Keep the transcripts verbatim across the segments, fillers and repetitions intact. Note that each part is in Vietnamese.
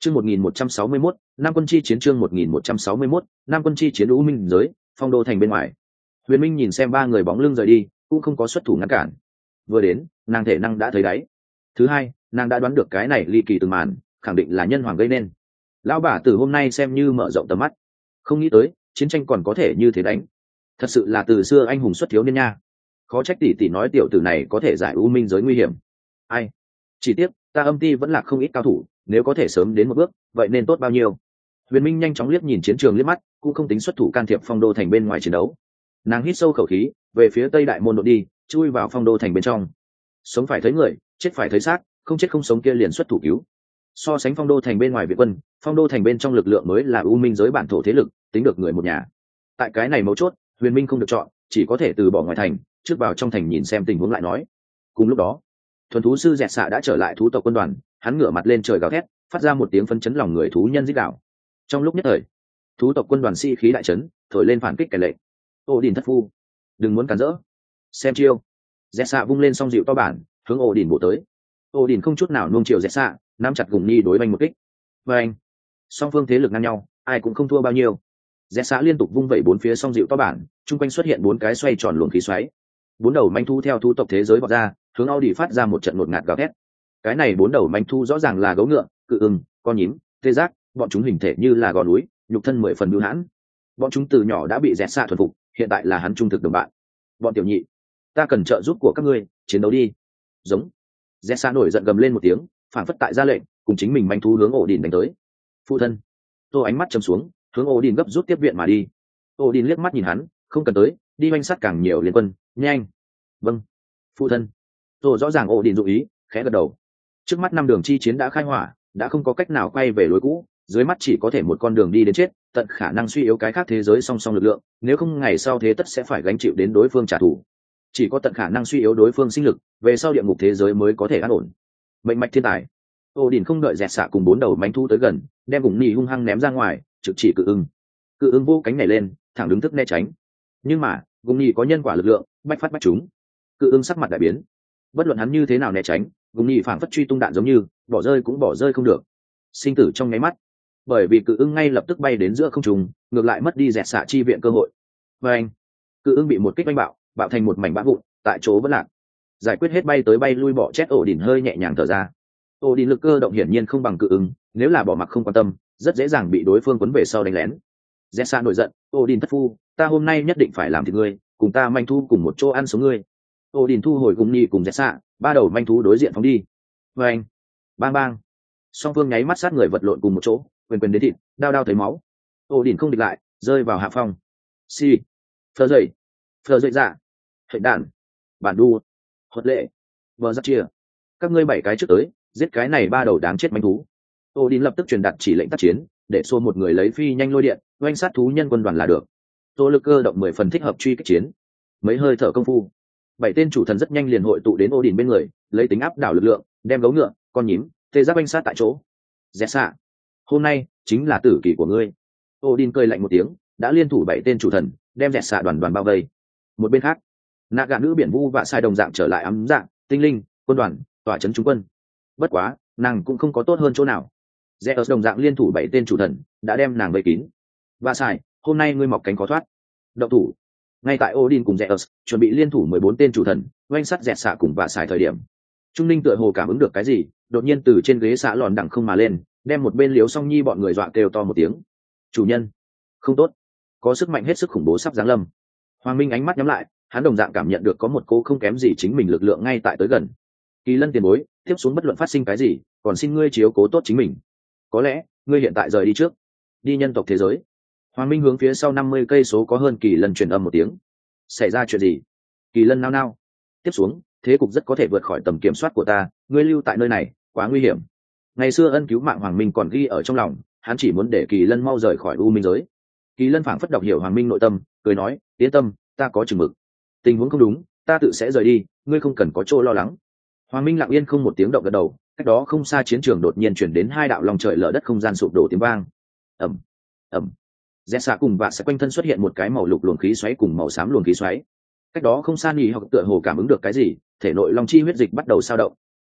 Chương một nghìn một trăm sáu mươi mốt, Nam quân chi chiến chương một nghìn một trăm sáu mươi mốt, Nam quân chi chiến U Minh giới, Phong Đô thành bên ngoài. Huyền Minh nhìn xem ba người bóng lưng rời đi, cũng không có xuất thủ ngăn cản. Vừa đến, nàng thể năng đã thấy đáy. Thứ hai, nàng đã đoán được cái này ly kỳ từng màn, khẳng định là nhân hoàng gây nên. Lão bà tử hôm nay xem như mở rộng tầm mắt, không nghĩ tới chiến tranh còn có thể như thế đánh. Thật sự là từ xưa anh hùng xuất thiếu niên nha. Khó trách tỷ tỷ nói tiểu tử này có thể giải U Minh giới nguy hiểm. Ai? Chỉ tiếc, ta âm ti vẫn là không ít cao thủ, nếu có thể sớm đến một bước, vậy nên tốt bao nhiêu. Huyền Minh nhanh chóng liếc nhìn chiến trường liếc mắt, cũng không tính xuất thủ can thiệp Phong Đô thành bên ngoài chiến đấu. Nàng hít sâu khẩu khí, về phía tây đại môn đột đi, chui vào Phong Đô thành bên trong. Sống phải thấy người, chết phải thấy xác, không chết không sống kia liền xuất thủ cứu. So sánh Phong Đô thành bên ngoài Việt quân, Phong Đô thành bên trong lực lượng mới là U Minh giới bản thổ thế lực, tính được người một nhà. Tại cái này mấu chốt, Huyền Minh không được chọn, chỉ có thể từ bỏ ngoài thành, trước vào trong thành nhìn xem tình huống lại nói. Cùng lúc đó, thuần thú sư Dẹt Xạ đã trở lại thú tộc quân đoàn, hắn ngửa mặt lên trời gào thét, phát ra một tiếng phấn chấn lòng người thú nhân rít gào. Trong lúc nhất thời, thú tộc quân đoàn sĩ khí đại chấn, thổi lên phản kích kẻ lệnh. Ổ Đỉnh thất phu, đừng muốn cản rỡ. Xem chiêu. Dẹt Xạ vung lên song dịu to bản, hướng Ổ Đỉnh bổ tới. Ổ Đỉnh không chút nào nuông chiều Dẹt Xạ, nắm chặt gùng ni đối banh một kích. Và anh, song phương thế lực ngang nhau, ai cũng không thua bao nhiêu. Dẹt Xạ liên tục vung vẩy bốn phía song dịu to bản, trung quanh xuất hiện bốn cái xoay tròn luồng khí xoáy. Bốn đầu manh thu theo thú tộc thế giới vọt ra, hướng Audi phát ra một trận ngột ngạt gào thét. Cái này bốn đầu manh thu rõ ràng là gấu ngựa, cự ưng, con nhím, tê giác, bọn chúng hình thể như là gò núi, nhục thân mười phần bưu hãn. Bọn chúng từ nhỏ đã bị Dẹt Xạ thuần phục, hiện tại là hắn trung thực đồng bạn. Bọn tiểu nhị, ta cần trợ giúp của các ngươi, chiến đấu đi. Giống. Dẹt Xạ nổi giận gầm lên một tiếng, phản phất tại ra lệnh, cùng chính mình manh thu hướng Ổ Đỉnh đánh tới. Phụ thân. Tô ánh mắt trầm xuống, hướng Ổ Đỉnh gấp rút tiếp viện mà đi. Ổ Đỉnh liếc mắt nhìn hắn, không cần tới, đi oanh sát càng nhiều liên quân, nhanh. Vâng. Phụ thân. Tô rõ ràng Ổ Đỉnh dụng ý, khẽ gật đầu. Trước mắt năm đường chi chiến đã khai hỏa, đã không có cách nào quay về lối cũ, dưới mắt chỉ có thể một con đường đi đến chết, tận khả năng suy yếu cái khác thế giới song song lực lượng, nếu không ngày sau thế tất sẽ phải gánh chịu đến đối phương trả thù. Chỉ có tận khả năng suy yếu đối phương sinh lực, về sau địa ngục thế giới mới có thể an ổn. Mệnh mạch thiên tài. Ổ Đỉnh không đợi Dẹt Xạ cùng bốn đầu mánh thu tới gần, đem gùng nỉ hung hăng ném ra ngoài, trực chỉ cự ưng. Cự ưng vô cánh nhảy lên, thẳng đứng thức né tránh. Nhưng mà, gùng nỉ có nhân quả lực lượng, bách phát bách chúng. Cự ưng sắc mặt đại biến. Bất luận hắn như thế nào né tránh, gùng nỉ phảng phất truy tung đạn giống như, bỏ rơi cũng bỏ rơi không được. Sinh tử trong nháy mắt. Bởi vì cự ưng ngay lập tức bay đến giữa không trung, ngược lại mất đi Dẹt Xạ chi viện cơ hội. Và anh, cự ưng bị một kích đánh bạo, bạo thành một mảnh bã vụn, tại chỗ vẫn lạc. Giải quyết hết bay tới bay lui bỏ chết Ổ Đỉnh hơi nhẹ nhàng thở ra. Ổ Đỉnh lực cơ động hiển nhiên không bằng cự ưng, nếu là bỏ mặc không quan tâm, rất dễ dàng bị đối phương quấn về sau đánh lén. Dẹt Xạ nổi giận, Ổ Đỉnh thất phu, ta hôm nay nhất định phải làm thịt ngươi, cùng ta manh thu cùng một chỗ ăn sống ngươi. Ổ Đỉnh thu hồi cùng nhi cùng Dẹt Xạ, ba đầu manh thú đối diện phóng đi. Và anh, bang bang, song phương nháy mắt sát người vật lộn cùng một chỗ, quyền quyền đến thịt, đao đao thấy máu. Ổ Đỉnh không địch lại, rơi vào hạ phong. Si, phờ dậy, phờ dậy dạ, hệ đạn, bản đu, hốt lệ, vợ giáp chia, các ngươi bảy cái trước tới, giết cái này ba đầu đáng chết manh thú. Ổ Đỉnh lập tức truyền đạt chỉ lệnh tác chiến, để xô một người lấy phi nhanh lôi điện, oanh sát thú nhân quân đoàn là được. Tô lực cơ động mười phần thích hợp truy kích chiến. Mấy hơi thở công phu, bảy tên chủ thần rất nhanh liền hội tụ đến Ổ Đỉnh bên người, lấy tính áp đảo lực lượng, đem gấu ngựa, con nhím, tê giác oanh sát tại chỗ. Dẹt Xạ, hôm nay chính là tử kỳ của ngươi. Ổ Đỉnh cười lạnh một tiếng, đã liên thủ bảy tên chủ thần, đem Dẹt Xạ đoàn đoàn bao vây. Một bên khác, nạ gà nữ biển vu và sai đồng dạng trở lại ấm dạng, tinh linh, quân đoàn, tỏa chấn trung quân. Bất quá, nàng cũng không có tốt hơn chỗ nào. Zeus đồng dạng liên thủ bảy tên chủ thần, đã đem nàng vây kín. Và sai, hôm nay ngươi mọc cánh khó thoát. Động thủ. Ngay tại Odin cùng Zeus chuẩn bị liên thủ mười bốn tên chủ thần, oanh sắt Dẹt Xạ cùng và sai thời điểm, Trung Linh tựa hồ cảm ứng được cái gì, đột nhiên từ trên ghế xạ lòn đẳng không mà lên, đem một bên Liếu Song Nhi bọn người dọa kêu to một tiếng. Chủ nhân, không tốt, có sức mạnh hết sức khủng bố sắp giáng lâm. Hoàng Minh ánh mắt nhắm lại, hắn đồng dạng cảm nhận được có một cô không kém gì chính mình lực lượng ngay tại tới gần. Kỳ Lân tiền bối, tiếp xuống bất luận phát sinh cái gì, còn xin ngươi chiếu cố tốt chính mình. Có lẽ ngươi hiện tại rời đi trước, đi nhân tộc thế giới. Hoàng Minh hướng phía sau năm mươi cây số có hơn Kỳ Lân truyền âm một tiếng. Xảy ra chuyện gì? Kỳ Lân nao nao. Tiếp xuống, thế cục rất có thể vượt khỏi tầm kiểm soát của ta, ngươi lưu tại nơi này, quá nguy hiểm. Ngày xưa ân cứu mạng Hoàng Minh còn ghi ở trong lòng, hắn chỉ muốn để Kỳ Lân mau rời khỏi U Minh giới. Kỳ Lân phảng phất đọc hiểu Hoàng Minh nội tâm, cười nói, yên tâm, ta có chừng mực. Tình huống không đúng, ta tự sẽ rời đi, ngươi không cần có chỗ lo lắng. Hoàng Minh lặng yên không một tiếng động gật đầu, cách đó không xa chiến trường đột nhiên chuyển đến hai đạo lòng trời lở đất không gian sụp đổ tiếng vang. Ầm, ầm. Dẹt Xạ cùng Vạ sẽ quanh thân xuất hiện một cái màu lục luồng khí xoáy cùng màu xám luồng khí xoáy. Cách đó không xa nhị học tựa hồ cảm ứng được cái gì, thể nội long chi huyết dịch bắt đầu sao động.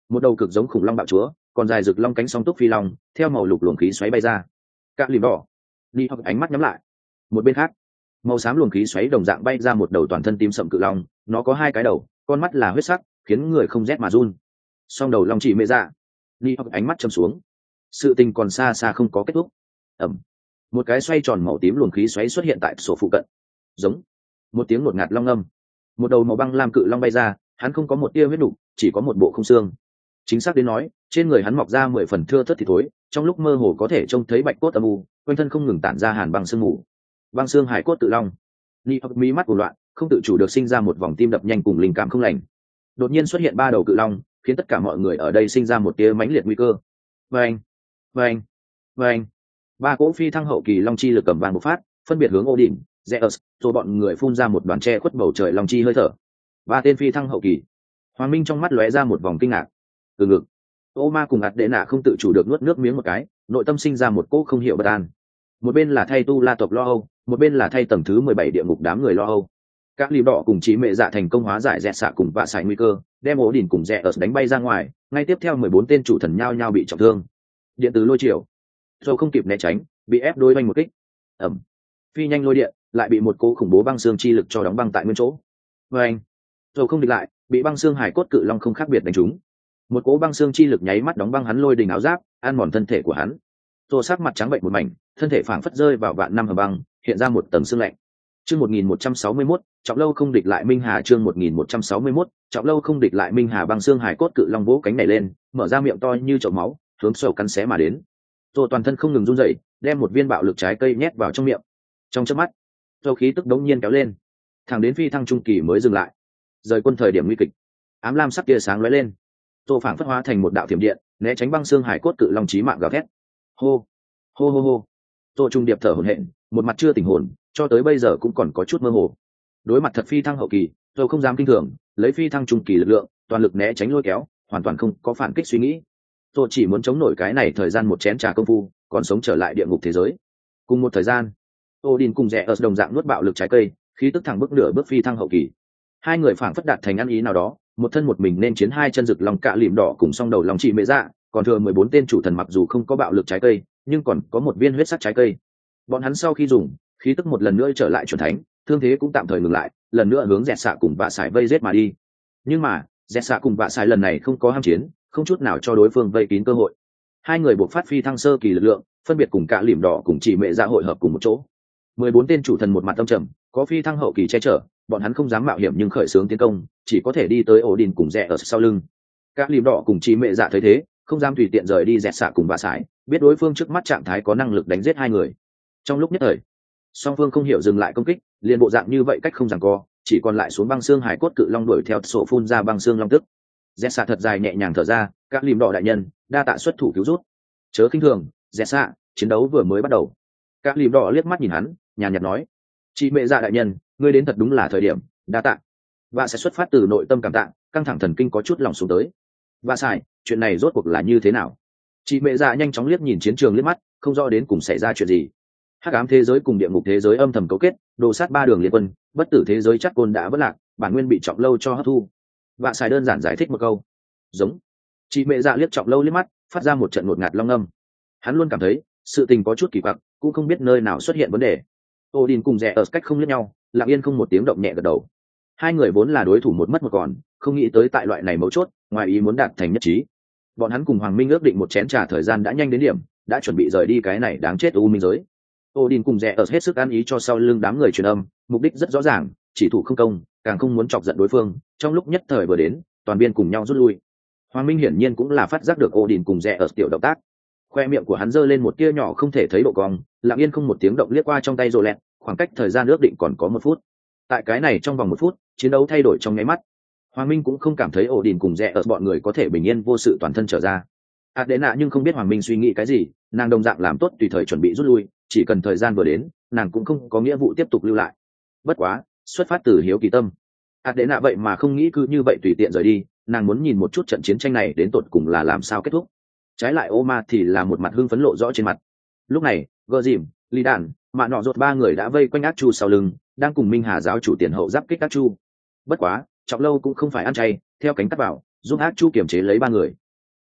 một đầu cực giống khủng long bạo chúa, còn dài rực long cánh song túc phi long theo màu lục luồng khí xoáy bay ra. Cạ lìm đỏ đi hoặc ánh mắt nhắm lại. Một bên khác, màu xám luồng khí xoáy đồng dạng bay ra một đầu toàn thân tím sậm cự long, nó có hai cái đầu, con mắt là huyết sắc, khiến người không rét mà run. Song đầu long chỉ mê dạ. Đi hoặc ánh mắt châm xuống. Sự tình còn xa xa không có kết thúc. Ẩm. Một cái xoay tròn màu tím luồng khí xoáy xuất hiện tại sổ phụ cận. Giống. Một tiếng ngột ngạt long âm. Một đầu màu băng lam cự long bay ra, hắn không có một tia huyết đủ, chỉ có một bộ không xương. Chính xác đến nói, trên người hắn mọc ra mười phần thưa thớt thịt thối, trong lúc mơ hồ có thể trông thấy bạch cốt âm u, quanh thân không ngừng tản ra hàn băng sương mù. Băng xương hải cốt tự long. Ni hoặc mí mắt của loạn, không tự chủ được sinh ra một vòng tim đập nhanh cùng linh cảm không lành. Đột nhiên xuất hiện ba đầu cự long, khiến tất cả mọi người ở đây sinh ra một tia mãnh liệt nguy cơ. Vâng, vâng, vâng. Ba cỗ phi thăng hậu kỳ long chi lực cầm vàng bộc phát, phân biệt hướng Odin, Zeus, rồi bọn người phun ra một đoàn tre khuất bầu trời long chi hơi thở. Ba tên phi thăng hậu kỳ. Hoàng Minh trong mắt lóe ra một vòng kinh ngạc. Từ ngực, Ô Ma cùng ạt đệ nạ không tự chủ được nuốt nước miếng một cái, nội tâm sinh ra một cỗ không hiểu bất an. Một bên là thay tu la tộc lo âu, một bên là thay tầng thứ mười bảy địa ngục đám người lo âu. Các lìm đỏ cùng chí mẹ dạ thành công hóa giải dẹt xạ cùng vạ xài nguy cơ, đem ổ đỉnh cùng rẽ ở đánh bay ra ngoài. Ngay tiếp theo mười bốn tên chủ thần nhao nhao bị trọng thương. Điện tử lôi chiều, rồi không kịp né tránh, bị ép đối banh một kích. Ẩm. Phi nhanh lôi điện, lại bị một cỗ khủng bố băng xương chi lực cho đóng băng tại nguyên chỗ. Và anh, rồi không địch lại, bị băng xương hải cốt cự long không khác biệt đánh trúng. Một cỗ băng xương chi lực nháy mắt đóng băng hắn lôi đình áo giáp, ăn mòn thân thể của hắn. Rồi sắc mặt trắng bệnh một mảnh, thân thể phảng phất rơi vào vạn năm hầm băng, hiện ra một tầng xương lạnh. Chương một nghìn một trăm sáu mươi mốt, trọng lâu không địch lại Minh Hà. Chương một nghìn một trăm sáu mươi mốt, trọng lâu không địch lại Minh Hà. Băng xương hải cốt cự long vỗ cánh này lên, mở ra miệng to như chậu máu, hướng sầu cắn xé mà đến. Rồi toàn thân không ngừng run rẩy, đem một viên bạo lực trái cây nhét vào trong miệng. Trong chớp mắt, dầu khí tức đống nhiên kéo lên, thẳng đến phi thăng trung kỳ mới dừng lại. Rời quân thời điểm nguy kịch, ám lam sắc tia sáng lóe lên, rồi phảng phất hóa thành một đạo thiểm điện, né tránh băng xương hải cốt cự long chí mạng gào thét. Hô, hô hô hô. Rồi trung điệp thở hổn hển, một mặt chưa tỉnh hồn, cho tới bây giờ cũng còn có chút mơ hồ. Đối mặt thật phi thăng hậu kỳ, rồi không dám kinh thường, lấy phi thăng trung kỳ lực lượng, toàn lực né tránh lôi kéo, hoàn toàn không có phản kích suy nghĩ. Tôi chỉ muốn chống nổi cái này thời gian một chén trà công phu, còn sống trở lại địa ngục thế giới. Cùng một thời gian, Odin cùng rẽ ở đồng dạng nuốt bạo lực trái cây, khí tức thẳng bước nửa bước phi thăng hậu kỳ. Hai người phảng phất đạt thành ăn ý nào đó, một thân một mình nên chiến hai chân rực lòng cạ lìm đỏ cùng song đầu lòng chị mẹ dạ, còn thừa mười bốn tên chủ thần mặc dù không có bạo lực trái cây, nhưng còn có một viên huyết sắc trái cây. Bọn hắn sau khi dùng, khí tức một lần nữa trở lại chuẩn thánh, thương thế cũng tạm thời ngừng lại, lần nữa hướng dẹt xạ cùng vạ sải vây giết mà đi. Nhưng mà, dẹt xạ cùng vạ sải lần này không có ham chiến, không chút nào cho đối phương vây kín cơ hội. Hai người buộc phát phi thăng sơ kỳ lực lượng, phân biệt cùng cạ lìm đỏ cùng chị mẹ dạ hội hợp cùng một chỗ. Mười bốn tên chủ thần một mặt âm trầm, có phi thăng hậu kỳ che chở, bọn hắn không dám mạo hiểm nhưng khởi xướng tiến công, chỉ có thể đi tới ổ đình cùng rẽ ở sau lưng. Các lìm đỏ cùng chị mẹ dạ thấy thế, không dám tùy tiện rời đi dẹt xạ cùng vạ sải, biết đối phương trước mắt trạng thái có năng lực đánh giết hai người. Trong lúc nhất thời, song phương không hiểu dừng lại công kích, liền bộ dạng như vậy cách không giằng co, chỉ còn lại xuống băng xương hải cốt cự long đuổi theo sổ phun ra băng xương long tức. Dẹt xạ thật dài nhẹ nhàng thở ra, các lìm đỏ đại nhân, đa tạ xuất thủ cứu rút. Chớ khinh thường, dẹt xạ, chiến đấu vừa mới bắt đầu. Các lìm đỏ liếc mắt nhìn hắn, nhàn nhạt nói, chị mẹ dạ đại nhân, ngươi đến thật đúng là thời điểm, đa tạ. Và sẽ xuất phát từ nội tâm cảm tạ, căng thẳng thần kinh có chút lòng xuống tới. Và sai, chuyện này rốt cuộc là như thế nào? Chị mẹ dạ nhanh chóng liếc nhìn chiến trường liếc mắt, không rõ đến cùng xảy ra chuyện gì. Hắc ám thế giới cùng địa ngục thế giới âm thầm cấu kết, đồ sát ba đường liên quân, bất tử thế giới chắc côn đã vất lạc, bản nguyên bị trọng lâu cho hấp thu. Và sai đơn giản giải thích một câu. Giống. Chị mẹ dạ liếc trọng lâu liếc mắt, phát ra một trận ngột ngạt long âm. Hắn luôn cảm thấy sự tình có chút kỳ quặc, cũng không biết nơi nào xuất hiện vấn đề. Odin cùng rẽ ở cách không liếc nhau, lặng yên không một tiếng động nhẹ gật đầu. Hai người vốn là đối thủ một mất một còn, không nghĩ tới tại loại này mấu chốt, ngoài ý muốn đạt thành nhất trí. Bọn hắn cùng Hoàng Minh ước định một chén trà thời gian đã nhanh đến điểm, đã chuẩn bị rời đi cái này đáng chết u minh giới. Odin cùng rẽ ở hết sức ăn ý cho sau lưng đám người truyền âm, mục đích rất rõ ràng, chỉ thủ không công, càng không muốn chọc giận đối phương. Trong lúc nhất thời vừa đến, toàn biên cùng nhau rút lui. Hoàng Minh hiển nhiên cũng là phát giác được Odin cùng rẽ ở tiểu động tác, khoe miệng của hắn giơ lên một tia nhỏ không thể thấy độ cong, lặng yên không một tiếng động liếc qua trong tay rồi lẹt, khoảng cách thời gian ước định còn có một phút. Tại cái này trong vòng một phút, chiến đấu thay đổi trong nháy mắt. Hoàng Minh cũng không cảm thấy ổ đình cùng rẽ ở bọn người có thể bình yên vô sự toàn thân trở ra. Adena nhưng không biết Hoàng Minh suy nghĩ cái gì, nàng đồng dạng làm tốt tùy thời chuẩn bị rút lui, chỉ cần thời gian vừa đến, nàng cũng không có nghĩa vụ tiếp tục lưu lại. Bất quá, xuất phát từ hiếu kỳ tâm, Adena vậy mà không nghĩ cứ như vậy tùy tiện rời đi, nàng muốn nhìn một chút trận chiến tranh này đến tột cùng là làm sao kết thúc. Trái lại Oma thì là một mặt hưng phấn lộ rõ trên mặt. Lúc này, Gơ Dìm, Lý Đản, Mạ Nọ Rột ba người đã vây quanh Ác Chu sau lưng, đang cùng Minh Hà giáo chủ tiền hậu giáp kích Ác Chu. Bất quá, Trọng lâu cũng không phải ăn chay, theo cánh tắt vào, giúp Ác Chu kiềm chế lấy ba người.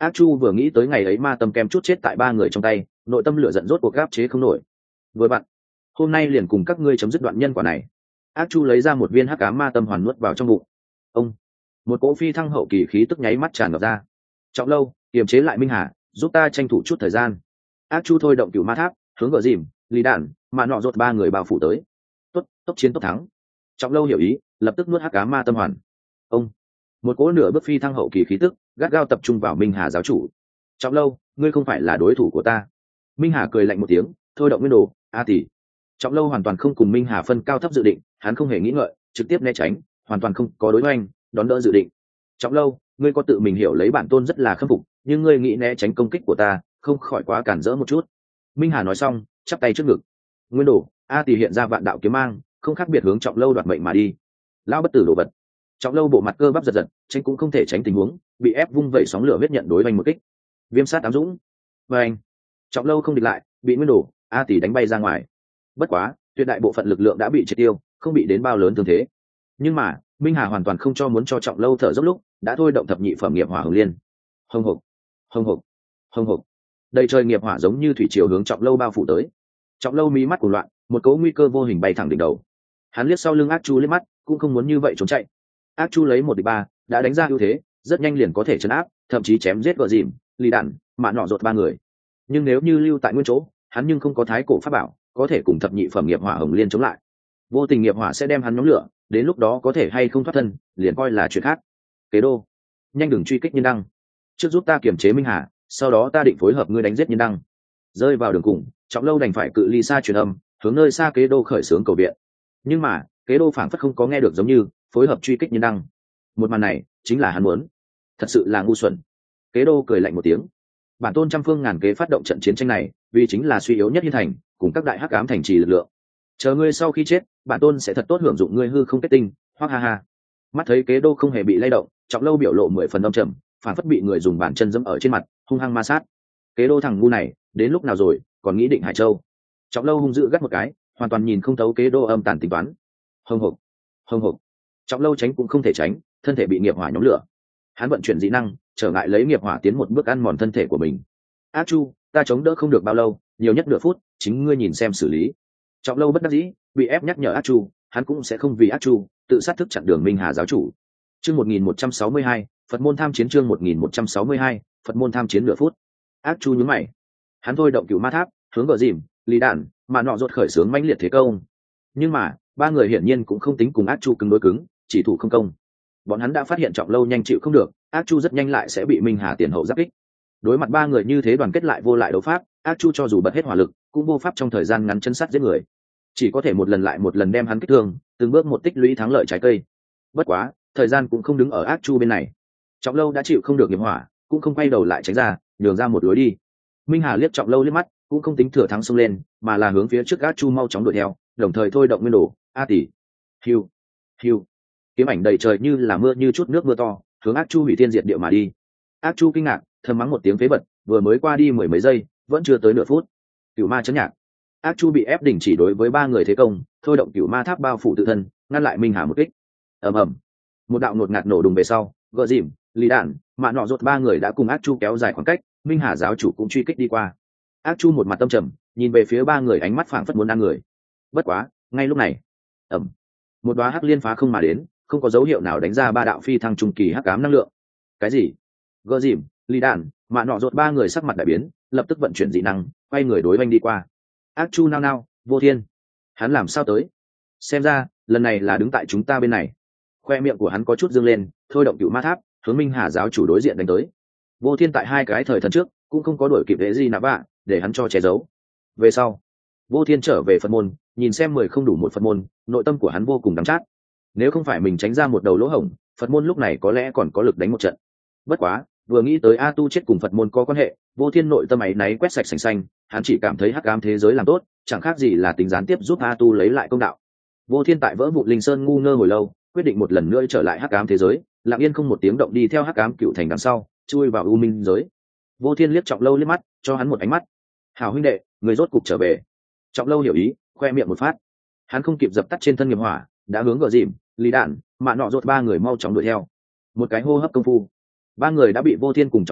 Ác Chu vừa nghĩ tới ngày ấy ma tâm kem chút chết tại ba người trong tay, nội tâm lửa giận rốt cuộc gáp chế không nổi. Vừa bạn, hôm nay liền cùng các ngươi chấm dứt đoạn nhân quả này. Ác Chu lấy ra một viên hắc ám ma tâm hoàn nuốt vào trong bụng. Ông, một cỗ phi thăng hậu kỳ khí tức nháy mắt tràn ngập ra. Trọng Lâu, kiềm chế lại Minh Hà, giúp ta tranh thủ chút thời gian. Ác Chu thôi động cửu ma tháp, hướng gỡ dìm, Lý Đản, mà nọ rột ba người bao phủ tới. Tốt, tốc chiến tốc thắng. Trọng Lâu hiểu ý, lập tức nuốt hắc ám ma tâm hoàn. Ông, một cỗ nửa bước phi thăng hậu kỳ khí tức gắt gao tập trung vào Minh Hà giáo chủ. Trọng Lâu, ngươi không phải là đối thủ của ta. Minh Hà cười lạnh một tiếng, thôi động nguyên đồ, a tỷ. Trọng Lâu hoàn toàn không cùng Minh Hà phân cao thấp dự định, hắn không hề nghĩ ngợi, trực tiếp né tránh, hoàn toàn không có đối hoành, đón đỡ dự định. Trọng Lâu, ngươi có tự mình hiểu lấy bản tôn rất là khâm phục, nhưng ngươi nghĩ né tránh công kích của ta, không khỏi quá cản rỡ một chút. Minh Hà nói xong, chắp tay trước ngực. Nguyên đồ, a tỷ hiện ra vạn đạo kiếm mang, không khác biệt hướng Trọng Lâu đoạt mệnh mà đi. Lão bất tử đồ vật. Trọng Lâu bộ mặt cơ bắp giật giật, tránh cũng không thể tránh tình huống, bị ép vung vẩy sóng lửa huyết nhận đối vành một kích. Viêm sát ám dũng. Và anh. Trọng Lâu không địch lại, bị Nguyên đồ, a tỷ đánh bay ra ngoài. Bất quá, tuyệt đại bộ phận lực lượng đã bị triệt tiêu, không bị đến bao lớn thương thế. Nhưng mà, Minh Hà hoàn toàn không cho muốn cho Trọng Lâu thở dốc lúc, đã thôi động thập nhị phẩm nghiệp hỏa hồng liên. Hồng hộc, hồng hộc, hồng hộc. Đầy trời nghiệp hỏa giống như thủy triều hướng Trọng Lâu bao phủ tới. Trọng Lâu mí mắt cuồng loạn, một cỗ nguy cơ vô hình bay thẳng đỉnh đầu. Hắn liếc sau lưng Ác Chu liếc mắt, cũng không muốn như vậy trốn chạy. Ác Chu lấy một địch ba, đã đánh ra ưu thế, rất nhanh liền có thể trấn áp, thậm chí chém giết gợ dìm, Lý Đản, mà nọ rột ba người. Nhưng nếu như lưu tại nguyên chỗ, hắn nhưng không có thái cổ pháp bảo, có thể cùng thập nhị phẩm nghiệp hỏa hồng liên chống lại. Vô tình nghiệp hỏa sẽ đem hắn nhóm lửa, đến lúc đó có thể hay không thoát thân, liền coi là chuyện khác. Kế đô, nhanh đừng truy kích Nhân Đăng, trước giúp ta kiềm chế Minh Hà, sau đó ta định phối hợp ngươi đánh giết Nhân Đăng. Rơi vào đường cùng, Trọng Lâu đành phải cự ly xa truyền âm, hướng nơi xa Kế đô khởi xướng cầu viện. Nhưng mà, Kế đô phảng phất không có nghe được giống như, phối hợp truy kích Nhân Đăng. Một màn này, chính là hắn muốn. Thật sự là ngu xuẩn. Kế đô cười lạnh một tiếng. Bản tôn trăm phương ngàn kế phát động trận chiến tranh này, vì chính là suy yếu nhất Hiên Thành, cùng các đại hắc ám thành trì lực lượng. Chờ ngươi sau khi chết, bản tôn sẽ thật tốt hưởng dụng ngươi hư không kết tinh, hoắc ha ha. Mắt thấy Kế đô không hề bị lay động, Trọng Lâu biểu lộ mười phần âm trầm, phản phất bị người dùng bàn chân dẫm ở trên mặt, hung hăng ma sát. Kế đô thằng ngu này, đến lúc nào rồi, còn nghĩ định Hải Châu. Trọng Lâu hung dữ gắt một cái, hoàn toàn nhìn không thấu Kế đô âm tàn tính toán. Hồng hộc, hồng hộc. Trọng Lâu tránh cũng không thể tránh, thân thể bị nghiệp hỏa nhóm lửa. Hắn vận chuyển dị năng, trở ngại lấy nghiệp hỏa tiến một bước ăn mòn thân thể của mình. Ác Chu, ta chống đỡ không được bao lâu, nhiều nhất nửa phút, chính ngươi nhìn xem xử lý. Trọng Lâu bất đắc dĩ, bị ép nhắc nhở Ác Chu, hắn cũng sẽ không vì Ác Chu tự sát thức chặn đường Minh Hà giáo chủ. Chương một nghìn một trăm sáu mươi hai, Phật môn tham chiến chương một nghìn một trăm sáu mươi hai, Phật môn tham chiến nửa phút. Ác Chu nhướng mày. Hắn thôi động cửu ma tháp, hướng gờ dìm, Lý Đản, mà nọ rốt khởi sướng mãnh liệt thế công. Nhưng mà, ba người hiển nhiên cũng không tính cùng Ác Chu cứng đối cứng, chỉ thủ không công. Bọn hắn đã phát hiện Trọng Lâu nhanh chịu không được, Ác Chu rất nhanh lại sẽ bị Minh Hà tiền hậu giáp kích. Đối mặt ba người như thế đoàn kết lại vô lại đấu pháp, Ác Chu cho dù bật hết hỏa lực, cũng vô pháp trong thời gian ngắn chân sát giết người, chỉ có thể một lần lại một lần đem hắn kích thương, từng bước một tích lũy thắng lợi trái cây. Bất quá, thời gian cũng không đứng ở Ác Chu bên này. Trọng Lâu đã chịu không được nghiệp hỏa, cũng không quay đầu lại tránh ra, nhường ra một lối đi. Minh Hà liếc Trọng Lâu liếc mắt, cũng không tính thừa thắng xông lên, mà là hướng phía trước Ác Chu mau chóng đuổi theo, đồng thời thôi động nguyên đồ, a tỷ. Hiu, hiu. Kiếm ảnh đầy trời như là mưa như chút nước mưa to, hướng Ác Chu hủy thiên diệt địa mà đi. Ác Chu kinh ngạc, thầm mắng một tiếng phế vật, vừa mới qua đi mười mấy giây, vẫn chưa tới nửa phút. Cửu ma chấn nhạc. Ác Chu bị ép đình chỉ đối với ba người thế công, thôi động cửu ma tháp bao phủ tự thân, ngăn lại Minh Hà một kích. Ầm ầm. Một đạo nột ngạt nổ đùng về sau, gợ dìm, Lý Đản, mà nọ rốt ba người đã cùng Ác Chu kéo dài khoảng cách, Minh Hà giáo chủ cũng truy kích đi qua. Ác Chu một mặt tâm trầm, nhìn về phía ba người ánh mắt phảng phất muốn ăn người. Bất quá, ngay lúc này, ầm, một đóa hắc liên phá không mà đến, không có dấu hiệu nào đánh ra ba đạo phi thăng trung kỳ hắc ám năng lượng. Cái gì? Gợ dìm, Lý Đản, mà nọ rốt ba người sắc mặt đại biến, lập tức vận chuyển dị năng, quay người đối oanh đi qua. Ác Chu nao nao, Vô Thiên, hắn làm sao tới? Xem ra, lần này là đứng tại chúng ta bên này. Khoe miệng của hắn có chút dương lên, thôi động cửu ma tháp, hướng Minh Hà giáo chủ đối diện đánh tới. Vô Thiên tại hai cái thời thần trước, cũng không có đuổi kịp Hễ Di Nạ Vạ, để hắn cho che giấu. Về sau, Vô Thiên trở về Phật môn, nhìn xem mười không đủ một Phật môn, nội tâm của hắn vô cùng đắng chát. Nếu không phải mình tránh ra một đầu lỗ hổng, Phật môn lúc này có lẽ còn có lực đánh một trận. Bất quá, vừa nghĩ tới A Tu chết cùng Phật môn có quan hệ, Vô Thiên nội tâm ấy náy quét sạch sành xanh, hắn chỉ cảm thấy hắc ám thế giới làm tốt, chẳng khác gì là tính gián tiếp giúp A Tu lấy lại công đạo. Vô Thiên tại vỡ vụ linh sơn ngu ngơ hồi lâu, quyết định một lần nữa trở lại hắc ám thế giới, lặng yên không một tiếng động đi theo hắc ám cựu thành đằng sau, chui vào u minh giới. Vô Thiên liếc Trọng Lâu liếc mắt, cho hắn một ánh mắt. Hảo huynh đệ, người rốt cục trở về. Trọng Lâu hiểu ý, khoe miệng một phát. Hắn không kịp dập tắt trên thân nghiệp hỏa, đã hướng gờ dìm, Lý Đản, mà nọ rốt ba người mau chóng đuổi theo. Một cái hô hấp công phu, ba người đã bị Vô Thiên cùng Trọng Lâu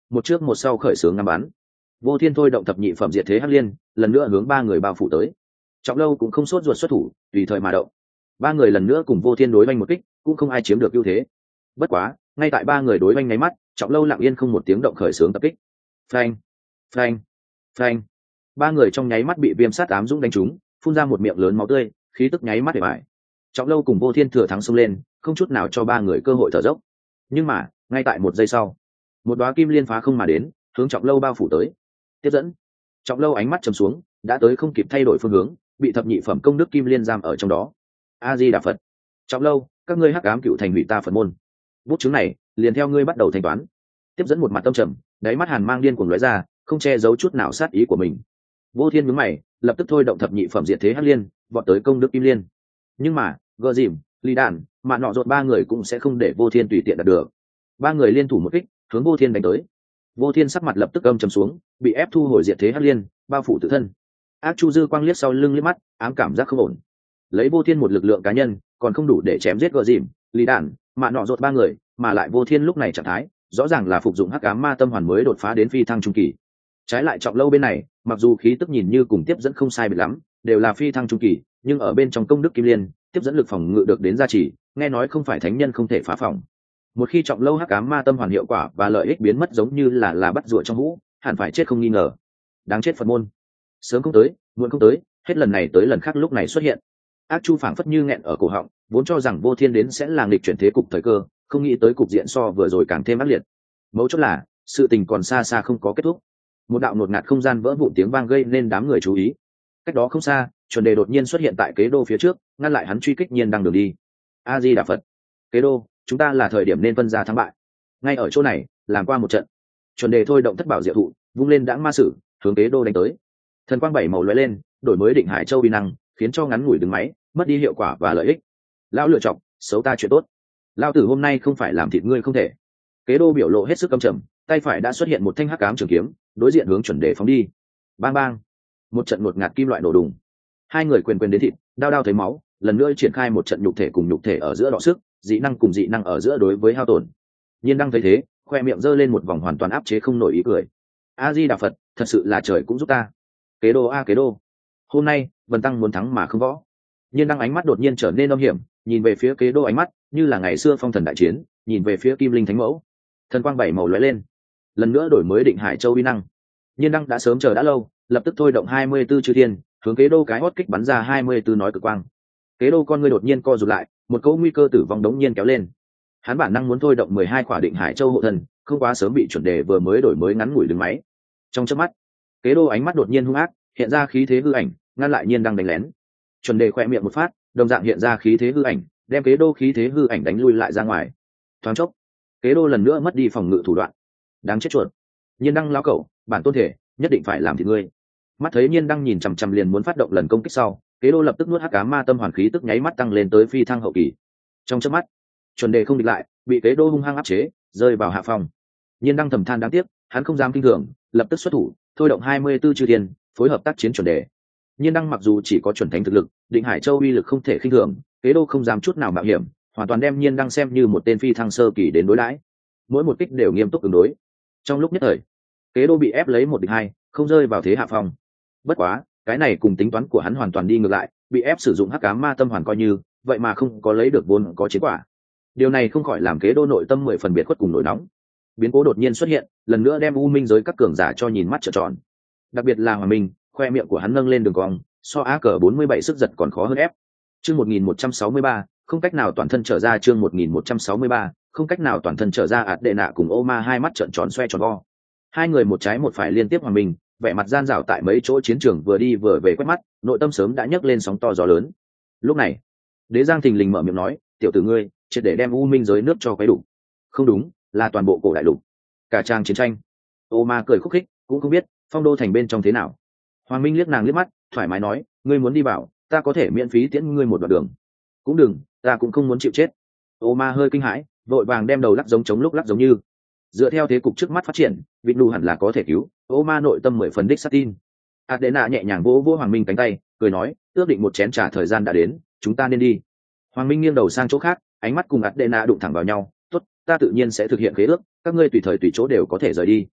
một trước một sau khởi xướng ngắm bắn. Vô Thiên thôi động thập nhị phẩm diệt thế hắc liên, lần nữa hướng ba người bao phủ tới. Trọng Lâu cũng không sốt ruột xuất thủ, tùy thời mà động. Ba người lần nữa cùng Vô Thiên đối oanh một kích, cũng không ai chiếm được ưu thế. Bất quá, ngay tại ba người đối oanh nháy mắt, Trọng Lâu lặng yên không một tiếng động khởi xướng tập kích. Phanh, phanh, phanh. Ba người trong nháy mắt bị viêm sát ám dũng đánh trúng, phun ra một miệng lớn máu tươi, khí tức nháy mắt để bại. Trọng Lâu cùng Vô Thiên thừa thắng xông lên, không chút nào cho ba người cơ hội thở dốc. Nhưng mà, ngay tại một giây sau, một đóa kim liên phá không mà đến, hướng Trọng Lâu bao phủ tới. Tiếp dẫn. Trọng Lâu ánh mắt trầm xuống, đã tới không kịp thay đổi phương hướng, bị thập nhị phẩm công đức kim liên giam ở trong đó. A Di Đà Phật. Trọng Lâu, các ngươi hắc ám cựu thành hủy ta Phật môn. Bút chứng này, liền theo ngươi bắt đầu thanh toán. Tiếp dẫn một mặt tâm trầm, đáy mắt hàn mang điên cuồng lóe ra, không che giấu chút nào sát ý của mình. Vô Thiên nhướng mày, lập tức thôi động thập nhị phẩm diệt thế hắc liên, vọt tới công đức kim liên. Nhưng mà, gờ dìm, ly đàn, mà nọ rột ba người cũng sẽ không để Vô Thiên tùy tiện đạt được. Ba người liên thủ một kích, hướng Vô Thiên đánh tới. Vô Thiên sắc mặt lập tức âm trầm xuống, bị ép thu hồi diệt thế hắc liên, bao phủ tự thân. Ác Chu Dư quang liếc sau lưng liếc mắt, ám cảm giác không ổn. Lấy Vô Thiên một lực lượng cá nhân, còn không đủ để chém giết gờ dìm, ly đàn, mà nọ rột ba người, mà lại Vô Thiên lúc này trạng thái, rõ ràng là phục dụng hắc ám ma tâm hoàn mới đột phá đến phi thăng trung kỳ. Trái lại Trọng Lâu bên này, mặc dù khí tức nhìn như cùng tiếp dẫn không sai biệt lắm, đều là phi thăng trung kỳ, nhưng ở bên trong công đức kim liên, tiếp dẫn lực phòng ngự được đến gia trì, nghe nói không phải thánh nhân không thể phá phòng. Một khi Trọng Lâu hắc ám ma tâm hoàn hiệu quả và lợi ích biến mất giống như là là bắt rùa trong hũ, hẳn phải chết không nghi ngờ. Đáng chết Phật môn. Sớm không tới, muộn không tới, hết lần này tới lần khác lúc này xuất hiện. Ác Chu phảng phất như nghẹn ở cổ họng, vốn cho rằng Vô Thiên đến sẽ là nghịch chuyển thế cục thời cơ, không nghĩ tới cục diện so vừa rồi càng thêm ác liệt. Mấu chốt là, sự tình còn xa xa không có kết thúc. Một đạo nột ngạt không gian vỡ vụn tiếng vang gây nên đám người chú ý. Cách đó không xa, chuẩn đề đột nhiên xuất hiện tại kế đô phía trước, ngăn lại hắn truy kích nhiên đang đường đi. A Di Đà Phật. Kế đô, chúng ta là thời điểm nên phân ra thắng bại. Ngay ở chỗ này, làm qua một trận. Chuẩn đề thôi động thất bảo diệu thụ, vung lên đãng ma sử, hướng kế đô đánh tới. Thần quang bảy màu lóe lên, đổi mới định hải châu uy năng, khiến cho ngắn ngủi đứng máy, mất đi hiệu quả và lợi ích. Lão lựa chọn, xấu ta chuyện tốt. Lão tử hôm nay không phải làm thịt ngươi không thể. Kế đô biểu lộ hết sức căm trầm, tay phải đã xuất hiện một thanh hắc ám trường kiếm, đối diện hướng chuẩn đề phóng đi. Bang bang, một trận ngột ngạt kim loại nổ đùng. Hai người quyền quyền đến thịt, đao đao thấy máu, lần nữa triển khai một trận nhục thể cùng nhục thể ở giữa đọ sức, dị năng cùng dị năng ở giữa đối với hao tổn. Nhiên đang thấy thế, khoe miệng giơ lên một vòng hoàn toàn áp chế không nổi ý cười. A Di Đà Phật, thật sự là trời cũng giúp ta. Kế đô a kế đô, hôm nay Vân Tăng muốn thắng mà không võ. Nhiên đang ánh mắt đột nhiên trở nên âm hiểm, nhìn về phía kế đô ánh mắt như là ngày xưa phong thần đại chiến, nhìn về phía Kim Linh Thánh Mẫu. Thần quang bảy màu lóe lên, lần nữa đổi mới định hải châu uy năng. Nhiên đăng đã sớm chờ đã lâu, lập tức thôi động hai mươi tư chư thiên, hướng kế đô cái hót kích bắn ra hai mươi tư nói cực quang. Kế đô con ngươi đột nhiên co rụt lại, một cỗ nguy cơ tử vong đống nhiên kéo lên. Hắn bản năng muốn thôi động mười hai khỏa định hải châu hộ thần, không quá sớm bị chuẩn đề vừa mới đổi mới ngắn ngủi đứng máy. Trong chớp mắt, kế đô ánh mắt đột nhiên hung ác, hiện ra khí thế hư ảnh, ngăn lại nhiên đăng đánh lén. Chuẩn đề khỏe miệng một phát, đồng dạng hiện ra khí thế hư ảnh, đem kế đô khí thế hư ảnh đánh lui lại ra ngoài. Thoáng chốc, kế đô lần nữa mất đi phòng ngự thủ đoạn. Đáng chết chuột. Nhiên đăng lao cẩu, bản tôn thể nhất định phải làm thịt ngươi. Mắt thấy nhiên đăng nhìn chằm chằm liền muốn phát động lần công kích sau, kế đô lập tức nuốt hắc ám ma tâm hoàn khí tức nháy mắt tăng lên tới phi thăng hậu kỳ. Trong chớp mắt, chuẩn đề không địch lại, bị kế đô hung hăng áp chế, rơi vào hạ phòng. Nhiên đăng thầm than đáng tiếc, hắn không dám kinh thường, lập tức xuất thủ, thôi động hai mươi tư chư thiên, phối hợp tác chiến chuẩn đề. Nhiên đăng mặc dù chỉ có chuẩn thánh thực lực, định hải châu uy lực không thể khinh thường, kế đô không dám chút nào mạo hiểm, hoàn toàn đem nhiên đăng xem như một tên phi thăng sơ kỳ đến đối đãi. Mỗi một kích đều nghiêm túc ứng đối. Trong lúc nhất thời, kế đô bị ép lấy một địch hai, không rơi vào thế hạ phong. Bất quá, cái này cùng tính toán của hắn hoàn toàn đi ngược lại, bị ép sử dụng hắc ám ma tâm hoàn coi như, vậy mà không có lấy được vốn có chiến quả. Điều này không khỏi làm kế đô nội tâm mười phần biệt khuất cùng nổi nóng. Biến cố đột nhiên xuất hiện, lần nữa đem u minh giới các cường giả cho nhìn mắt trợn tròn. Đặc biệt là Hoàng Minh, khoe miệng của hắn nâng lên đường cong, so á cờ bốn mươi bảy sức giật còn khó hơn ép. Chương một nghìn một trăm sáu mươi ba, không cách nào toàn thân trở ra. Chương một nghìn một trăm sáu mươi ba, không cách nào toàn thân trở ra. Ạt đệ nạ cùng ô ma hai mắt trợn tròn xoe tròn vo. Hai người một trái một phải liên tiếp Hoàng Minh, vẻ mặt gian dảo tại mấy chỗ chiến trường vừa đi vừa về quét mắt, nội tâm sớm đã nhấc lên sóng to gió lớn. Lúc này, Đế Giang thình lình mở miệng nói, tiểu tử ngươi, triệt để đem u minh giới nước cho quấy đủ. Không đúng, là toàn bộ cổ đại lục, cả trang chiến tranh. Ô ma cười khúc khích, cũng không biết phong đô thành bên trong thế nào. Hoàng Minh liếc nàng liếc mắt, thoải mái nói, ngươi muốn đi vào, ta có thể miễn phí tiễn ngươi một đoạn đường. Cũng đừng, ta cũng không muốn chịu chết. Ô ma hơi kinh hãi, vội vàng đem đầu lắc giống chống lúc lắc giống như. Dựa theo thế cục trước mắt phát triển, vịt đu hẳn là có thể cứu. Ô ma nội tâm mười phần đích sát tin. Adena nhẹ nhàng vỗ vỗ Hoàng Minh cánh tay, cười nói, ước định một chén trà thời gian đã đến, chúng ta nên đi. Hoàng Minh nghiêng đầu sang chỗ khác, ánh mắt cùng Adena đụng thẳng vào nhau. Tốt, ta tự nhiên sẽ thực hiện khế ước, các ngươi tùy thời tùy chỗ đều có thể rời đi.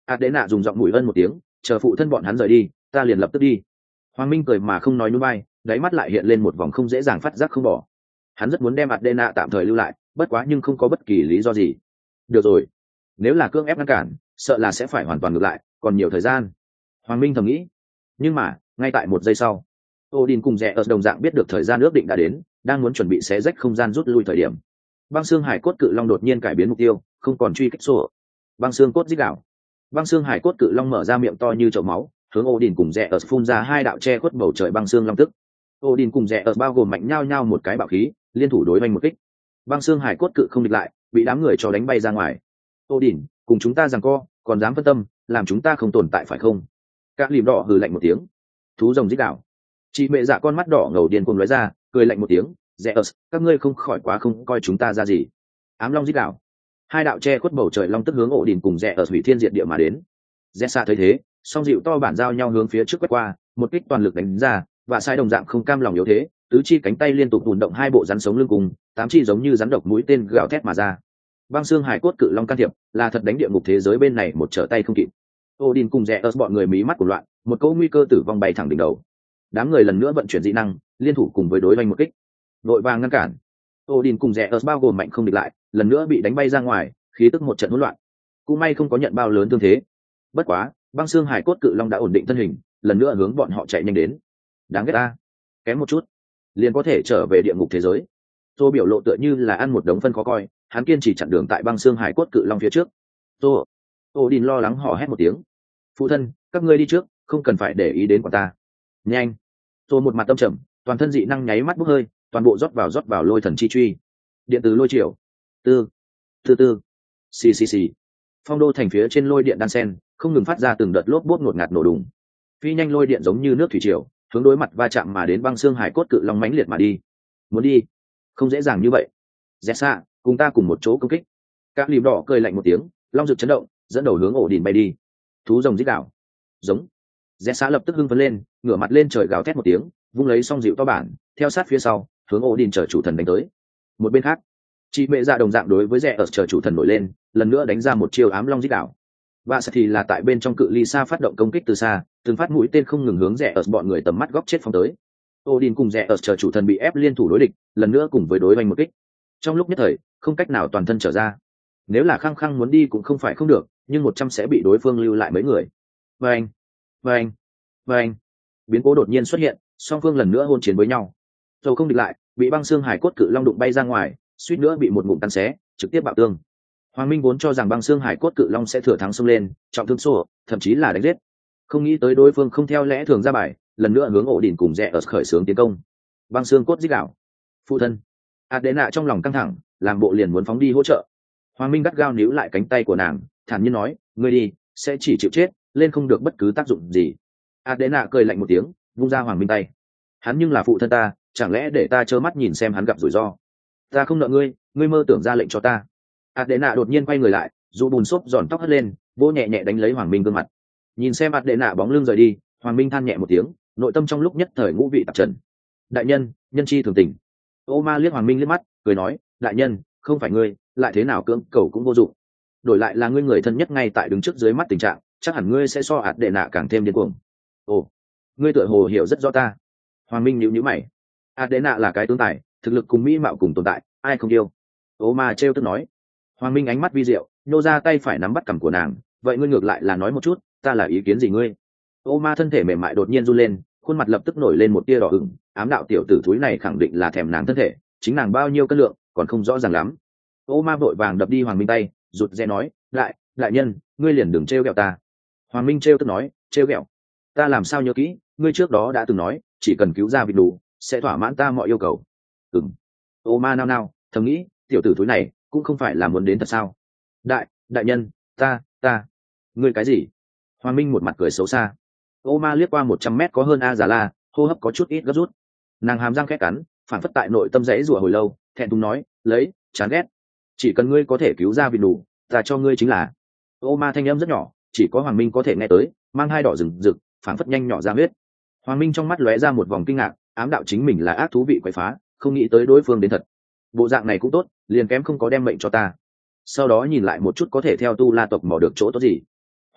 Adena dùng giọng mũi ân một tiếng, chờ phụ thân bọn hắn rời đi, ta liền lập tức đi. Hoàng Minh cười mà không nói nhún vai, đáy mắt lại hiện lên một vòng không dễ dàng phát giác không bỏ. Hắn rất muốn đem Adena tạm thời lưu lại, bất quá nhưng không có bất kỳ lý do gì. Được rồi, nếu là cưỡng ép ngăn cản, sợ là sẽ phải hoàn toàn ngược lại, còn nhiều thời gian. Hoàng Minh thầm nghĩ. Nhưng mà, ngay tại một giây sau, Odin cùng Rẽ ở đồng dạng biết được thời gian ước định đã đến, đang muốn chuẩn bị xé rách không gian rút lui thời điểm. Băng xương hải cốt cự long đột nhiên cải biến mục tiêu, không còn truy kích sổ. Băng xương cốt rít gào. Băng xương hải cốt cự long mở ra miệng to như chậu máu, hướng Odin cùng Rẽ ở phun ra hai đạo che khuất bầu trời băng xương long tức. Odin cùng Rẽ ở bao gồm mạnh nhau nhau một cái bạo khí, liên thủ đối oanh một kích. Băng xương hải cốt cự không địch lại, bị đám người cho đánh bay ra ngoài. Odin, cùng chúng ta giằng co, còn dám phân tâm, làm chúng ta không tồn tại phải không? Các lìm đỏ hừ lạnh một tiếng. Thú rồng rít gào. Chị mẹ dạ con mắt đỏ ngầu điên cuồng lóe ra, cười lạnh một tiếng, Zeus, các ngươi không khỏi quá không coi chúng ta ra gì. Ám long rít gào. Hai đạo che khuất bầu trời long tức hướng ổ đỉnh cùng Zeus hủy thiên diệt địa mà đến. Zeus thấy thế, song dịu to bản giao nhau hướng phía trước quét qua, một kích toàn lực đánh ra, và sai đồng dạng không cam lòng yếu thế, tứ chi cánh tay liên tục tùn động hai bộ rắn sống lưng cùng, tám chi giống như rắn độc mũi tên gào thét mà ra. Băng xương hải cốt cự long can thiệp, là thật đánh địa ngục thế giới bên này một trở tay không kịp. Odin cùng Zeus bọn người mí mắt của loạn, một cỗ nguy cơ tử vong bay thẳng đỉnh đầu. Đám người lần nữa vận chuyển dị năng, liên thủ cùng với đối oanh một kích, vội vàng ngăn cản. Odin cùng Zeus bao gồm mạnh không địch lại, lần nữa bị đánh bay ra ngoài, khí tức một trận hỗn loạn. Cũng may không có nhận bao lớn thương thế. Bất quá, băng xương hải cốt cự long đã ổn định thân hình, lần nữa hướng bọn họ chạy nhanh đến. Đáng ghét ta, kém một chút, liền có thể trở về địa ngục thế giới. Tô biểu lộ tựa như là ăn một đống phân khó coi, hắn kiên trì chặn đường tại băng xương hải cốt cự long phía trước. Tô, Odin lo lắng hò hét một tiếng. Phụ thân, các ngươi đi trước, không cần phải để ý đến quả ta. Nhanh. Tô một mặt tâm trầm, toàn thân dị năng nháy mắt bốc hơi, toàn bộ rót vào rót vào lôi thần chi truy. Điện từ lôi triều. Tư, tư tư. Xì xì xì. Phong đô thành phía trên lôi điện đan sen, không ngừng phát ra từng đợt lốp bốt ngột ngạt nổ đùng. Phi nhanh lôi điện giống như nước thủy triều, hướng đối mặt va chạm mà đến băng xương hải cốt cự long mãnh liệt mà đi. Muốn đi, không dễ dàng như vậy. Dẹt xạ, cùng ta cùng một chỗ công kích. Các lìm đỏ cười lạnh một tiếng, long rực chấn động, dẫn đầu hướng ổ đỉnh bay đi. Thú rồng rít gào. Giống. Dẹt xạ lập tức hưng phấn lên, ngửa mặt lên trời gào thét một tiếng, vung lấy song dịu to bản, theo sát phía sau, hướng ổ đỉnh chờ chủ thần đánh tới. Một bên khác, chị mẹ dạ đồng dạng đối với rẽ ở chờ chủ thần nổi lên, lần nữa đánh ra một chiêu ám long rít đảo. Và sẽ thì là tại bên trong cự ly xa phát động công kích từ xa, từng phát mũi tên không ngừng hướng rẽ ở bọn người tầm mắt góc chết phóng tới. Odin cùng rẽ ở chờ chủ thần bị ép liên thủ đối địch, lần nữa cùng với đối oanh một kích. Trong lúc nhất thời, không cách nào toàn thân trở ra. Nếu là khăng khăng muốn đi cũng không phải không được, nhưng một trăm sẽ bị đối phương lưu lại mấy người. Vâng, vâng, vâng. Biến cố đột nhiên xuất hiện, song phương lần nữa hôn chiến với nhau. Dầu không địch lại, bị băng xương hải cốt cự long đụng bay ra ngoài, suýt nữa bị một ngụm tan xé, trực tiếp bạo tương. Hoàng Minh vốn cho rằng băng xương hải cốt cự long sẽ thừa thắng xông lên, trọng thương xô, thậm chí là đánh giết. Không nghĩ tới đối phương không theo lẽ thường ra bài, lần nữa hướng ổ đỉnh cùng rẽ ở khởi xướng tiến công. Băng xương cốt rít gào. Phụ thân. Adena trong lòng căng thẳng, làm bộ liền muốn phóng đi hỗ trợ. Hoàng Minh gắt gao níu lại cánh tay của nàng, thản nhiên nói, ngươi đi, sẽ chỉ chịu chết, lên không được bất cứ tác dụng gì. Adena cười lạnh một tiếng, vung ra Hoàng Minh tay. Hắn nhưng là phụ thân ta, chẳng lẽ để ta trơ mắt nhìn xem hắn gặp rủi ro? Ta không nợ ngươi, ngươi mơ tưởng ra lệnh cho ta. Adena đột nhiên quay người lại, dù bùn xốp giòn tóc hất lên, vỗ nhẹ nhẹ đánh lấy Hoàng Minh gương mặt. Nhìn xem Adena bóng lưng rời đi, Hoàng Minh than nhẹ một tiếng, nội tâm trong lúc nhất thời ngũ vị tạp trần. Đại nhân, nhân chi thường tình. Oma liếc Hoàng Minh liếc mắt, cười nói, đại nhân, không phải ngươi, lại thế nào cưỡng cầu cũng vô dụng. Đổi lại là ngươi người thân nhất ngay tại đứng trước dưới mắt tình trạng, chắc hẳn ngươi sẽ so Adena càng thêm điên cuồng. Ồ, ngươi tựa hồ hiểu rất rõ ta. Hoàng Minh nhíu nhíu mày. Adena là cái tướng tài, thực lực cùng mỹ mạo cùng tồn tại, ai không yêu. Oma trêu tức nói. Hoàng Minh ánh mắt vi diệu, nhô ra tay phải nắm bắt cằm của nàng, vậy ngươi ngược lại là nói một chút, ta là ý kiến gì ngươi? Oma thân thể mềm mại đột nhiên run lên, khuôn mặt lập tức nổi lên một tia đỏ ửng, ám đạo tiểu tử thúi này khẳng định là thèm nàng thân thể, chính nàng bao nhiêu cân lượng, còn không rõ ràng lắm. Oma vội vàng đập đi Hoàng Minh tay, rụt rè nói, lại, đại nhân, ngươi liền đừng trêu ghẹo ta. Hoàng Minh trêu tức nói, trêu ghẹo? Ta làm sao nhớ kỹ, ngươi trước đó đã từng nói, chỉ cần cứu ra vịt đủ, sẽ thỏa mãn ta mọi yêu cầu. Ừm. Oma nao nao, thầm nghĩ, tiểu tử thúi này cũng không phải là muốn đến thật sao? Đại, đại nhân, ta, ta, ngươi cái gì? Hoàng Minh một mặt cười xấu xa. Oma liếc qua một trăm mét có hơn A Già La, hô hấp có chút ít gấp rút. Nàng hàm răng khẽ cắn, phản phất tại nội tâm rẫy rủa hồi lâu, thẹn thùng nói, lấy, chán ghét. Chỉ cần ngươi có thể cứu ra vịt đủ, ta cho ngươi chính là. Oma thanh âm rất nhỏ, chỉ có Hoàng Minh có thể nghe tới, mang hai đỏ rừng rực, phản phất nhanh nhỏ ra huyết. Hoàng Minh trong mắt lóe ra một vòng kinh ngạc, ám đạo chính mình là ác thú vị quậy phá, không nghĩ tới đối phương đến thật. Bộ dạng này cũng tốt, liền kém không có đem mệnh cho ta. Sau đó nhìn lại một chút có thể theo tu la tộc mò được chỗ tốt gì.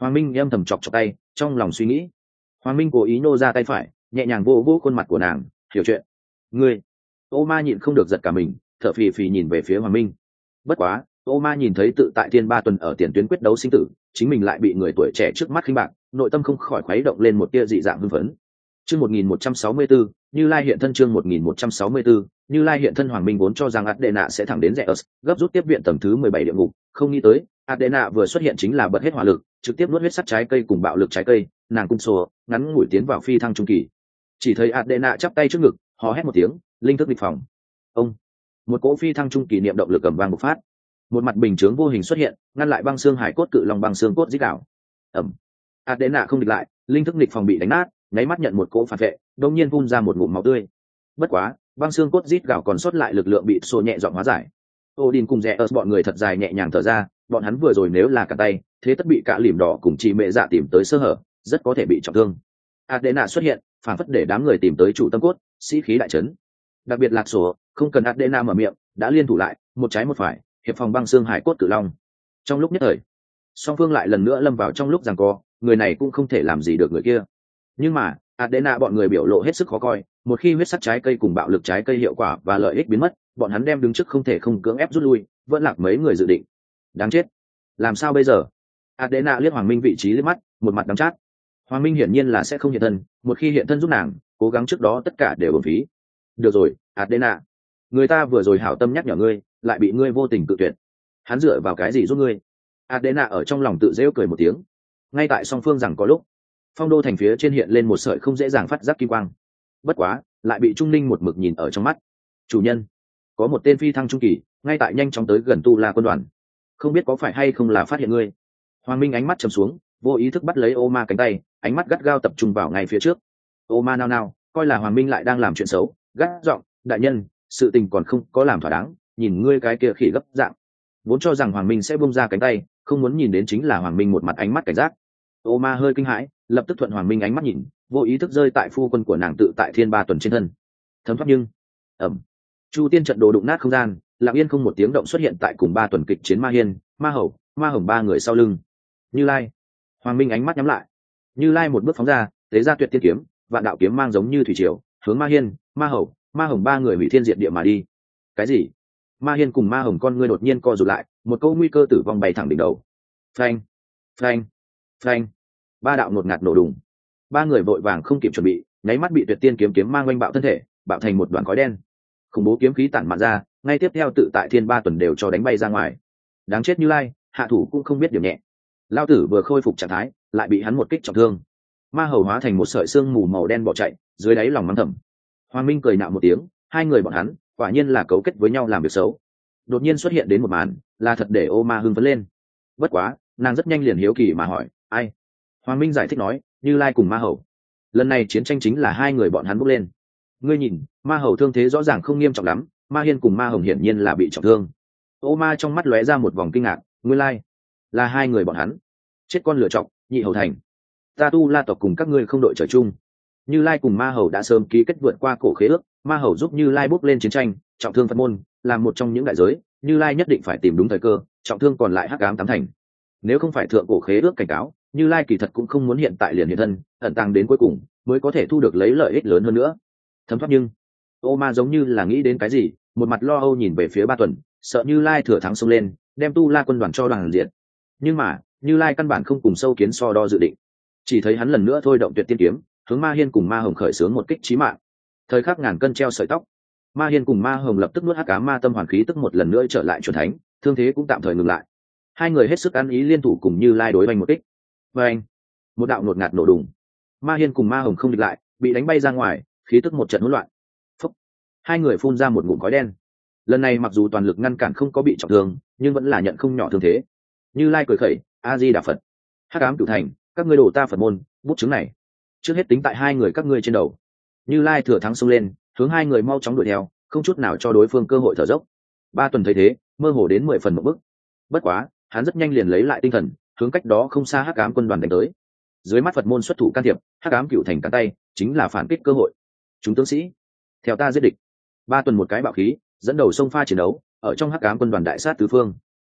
Hoàng Minh âm thầm chọc chọc tay, trong lòng suy nghĩ. Hoàng Minh cố ý nô ra tay phải, nhẹ nhàng vô vô khuôn mặt của nàng, hiểu chuyện. Ngươi, ô ma nhịn không được giật cả mình, thở phì phì nhìn về phía Hoàng Minh. Bất quá, ô ma nhìn thấy tự tại thiên ba tuần ở tiền tuyến quyết đấu sinh tử, chính mình lại bị người tuổi trẻ trước mắt khinh bạc, nội tâm không khỏi khuấy động lên một tia dị dạng hưng phấn. Chương một nghìn một trăm sáu mươi tư, Như Lai hiện thân. Chương một nghìn một trăm sáu mươi tư, Như Lai hiện thân. Hoàng Minh vốn cho rằng Adena sẽ thẳng đến Zeus, gấp rút tiếp viện tầng thứ mười bảy địa ngục, không nghĩ tới, Adena vừa xuất hiện chính là bật hết hỏa lực, trực tiếp nuốt huyết sắt trái cây cùng bạo lực trái cây, nàng cung sổ, ngắn ngủi tiến vào phi thăng trung kỳ. Chỉ thấy Adena chắp tay trước ngực, hò hét một tiếng, linh thức nghịch phòng. Ông, một cỗ phi thăng trung kỳ niệm động lực cầm vang bộc phát. Một mặt bình chướng vô hình xuất hiện, ngăn lại băng xương hải cốt cự long băng xương cốt dít đảo. Ẩm. Adena không địch lại, linh thức nghịch phòng bị đánh nát, nháy mắt nhận một cỗ phản vệ, đột nhiên phun ra một ngụm máu tươi. Bất quá, băng xương cốt rít gào còn sót lại lực lượng bị xô nhẹ dọn hóa giải. Odin cùng rẽ ớt bọn người thật dài nhẹ nhàng thở ra, bọn hắn vừa rồi nếu là cả tay, thế tất bị cả lìm đỏ cùng chị mẹ dạ tìm tới sơ hở, rất có thể bị trọng thương. Adena xuất hiện, phản phất để đám người tìm tới chủ tâm cốt, sĩ khí đại chấn. Đặc biệt lạc sổ, không cần Adena mở miệng, đã liên thủ lại, một trái một phải, hiệp phòng băng xương hải cốt cự long. Trong lúc nhất thời, song phương lại lần nữa lâm vào trong lúc giằng co, người này cũng không thể làm gì được người kia. Nhưng mà Adena bọn người biểu lộ hết sức khó coi, một khi huyết sắc trái cây cùng bạo lực trái cây hiệu quả và lợi ích biến mất, bọn hắn đem đứng trước không thể không cưỡng ép rút lui, vẫn lạc mấy người dự định. Đáng chết, làm sao bây giờ? Adena liếc Hoàng Minh vị trí liếc mắt, một mặt đắng chát. Hoàng Minh hiển nhiên là sẽ không hiện thân, một khi hiện thân giúp nàng, cố gắng trước đó tất cả đều uổng phí. Được rồi, Adena, người ta vừa rồi hảo tâm nhắc nhở ngươi, lại bị ngươi vô tình cự tuyệt. Hắn dựa vào cái gì giúp ngươi? Adena ở trong lòng tự giễu cười một tiếng. Ngay tại song phương rằng có lúc, phong đô thành phía trên hiện lên một sợi không dễ dàng phát giác kim quang. Bất quá, lại bị Trung Ninh một mực nhìn ở trong mắt. Chủ nhân, có một tên phi thăng trung kỳ, ngay tại nhanh chóng tới gần Tu La quân đoàn. Không biết có phải hay không là phát hiện ngươi. Hoàng Minh ánh mắt trầm xuống, vô ý thức bắt lấy ô ma cánh tay, ánh mắt gắt gao tập trung vào ngay phía trước. Ô ma nao nao, coi là Hoàng Minh lại đang làm chuyện xấu, gắt giọng, đại nhân, sự tình còn không có làm thỏa đáng, nhìn ngươi cái kia khỉ gấp dạng. Vốn cho rằng Hoàng Minh sẽ buông ra cánh tay, không muốn nhìn đến chính là Hoàng Minh một mặt ánh mắt cảnh giác. Ô ma hơi kinh hãi, lập tức thuận Hoàng Minh ánh mắt nhìn, vô ý thức rơi tại phu quân của nàng tự tại thiên ba tuần trên thân. Thấm thoát nhưng ẩm, chu tiên trận đồ đụng nát không gian, lặng yên không một tiếng động xuất hiện tại cùng ba tuần kịch chiến ma hiên, ma hầu, ma hồng ba người sau lưng. Như Lai, Hoàng Minh ánh mắt nhắm lại. Như Lai một bước phóng ra, tế ra tuyệt tiên kiếm, vạn đạo kiếm mang giống như thủy triều, hướng ma hiên, ma hầu, ma hồng ba người hủy thiên diệt địa mà đi. Cái gì? Ma hiên cùng ma hồng con ngươi đột nhiên co rụt lại, một câu nguy cơ tử vong bay thẳng đỉnh đầu. Phanh, phanh, phanh, ba đạo ngột ngạt nổ đùng. Ba người vội vàng không kịp chuẩn bị, nháy mắt bị tuyệt tiên kiếm kiếm mang oanh bạo thân thể, bạo thành một đoàn khói đen. Khủng bố kiếm khí tản mạn ra, ngay tiếp theo tự tại thiên ba tuần đều cho đánh bay ra ngoài. Đáng chết Như Lai, hạ thủ cũng không biết điểm nhẹ. Lao tử vừa khôi phục trạng thái, lại bị hắn một kích trọng thương. Ma hầu hóa thành một sợi xương mù màu đen bỏ chạy, dưới đáy lòng mắng thầm. Hoàng Minh cười nạo một tiếng, hai người bọn hắn quả nhiên là cấu kết với nhau làm việc xấu. Đột nhiên xuất hiện đến một màn, là thật để ô ma hưng phấn lên. Bất quá, nàng rất nhanh liền hiếu kỳ mà hỏi, ai? Hoàng Minh giải thích nói, Như Lai cùng ma hầu. Lần này chiến tranh chính là hai người bọn hắn bốc lên. Ngươi nhìn, ma hầu thương thế rõ ràng không nghiêm trọng lắm, ma hiên cùng ma hồng hiển nhiên là bị trọng thương. Ô ma trong mắt lóe ra một vòng kinh ngạc, nguyên lai là hai người bọn hắn. Chết con lựa chọc, nhị hầu thành. Ta Tu La tộc cùng các ngươi không đội trời chung. Như Lai cùng ma hầu đã sớm ký kết vượt qua cổ khế ước, ma hầu giúp Như Lai bốc lên chiến tranh, trọng thương Phật môn, làm một trong những đại giới, Như Lai nhất định phải tìm đúng thời cơ, trọng thương còn lại hắc ám tám thành. Nếu không phải thượng cổ khế ước cảnh cáo, Như Lai kỳ thật cũng không muốn hiện tại liền hiện thân, ẩn tàng đến cuối cùng mới có thể thu được lấy lợi ích lớn hơn nữa. Thấm thoát nhưng ô ma giống như là nghĩ đến cái gì, một mặt lo âu nhìn về phía ba tuần, sợ Như Lai thừa thắng xông lên, đem Tu La quân đoàn cho đoàn diện. Nhưng mà Như Lai căn bản không cùng sâu kiến so đo dự định, chỉ thấy hắn lần nữa thôi động tuyệt tiên kiếm, hướng ma hiên cùng ma hồng khởi xướng một kích chí mạng. Thời khắc ngàn cân treo sợi tóc, ma hiên cùng ma hồng lập tức nuốt hắc ám ma tâm hoàn khí, tức một lần nữa trở lại chuẩn thánh, thương thế cũng tạm thời ngừng lại. Hai người hết sức ăn ý liên thủ cùng Như Lai đối oanh một kích. Và anh, một đạo ngột ngạt nổ đùng, ma hiên cùng ma hồng không địch lại, bị đánh bay ra ngoài, khí tức một trận hỗn loạn. Phúc. Hai người phun ra một ngụm khói đen. Lần này mặc dù toàn lực ngăn cản không có bị trọng thương, nhưng vẫn là nhận không nhỏ thương thế. Như Lai cười khẩy, a di đà Phật. Hắc ám cửu thành, các ngươi đổ ta Phật môn, bút chứng này trước hết tính tại hai người các ngươi trên đầu. Như Lai thừa thắng xông lên, hướng hai người mau chóng đuổi theo, không chút nào cho đối phương cơ hội thở dốc. Ba tuần thấy thế, mơ hồ đến mười phần một bức. Bất quá, hắn rất nhanh liền lấy lại tinh thần, hướng cách đó không xa hắc ám quân đoàn đánh tới. Dưới mắt Phật môn xuất thủ can thiệp, hắc ám cửu thành cản tay, chính là phản kích cơ hội. Chúng tướng sĩ, theo ta giết địch. Ba tuần một cái bạo khí, dẫn đầu sông pha chiến đấu, ở trong hắc ám quân đoàn đại sát tứ phương.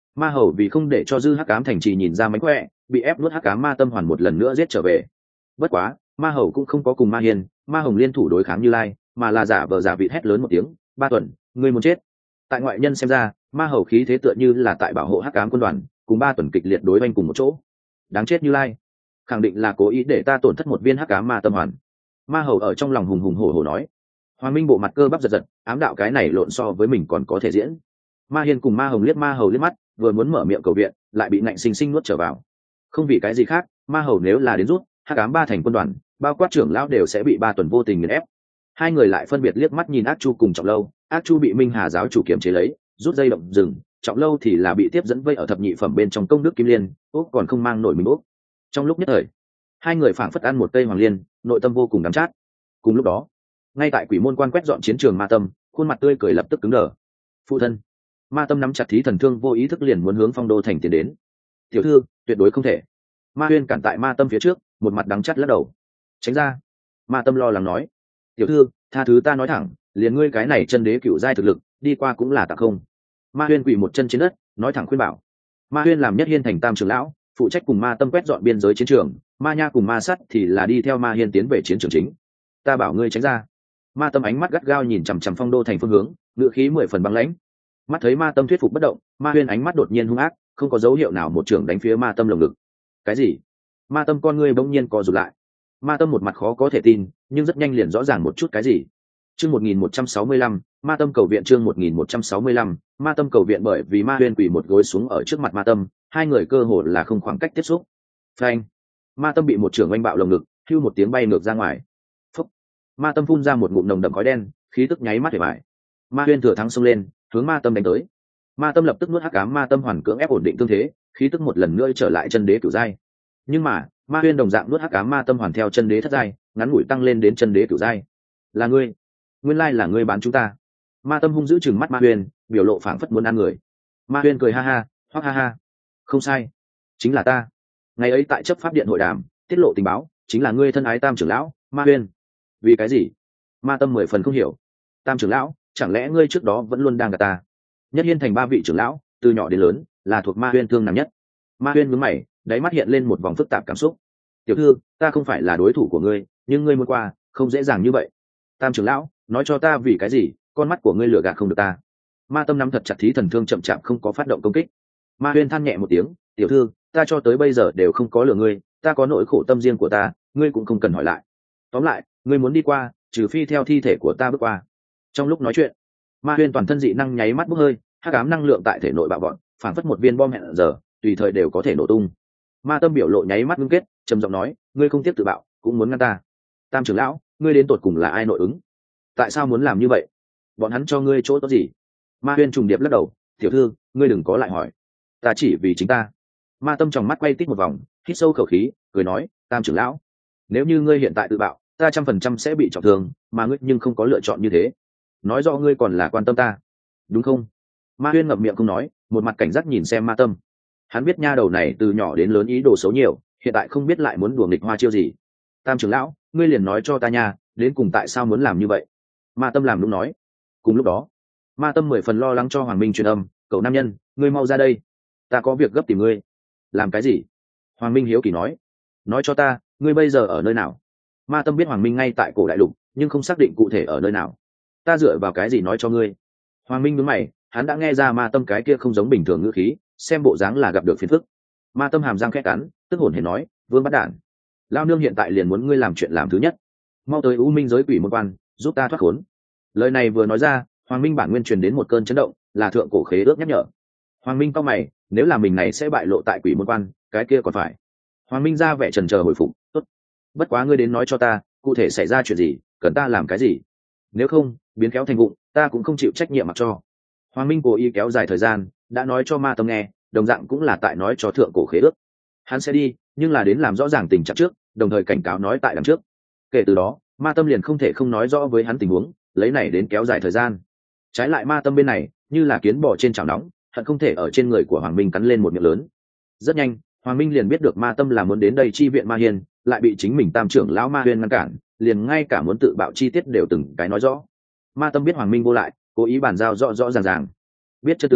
Ma hầu vì không để cho dư hắc ám thành trì nhìn ra mánh khỏe, bị ép nuốt hắc ám ma tâm hoàn một lần nữa giết trở về. Bất quá ma hầu cũng không có cùng ma hiền ma hồng liên thủ đối kháng Như Lai, mà là giả vờ giả vịt hét lớn một tiếng: Ba Tuần, ngươi muốn chết. Tại ngoại nhân xem ra, ma hầu khí thế tựa như là tại bảo hộ hắc ám quân đoàn, cùng Ba Tuần kịch liệt đối oanh cùng một chỗ. Đáng chết Như Lai, khẳng định là cố ý để ta tổn thất một viên hắc ám ma tâm hoàn. Ma hầu ở trong lòng hùng hùng hổ hổ nói. Hoàng Minh bộ mặt cơ bắp giật giật, ám đạo cái này lộn so với mình còn có thể diễn. Ma hiền cùng ma hồng liếc ma hầu liếc mắt, vừa muốn mở miệng cầu viện, lại bị ngạnh sinh sinh nuốt trở vào. Không vì cái gì khác, ma hầu nếu là đến rút hắc ám ba thành quân đoàn, bao quát trưởng lão đều sẽ bị Ba Tuần vô tình nghiền ép. Hai người lại phân biệt liếc mắt nhìn Ác Chu cùng Trọng Lâu. Ác Chu bị Minh Hà giáo chủ kiềm chế lấy, rút dây động rừng. Trọng Lâu thì là bị tiếp dẫn vây ở thập nhị phẩm bên trong công đức kim liên, úc còn không mang nổi mình úc. Trong lúc nhất thời, hai người phảng phất ăn một cây hoàng liên, nội tâm vô cùng đắng chát. Cùng lúc đó, ngay tại Quỷ Môn Quan quét dọn chiến trường Ma Tâm, khuôn mặt tươi cười lập tức cứng đờ. Phụ thân. Ma Tâm nắm chặt thí thần thương, vô ý thức liền muốn hướng Phong Đô thành tiến đến. Tiểu thư, tuyệt đối không thể. Ma Huyên cản tại Ma Tâm phía trước, một mặt đắng chát lắc đầu. Tránh ra. Ma Tâm lo lắng nói. Tiểu thư, tha thứ ta nói thẳng, liền ngươi cái này chân đế cựu giai thực lực, đi qua cũng là tặng không. Ma Huyên quỳ một chân trên đất, nói thẳng khuyên bảo. Ma Huyên làm Nhất Hiên thành tam trưởng lão, phụ trách cùng Ma Tâm quét dọn biên giới chiến trường, Ma Nha cùng Ma Sắt thì là đi theo Ma Hiên tiến về chiến trường chính. Ta bảo ngươi tránh ra. Ma Tâm ánh mắt gắt gao nhìn chằm chằm Phong Đô thành phương hướng, ngữ khí mười phần băng lãnh. Mắt thấy Ma Tâm thuyết phục bất động, Ma Huyên ánh mắt đột nhiên hung ác, không có dấu hiệu nào một trưởng đánh phía Ma Tâm lồng ngực. Cái gì? Ma Tâm con ngươi bỗng nhiên co rụt lại. Ma Tâm một mặt khó có thể tin, nhưng rất nhanh liền rõ ràng một chút cái gì. Chương một nghìn một trăm sáu mươi lăm, Ma Tâm cầu viện. Chương một nghìn một trăm sáu mươi lăm, Ma Tâm cầu viện. Bởi vì Ma Huyên quỳ một gối xuống ở trước mặt Ma Tâm, hai người cơ hồ là không khoảng cách tiếp xúc. Phanh! Ma Tâm bị một trưởng oanh bạo lồng ngực, hưu một tiếng bay ngược ra ngoài. Phúc! Ma Tâm phun ra một ngụm nồng đậm khói đen, khí tức nháy mắt hể bại. Ma Huyên thừa thắng xông lên, hướng Ma Tâm đánh tới. Ma Tâm lập tức nuốt hắc ám ma tâm hoàn cưỡng ép ổn định tương thế, khí tức một lần nữa trở lại chân đế cửu giai. Nhưng mà, Ma Huyên đồng dạng nuốt hắc ám ma tâm hoàn theo chân đế thất giai, ngắn ngủi tăng lên đến chân đế cửu giai. Là ngươi, nguyên lai là ngươi bán chúng ta. Ma Tâm hung dữ chừng mắt Ma Huyên, biểu lộ phảng phất muốn ăn người. Ma Huyên cười ha ha, hoắc ha ha. Không sai, chính là ta. Ngày ấy tại chấp pháp điện hội đàm, tiết lộ tình báo, chính là ngươi thân ái tam trưởng lão, Ma Huyên. Vì cái gì? Ma Tâm mười phần không hiểu. Tam trưởng lão, chẳng lẽ ngươi trước đó vẫn luôn đang gạt ta? Nhất Hiên thành ba vị trưởng lão, từ nhỏ đến lớn, là thuộc Ma Huyên thương nặng nhất. Ma Huyên nhướng mày, đáy mắt hiện lên một vòng phức tạp cảm xúc. Tiểu thư, ta không phải là đối thủ của ngươi, nhưng ngươi muốn qua, không dễ dàng như vậy. Tam trưởng lão, nói cho ta vì cái gì, con mắt của ngươi lừa gạt không được ta. Ma Tâm nắm thật chặt thí thần thương, chậm chạp không có phát động công kích. Ma Huyên than nhẹ một tiếng, tiểu thư, ta cho tới bây giờ đều không có lừa ngươi, ta có nỗi khổ tâm riêng của ta, ngươi cũng không cần hỏi lại. Tóm lại, ngươi muốn đi qua, trừ phi theo thi thể của ta bước qua. Trong lúc nói chuyện, Ma Huyên toàn thân dị năng nháy mắt bốc hơi, hắc ám năng lượng tại thể nội bạo bọn, phản phất một viên bom hẹn giờ, tùy thời đều có thể nổ tung. Ma Tâm biểu lộ nháy mắt ngưng kết, trầm giọng nói, ngươi không tiếp tự bạo, cũng muốn ngăn ta. Tam trưởng lão, ngươi đến tột cùng là ai nội ứng? Tại sao muốn làm như vậy? Bọn hắn cho ngươi chỗ tốt gì? Ma Huyên trùng điệp lắc đầu, tiểu thư, ngươi đừng có lại hỏi, ta chỉ vì chính ta. Ma Tâm tròng mắt quay tít một vòng, hít sâu khẩu khí, cười nói, tam trưởng lão, nếu như ngươi hiện tại tự bạo, ta trăm phần trăm sẽ bị trọng thương, mà ngươi nhưng không có lựa chọn như thế, nói rõ ngươi còn là quan tâm ta, đúng không? Ma Huyên ngậm miệng không nói, một mặt cảnh giác nhìn xem Ma Tâm. Hắn biết nha đầu này từ nhỏ đến lớn ý đồ xấu nhiều, hiện tại không biết lại muốn đùa nghịch hoa chiêu gì. Tam trưởng lão, ngươi liền nói cho ta nha, đến cùng tại sao muốn làm như vậy? Ma Tâm làm đúng nói. Cùng lúc đó, Ma Tâm mười phần lo lắng cho Hoàng Minh truyền âm, cậu nam nhân, ngươi mau ra đây, ta có việc gấp tìm ngươi. Làm cái gì? Hoàng Minh hiếu kỳ nói. Nói cho ta, ngươi bây giờ ở nơi nào? Ma Tâm biết Hoàng Minh ngay tại cổ đại lục, nhưng không xác định cụ thể ở nơi nào. Ta dựa vào cái gì nói cho ngươi? Hoàng Minh nhướng mày, hắn đã nghe ra Ma Tâm cái kia không giống bình thường ngữ khí, xem bộ dáng là gặp được phiền phức. Ma Tâm hàm răng khẽ cắn, tức hồn hển nói, Vương Bắt Đản, lao nương hiện tại liền muốn ngươi làm chuyện làm thứ nhất, mau tới U Minh giới Quỷ Môn Quan, giúp ta thoát khốn. Lời này vừa nói ra, Hoàng Minh bản nguyên truyền đến một cơn chấn động, là thượng cổ khế ước nhắc nhở. Hoàng Minh cau mày, nếu là mình này sẽ bại lộ tại Quỷ Môn Quan, cái kia còn phải. Hoàng Minh ra vẻ chần chờ hồi phục, tốt, bất quá ngươi đến nói cho ta, cụ thể xảy ra chuyện gì, cần ta làm cái gì? Nếu không, biến kéo thành vụng, ta cũng không chịu trách nhiệm mặc cho. Hoàng Minh cố ý kéo dài thời gian, đã nói cho Ma Tâm nghe, đồng dạng cũng là tại nói cho thượng cổ khế ước. Hắn sẽ đi, nhưng là đến làm rõ ràng tình trạng trước, đồng thời cảnh cáo nói tại đằng trước. Kể từ đó, Ma Tâm liền không thể không nói rõ với hắn tình huống, lấy này đến kéo dài thời gian. Trái lại Ma Tâm bên này, như là kiến bò trên chảo nóng, hận không thể ở trên người của Hoàng Minh cắn lên một miệng lớn. Rất nhanh, Hoàng Minh liền biết được Ma Tâm là muốn đến đây chi viện Ma Hiên, lại bị chính mình tam trưởng lão Ma Huyên ngăn cản, liền ngay cả muốn tự bạo chi tiết đều từng cái nói rõ. Ma Tâm biết Hoàng Minh vô lại, cố ý bàn giao rõ rõ ràng ràng. Biết chân tướng,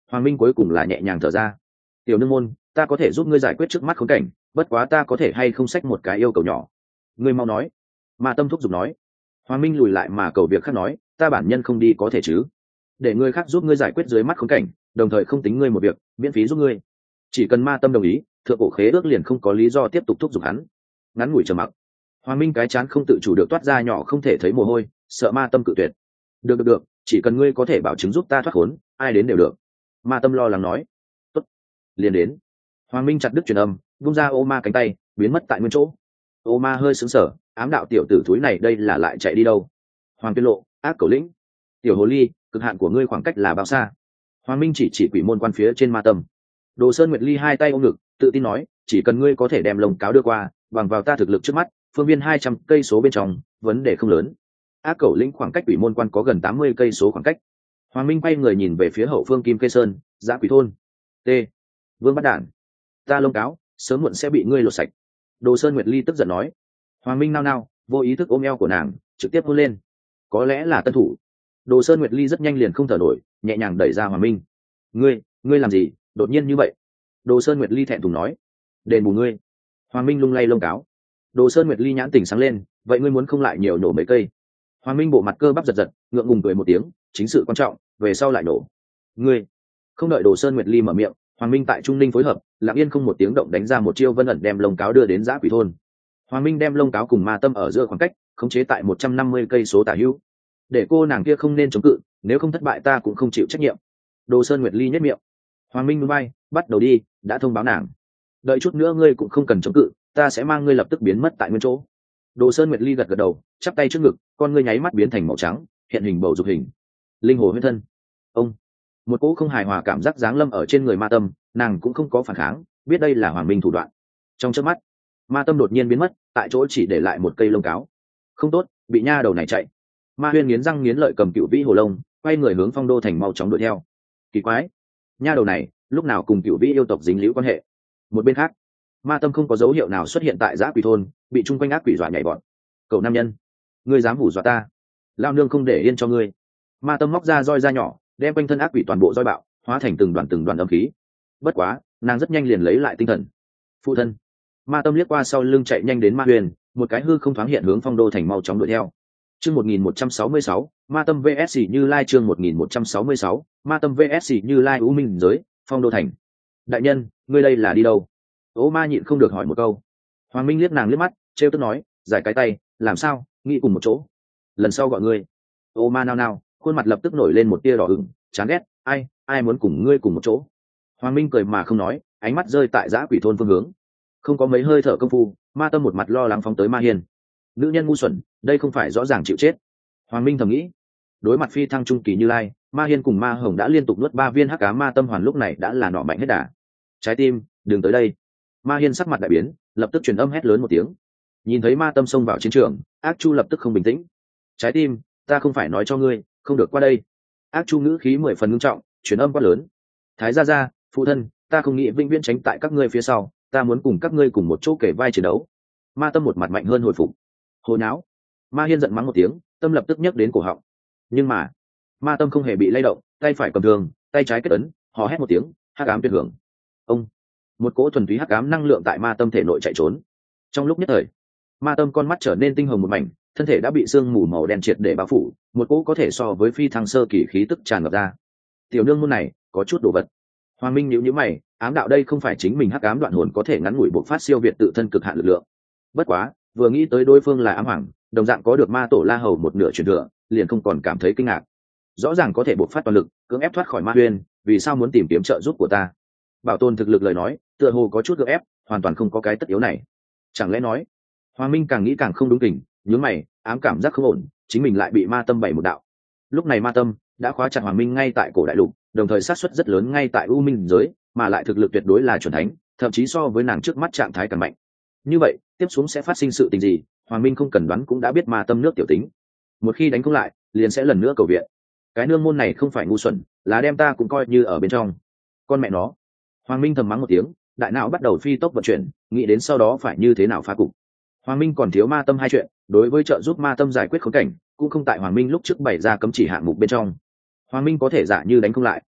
Hoàng Minh cuối cùng là nhẹ nhàng thở ra. Tiểu nương môn, ta có thể giúp ngươi giải quyết trước mắt khốn cảnh, bất quá ta có thể hay không xách một cái yêu cầu nhỏ. Ngươi mau nói. Ma Tâm thúc giục nói. Hoàng Minh lùi lại mà cầu việc khác nói, ta bản nhân không đi có thể chứ? Để người khác giúp ngươi giải quyết dưới mắt khốn cảnh, đồng thời không tính ngươi một việc, miễn phí giúp ngươi. Chỉ cần Ma Tâm đồng ý, thượng cổ khế ước liền không có lý do tiếp tục thúc giục hắn. Ngắn ngủi trầm mặc. Hoàng Minh cái chán không tự chủ được toát ra nhỏ không thể thấy mồ hôi, sợ Ma Tâm cự tuyệt. Được được được, chỉ cần ngươi có thể bảo chứng giúp ta thoát khốn, ai đến đều được. Ma Tâm lo lắng nói. Tốt, liền đến. Hoàng Minh chặt đứt truyền âm, vung ra ô ma cánh tay, biến mất tại nguyên chỗ. Ô ma hơi sững sờ, ám đạo tiểu tử thúi này đây là lại chạy đi đâu? Hoàng Tiên Lộ, ác cầu lĩnh, tiểu hồ ly, cực hạn của ngươi khoảng cách là bao xa? Hoàng Minh chỉ chỉ quỷ môn quan phía trên Ma Tâm. Đồ Sơn Nguyệt Ly hai tay ôm ngực, tự tin nói, chỉ cần ngươi có thể đem lồng cáo đưa qua, bằng vào ta thực lực trước mắt, phương viên hai trăm cây số bên trong, vấn đề không lớn. Ác cầu lĩnh khoảng cách quỷ môn quan có gần tám mươi cây số khoảng cách. Hoàng Minh quay người nhìn về phía hậu phương Kim Kê Sơn, Dã Quỷ thôn. T. Vương Bắt Đản, ta lông cáo, sớm muộn sẽ bị ngươi lột sạch. Đồ Sơn Nguyệt Ly tức giận nói. Hoàng Minh nao nao, vô ý thức ôm eo của nàng, trực tiếp hôn lên. Có lẽ là tân thủ. Đồ Sơn Nguyệt Ly rất nhanh liền không thở nổi, nhẹ nhàng đẩy ra Hoàng Minh. Ngươi, ngươi làm gì, đột nhiên như vậy? Đồ Sơn Nguyệt Ly thẹn thùng nói. Đền bù ngươi. Hoàng Minh lung lay lông cáo. Đồ Sơn Nguyệt Ly nhãn tỉnh sáng lên, vậy ngươi muốn không lại nhiều nổ mấy cây? Hoàng Minh bộ mặt cơ bắp giật giật, ngượng ngùng cười một tiếng, chính sự quan trọng, về sau lại nổ. Ngươi. Không đợi Đồ Sơn Nguyệt Ly mở miệng, Hoàng Minh tại Trung Ninh phối hợp, lặng yên không một tiếng động đánh ra một chiêu vân ẩn đem lông cáo đưa đến Dã Quỷ thôn. Hoàng Minh đem lông cáo cùng Ma Tâm ở giữa khoảng cách, khống chế tại một trăm năm mươi cây số tả hữu. Để cô nàng kia không nên chống cự, nếu không thất bại ta cũng không chịu trách nhiệm. Đồ Sơn Nguyệt Ly nhếch miệng. Hoàng Minh núi bay, bắt đầu đi, đã thông báo nàng. Đợi chút nữa ngươi cũng không cần chống cự, ta sẽ mang ngươi lập tức biến mất tại nguyên chỗ. Đồ Sơn Nguyệt Ly gật gật đầu, chắp tay trước ngực, con ngươi nháy mắt biến thành màu trắng, hiện hình bầu dục hình. Linh hồ huyết thân. Ông. Một cỗ không hài hòa cảm giác giáng lâm ở trên người Ma Tâm, nàng cũng không có phản kháng, biết đây là Hoàng Minh thủ đoạn. Trong chớp mắt, Ma Tâm đột nhiên biến mất, tại chỗ chỉ để lại một cây lông cáo. Không tốt, bị nha đầu này chạy. Ma Huyên nghiến răng nghiến lợi cầm cựu vĩ hồ lông, quay người hướng Phong Đô thành mau chóng đuổi theo. Kỳ quái, nha đầu này lúc nào cùng cựu vĩ yêu tộc dính líu quan hệ? Một bên khác, Ma Tâm không có dấu hiệu nào xuất hiện tại Dã Quỷ thôn, bị chung quanh ác quỷ dọa nhảy bọn. Cậu nam nhân, ngươi dám hủ dọa ta? Lao nương không để yên cho ngươi. Ma Tâm móc ra roi da nhỏ, đem quanh thân ác quỷ toàn bộ roi bạo, hóa thành từng đoàn từng đoàn âm khí. Bất quá, nàng rất nhanh liền lấy lại tinh thần. Phụ thân. Ma Tâm liếc qua sau lưng chạy nhanh đến Ma Huyền, một cái hư không thoáng hiện hướng Phong Đô thành mau chóng đuổi theo. Chương một nghìn một trăm sáu mươi sáu, Ma Tâm vs Như Lai chương một nghìn một trăm sáu mươi sáu, Ma Tâm vs Như Lai U Minh giới, Phong Đô thành. Đại nhân, ngươi đây là đi đâu? Ô Ma nhịn không được hỏi một câu. Hoàng Minh liếc nàng liếc mắt, trêu tức nói, giải cái tay, làm sao, nghĩ cùng một chỗ. Lần sau gọi ngươi. Ô Ma nao nao, khuôn mặt lập tức nổi lên một tia đỏ ửng, chán ghét, ai, ai muốn cùng ngươi cùng một chỗ. Hoàng Minh cười mà không nói, ánh mắt rơi tại Dã Quỷ thôn phương hướng. Không có mấy hơi thở công phu, Ma Tâm một mặt lo lắng phóng tới Ma Hiên. Nữ nhân ngu xuẩn, đây không phải rõ ràng chịu chết. Hoàng Minh thầm nghĩ. Đối mặt phi thăng trung kỳ Như Lai, Ma Hiên cùng Ma Hồng đã liên tục nuốt ba viên hắc ám ma tâm hoàn, lúc này đã là nọ mạnh hết đà. Trái tim, đừng tới đây. Ma Hiên sắc mặt đại biến, lập tức truyền âm hét lớn một tiếng. Nhìn thấy ma tâm xông vào chiến trường, Ác Chu lập tức không bình tĩnh. Trái tim, ta không phải nói cho ngươi, không được qua đây. Ác Chu ngữ khí mười phần ngưng trọng, truyền âm quát lớn. Thái gia gia, phụ thân, ta không nghĩ vĩnh viễn tránh tại các ngươi phía sau, ta muốn cùng các ngươi cùng một chỗ kể vai chiến đấu. Ma tâm một mặt mạnh hơn hồi phục. Hồi não. Ma Hiên giận mắng một tiếng, tâm lập tức nhấc đến cổ họng. Nhưng mà, ma tâm không hề bị lay động, tay phải cầm thường, tay trái kết ấn, hò hét một tiếng, hắc ám tuyệt hưởng. Ông. Một cỗ thuần túy hắc ám năng lượng tại ma tâm thể nội chạy trốn. Trong lúc nhất thời, ma tâm con mắt trở nên tinh hồng một mảnh, thân thể đã bị sương mù màu đen triệt để bao phủ, một cỗ có thể so với phi thăng sơ kỳ khí tức tràn ngập ra. Tiểu nương môn này có chút đồ vật. Hoàng Minh nhíu nhíu mày, ám đạo đây không phải chính mình hắc ám đoạn hồn có thể ngắn ngủi bộc phát siêu việt tự thân cực hạn lực lượng. Bất quá, vừa nghĩ tới đối phương là ám hoàng, đồng dạng có được ma tổ La Hầu một nửa truyền thừa, liền không còn cảm thấy kinh ngạc. Rõ ràng có thể bộc phát toàn lực, cưỡng ép thoát khỏi ma huyên, vì sao muốn tìm kiếm trợ giúp của ta? Bảo tồn thực lực lời nói, tựa hồ có chút gượng ép, hoàn toàn không có cái tất yếu này. Chẳng lẽ nói, Hoàng Minh càng nghĩ càng không đúng kình, nhướng mày, ám cảm giác không ổn, chính mình lại bị ma tâm bảy một đạo. Lúc này ma tâm đã khóa chặt Hoàng Minh ngay tại cổ đại lục, đồng thời sát suất rất lớn ngay tại U Minh giới, mà lại thực lực tuyệt đối là chuẩn thánh, thậm chí so với nàng trước mắt trạng thái càng mạnh. Như vậy, tiếp xuống sẽ phát sinh sự tình gì, Hoàng Minh không cần đoán cũng đã biết ma tâm nước tiểu tính. Một khi đánh không lại, liền sẽ lần nữa cầu viện. Cái nương môn này không phải ngu xuẩn, là đem ta cũng coi như ở bên trong. Con mẹ nó. Hoàng Minh thầm mắng một tiếng, đại não bắt đầu phi tốc vận chuyển, nghĩ đến sau đó phải như thế nào phá cục. Hoàng Minh còn thiếu ma tâm hai chuyện, đối với trợ giúp ma tâm giải quyết khốn cảnh, cũng không tại Hoàng Minh lúc trước bày ra cấm chỉ hạng mục bên trong. Hoàng Minh có thể giả như đánh không lại,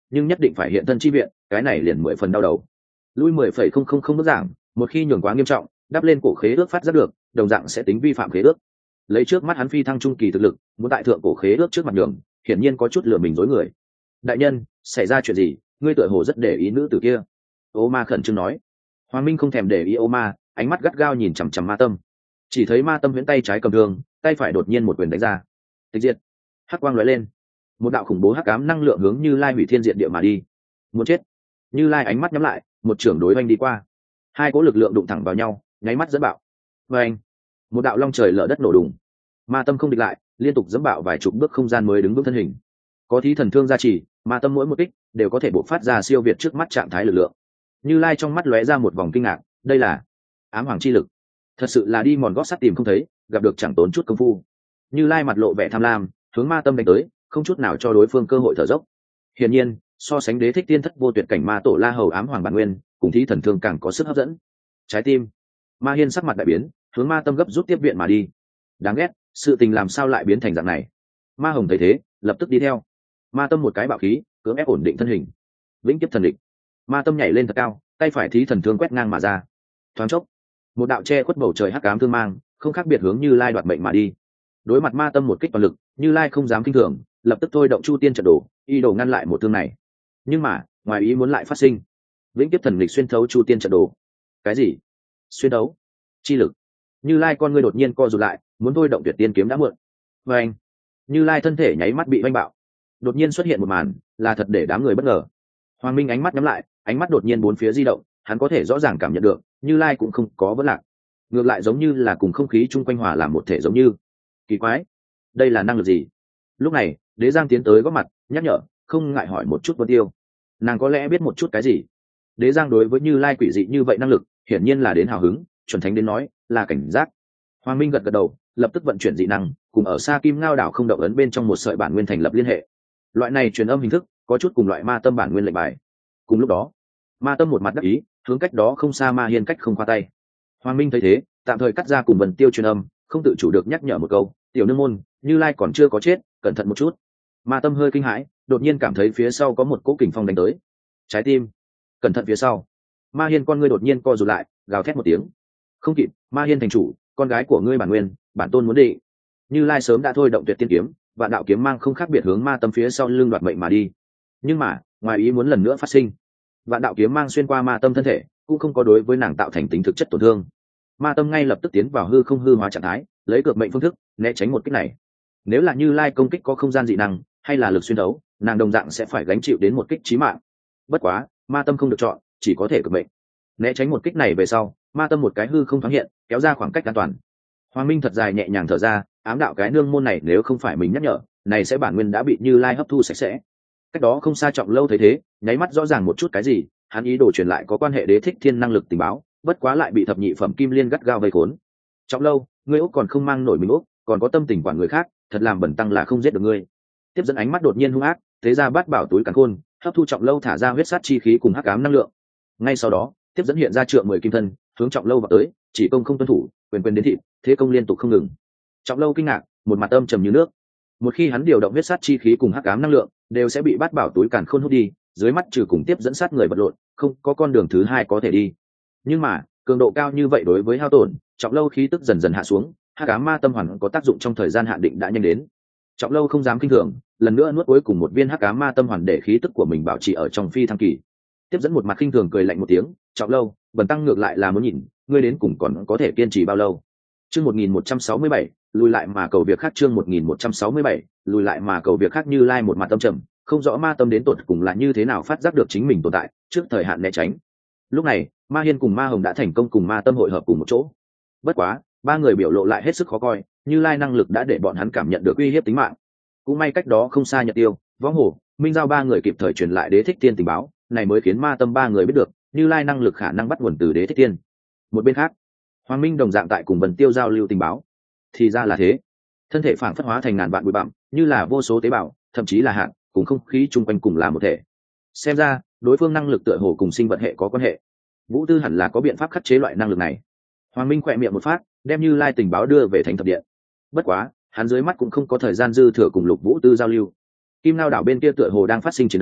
nhưng nhất định phải hiện thân chi viện, cái này liền mười phần đau đầu. Lui mười phẩy không không không bước giảng, một khi nhường quá nghiêm trọng, đắp lên cổ khế ước phát giác được, đồng dạng sẽ tính vi phạm khế ước. Lấy trước mắt hắn phi thăng trung kỳ thực lực, muốn tại thượng cổ khế ước trước mặt đường, hiển nhiên có chút lừa mình dối người. Đại nhân, xảy ra chuyện gì? Ngươi tựa hồ rất để ý nữ tử kia. Ô Ma khẩn trương nói. Hoàng Minh không thèm để ý Ô Ma, ánh mắt gắt gao nhìn chằm chằm Ma Tâm. Chỉ thấy Ma Tâm huyễn tay trái cầm thương, tay phải đột nhiên một quyền đánh ra. Tịch diệt. Hắc quang lóe lên, một đạo khủng bố hắc ám năng lượng hướng Như Lai hủy thiên diệt địa mà đi. Muốn chết. Như Lai ánh mắt nhắm lại, một trưởng đối oanh đi qua. Hai cỗ lực lượng đụng thẳng vào nhau, nháy mắt dẫn bạo. Và anh, một đạo long trời lở đất nổ đùng. Ma Tâm không địch lại, liên tục dẫm bạo vài chục bước không gian mới đứng bước thân hình. Có thí thần thương gia trì, Ma Tâm mỗi một kích đều có thể bộc phát ra siêu việt trước mắt trạng thái lực lượng. Như Lai trong mắt lóe ra một vòng kinh ngạc, đây là ám hoàng chi lực. Thật sự là đi mòn gót sắt tìm không thấy, gặp được chẳng tốn chút công phu. Như Lai mặt lộ vẻ tham lam, hướng Ma Tâm đánh tới, không chút nào cho đối phương cơ hội thở dốc. Hiển nhiên, so sánh Đế Thích Tiên Thất vô tuyệt cảnh Ma Tổ La Hầu ám hoàng bản nguyên, cùng thí thần thương càng có sức hấp dẫn. Trái tim. Ma Hiên sắc mặt đại biến, hướng Ma Tâm gấp rút tiếp viện mà đi. Đáng ghét, sự tình làm sao lại biến thành dạng này? Ma Hồng thấy thế, lập tức đi theo. Ma Tâm một cái bạo khí, cưỡng ép ổn định thân hình. Vĩnh kiếp thần địch. Ma Tâm nhảy lên thật cao, tay phải thí thần thương quét ngang mà ra. Thoáng chốc, một đạo che khuất bầu trời hắc ám thương mang, không khác biệt hướng Như Lai đoạt mệnh mà đi. Đối mặt Ma Tâm một kích toàn lực, Như Lai không dám kinh thường, lập tức thôi động Chu Tiên trận đồ, y đồ ngăn lại một thương này. Nhưng mà, ngoài ý muốn lại phát sinh. Vĩnh kiếp thần địch xuyên thấu Chu Tiên trận đồ. Cái gì? Xuyên thấu? Chi lực? Như Lai con ngươi đột nhiên co rụt lại, muốn thôi động Tuyệt Tiên kiếm đã muộn. Và anh, Như Lai thân thể nháy mắt bị vanh bạo. Đột nhiên xuất hiện một màn, là thật để đám người bất ngờ. Hoàng Minh ánh mắt nhắm lại, ánh mắt đột nhiên bốn phía di động, hắn có thể rõ ràng cảm nhận được, Như Lai cũng không có vấn lạc, ngược lại giống như là cùng không khí chung quanh hòa làm một thể giống như. Kỳ quái, đây là năng lực gì? Lúc này, Đế Giang tiến tới góp mặt, nhắc nhở, không ngại hỏi một chút Vân Tiêu. Nàng có lẽ biết một chút cái gì. Đế Giang đối với Như Lai quỷ dị như vậy năng lực, hiển nhiên là đến hào hứng, chuẩn thánh đến nói, là cảnh giác. Hoàng Minh gật gật đầu, lập tức vận chuyển dị năng, cùng ở xa Kim Ngao đảo không động ấn bên trong một sợi bản nguyên thành lập liên hệ. Loại này truyền âm hình thức, có chút cùng loại Ma Tâm bản nguyên lệnh bài. Cùng lúc đó, Ma Tâm một mặt đắc ý, hướng cách đó không xa Ma Hiên cách không qua tay. Hoàng Minh thấy thế, tạm thời cắt ra cùng Vân Tiêu truyền âm, không tự chủ được nhắc nhở một câu, tiểu nương môn, Như Lai còn chưa có chết, cẩn thận một chút. Ma Tâm hơi kinh hãi, đột nhiên cảm thấy phía sau có một cỗ kình phong đánh tới. Trái tim, cẩn thận phía sau. Ma Hiên con ngươi đột nhiên co rụt lại, gào thét một tiếng. Không kịp, Ma Hiên thành chủ, con gái của ngươi bản nguyên, bản tôn muốn đi. Như Lai sớm đã thôi động Tuyệt Tiên kiếm, và đạo kiếm mang không khác biệt hướng Ma Tâm phía sau lưng đoạt mệnh mà đi. Nhưng mà, ngoài ý muốn lần nữa phát sinh. Vạn đạo kiếm mang xuyên qua Ma Tâm thân thể, cũng không có đối với nàng tạo thành tính thực chất tổn thương. Ma Tâm ngay lập tức tiến vào hư không hư hóa trạng thái, lấy cược mệnh phương thức né tránh một kích này. Nếu là Như Lai công kích có không gian dị năng hay là lực xuyên đấu, nàng đồng dạng sẽ phải gánh chịu đến một kích chí mạng. Bất quá, Ma Tâm không được chọn, chỉ có thể cược mệnh. Né tránh một kích này về sau, Ma Tâm một cái hư không thoáng hiện, kéo ra khoảng cách an toàn. Hoàng Minh thật dài nhẹ nhàng thở ra, ám đạo cái nương môn này nếu không phải mình nhắc nhở, này sẽ bản nguyên đã bị Như Lai hấp thu sạch sẽ. Cách đó không xa Trọng Lâu thấy thế, nháy mắt rõ ràng một chút cái gì, hắn ý đồ truyền lại có quan hệ Đế Thích Thiên năng lực tình báo, bất quá lại bị thập nhị phẩm kim liên gắt gao vây khốn. Trọng Lâu, ngươi Úc còn không mang nổi mình Úc, còn có tâm tình quản người khác, thật làm bẩn tăng là không giết được ngươi. Tiếp dẫn ánh mắt đột nhiên hung ác, thế ra bát bảo túi càn khôn, hấp thu Trọng Lâu thả ra huyết sát chi khí cùng hắc ám năng lượng. Ngay sau đó, tiếp dẫn hiện ra trượng mười kim thân, hướng Trọng Lâu vào tới, chỉ công không tuân thủ, quyền quyền đến thịt, thế công liên tục không ngừng. Trọng Lâu kinh ngạc, một mặt âm trầm như nước. Một khi hắn điều động huyết sát chi khí cùng hắc ám năng lượng, đều sẽ bị bát bảo túi càn khôn hút đi, dưới mắt trừ cùng tiếp dẫn sát người vật lộn, không có con đường thứ hai có thể đi. Nhưng mà, cường độ cao như vậy đối với hao tổn, Trọng Lâu khí tức dần dần hạ xuống, hắc ám ma tâm hoàn có tác dụng trong thời gian hạn định đã nhanh đến. Trọng Lâu không dám kinh thường, lần nữa nuốt cuối cùng một viên hắc ám ma tâm hoàn để khí tức của mình bảo trì ở trong phi thăng kỳ. Tiếp dẫn một mặt kinh thường cười lạnh một tiếng, Trọng Lâu, bần tăng ngược lại là muốn nhìn, ngươi đến cùng còn có thể kiên trì bao lâu. Chương một nghìn một trăm sáu mươi bảy, lùi lại mà cầu việc khác. Chương một nghìn một trăm sáu mươi bảy, lùi lại mà cầu việc khác. Như Lai một mặt tâm trầm, không rõ ma tâm đến tột cùng là như thế nào phát giác được chính mình tồn tại, trước thời hạn né tránh. Lúc này, Ma Hiên cùng Ma Hồng đã thành công cùng ma tâm hội hợp cùng một chỗ. Bất quá, ba người biểu lộ lại hết sức khó coi, Như Lai năng lực đã để bọn hắn cảm nhận được uy hiếp tính mạng. Cũng may cách đó không xa Nhật Tiêu, Võ Hổ, Minh Giao ba người kịp thời truyền lại Đế Thích Tiên tình báo, này mới khiến ma tâm ba người biết được, Như Lai năng lực khả năng bắt nguồn từ Đế Thích Tiên. Một bên khác, Hoàng Minh đồng dạng tại cùng Vân Tiêu giao lưu tình báo. Thì ra là thế, thân thể phảng phất hóa thành ngàn vạn bụi bặm, như là vô số tế bào, thậm chí là hạt, cùng không khí chung quanh cùng là một thể. Xem ra, đối phương năng lực tựa hồ cùng sinh vật hệ có quan hệ. Vũ Tư hẳn là có biện pháp khắc chế loại năng lực này. Hoàng Minh khỏe miệng một phát, đem Như Lai tình báo đưa về Thánh Thập Điện. Bất quá, hắn dưới mắt cũng không có thời gian dư thừa cùng Lục Vũ Tư giao lưu. Kim Lao đảo bên kia tựa hồ đang phát sinh chiến đấu,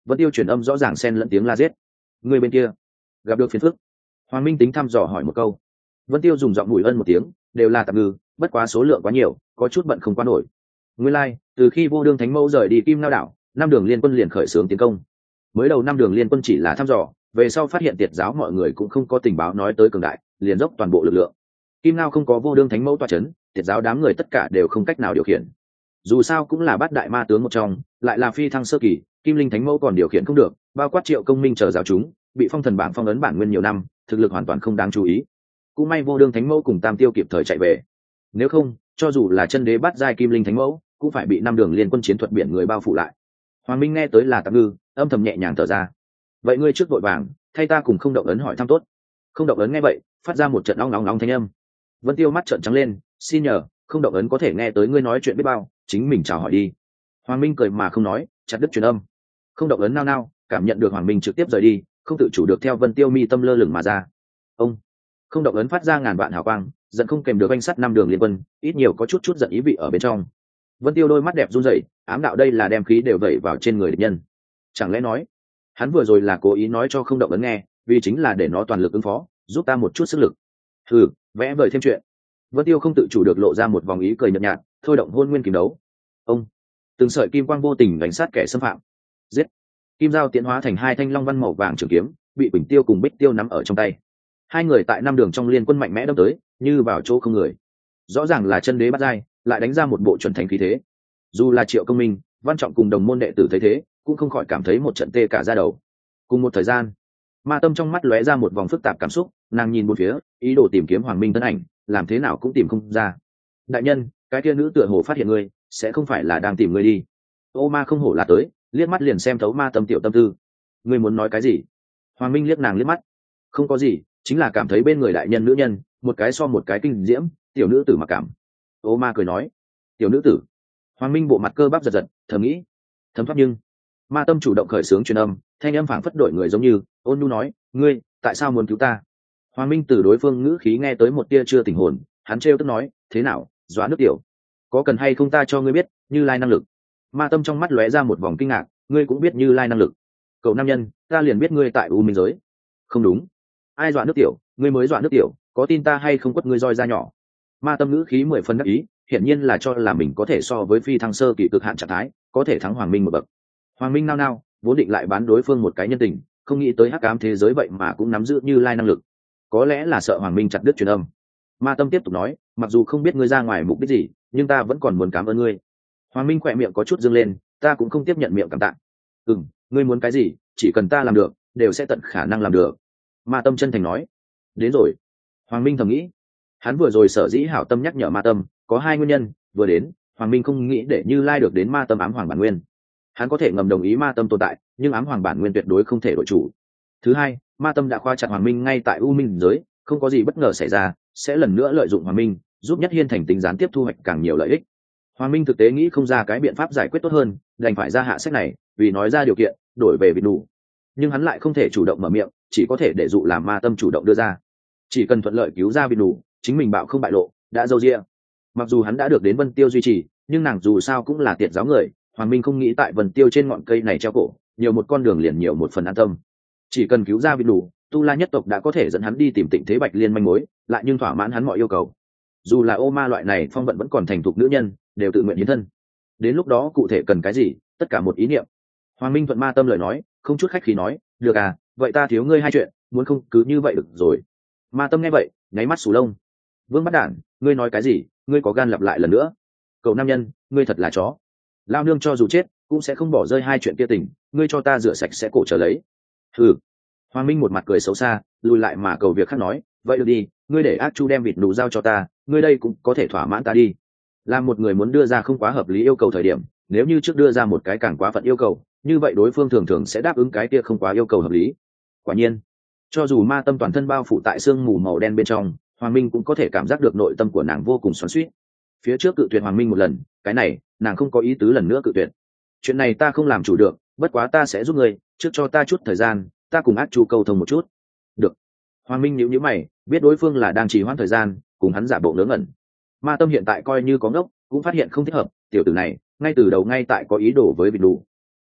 Vân Tiêu truyền âm rõ ràng xen lẫn tiếng la giết. Người bên kia gặp được phiền phức. Hoàng Minh tính thăm dò hỏi một câu. Vân Tiêu dùng giọng mùi ân một tiếng, đều là tạm ngư, bất quá số lượng quá nhiều, có chút bận không qua nổi. Nguyên lai, like, từ khi Vô Đương Thánh Mẫu rời đi Kim Ngao đảo, năm đường liên quân liền khởi xướng tiến công. Mới đầu năm đường liên quân chỉ là thăm dò, về sau phát hiện Tiệt giáo mọi người cũng không có tình báo nói tới cường đại, liền dốc toàn bộ lực lượng. Kim Ngao không có Vô Đương Thánh Mẫu tọa chấn, Tiệt giáo đám người tất cả đều không cách nào điều khiển. Dù sao cũng là bát đại ma tướng một trong, lại là phi thăng sơ kỳ, Kim Linh Thánh Mẫu còn điều khiển không được, bao quát Triệu Công Minh chờ giáo chúng, bị phong thần bảng phong ấn bản nguyên nhiều năm, thực lực hoàn toàn không đáng chú ý. Cũng may Vô Đương Thánh Mẫu cùng Tam Tiêu kịp thời chạy về. Nếu không, cho dù là chân đế bát giai Kim Linh Thánh Mẫu, cũng phải bị năm đường liên quân chiến thuật biển người bao phủ lại. Hoàng Minh nghe tới là Tạm Ngư, âm thầm nhẹ nhàng thở ra. Vậy ngươi trước vội vàng, thay ta cùng Không Động Ấn hỏi thăm tốt. Không Động Ấn nghe vậy, phát ra một trận ong nóng nóng thanh âm. Vân Tiêu mắt trợn trắng lên, xin nhờ, Không Động Ấn có thể nghe tới ngươi nói chuyện biết bao, chính mình chào hỏi đi. Hoàng Minh cười mà không nói, chặt đứt truyền âm. Không Động Ấn nao nao, cảm nhận được Hoàng Minh trực tiếp rời đi, không tự chủ được theo Vân Tiêu mi tâm lơ lửng mà ra. Ông Không Động Ấn phát ra ngàn vạn hào quang, giận không kèm được anh sắt năm đường liên quân, ít nhiều có chút chút giận ý vị ở bên trong. Vân Tiêu đôi mắt đẹp run rẩy, ám đạo đây là đem khí đều vẩy vào trên người địch nhân. Chẳng lẽ nói, hắn vừa rồi là cố ý nói cho Không Động Ấn nghe, vì chính là để nó toàn lực ứng phó, giúp ta một chút sức lực. Hừ, vẽ vời thêm chuyện. Vân Tiêu không tự chủ được lộ ra một vòng ý cười nhợt nhạt, thôi động hôn nguyên kìm đấu. Ông từng sợi kim quang vô tình đánh sát kẻ xâm phạm. Giết! Kim dao tiến hóa thành hai thanh long văn màu vàng trường kiếm, bị Bình Tiêu cùng Bích Tiêu nắm ở trong tay. Hai người tại năm đường trong liên quân mạnh mẽ đâm tới, như vào chỗ không người. Rõ ràng là chân đế bắt giai, lại đánh ra một bộ chuẩn thánh khí thế. Dù là Triệu Công Minh, Văn Trọng cùng đồng môn đệ tử thấy thế, cũng không khỏi cảm thấy một trận tê cả da đầu. Cùng một thời gian, Ma Tâm trong mắt lóe ra một vòng phức tạp cảm xúc, nàng nhìn một phía, ý đồ tìm kiếm Hoàng Minh thân ảnh, làm thế nào cũng tìm không ra. Đại nhân, cái kia nữ tựa hồ phát hiện ngươi, sẽ không phải là đang tìm ngươi đi. Ô Ma không hổ là tới, liếc mắt liền xem thấu Ma Tâm tiểu tâm tư. Ngươi muốn nói cái gì? Hoàng Minh liếc nàng liếc mắt. Không có gì, chính là cảm thấy bên người đại nhân nữ nhân, một cái so một cái kinh diễm, tiểu nữ tử mặc cảm. Ô Ma cười nói, tiểu nữ tử. Hoàng Minh bộ mặt cơ bắp giật giật, thầm nghĩ, thấm thoát nhưng Ma Tâm chủ động khởi xướng truyền âm, thanh âm phảng phất đổi người giống như ôn nhu nói, ngươi tại sao muốn cứu ta? Hoàng Minh từ đối phương ngữ khí nghe tới một tia chưa tỉnh hồn, hắn trêu tức nói, thế nào, dọa nước tiểu, có cần hay không ta cho ngươi biết Như Lai năng lực? Ma Tâm trong mắt lóe ra một vòng kinh ngạc, ngươi cũng biết Như Lai năng lực? Cậu nam nhân, ta liền biết ngươi tại U Minh giới. Không đúng, ai dọa nước tiểu, ngươi mới dọa nước tiểu, có tin ta hay không quất ngươi roi ra nhỏ? Ma Tâm ngữ khí mười phần đắc ý, hiển nhiên là cho là mình có thể so với phi thăng sơ kỳ cực hạn trạng thái, có thể thắng Hoàng Minh một bậc. Hoàng Minh nao nao, vốn định lại bán đối phương một cái nhân tình, không nghĩ tới hắc ám thế giới vậy mà cũng nắm giữ Như Lai năng lực. Có lẽ là sợ Hoàng Minh chặt đứt truyền âm. Ma Tâm tiếp tục nói, mặc dù không biết ngươi ra ngoài mục đích gì, nhưng ta vẫn còn muốn cảm ơn ngươi. Hoàng Minh khỏe miệng có chút dương lên, ta cũng không tiếp nhận miệng cảm tạ. Ừm, ngươi muốn cái gì, chỉ cần ta làm được, đều sẽ tận khả năng làm được. Ma Tâm chân thành nói. Đến rồi. Hoàng Minh thầm nghĩ, hắn vừa rồi sở dĩ hảo tâm nhắc nhở Ma Tâm, có hai nguyên nhân. Vừa đến, Hoàng Minh không nghĩ để Như Lai được đến Ma Tâm ám hoàng bản nguyên. Hắn có thể ngầm đồng ý Ma Tâm tồn tại, nhưng ám hoàng bản nguyên tuyệt đối không thể đổi chủ. Thứ hai, Ma Tâm đã khóa chặt Hoàng Minh ngay tại U Minh giới, không có gì bất ngờ xảy ra, sẽ lần nữa lợi dụng Hoàng Minh, giúp Nhất Hiên thành tính gián tiếp thu hoạch càng nhiều lợi ích. Hoàng Minh thực tế nghĩ không ra cái biện pháp giải quyết tốt hơn, đành phải ra hạ sách này, vì nói ra điều kiện, đổi về vịt đủ. Nhưng hắn lại không thể chủ động mở miệng, chỉ có thể để dụ làm Ma Tâm chủ động đưa ra. Chỉ cần thuận lợi cứu ra vịt đủ, chính mình bạo không bại lộ, đã dâu dịa. Mặc dù hắn đã được đến Vân Tiêu duy trì, nhưng nàng dù sao cũng là Tiệt giáo người, Hoàng Minh không nghĩ tại Vân Tiêu trên ngọn cây này treo cổ, nhiều một con đường liền nhiều một phần an tâm. Chỉ cần cứu ra vịt đủ, Tu La nhất tộc đã có thể dẫn hắn đi tìm Tịnh Thế Bạch Liên manh mối, lại nhưng thỏa mãn hắn mọi yêu cầu. Dù là Ô Ma loại này phong vận vẫn còn thành thục nữ nhân, đều tự nguyện hiến thân. Đến lúc đó cụ thể cần cái gì, tất cả một ý niệm. Hoàng Minh thuận Ma Tâm lời nói, không chút khách khí nói, được à, vậy ta thiếu ngươi hai chuyện, muốn không cứ như vậy được rồi. Ma Tâm nghe vậy, nháy mắt sù lông. Vương Bắt Đản, ngươi nói cái gì, ngươi có gan lặp lại lần nữa? Cậu nam nhân, ngươi thật là chó. Lao nương cho dù chết, cũng sẽ không bỏ rơi hai chuyện kia tình, ngươi cho ta rửa sạch sẽ cổ trở lấy. Hừ. Hoàng Minh một mặt cười xấu xa, lùi lại mà cầu việc khác nói, vậy được đi, ngươi để Ác Chu đem vịt nụ giao cho ta, ngươi đây cũng có thể thỏa mãn ta đi. Là một người muốn đưa ra không quá hợp lý yêu cầu thời điểm, nếu như trước đưa ra một cái càng quá phận yêu cầu, như vậy đối phương thường thường sẽ đáp ứng cái kia không quá yêu cầu hợp lý. Quả nhiên, cho dù Ma Tâm toàn thân bao phủ tại sương mù màu đen bên trong, Hoàng Minh cũng có thể cảm giác được nội tâm của nàng vô cùng xoắn xuýt. Phía trước cự tuyệt Hoàng Minh một lần, cái này, nàng không có ý tứ lần nữa cự tuyệt. Chuyện này ta không làm chủ được, bất quá ta sẽ giúp ngươi, trước cho ta chút thời gian, ta cùng Ác Chu câu thông một chút. Được. Hoàng Minh nhíu nhíu mày, biết đối phương là đang trì hoãn thời gian, cùng hắn giả bộ ngớ ngẩn. Ma Tâm hiện tại coi như có ngốc, cũng phát hiện không thích hợp, tiểu tử này, ngay từ đầu ngay tại có ý đồ với vịt đủ.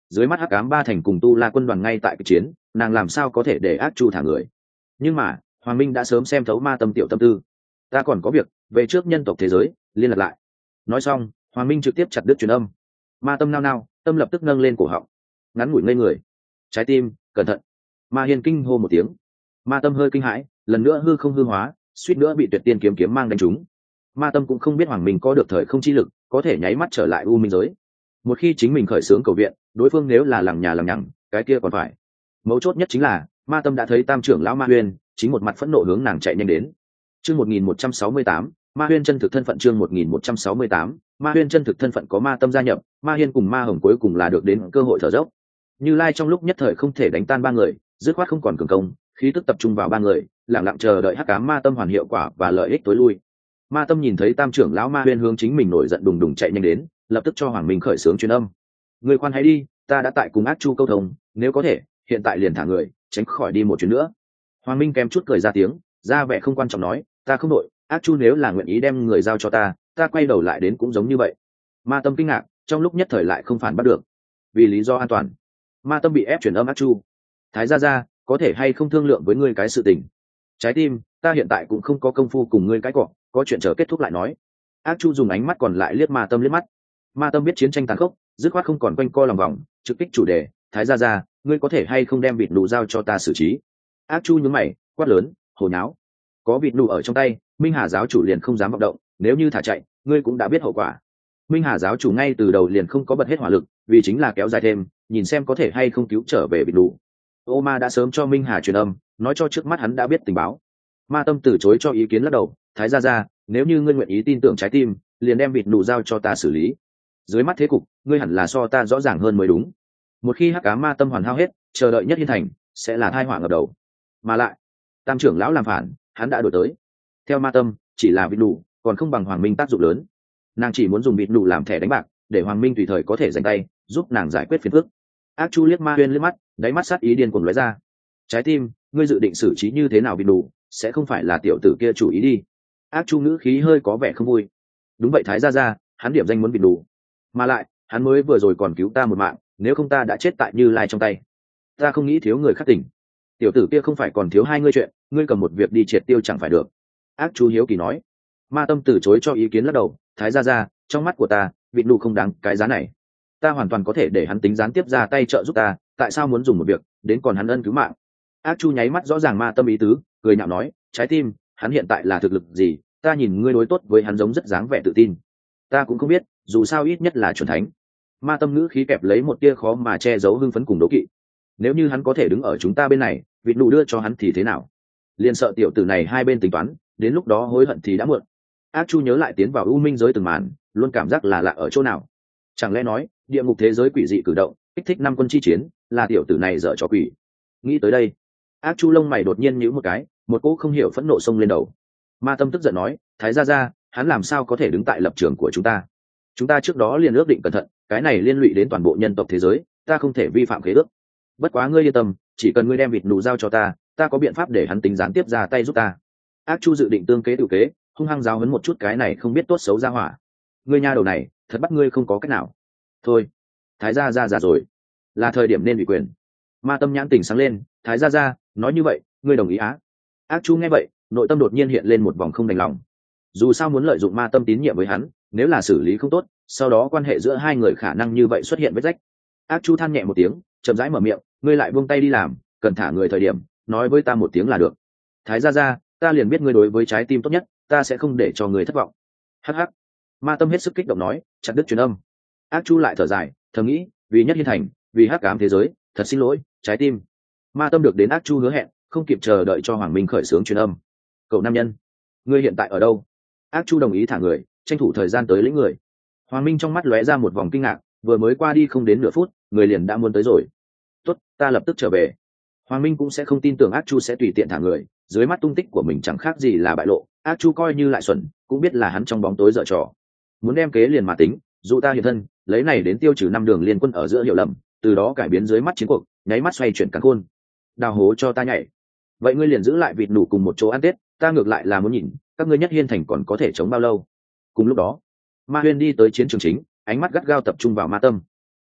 dưới mắt hắc ám ba thành cùng tu la quân đoàn ngay tại cuộc chiến, nàng làm sao có thể để ác chu thả người. Nhưng mà Hoàng Minh đã sớm xem thấu ma tâm tiểu tâm tư. Ta còn có việc về trước nhân tộc thế giới, liên lạc lại. Nói xong Hoàng Minh trực tiếp chặt đứt truyền âm. Ma tâm nao nao, tâm lập tức nâng lên cổ họng, ngắn ngủi ngây người. Trái tim, cẩn thận! Ma hiên kinh hô một tiếng. Ma tâm hơi kinh hãi, lần nữa hư không hư hóa, suýt nữa bị tuyệt tiên kiếm kiếm mang đánh trúng. Ma tâm cũng không biết Hoàng Minh có được thời không chi lực, có thể nháy mắt trở lại u minh giới. Một khi chính mình khởi xướng cầu viện, đối phương nếu là lằng nhà lằng nhằng, cái kia còn phải. Mấu chốt nhất chính là ma tâm đã thấy tam trưởng lão Ma Huyên chính một mặt phẫn nộ hướng nàng chạy nhanh đến. Chương một nghìn một trăm sáu mươi tám, Ma Huyên chân thực thân phận. Chương một nghìn một trăm sáu mươi tám, Ma Huyên chân thực thân phận. Có ma tâm gia nhập, Ma Hiên cùng Ma Hồng cuối cùng là được đến cơ hội thở dốc. Như Lai trong lúc nhất thời không thể đánh tan ba người, dứt khoát không còn cường công, khí tức tập trung vào ba người, lặng lặng chờ đợi hắc ám ma tâm hoàn hiệu quả và lợi ích tối lui. Ma tâm nhìn thấy tam trưởng lão Ma Huyên hướng chính mình nổi giận đùng đùng chạy nhanh đến, lập tức cho Hoàng Minh khởi xướng truyền âm. Người khoan hãy đi, ta đã tại cùng ác chu câu thông, nếu có thể hiện tại liền thả người, tránh khỏi đi một chuyến nữa. Hoàng Minh kém chút cười ra tiếng, ra vẻ không quan trọng nói, ta không đội, ác chu nếu là nguyện ý đem người giao cho ta, ta quay đầu lại đến cũng giống như vậy. Ma tâm kinh ngạc, trong lúc nhất thời lại không phản bắt được. Vì lý do an toàn, ma tâm bị ép truyền âm ác chu. Thái gia gia, có thể hay không thương lượng với ngươi cái sự tình? Trái tim, ta hiện tại cũng không có công phu cùng ngươi cãi cọ, có chuyện chờ kết thúc lại nói. Ác chu dùng ánh mắt còn lại liếc ma tâm liếc mắt. Ma tâm biết chiến tranh tàn khốc, dứt khoát không còn quanh co lòng vòng, trực kích chủ đề. Thái gia gia, ngươi có thể hay không đem vịt nụ giao cho ta xử trí? Ác chu nhướng mày, quát lớn, hồ nháo. Có vịt nụ ở trong tay, Minh Hà giáo chủ liền không dám vọng động, nếu như thả chạy, ngươi cũng đã biết hậu quả. Minh Hà giáo chủ ngay từ đầu liền không có bật hết hỏa lực, vì chính là kéo dài thêm, nhìn xem có thể hay không cứu trở về vịt nụ. Ô Ma đã sớm cho Minh Hà truyền âm, nói cho trước mắt hắn đã biết tình báo. Ma tâm từ chối cho ý kiến lắc đầu, Thái gia gia, nếu như ngươi nguyện ý tin tưởng trái tim, liền đem vịt nụ giao cho ta xử lý. Dưới mắt thế cục, ngươi hẳn là so ta rõ ràng hơn mới đúng. Một khi hắc ám ma tâm hoàn hao hết, chờ đợi nhất hiên thành sẽ là tai họa ngập đầu. Mà lại tam trưởng lão làm phản, hắn đã đổi tới. Theo ma tâm, chỉ là vịt nụ còn không bằng Hoàng Minh tác dụng lớn. Nàng chỉ muốn dùng vịt nụ làm thẻ đánh bạc, để Hoàng Minh tùy thời có thể giành tay, giúp nàng giải quyết phiền phức. Ác chu liếc Ma Huyên liếc mắt, đáy mắt sát ý điên cuồng lóe ra. Trái tim, ngươi dự định xử trí như thế nào vịt nụ, sẽ không phải là tiểu tử kia chủ ý đi? Ác chu ngữ khí hơi có vẻ không vui. Đúng vậy Thái gia gia, hắn điểm danh muốn vịt nụ, mà lại hắn mới vừa rồi còn cứu ta một mạng, nếu không ta đã chết tại Như Lai trong tay. Ta không nghĩ thiếu người khác tỉnh, tiểu tử kia không phải còn thiếu hai ngươi chuyện, ngươi cầm một việc đi triệt tiêu chẳng phải được. Ác chu hiếu kỳ nói. Ma tâm từ chối cho ý kiến lắc đầu, Thái gia gia, trong mắt của ta vịt nụ không đáng cái giá này, ta hoàn toàn có thể để hắn tính gián tiếp ra tay trợ giúp ta, tại sao muốn dùng một việc đến còn hắn ân cứu mạng? Ác chu nháy mắt rõ ràng ma tâm ý tứ, cười nhạo nói, trái tim, hắn hiện tại là thực lực gì, ta nhìn ngươi đối tốt với hắn giống rất dáng vẻ tự tin. Ta cũng không biết, dù sao ít nhất là chuẩn thánh. Ma tâm ngữ khí kẹp lấy một tia khó mà che giấu hưng phấn cùng đố kỵ. Nếu như hắn có thể đứng ở chúng ta bên này, vịt nụ đưa cho hắn thì thế nào? Liền sợ tiểu tử này hai bên tính toán, đến lúc đó hối hận thì đã muộn. Ác chu nhớ lại tiến vào u minh giới từng màn, luôn cảm giác là lạ ở chỗ nào. Chẳng lẽ nói địa ngục thế giới quỷ dị cử động kích thích năm quân chi chiến, là tiểu tử này dở trò quỷ? Nghĩ tới đây, ác chu lông mày đột nhiên nhíu một cái, một cỗ không hiểu phẫn nộ xông lên đầu. Ma tâm tức giận nói, Thái gia gia, hắn làm sao có thể đứng tại lập trường của chúng ta? Chúng ta trước đó liền ước định cẩn thận, cái này liên lụy đến toàn bộ nhân tộc thế giới, ta không thể vi phạm khế ước. Bất quá ngươi yên tâm, chỉ cần ngươi đem vịt nụ giao cho ta, ta có biện pháp để hắn tính gián tiếp ra tay giúp ta. Ác chu dự định tương kế tự kế, hung hăng giáo huấn một chút cái này không biết tốt xấu ra hỏa. Ngươi nha đầu này, thật bắt ngươi không có cách nào. Thôi, Thái gia gia già rồi, là thời điểm nên ủy quyền. Ma tâm nhãn tình sáng lên, Thái gia gia, nói như vậy ngươi đồng ý á? Ác chu nghe vậy, nội tâm đột nhiên hiện lên một vòng không đành lòng. Dù sao muốn lợi dụng ma tâm tín nhiệm với hắn, nếu là xử lý không tốt, sau đó quan hệ giữa hai người khả năng như vậy xuất hiện vết rách. Ác chu than nhẹ một tiếng, chậm rãi mở miệng, ngươi lại buông tay đi làm, cần thả người thời điểm nói với ta một tiếng là được. Thái gia gia, ta liền biết ngươi đối với trái tim tốt nhất, ta sẽ không để cho người thất vọng. Hắc hắc. Ma tâm hết sức kích động nói, chặt đứt truyền âm. Ác chu lại thở dài, thầm nghĩ, vì nhất hiên thành, vì hắc ám thế giới, thật xin lỗi, trái tim. Ma tâm được đến ác chu hứa hẹn, không kịp chờ đợi cho Hoàng Minh khởi xướng truyền âm. Cậu nam nhân, ngươi hiện tại ở đâu? Ác chu đồng ý thả người, tranh thủ thời gian tới lĩnh người. Hoàng Minh trong mắt lóe ra một vòng kinh ngạc, vừa mới qua đi không đến nửa phút, người liền đã muốn tới rồi. Tốt, ta lập tức trở về. Hoàng Minh cũng sẽ không tin tưởng ác chu sẽ tùy tiện thả người, dưới mắt tung tích của mình chẳng khác gì là bại lộ, ác chu coi như lại xuẩn, cũng biết là hắn trong bóng tối dở trò. Muốn đem kế liền mà tính, dụ ta hiện thân, lấy này đến tiêu trừ năm đường liên quân ở giữa hiểu lầm, từ đó cải biến dưới mắt chiến cuộc, nháy mắt xoay chuyển cắn khôn. Đào hố cho ta nhảy. Vậy ngươi liền giữ lại vịt nủ cùng một chỗ ăn Tết, ta ngược lại là muốn nhìn, các ngươi nhất hiên thành còn có thể chống bao lâu. Cùng lúc đó, Ma Huyên đi tới chiến trường chính, ánh mắt gắt gao tập trung vào Ma Tâm.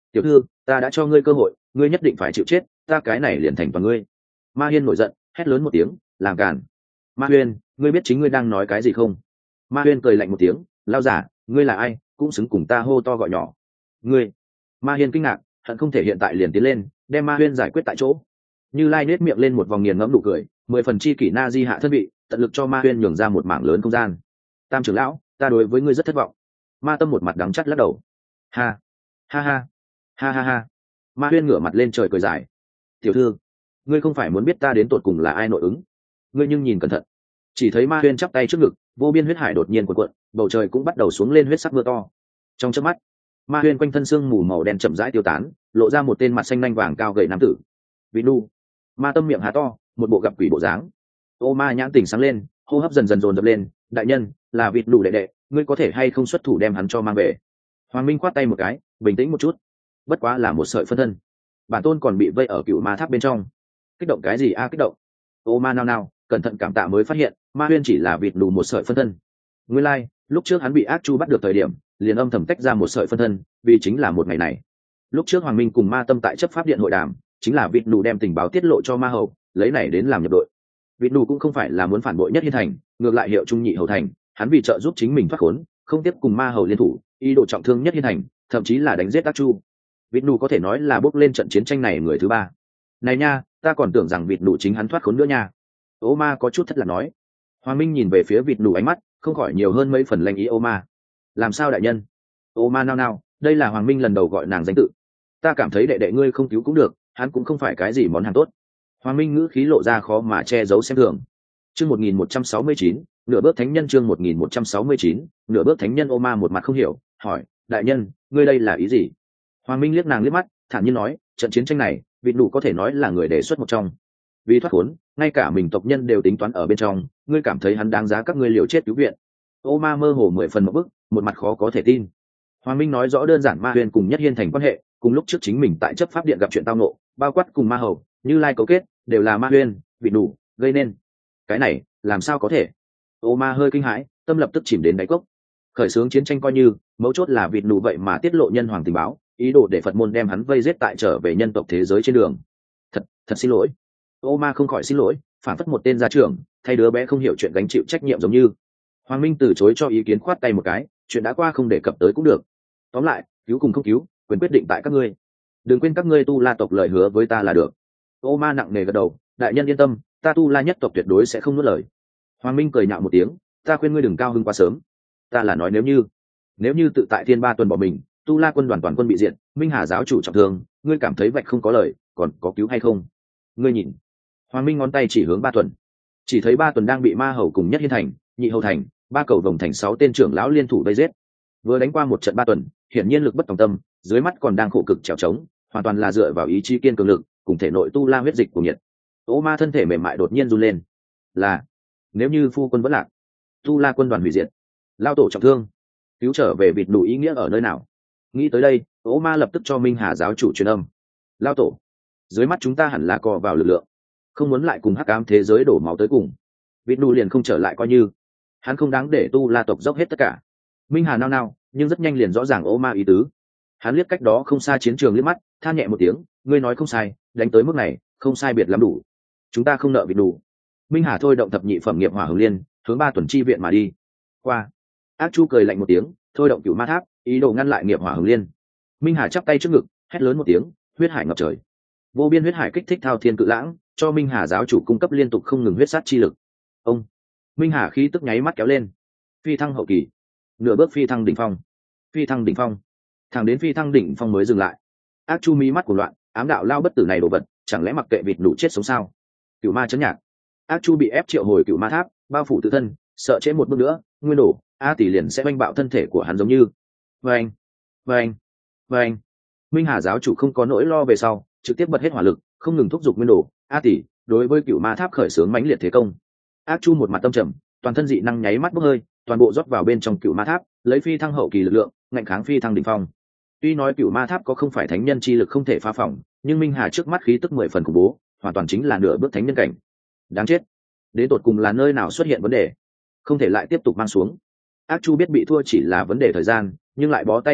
tiểu thư, ta đã cho ngươi cơ hội, ngươi nhất định phải chịu chết, ta cái này liền thành toàn ngươi. Ma Hiên nổi giận, hét lớn một tiếng, làm càn. Ma Huyên, ngươi biết chính ngươi đang nói cái gì không? Ma Huyên cười lạnh một tiếng, lao giả, ngươi là ai, cũng xứng cùng ta hô to gọi nhỏ. Ngươi. Ma Hiên kinh ngạc, hận không thể hiện tại liền tiến lên, đem Ma Huyên giải quyết tại chỗ. Như Lai nết miệng lên một vòng nghiền ngẫm nụ cười, mười phần chi kỷ na di hạ thân vị, tận lực cho Ma Huyên nhường ra một mảng lớn không gian. Tam trưởng lão, ta đối với ngươi rất thất vọng. Ma Tâm một mặt đắng chắt lắc đầu. Ha, ha ha, ha ha ha. Ma Huyên ngửa mặt lên trời cười dài. Tiểu thư, ngươi không phải muốn biết ta đến tột cùng là ai nội ứng? Ngươi nhưng nhìn cẩn thận. Chỉ thấy Ma Huyên chắp tay trước ngực, vô biên huyết hải đột nhiên cuộn cuộn, bầu trời cũng bắt đầu xuống lên huyết sắc mưa to. Trong chớp mắt, Ma Huyên quanh thân xương mù màu đen chậm rãi tiêu tán, lộ ra một tên mặt xanh nanh vàng cao gầy nam tử. Vị Nu. Ma Tâm miệng há to, một bộ gặp quỷ bộ dáng. Ô Ma nhãn tỉnh sáng lên, hô hấp dần dần dồn dập lên. Đại nhân, là Vịt Nụ đệ đệ, ngươi có thể hay không xuất thủ đem hắn cho mang về? Hoàng Minh khoát tay một cái, bình tĩnh một chút. Bất quá là một sợi phân thân, bản tôn còn bị vây ở cựu ma tháp bên trong. Kích động cái gì a kích động? Ô Ma nao nao, cẩn thận cảm tạ mới phát hiện, Ma Huyên chỉ là Vịt Nụ một sợi phân thân. Nguyên lai, like, lúc trước hắn bị ác chu bắt được thời điểm, liền âm thầm tách ra một sợi phân thân, vì chính là một ngày này. Lúc trước Hoàng Minh cùng Ma Tâm tại chấp pháp điện hội đàm, chính là Vịt Nụ đem tình báo tiết lộ cho Ma Hầu, lấy này đến làm nhập đội. Vịt Nụ cũng không phải là muốn phản bội Nhất Hiên Thành, ngược lại hiệu trung nhị hầu thành, hắn vì trợ giúp chính mình thoát khốn, không tiếp cùng Ma Hầu liên thủ, ý đồ trọng thương Nhất Hiên Thành, thậm chí là đánh giết ác chu. Vịt Nụ có thể nói là bước lên trận chiến tranh này người thứ ba. Này nha, ta còn tưởng rằng Vịt Nụ chính hắn thoát khốn nữa nha. Ô Ma có chút thất lạc nói. Hoàng Minh nhìn về phía Vịt Nụ ánh mắt không khỏi nhiều hơn mấy phần lanh ý. Ô Ma, làm sao đại nhân? Ô Ma nao nao, đây là Hoàng Minh lần đầu gọi nàng danh tự. Ta cảm thấy đệ đệ ngươi không cứu cũng được, hắn cũng không phải cái gì món hàng tốt. Hoàng Minh ngữ khí lộ ra khó mà che giấu xem thường. Chương một nghìn một trăm sáu mươi chín, nửa bước thánh nhân. Chương một nghìn một trăm sáu mươi chín, nửa bước thánh nhân. Ô Ma một mặt không hiểu, hỏi, đại nhân, ngươi đây là ý gì? Hoàng Minh liếc nàng liếc mắt, thản nhiên nói, trận chiến tranh này, Vịt Nụ có thể nói là người đề xuất một trong. Vì thoát khốn, ngay cả mình tộc nhân đều tính toán ở bên trong, ngươi cảm thấy hắn đáng giá các ngươi liều chết cứu viện? Ô Ma mơ hồ mười phần một bức, một mặt khó có thể tin. Hoàng Minh nói rõ đơn giản Ma Huyên cùng Nhất Hiên Thành quan hệ, cùng lúc trước chính mình tại chấp pháp điện gặp chuyện tao nộ, bao quát cùng Ma Hầu, Như Lai cấu kết, đều là Ma Huyên, Vịt Nụ gây nên. Cái này, làm sao có thể? Ô Ma hơi kinh hãi, tâm lập tức chìm đến đáy cốc. Khởi xướng chiến tranh coi như, mấu chốt là Vịt Nụ vậy mà tiết lộ nhân hoàng tình báo, ý đồ để Phật môn đem hắn vây giết tại trở về nhân tộc thế giới trên đường. Thật, thật xin lỗi. Ô Ma không khỏi xin lỗi, phản phất một tên gia trưởng, thay đứa bé không hiểu chuyện gánh chịu trách nhiệm giống như. Hoàng Minh từ chối cho ý kiến, khoát tay một cái, chuyện đã qua không đề cập tới cũng được. Tóm lại, cứu cùng không cứu, quyền quyết định tại các ngươi. Đừng quên các ngươi Tu La tộc lời hứa với ta là được. Ô Ma nặng nề gật đầu, đại nhân yên tâm, ta Tu La nhất tộc tuyệt đối sẽ không nuốt lời. Hoàng Minh cười nhạo một tiếng, ta khuyên ngươi đừng cao hứng quá sớm. Ta là nói nếu như, nếu như tự tại Thiên Ba tuần bỏ mình, Tu La quân đoàn toàn quân bị diệt, Minh Hà giáo chủ trọng thương, ngươi cảm thấy vạch không có lời, còn có cứu hay không? Ngươi nhìn. Hoàng Minh ngón tay chỉ hướng Ba tuần, chỉ thấy Ba tuần đang bị Ma Hầu cùng Nhất Hiên Thành, Nhị Hầu Thành, ba cầu vồng thành sáu tên trưởng lão liên thủ vây giết. Vừa đánh qua một trận Ba tuần, hiển nhiên lực bất tòng tâm, dưới mắt còn đang khổ cực trèo trống, hoàn toàn là dựa vào ý chí kiên cường lực cùng thể nội Tu La huyết dịch của nhiệt. Ô Ma thân thể mềm mại đột nhiên run lên. Là, nếu như phu quân vẫn lạc, Tu La quân đoàn hủy diệt, lao tổ trọng thương, cứu trở về Vịt Nụ ý nghĩa ở nơi nào? Nghĩ tới đây, Ô Ma lập tức cho Minh Hà giáo chủ truyền âm. Lao tổ, dưới mắt chúng ta hẳn là co vào lực lượng, không muốn lại cùng hắc ám thế giới đổ máu tới cùng. Vịt Nụ liền không trở lại coi như hắn không đáng để Tu La tộc dốc hết tất cả. Minh Hà nao nao, nhưng rất nhanh liền rõ ràng Ô Ma ý tứ. Hắn liếc cách đó không xa chiến trường liếc mắt, than nhẹ một tiếng, ngươi nói không sai, đánh tới mức này, không sai biệt lắm đủ. Chúng ta không nợ Vịt Nụ. Minh Hà thôi động thập nhị phẩm nghiệp hỏa hồng liên, hướng Ba tuần chi viện mà đi. Qua. Ác Chu cười lạnh một tiếng, thôi động cửu ma tháp, ý đồ ngăn lại nghiệp hỏa hồng liên. Minh Hà chắp tay trước ngực, hét lớn một tiếng, huyết hải ngập trời. Vô biên huyết hải kích thích thao thiên cự lãng, cho Minh Hà giáo chủ cung cấp liên tục không ngừng huyết sát chi lực. Ông. Minh Hà khí tức nháy mắt kéo lên. Phi thăng hậu kỳ, nửa bước phi thăng đỉnh phong, phi thăng đỉnh phong, thẳng đến phi thăng đỉnh phong mới dừng lại. Ác Chu mí mắt của loạn, ám đạo lao bất tử này đồ vật, chẳng lẽ mặc kệ Vịt Nụ chết sống sao? Cửu ma chấn nhạc. Ác Chu bị ép triệu hồi cửu ma tháp, bao phủ tự thân, sợ trễ một bước nữa, nguyên đổ, A tỷ liền sẽ oanh bạo thân thể của hắn giống như. Vâng, vâng, vâng. Minh Hà giáo chủ không có nỗi lo về sau, trực tiếp bật hết hỏa lực, không ngừng thúc giục nguyên đổ, A tỷ, đối với cửu ma tháp khởi xướng mãnh liệt thế công. Ác Chu một mặt tâm trầm, toàn thân dị năng nháy mắt bốc hơi, toàn bộ rót vào bên trong cửu ma tháp, lấy phi thăng hậu kỳ lực lượng, ngạnh kháng phi thăng đỉnh phong. Tuy nói cửu ma tháp có không phải thánh nhân chi lực không thể phá phỏng, nhưng Minh Hà trước mắt khí tức mười phần khủng bố, hoàn toàn chính là nửa bước thánh nhân cảnh. Đáng chết, đến tột cùng là nơi nào xuất hiện vấn đề, không thể lại tiếp tục mang xuống. Ác Chu biết bị thua chỉ là vấn đề thời gian, nhưng lại bó tay toàn tập,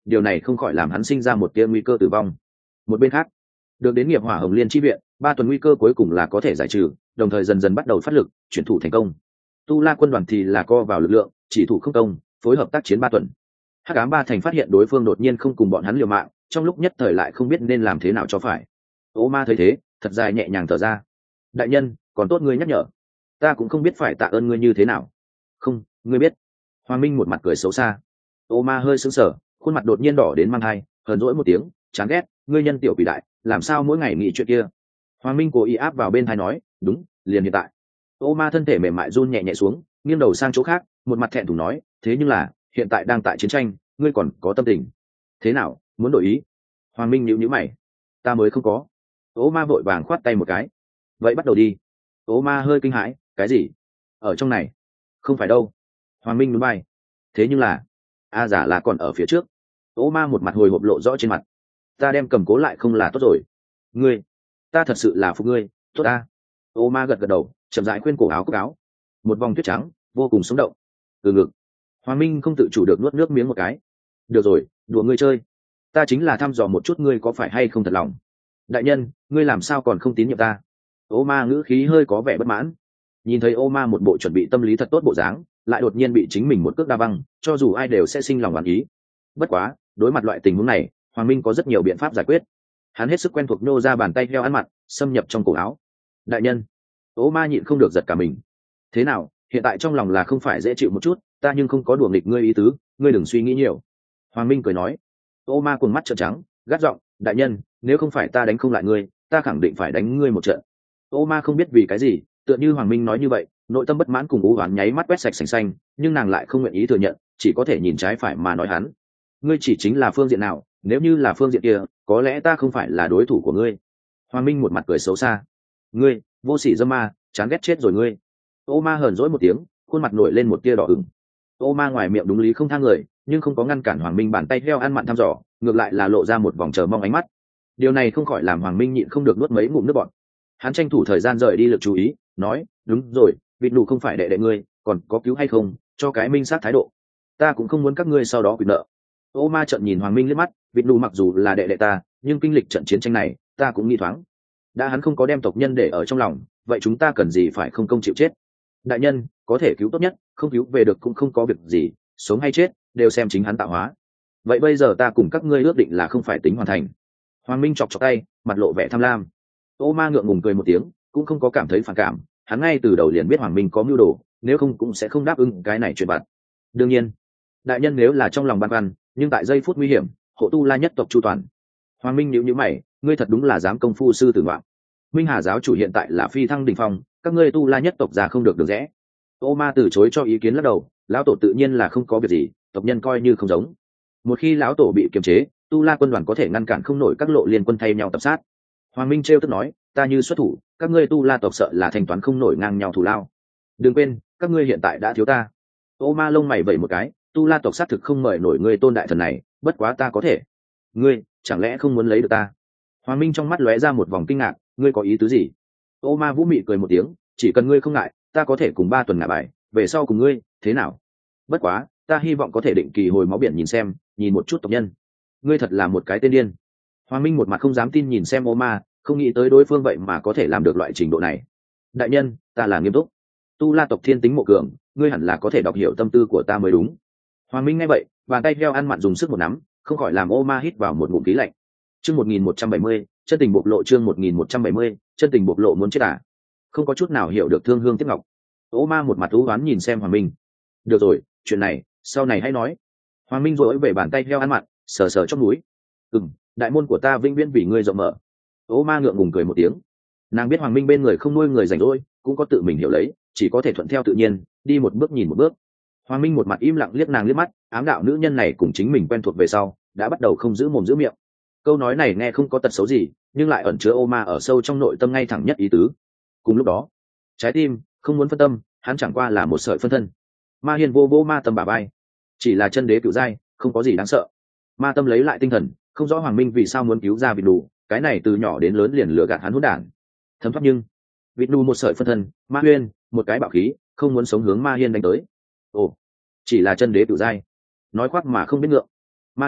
điều này không khỏi làm hắn sinh ra một tia nguy cơ tử vong. Một bên khác, được đến nghiệp hỏa hồng liên chi viện, ba tuần nguy cơ cuối cùng là có thể giải trừ, đồng thời dần dần bắt đầu phát lực chuyển thủ thành công. Tu La quân đoàn thì là co vào lực lượng, chỉ thủ không công, phối hợp tác chiến ba tuần. Hắc ám ba thành phát hiện đối phương đột nhiên không cùng bọn hắn liều mạng, trong lúc nhất thời lại không biết nên làm thế nào cho phải. Ô Ma thấy thế, thật dài nhẹ nhàng thở ra. Đại nhân, còn tốt ngươi nhắc nhở, ta cũng không biết phải tạ ơn ngươi như thế nào. Không, ngươi biết. Hoàng Minh một mặt cười xấu xa. Ô Ma hơi sững sờ, khuôn mặt đột nhiên đỏ đến mang hai, hờn dỗi một tiếng, chán ghét, ngươi nhân tiểu quỷ đại, làm sao mỗi ngày nghĩ chuyện kia. Hoàng Minh cố ý áp vào bên tai nói, đúng, liền hiện tại. Ô Ma thân thể mềm mại run nhẹ nhẹ xuống, nghiêng đầu sang chỗ khác, một mặt thẹn thùng nói, thế nhưng là hiện tại đang tại chiến tranh, ngươi còn có tâm tình thế nào, muốn đổi ý? Hoàng Minh nhíu nhíu mày, ta mới không có. Ô Ma vội vàng khoát tay một cái, vậy bắt đầu đi. Ô Ma hơi kinh hãi, cái gì? Ở trong này? Không phải đâu. Hoàng Minh núi bay, thế nhưng là a giả là còn ở phía trước. Ô Ma một mặt hồi hộp lộ rõ trên mặt, ta đem cầm cố lại không là tốt rồi. Ngươi, ta thật sự là phục ngươi, tốt ta. Ô Ma gật gật đầu, chậm rãi khuyên cổ áo cúc áo, một vòng tuyết trắng vô cùng sống động. Từ ngực, Hoàng Minh không tự chủ được nuốt nước miếng một cái. Được rồi, đùa ngươi chơi, ta chính là thăm dò một chút ngươi có phải hay không thật lòng. Đại nhân, ngươi làm sao còn không tín nhiệm ta? Ô Ma ngữ khí hơi có vẻ bất mãn. Nhìn thấy Ô Ma một bộ chuẩn bị tâm lý thật tốt bộ dáng, lại đột nhiên bị chính mình một cước đa văng, cho dù ai đều sẽ sinh lòng oán ý. Bất quá, đối mặt loại tình huống này, Hoàng Minh có rất nhiều biện pháp giải quyết. Hắn hết sức quen thuộc nhô ra bàn tay heo ăn mặn, xâm nhập trong cổ áo. Đại nhân, Ô Ma nhịn không được giật cả mình. Thế nào, hiện tại trong lòng là không phải dễ chịu một chút, ta nhưng không có đùa nghịch ngươi ý tứ, ngươi đừng suy nghĩ nhiều. Hoàng Minh cười nói. Ô Ma cuồng mắt trợn trắng, gắt giọng, đại nhân, nếu không phải ta đánh không lại ngươi, ta khẳng định phải đánh ngươi một trận. Ô Ma không biết vì cái gì, tựa như Hoàng Minh nói như vậy, nội tâm bất mãn cùng u oán nháy mắt quét sạch sành xanh, nhưng nàng lại không nguyện ý thừa nhận, chỉ có thể nhìn trái phải mà nói hắn. Ngươi chỉ chính là phương diện nào, nếu như là phương diện kia, có lẽ ta không phải là đối thủ của ngươi. Hoàng Minh một mặt cười xấu xa. Ngươi, vô sỉ dâm ma, chán ghét chết rồi ngươi. Ô Ma hờn dỗi một tiếng, khuôn mặt nổi lên một tia đỏ ửng. Ô Ma ngoài miệng đúng lý không tha người, nhưng không có ngăn cản Hoàng Minh bàn tay heo ăn mặn thăm dò, ngược lại là lộ ra một vòng chờ mong ánh mắt. Điều này không khỏi làm Hoàng Minh nhịn không được nuốt mấy ngụm nước bọt. Hắn tranh thủ thời gian rời đi lực chú ý, nói, đúng rồi, vịt nụ không phải đệ đệ ngươi, còn có cứu hay không, cho cái minh sát thái độ. Ta cũng không muốn các ngươi sau đó quyền nợ. Ô Ma trợn nhìn Hoàng Minh liếc mắt, vịt nụ mặc dù là đệ đệ ta, nhưng kinh lịch trận chiến tranh này, ta cũng nghi thoáng. Đã hắn không có đem tộc nhân để ở trong lòng, vậy chúng ta cần gì phải không công chịu chết? Đại nhân, có thể cứu tốt nhất, không cứu về được cũng không có việc gì, sống hay chết đều xem chính hắn tạo hóa. Vậy bây giờ ta cùng các ngươi ước định là không phải tính hoàn thành. Hoàng Minh chọc chọc tay, mặt lộ vẻ tham lam. Ô Ma ngượng ngùng cười một tiếng, cũng không có cảm thấy phản cảm, hắn ngay từ đầu liền biết Hoàng Minh có mưu đồ, nếu không cũng sẽ không đáp ứng cái này chuyện vặt. Đương nhiên, đại nhân nếu là trong lòng băn khoăn, nhưng tại giây phút nguy hiểm, hộ tu La nhất tộc chu toàn. Hoàng Minh nhíu nhíu mày, ngươi thật đúng là dám công phu sư tử ngoạn. Minh Hà giáo chủ hiện tại là phi thăng đỉnh phong, các ngươi tu La nhất tộc già không được được rẽ. Ô Ma từ chối cho ý kiến lắc đầu, lão tổ tự nhiên là không có việc gì, tộc nhân coi như không giống. Một khi lão tổ bị kiềm chế, tu La quân đoàn có thể ngăn cản không nổi các lộ liên quân thay nhau tập sát. Hoàng Minh trêu tức nói, ta như xuất thủ, các ngươi tu La tộc sợ là thanh toán không nổi ngang nhau thù lao. Đừng quên, các ngươi hiện tại đã thiếu ta. Ô Ma lông mày vẩy một cái, tu La tộc xác thực không mời nổi ngươi tôn đại thần này, bất quá ta có thể. Ngươi, chẳng lẽ không muốn lấy được ta? Hoàng Minh trong mắt lóe ra một vòng kinh ngạc, ngươi có ý tứ gì? Ô Ma vũ mị cười một tiếng, chỉ cần ngươi không ngại, ta có thể cùng ba tuần ngả bài, về sau cùng ngươi, thế nào? Bất quá, ta hy vọng có thể định kỳ hồi máu biển nhìn xem, nhìn một chút tộc nhân. Ngươi thật là một cái tên điên. Hoàng Minh một mặt không dám tin nhìn xem Ô Ma, không nghĩ tới đối phương vậy mà có thể làm được loại trình độ này. Đại nhân, ta là nghiêm túc. Tu La tộc thiên tính mộ cường, ngươi hẳn là có thể đọc hiểu tâm tư của ta mới đúng. Hoàng Minh nghe vậy, bàn tay heo ăn mặn dùng sức một nắm, không khỏi làm Ô Ma hít vào một ngụm khí lạnh. Chương một nghìn một trăm bảy mươi, chân tình bộc lộ chương một nghìn một trăm bảy mươi, chân tình bộc lộ muốn chết à? Không có chút nào hiểu được thương hương tiếc ngọc. Ô Ma một mặt thú oán nhìn xem Hoàng Minh. Được rồi, chuyện này, sau này hãy nói. Hoàng Minh rối về bàn tay heo ăn mặn, sờ sờ trong núi. Ừm, đại môn của ta vĩnh viễn vì ngươi rộng mở. Ô Ma ngượng ngùng cười một tiếng. Nàng biết Hoàng Minh bên người không nuôi người rảnh rỗi, cũng có tự mình hiểu lấy, chỉ có thể thuận theo tự nhiên, đi một bước nhìn một bước. Hoàng Minh một mặt im lặng liếc nàng liếc mắt, ám đạo nữ nhân này cùng chính mình quen thuộc về sau, đã bắt đầu không giữ mồm giữ miệng. Câu nói này nghe không có tật xấu gì, nhưng lại ẩn chứa Ô Ma ở sâu trong nội tâm ngay thẳng nhất ý tứ. Cùng lúc đó, trái tim không muốn phân tâm, hắn chẳng qua là một sợi phân thân. Ma Hiên vô vô Ma Tâm bả vai, chỉ là chân đế cựu giai, không có gì đáng sợ. Ma Tâm lấy lại tinh thần, không rõ Hoàng Minh vì sao muốn cứu ra vịt nụ, cái này từ nhỏ đến lớn liền lừa gạt hắn hỗn đản. Thấm thoát nhưng vịt nụ một sợi phân thân, Ma Hiên một cái bạo khí, không muốn sống hướng Ma Hiên đánh tới. Ồ, chỉ là chân đế cựu giai, nói khoác mà không biết ngượng. Ma Hiên,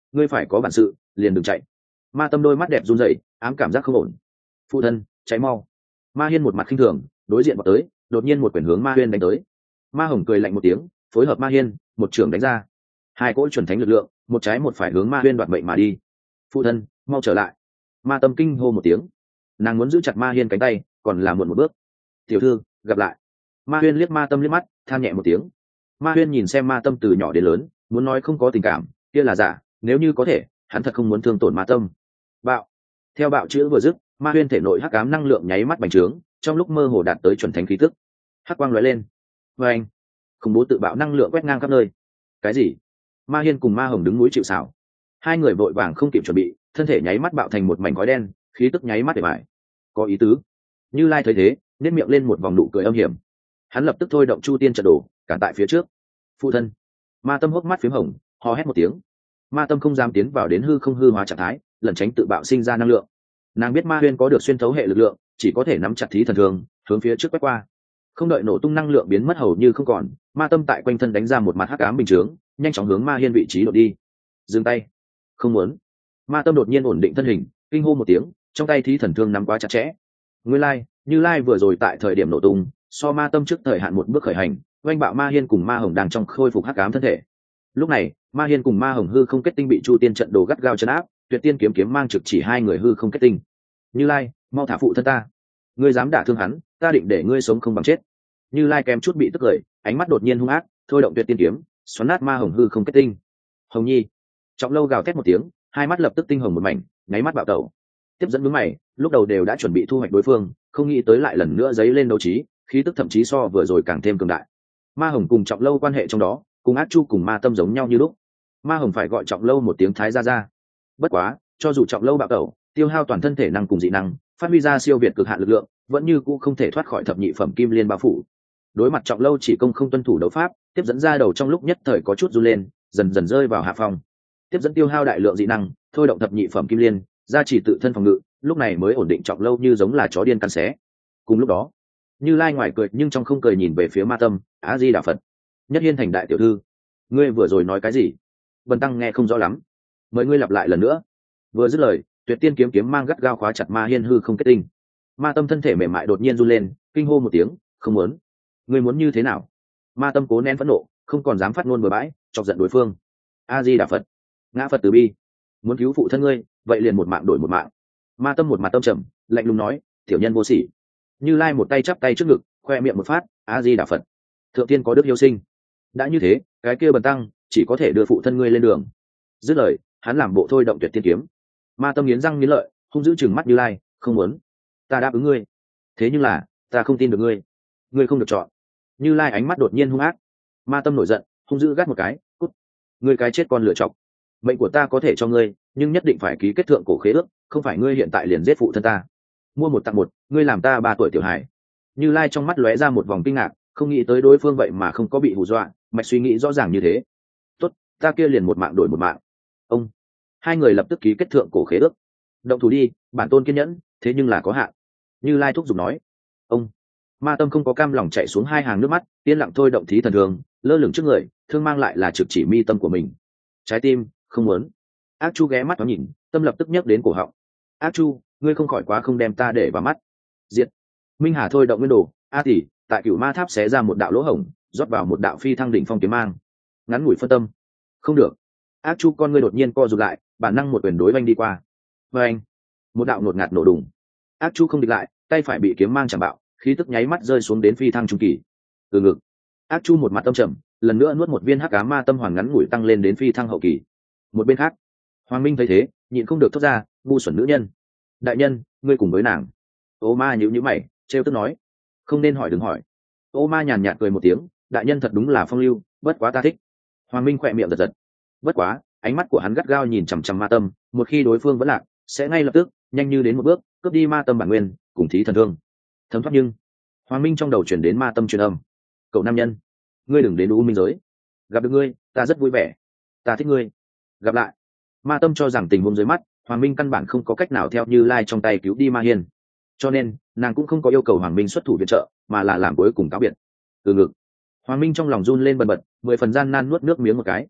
ngươi phải có bản sự liền đừng chạy. Ma tâm đôi mắt đẹp run rẩy, ám cảm giác không ổn. Phụ thân, cháy mau. Ma hiên một mặt khinh thường đối diện vào tới, đột nhiên một quyền hướng Ma Huyên đánh tới. Ma Hồng cười lạnh một tiếng, phối hợp Ma Hiên, một trưởng đánh ra. Hai cỗ chuẩn thánh lực lượng, một trái một phải hướng Ma Huyên đoạt mệnh mà đi. Phụ thân, mau trở lại. Ma tâm kinh hô một tiếng, nàng muốn giữ chặt Ma Hiên cánh tay, còn là muộn một bước. Tiểu thư, gặp lại. Ma Huyên liếc Ma tâm liếc mắt, than nhẹ một tiếng. Ma Huyên nhìn xem Ma tâm từ nhỏ đến lớn, muốn nói không có tình cảm kia là giả, nếu như có thể hắn thật không muốn thương tổn Ma tâm. Bạo. Theo bạo chữ vừa dứt, Ma Huyên thể nội hắc ám năng lượng nháy mắt bành trướng, trong lúc mơ hồ đạt tới chuẩn thánh khí tức. Hắc quang lóe lên, vê anh, khủng bố tự bạo năng lượng quét ngang khắp nơi. Cái gì? Ma Hiên cùng Ma Hồng đứng núi chịu sào, hai người vội vàng không kịp chuẩn bị, thân thể nháy mắt bạo thành một mảnh khói đen, khí tức nháy mắt để bại. Có ý tứ. Như Lai thấy thế, nét miệng lên một vòng nụ cười âm hiểm. Hắn lập tức thôi động Chu Tiên trận đồ, cản tại phía trước. Phụ thân. Ma tâm hốc mắt phím hồng, hò hét một tiếng. Ma tâm không dám tiến vào đến hư không hư hóa trạng thái, lẩn tránh tự bạo sinh ra năng lượng. Nàng biết Ma Huyên có được xuyên thấu hệ lực lượng, chỉ có thể nắm chặt thí thần thường, hướng phía trước quét qua. Không đợi nổ tung năng lượng biến mất hầu như không còn, Ma tâm tại quanh thân đánh ra một mặt hắc ám bình chướng, nhanh chóng hướng Ma Hiên vị trí đột đi. Dừng tay. Không muốn. Ma tâm đột nhiên ổn định thân hình, kinh hô một tiếng, trong tay thí thần thương nắm quá chặt chẽ. Nguyên lai, Như Lai vừa rồi tại thời điểm nổ tung, so Ma tâm trước thời hạn một bước khởi hành, oanh bạo Ma Hiên cùng Ma Hồng đang trong khôi phục hắc ám thân thể. Lúc này, Ma Hiên cùng Ma Hồng hư không kết tinh bị Chu Tiên trận đồ gắt gao trấn áp, Tuyệt Tiên kiếm kiếm mang trực chỉ hai người hư không kết tinh. Như Lai, mau thả phụ thân ta. Ngươi dám đả thương hắn, ta định để ngươi sống không bằng chết. Như Lai kém chút bị tức cười, ánh mắt đột nhiên hung ác, thôi động Tuyệt Tiên kiếm, xoắn nát Ma Hồng hư không kết tinh. Hồng Nhi. Trọng Lâu gào thét một tiếng, hai mắt lập tức tinh hồng một mảnh, nháy mắt bạo tẩu. Tiếp dẫn đứng mày, lúc đầu đều đã chuẩn bị thu hoạch đối phương, không nghĩ tới lại lần nữa giấy lên đấu trí, khí tức thậm chí so vừa rồi càng thêm cường đại. Ma Hồng cùng Trọng Lâu quan hệ trong đó, cùng Ác Chu cùng Ma tâm giống nhau như lúc. Ma Hồng phải gọi Trọng Lâu một tiếng thái gia gia. Bất quá, cho dù Trọng Lâu bạo tẩu, tiêu hao toàn thân thể năng cùng dị năng, phát huy ra siêu việt cực hạn lực lượng, vẫn như cũ không thể thoát khỏi thập nhị phẩm kim liên bao phủ. Đối mặt Trọng Lâu chỉ công không tuân thủ đấu pháp, tiếp dẫn ra đầu trong lúc nhất thời có chút run lên, dần dần rơi vào hạ phong. Tiếp dẫn tiêu hao đại lượng dị năng, thôi động thập nhị phẩm kim liên, gia trì tự thân phòng ngự, lúc này mới ổn định Trọng Lâu như giống là chó điên căn xé. Cùng lúc đó, Như Lai ngoài cười nhưng trong không cười nhìn về phía Ma tâm, Á Di Đà Phật. Nhất Hiên thành đại tiểu thư, ngươi vừa rồi nói cái gì? Bần tăng nghe không rõ lắm, mời ngươi lặp lại lần nữa. Vừa dứt lời, Tuyệt Tiên kiếm kiếm mang gắt gao khóa chặt Ma Hiên hư không kết tinh. Ma tâm thân thể mềm mại đột nhiên run lên, kinh hô một tiếng, không muốn. Ngươi muốn như thế nào? Ma tâm cố nén phẫn nộ, không còn dám phát ngôn bừa bãi, chọc giận đối phương. A Di Đà Phật, ngã Phật từ bi, muốn cứu phụ thân ngươi, vậy liền một mạng đổi một mạng. Ma tâm một mặt tâm trầm, lạnh lùng nói, tiểu nhân vô sỉ. Như Lai một tay chắp tay trước ngực, khoe miệng một phát, A Di Đà Phật, thượng tiên có đức hiếu sinh. Đã như thế, cái kia bần tăng chỉ có thể đưa phụ thân ngươi lên đường. Dứt lời, hắn làm bộ thôi động Tuyệt Tiên kiếm. Ma tâm nghiến răng nghiến lợi, hung dữ chừng mắt Như Lai, không muốn. Ta đáp ứng ngươi, thế nhưng là ta không tin được ngươi, ngươi không được chọn. Như Lai ánh mắt đột nhiên hung ác. Ma tâm nổi giận, hung dữ gắt một cái, cút. Ngươi cái chết con lựa chọc, mệnh của ta có thể cho ngươi, nhưng nhất định phải ký kết thượng cổ khế ước, không phải ngươi hiện tại liền giết phụ thân ta. Mua một tặng một, ngươi làm ta ba tuổi tiểu hải. Như Lai trong mắt lóe ra một vòng kinh ngạc, không nghĩ tới đối phương vậy mà không có bị hù dọa, mạch suy nghĩ rõ ràng như thế. Tốt, ta kia liền một mạng đổi một mạng. Ông. Hai người lập tức ký kết thượng cổ khế ước. Động thủ đi, bản tôn kiên nhẫn, thế nhưng là có hạn. Như Lai thúc giục nói. Ông. Ma tâm không có cam lòng chạy xuống hai hàng nước mắt, yên lặng thôi động thí thần thường, lơ lửng trước người, thương mang lại là trực chỉ mi tâm của mình. Trái tim, không muốn. Ác Chu ghé mắt nó nhìn, tâm lập tức nhấc đến cổ họng. Ác Chu, ngươi không khỏi quá không đem ta để vào mắt. Diệt. Minh Hà thôi động nguyên đồ, a tỷ, tại Cửu Ma Tháp xé ra một đạo lỗ hổng, rót vào một đạo phi thăng đỉnh phong kiếm mang. Ngắn ngủi phân tâm. Không được. Ác Chu con ngươi đột nhiên co rụt lại, bản năng một quyền đối oanh đi qua. Và anh. Một đạo ngột ngạt nổ đùng. Ác Chu không địch lại, tay phải bị kiếm mang chạm bạo, khí tức nháy mắt rơi xuống đến phi thăng trung kỳ. Từ ngực. Ác Chu một mặt tâm trầm, lần nữa nuốt một viên hắc ám ma tâm hoàn ngắn ngủi tăng lên đến phi thăng hậu kỳ. Một bên khác, Hoàng Minh thấy thế, nhịn không được thốt ra, ngu xuẩn nữ nhân. Đại nhân, ngươi cùng với nàng. Ô Ma nhíu nhíu mày, trêu tức nói, không nên hỏi đừng hỏi. Ô Ma nhàn nhạt cười một tiếng, đại nhân thật đúng là phong lưu, bất quá ta thích. Hoàng Minh khỏe miệng giật giật. Bất quá, ánh mắt của hắn gắt gao nhìn chằm chằm ma tâm, một khi đối phương vẫn lạc, sẽ ngay lập tức, nhanh như đến một bước, cướp đi ma tâm bản nguyên, cùng thí thần thương. Thấm thoát nhưng, Hoàng Minh trong đầu chuyển đến ma tâm truyền âm. Cậu nam nhân, ngươi đừng đến U Minh giới. Gặp được ngươi, ta rất vui vẻ. Ta thích ngươi. Gặp lại. Ma tâm cho rằng tình huống dưới mắt, Hoàng Minh căn bản không có cách nào theo Như Lai trong tay cứu đi Ma Hiên. Cho nên, nàng cũng không có yêu cầu Hoàng Minh xuất thủ viện trợ, mà là làm cuối cùng cáo biệt. Từ ngực. Hoàng Minh trong lòng run lên bần bật, mười phần gian nan nuốt nước miếng một cái.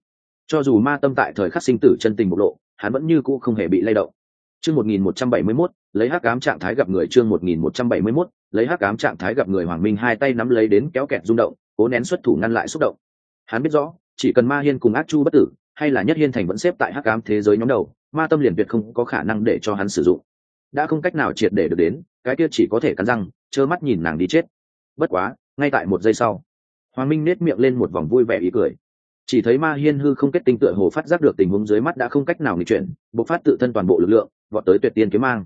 Cho dù ma tâm tại thời khắc sinh tử chân tình bộc lộ, hắn vẫn như cũ không hề bị lay động. Chương một nghìn một trăm bảy mươi mốt, lấy hắc ám trạng thái gặp người. Chương một nghìn một trăm bảy mươi mốt, lấy hắc ám trạng thái gặp người. Hoàng Minh hai tay nắm lấy đến kéo kẹt rung động, cố nén xuất thủ ngăn lại xúc động. Hắn biết rõ, chỉ cần Ma Hiên cùng Ác Chu bất tử, hay là Nhất Hiên Thành vẫn xếp tại hắc ám thế giới nhóm đầu, ma tâm liền tuyệt không có khả năng để cho hắn sử dụng. Đã không cách nào triệt để được đến, cái kia chỉ có thể cắn răng, trơ mắt nhìn nàng đi chết. Bất quá, ngay tại một giây sau, Hoàng Minh nét miệng lên một vòng vui vẻ ý cười. Chỉ thấy Ma Hiên hư không kết tinh tựa hồ phát giác được tình huống dưới mắt đã không cách nào nghịch chuyển, bộc phát tự thân toàn bộ lực lượng, vọt tới tuyệt tiên kiếm mang.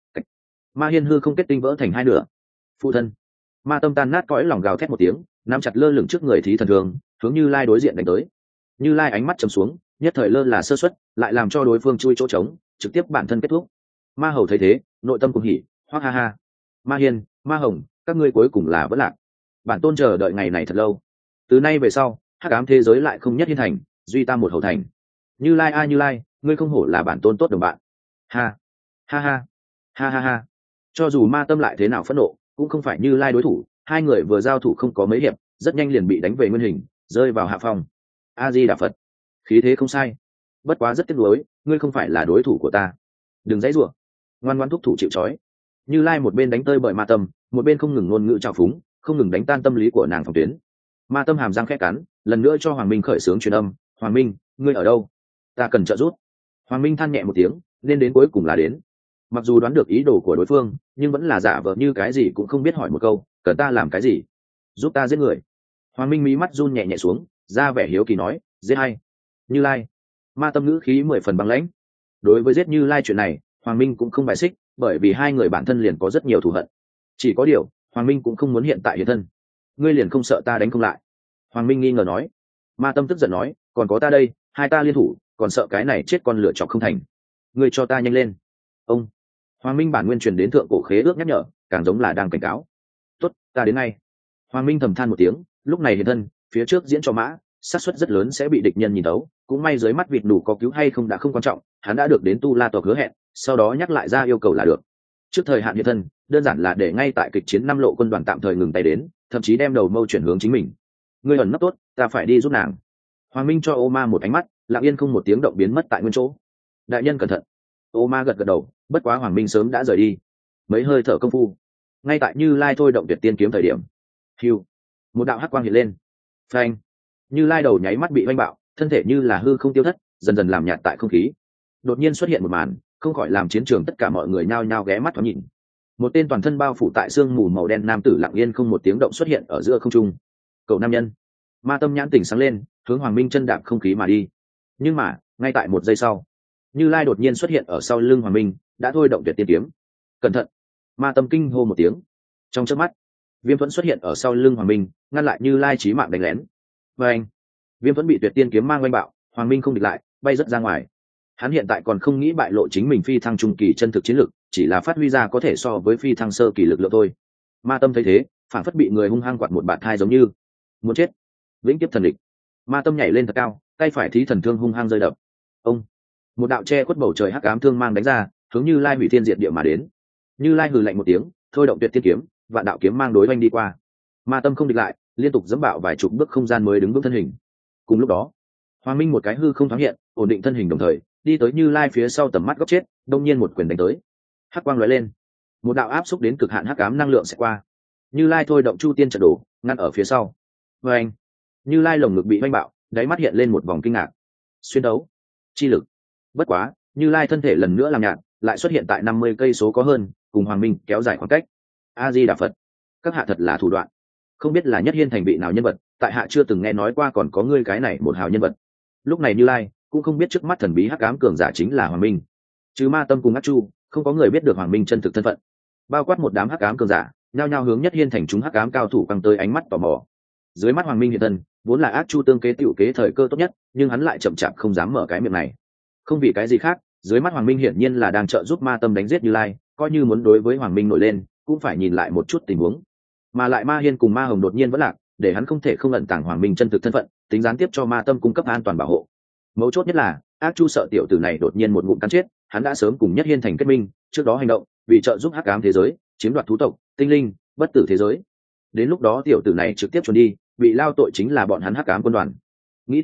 Ma Hiên hư không kết tinh vỡ thành hai nửa. Phụ thân. Ma tâm tan nát cõi lòng gào thét một tiếng, nắm chặt lơ lửng trước người thí thần thường, hướng Như Lai đối diện đánh tới. Như Lai ánh mắt trầm xuống, nhất thời lơ là sơ suất, lại làm cho đối phương chui chỗ trống, trực tiếp bản thân kết thúc. Ma Hầu thấy thế, nội tâm cũng hỉ, hoắc ha ha. Ma Hiên, Ma Hồng, các ngươi cuối cùng là vẫn lạc. Bản tôn chờ đợi ngày này thật lâu. Từ nay về sau, hắc ám thế giới lại không Nhất Hiên Thành, duy ta một hầu thành. Như Lai a Như Lai, ngươi không hổ là bản tôn tốt đồng bạn. Ha, ha ha, ha ha ha. Cho dù ma tâm lại thế nào phẫn nộ, cũng không phải Như Lai đối thủ. Hai người vừa giao thủ không có mấy hiệp, rất nhanh liền bị đánh về nguyên hình, rơi vào hạ phong. A Di Đà Phật, khí thế không sai, bất quá rất tiếc nuối, ngươi không phải là đối thủ của ta. Đừng dãy rủa, ngoan ngoãn thúc thủ chịu trói. Như Lai một bên đánh tơi bởi ma tâm, một bên không ngừng ngôn ngữ trào phúng, không ngừng đánh tan tâm lý của nàng phòng tuyến. Ma tâm hàm răng khẽ cắn, lần nữa cho Hoàng Minh khởi xướng truyền âm. Hoàng Minh, ngươi ở đâu? Ta cần trợ giúp. Hoàng Minh than nhẹ một tiếng, nên đến cuối cùng là đến. Mặc dù đoán được ý đồ của đối phương, nhưng vẫn là giả vờ như cái gì cũng không biết hỏi một câu, cần ta làm cái gì? Giúp ta giết người. Hoàng Minh mí mắt run nhẹ nhẹ xuống, ra vẻ hiếu kỳ nói, giết hay? Như Lai. Ma tâm ngữ khí mười phần băng lãnh. Đối với giết Như Lai chuyện này, Hoàng Minh cũng không bài xích, bởi vì hai người bản thân liền có rất nhiều thù hận. Chỉ có điều, Hoàng Minh cũng không muốn hiện tại hiện thân. Ngươi liền không sợ ta đánh không lại? Hoàng Minh nghi ngờ nói. Ma tâm tức giận nói, còn có ta đây, hai ta liên thủ, còn sợ cái này chết con lửa chọc không thành. Ngươi cho ta nhanh lên. Ông. Hoàng Minh bản nguyên truyền đến thượng cổ khế ước nhắc nhở, càng giống là đang cảnh cáo. Tốt, ta đến ngay. Hoàng Minh thầm than một tiếng, lúc này hiện thân, phía trước diễn cho mã, xác suất rất lớn sẽ bị địch nhân nhìn thấu. Cũng may dưới mắt vịt đủ có cứu hay không đã không quan trọng, hắn đã được đến Tu La tộc hứa hẹn, sau đó nhắc lại ra yêu cầu là được. Trước thời hạn hiện thân, đơn giản là để ngay tại kịch chiến năm lộ quân đoàn tạm thời ngừng tay đến, thậm chí đem đầu mâu chuyển hướng chính mình. Ngươi ẩn nấp tốt, ta phải đi giúp nàng. Hoàng Minh cho Ô Ma một ánh mắt, lặng yên không một tiếng động biến mất tại nguyên chỗ. Đại nhân cẩn thận. Ô Ma gật gật đầu, bất quá Hoàng Minh sớm đã rời đi. Mấy hơi thở công phu, ngay tại Như Lai thôi động tuyệt tiên kiếm thời điểm, hiu, một đạo hắc quang hiện lên. Phanh. Như Lai đầu nháy mắt bị oanh bạo, thân thể như là hư không tiêu thất, dần dần làm nhạt tại không khí. Đột nhiên xuất hiện một màn, không khỏi làm chiến trường tất cả mọi người nhao nhao ghé mắt thoáng nhìn. Một tên toàn thân bao phủ tại sương mù màu đen nam tử lặng yên không một tiếng động xuất hiện ở giữa không trung. Cậu nam nhân. Ma tâm nhãn tỉnh sáng lên, hướng Hoàng Minh chân đạp không khí mà đi. Nhưng mà, ngay tại một giây sau, Như Lai đột nhiên xuất hiện ở sau lưng Hoàng Minh, đã thôi động tuyệt tiên kiếm. Cẩn thận. Ma tâm kinh hô một tiếng. Trong chớp mắt, Viêm Thuẫn xuất hiện ở sau lưng Hoàng Minh, ngăn lại Như Lai chí mạng đánh lén. Và anh, Viêm Thuẫn bị tuyệt tiên kiếm mang oanh bạo, Hoàng Minh không địch lại, bay rất ra ngoài. Hắn hiện tại còn không nghĩ bại lộ chính mình phi thăng trung kỳ chân thực chiến lực, chỉ là phát huy ra có thể so với phi thăng sơ kỳ lực lượng thôi. Ma tâm thấy thế, phản phất bị người hung hăng quạt một bạt thai giống như muốn chết. Vĩnh kiếp thần địch. Ma tâm nhảy lên thật cao, tay phải thí thần thương hung hăng rơi đập. Ông. Một đạo che khuất bầu trời hắc ám thương mang đánh ra, hướng Như Lai hủy thiên diệt địa mà đến. Như Lai hừ lạnh một tiếng, thôi động tuyệt tiên kiếm, vạn đạo kiếm mang đối oanh đi qua. Ma tâm không địch lại, liên tục dẫm bạo vài chục bước không gian mới đứng bước thân hình. Cùng lúc đó, Hoàng Minh một cái hư không thoáng hiện, ổn định thân hình đồng thời, đi tới Như Lai phía sau tầm mắt góc chết, đông nhiên một quyền đánh tới. Hắc quang lóe lên, một đạo áp xúc đến cực hạn hắc ám năng lượng sẽ qua. Như Lai thôi động Chu Tiên trận đổ, ngăn ở phía sau. Và anh, Như Lai lồng ngực bị oanh bạo, đáy mắt hiện lên một vòng kinh ngạc. Xuyên đấu, chi lực. Bất quá, Như Lai thân thể lần nữa làm nhạt, lại xuất hiện tại năm mươi cây số có hơn, cùng Hoàng Minh kéo dài khoảng cách. A Di Đà Phật, các hạ thật là thủ đoạn. Không biết là Nhất Hiên Thành vị nào nhân vật, tại hạ chưa từng nghe nói qua còn có ngươi cái này một hào nhân vật. Lúc này Như Lai cũng không biết trước mắt thần bí hắc ám cường giả chính là Hoàng Minh. Trừ Ma tâm cùng Ác Chu, không có người biết được Hoàng Minh chân thực thân phận. Bao quát một đám hắc ám cường giả, nhao nhao hướng Nhất Hiên Thành chúng hắc ám cao thủ căng tới ánh mắt tò mò. Dưới mắt Hoàng Minh hiện thân, vốn là Ác Chu tương kế tiểu kế thời cơ tốt nhất, nhưng hắn lại chậm chạp không dám mở cái miệng này. Không vì cái gì khác, dưới mắt Hoàng Minh hiển nhiên là đang trợ giúp Ma tâm đánh giết Như Lai, coi như muốn đối với Hoàng Minh nổi lên, cũng phải nhìn lại một chút tình huống. Mà lại Ma Hiên cùng Ma Hồng đột nhiên vẫn lạc, để hắn không thể không ẩn tàng Hoàng Minh chân thực thân phận, tính gián tiếp cho Ma tâm cung cấp an toàn bảo hộ. Mấu chốt nhất là, Ác Chu sợ tiểu tử này đột nhiên một ngụm cắn chết, hắn đã sớm cùng Nhất Hiên Thành kết minh, trước đó hành động, vì trợ giúp hắc ám thế giới, chiếm đoạt thú tộc, tinh linh, bất tử thế giới. Đến lúc đó tiểu tử này trực tiếp trốn đi, bị lao tội chính là bọn hắn hắc ám quân đoàn. Nghĩ tới đây,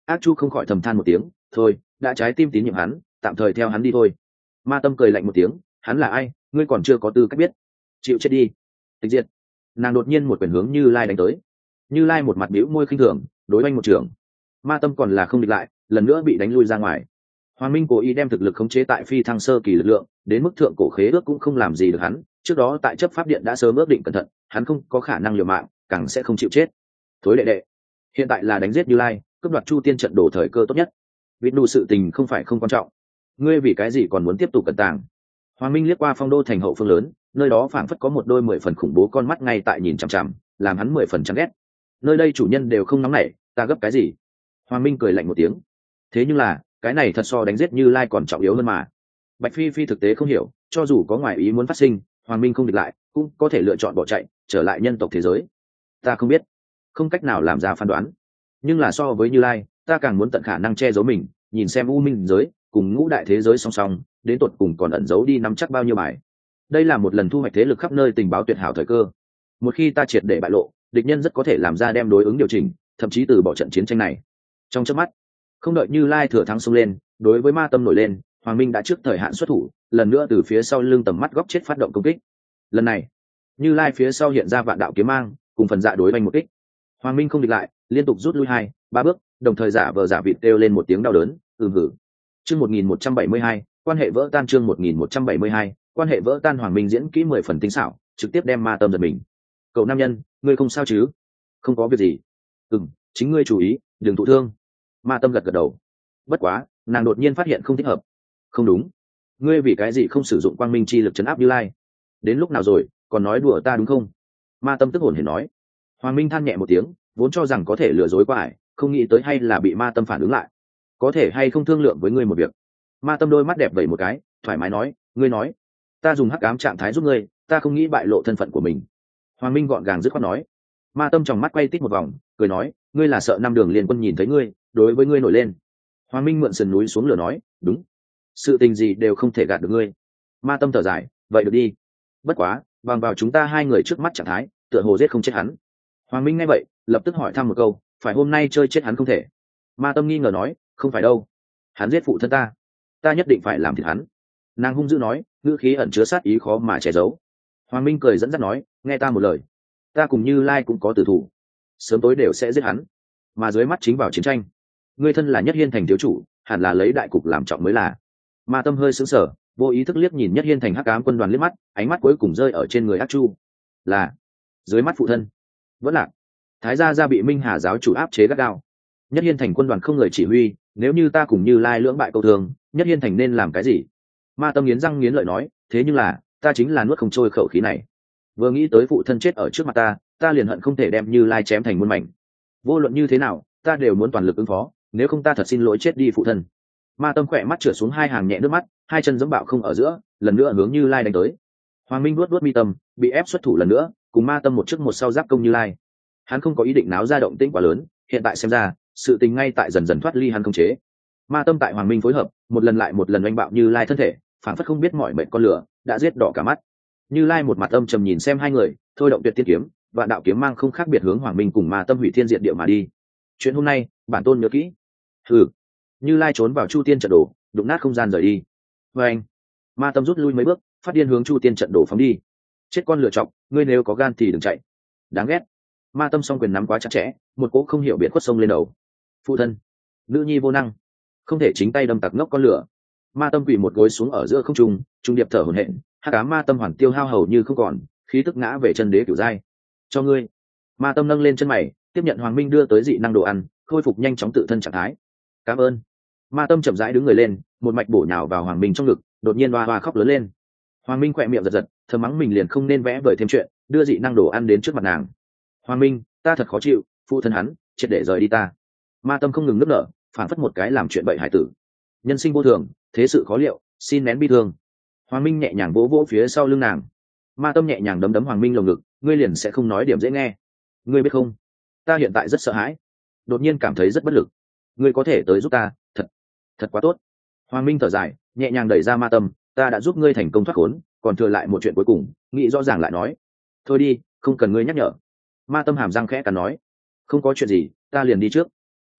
Ác Chu không khỏi thầm than một tiếng, thôi đã trái tim tín nhiệm hắn, tạm thời theo hắn đi thôi. Ma Tâm cười lạnh một tiếng, hắn là ai, ngươi còn chưa có tư cách biết. Chịu chết đi. Tịch diệt. Nàng đột nhiên một quyền hướng Như Lai đánh tới. Như Lai một mặt bĩu môi khinh thường, đối oanh một trường. Ma Tâm còn là không địch lại, lần nữa bị đánh lui ra ngoài. Hoàng Minh cố ý đem thực lực khống chế tại phi thăng sơ kỳ lực lượng, đến mức thượng cổ khế ước cũng không làm gì được hắn. Trước đó tại chấp pháp điện đã sớm ước định cẩn thận, hắn không có khả năng liều mạng, càng sẽ không chịu chết. Thối đệ đệ, hiện tại là đánh giết Như Lai, cướp đoạt Chu Tiên trận đồ thời cơ tốt nhất. Vịt đủ sự tình không phải không quan trọng, ngươi vì cái gì còn muốn tiếp tục cẩn tàng? Hoàng Minh liếc qua phong đô thành hậu phương lớn, nơi đó phảng phất có một đôi mười phần khủng bố con mắt ngay tại nhìn chằm chằm, làm hắn mười phần chán ghét. Nơi đây chủ nhân đều không nóng nảy, ta gấp cái gì? Hoàng Minh cười lạnh một tiếng. Thế nhưng là, cái này thật so đánh giết Như Lai còn trọng yếu hơn mà. Bạch Phi Phi thực tế không hiểu, cho dù có ngoại ý muốn phát sinh, Hoàng Minh không địch lại, cũng có thể lựa chọn bỏ chạy, trở lại nhân tộc thế giới. Ta không biết, không cách nào làm ra phán đoán. Nhưng là so với Như Lai, ta càng muốn tận khả năng che giấu mình, nhìn xem u minh giới cùng ngũ đại thế giới song song, đến tột cùng còn ẩn giấu đi nắm chắc bao nhiêu bài. Đây là một lần thu hoạch thế lực khắp nơi tình báo tuyệt hảo thời cơ. Một khi ta triệt để bại lộ, địch nhân rất có thể làm ra đem đối ứng điều chỉnh, thậm chí từ bỏ trận chiến tranh này. Trong chớp mắt, không đợi Như Lai thừa thắng xông lên, đối với Ma Tâm nổi lên, Hoàng Minh đã trước thời hạn xuất thủ, lần nữa từ phía sau lưng tầm mắt góc chết phát động công kích. Lần này, Như Lai phía sau hiện ra vạn đạo kiếm mang, cùng phần dạ đối bành một kích. Hoàng Minh không địch lại, liên tục rút lui hai, ba bước, đồng thời giả vờ giả vịt kêu lên một tiếng đau đớn, ừm hử. Chương một nghìn một trăm bảy mươi hai, quan hệ vỡ tan chương một nghìn một trăm bảy mươi hai, quan hệ vỡ tan. Hoàng Minh diễn kỹ mười phần tinh xảo, trực tiếp đem Ma Tâm giật mình. Cậu nam nhân, ngươi không sao chứ? Không có việc gì. Ừm, chính ngươi chú ý, đừng thụ thương. Ma Tâm gật gật đầu. Bất quá, nàng đột nhiên phát hiện không thích hợp. Không đúng, ngươi vì cái gì không sử dụng quang minh chi lực trấn áp Như Lai? Đến lúc nào rồi, còn nói đùa ta đúng không? Ma Tâm tức hồn hển nói. Hoàng Minh than nhẹ một tiếng, vốn cho rằng có thể lừa dối qua ải, không nghĩ tới hay là bị Ma Tâm phản ứng lại. Có thể hay không thương lượng với ngươi một việc? Ma Tâm đôi mắt đẹp vẩy một cái, thoải mái nói, ngươi nói. Ta dùng hắc ám trạng thái giúp ngươi, ta không nghĩ bại lộ thân phận của mình. Hoàng Minh gọn gàng dứt khoát nói. Ma Tâm trong mắt quay tít một vòng, cười nói, ngươi là sợ năm đường liên quân nhìn thấy ngươi, đối với ngươi nổi lên. Hoàng Minh mượn sườn núi xuống lửa nói, đúng, sự tình gì đều không thể gạt được ngươi. Ma Tâm thở dài, vậy được đi. Bất quá, bằng vào chúng ta hai người trước mắt trạng thái, tựa hồ giết không chết hắn. Hoàng Minh nghe vậy, lập tức hỏi thăm một câu, phải hôm nay chơi chết hắn không thể? Ma Tâm nghi ngờ nói, không phải đâu, hắn giết phụ thân ta, ta nhất định phải làm thịt hắn. Nàng hung dữ nói, ngữ khí ẩn chứa sát ý khó mà che giấu. Hoàng Minh cười dẫn dắt nói, nghe ta một lời, ta cùng Như Lai cũng có tử thủ, sớm tối đều sẽ giết hắn, mà dưới mắt chính vào chiến tranh, ngươi thân là Nhất Hiên Thành thiếu chủ, hẳn là lấy đại cục làm trọng mới là. Ma Tâm hơi sững sờ, vô ý thức liếc nhìn Nhất Hiên Thành hắc ám quân đoàn liếc mắt, ánh mắt cuối cùng rơi ở trên người Ác Chu. Là dưới mắt phụ thân vẫn lạc, Thái gia gia bị Minh Hà giáo chủ áp chế gắt gao. Nhất Hiên Thành quân đoàn không người chỉ huy, nếu như ta cùng Như Lai lưỡng bại câu thương, Nhất Hiên Thành nên làm cái gì? Ma Tâm nghiến răng nghiến lợi nói, thế nhưng là ta chính là nuốt không trôi khẩu khí này. Vừa nghĩ tới phụ thân chết ở trước mặt ta, ta liền hận không thể đem Như Lai chém thành muôn mảnh. Vô luận như thế nào, ta đều muốn toàn lực ứng phó, nếu không ta thật xin lỗi chết đi phụ thân. Ma Tâm khỏe mắt trượt xuống hai hàng nhẹ nước mắt, hai chân giẫm bạo không ở giữa, lần nữa hướng Như Lai đánh tới. Hoàng Minh luốt luốt mi tâm, bị ép xuất thủ lần nữa, cùng Ma Tâm một trước một sau giáp công Như Lai. Hắn không có ý định náo ra động tĩnh quá lớn, hiện tại xem ra, sự tình ngay tại dần dần thoát ly hắn khống chế. Ma Tâm tại Hoàng Minh phối hợp, một lần lại một lần oanh bạo Như Lai thân thể, phản phất không biết mỏi mệt con lửa, đã giết đỏ cả mắt. Như Lai một mặt âm trầm nhìn xem hai người, thôi động tuyệt tiên kiếm, và đạo kiếm mang không khác biệt hướng Hoàng Minh cùng Ma Tâm hủy thiên diệt địa mà đi. Chuyện hôm nay, bản tôn nhớ kỹ. Hừ. Như Lai trốn vào Chu Tiên trận đồ, đụng nát không gian rời đi. Và anh, Ma Tâm rút lui mấy bước, phát điên hướng Chu Tiên trận đồ phóng đi. Chết con lựa chọc, ngươi nếu có gan thì đừng chạy. Đáng ghét. Ma Tâm song quyền nắm quá chặt chẽ, một cỗ không hiểu biệt khuất sông lên đầu. Phụ thân, nữ nhi vô năng, không thể chính tay đâm tặc ngốc con lửa. Ma Tâm quỳ một gối xuống ở giữa không trung, trung điệp thở hổn hển, hắc ám ma tâm hoàn tiêu hao hầu như không còn, khí tức ngã về chân đế cửu giai. Cho ngươi. Ma Tâm nâng lên chân mày, tiếp nhận Hoàng Minh đưa tới dị năng đồ ăn, khôi phục nhanh chóng tự thân trạng thái. Cảm ơn. Ma Tâm chậm rãi đứng người lên, một mạch bổ nhào vào Hoàng Minh trong ngực, đột nhiên oa oa khóc lớn lên. Hoàng Minh khỏe miệng giật giật, thầm mắng mình liền không nên vẽ vời thêm chuyện, đưa dị năng đồ ăn đến trước mặt nàng. Hoàng Minh, ta thật khó chịu, phụ thân hắn triệt để rời đi ta. Ma Tâm không ngừng nức nở, phản phất một cái làm chuyện bậy hải tử. Nhân sinh vô thường, thế sự khó liệu, xin nén bi thương. Hoàng Minh nhẹ nhàng vỗ vỗ phía sau lưng nàng. Ma Tâm nhẹ nhàng đấm đấm Hoàng Minh lồng ngực, ngươi liền sẽ không nói điểm dễ nghe. Ngươi biết không, ta hiện tại rất sợ hãi, đột nhiên cảm thấy rất bất lực. Ngươi có thể tới giúp ta, thật thật quá tốt. Hoàng Minh thở dài, nhẹ nhàng đẩy ra Ma Tâm, ta đã giúp ngươi thành công thoát khốn, còn thừa lại một chuyện cuối cùng, nghĩ rõ ràng lại nói. Thôi đi, không cần ngươi nhắc nhở. Ma Tâm hàm răng khẽ cắn nói, không có chuyện gì, ta liền đi trước.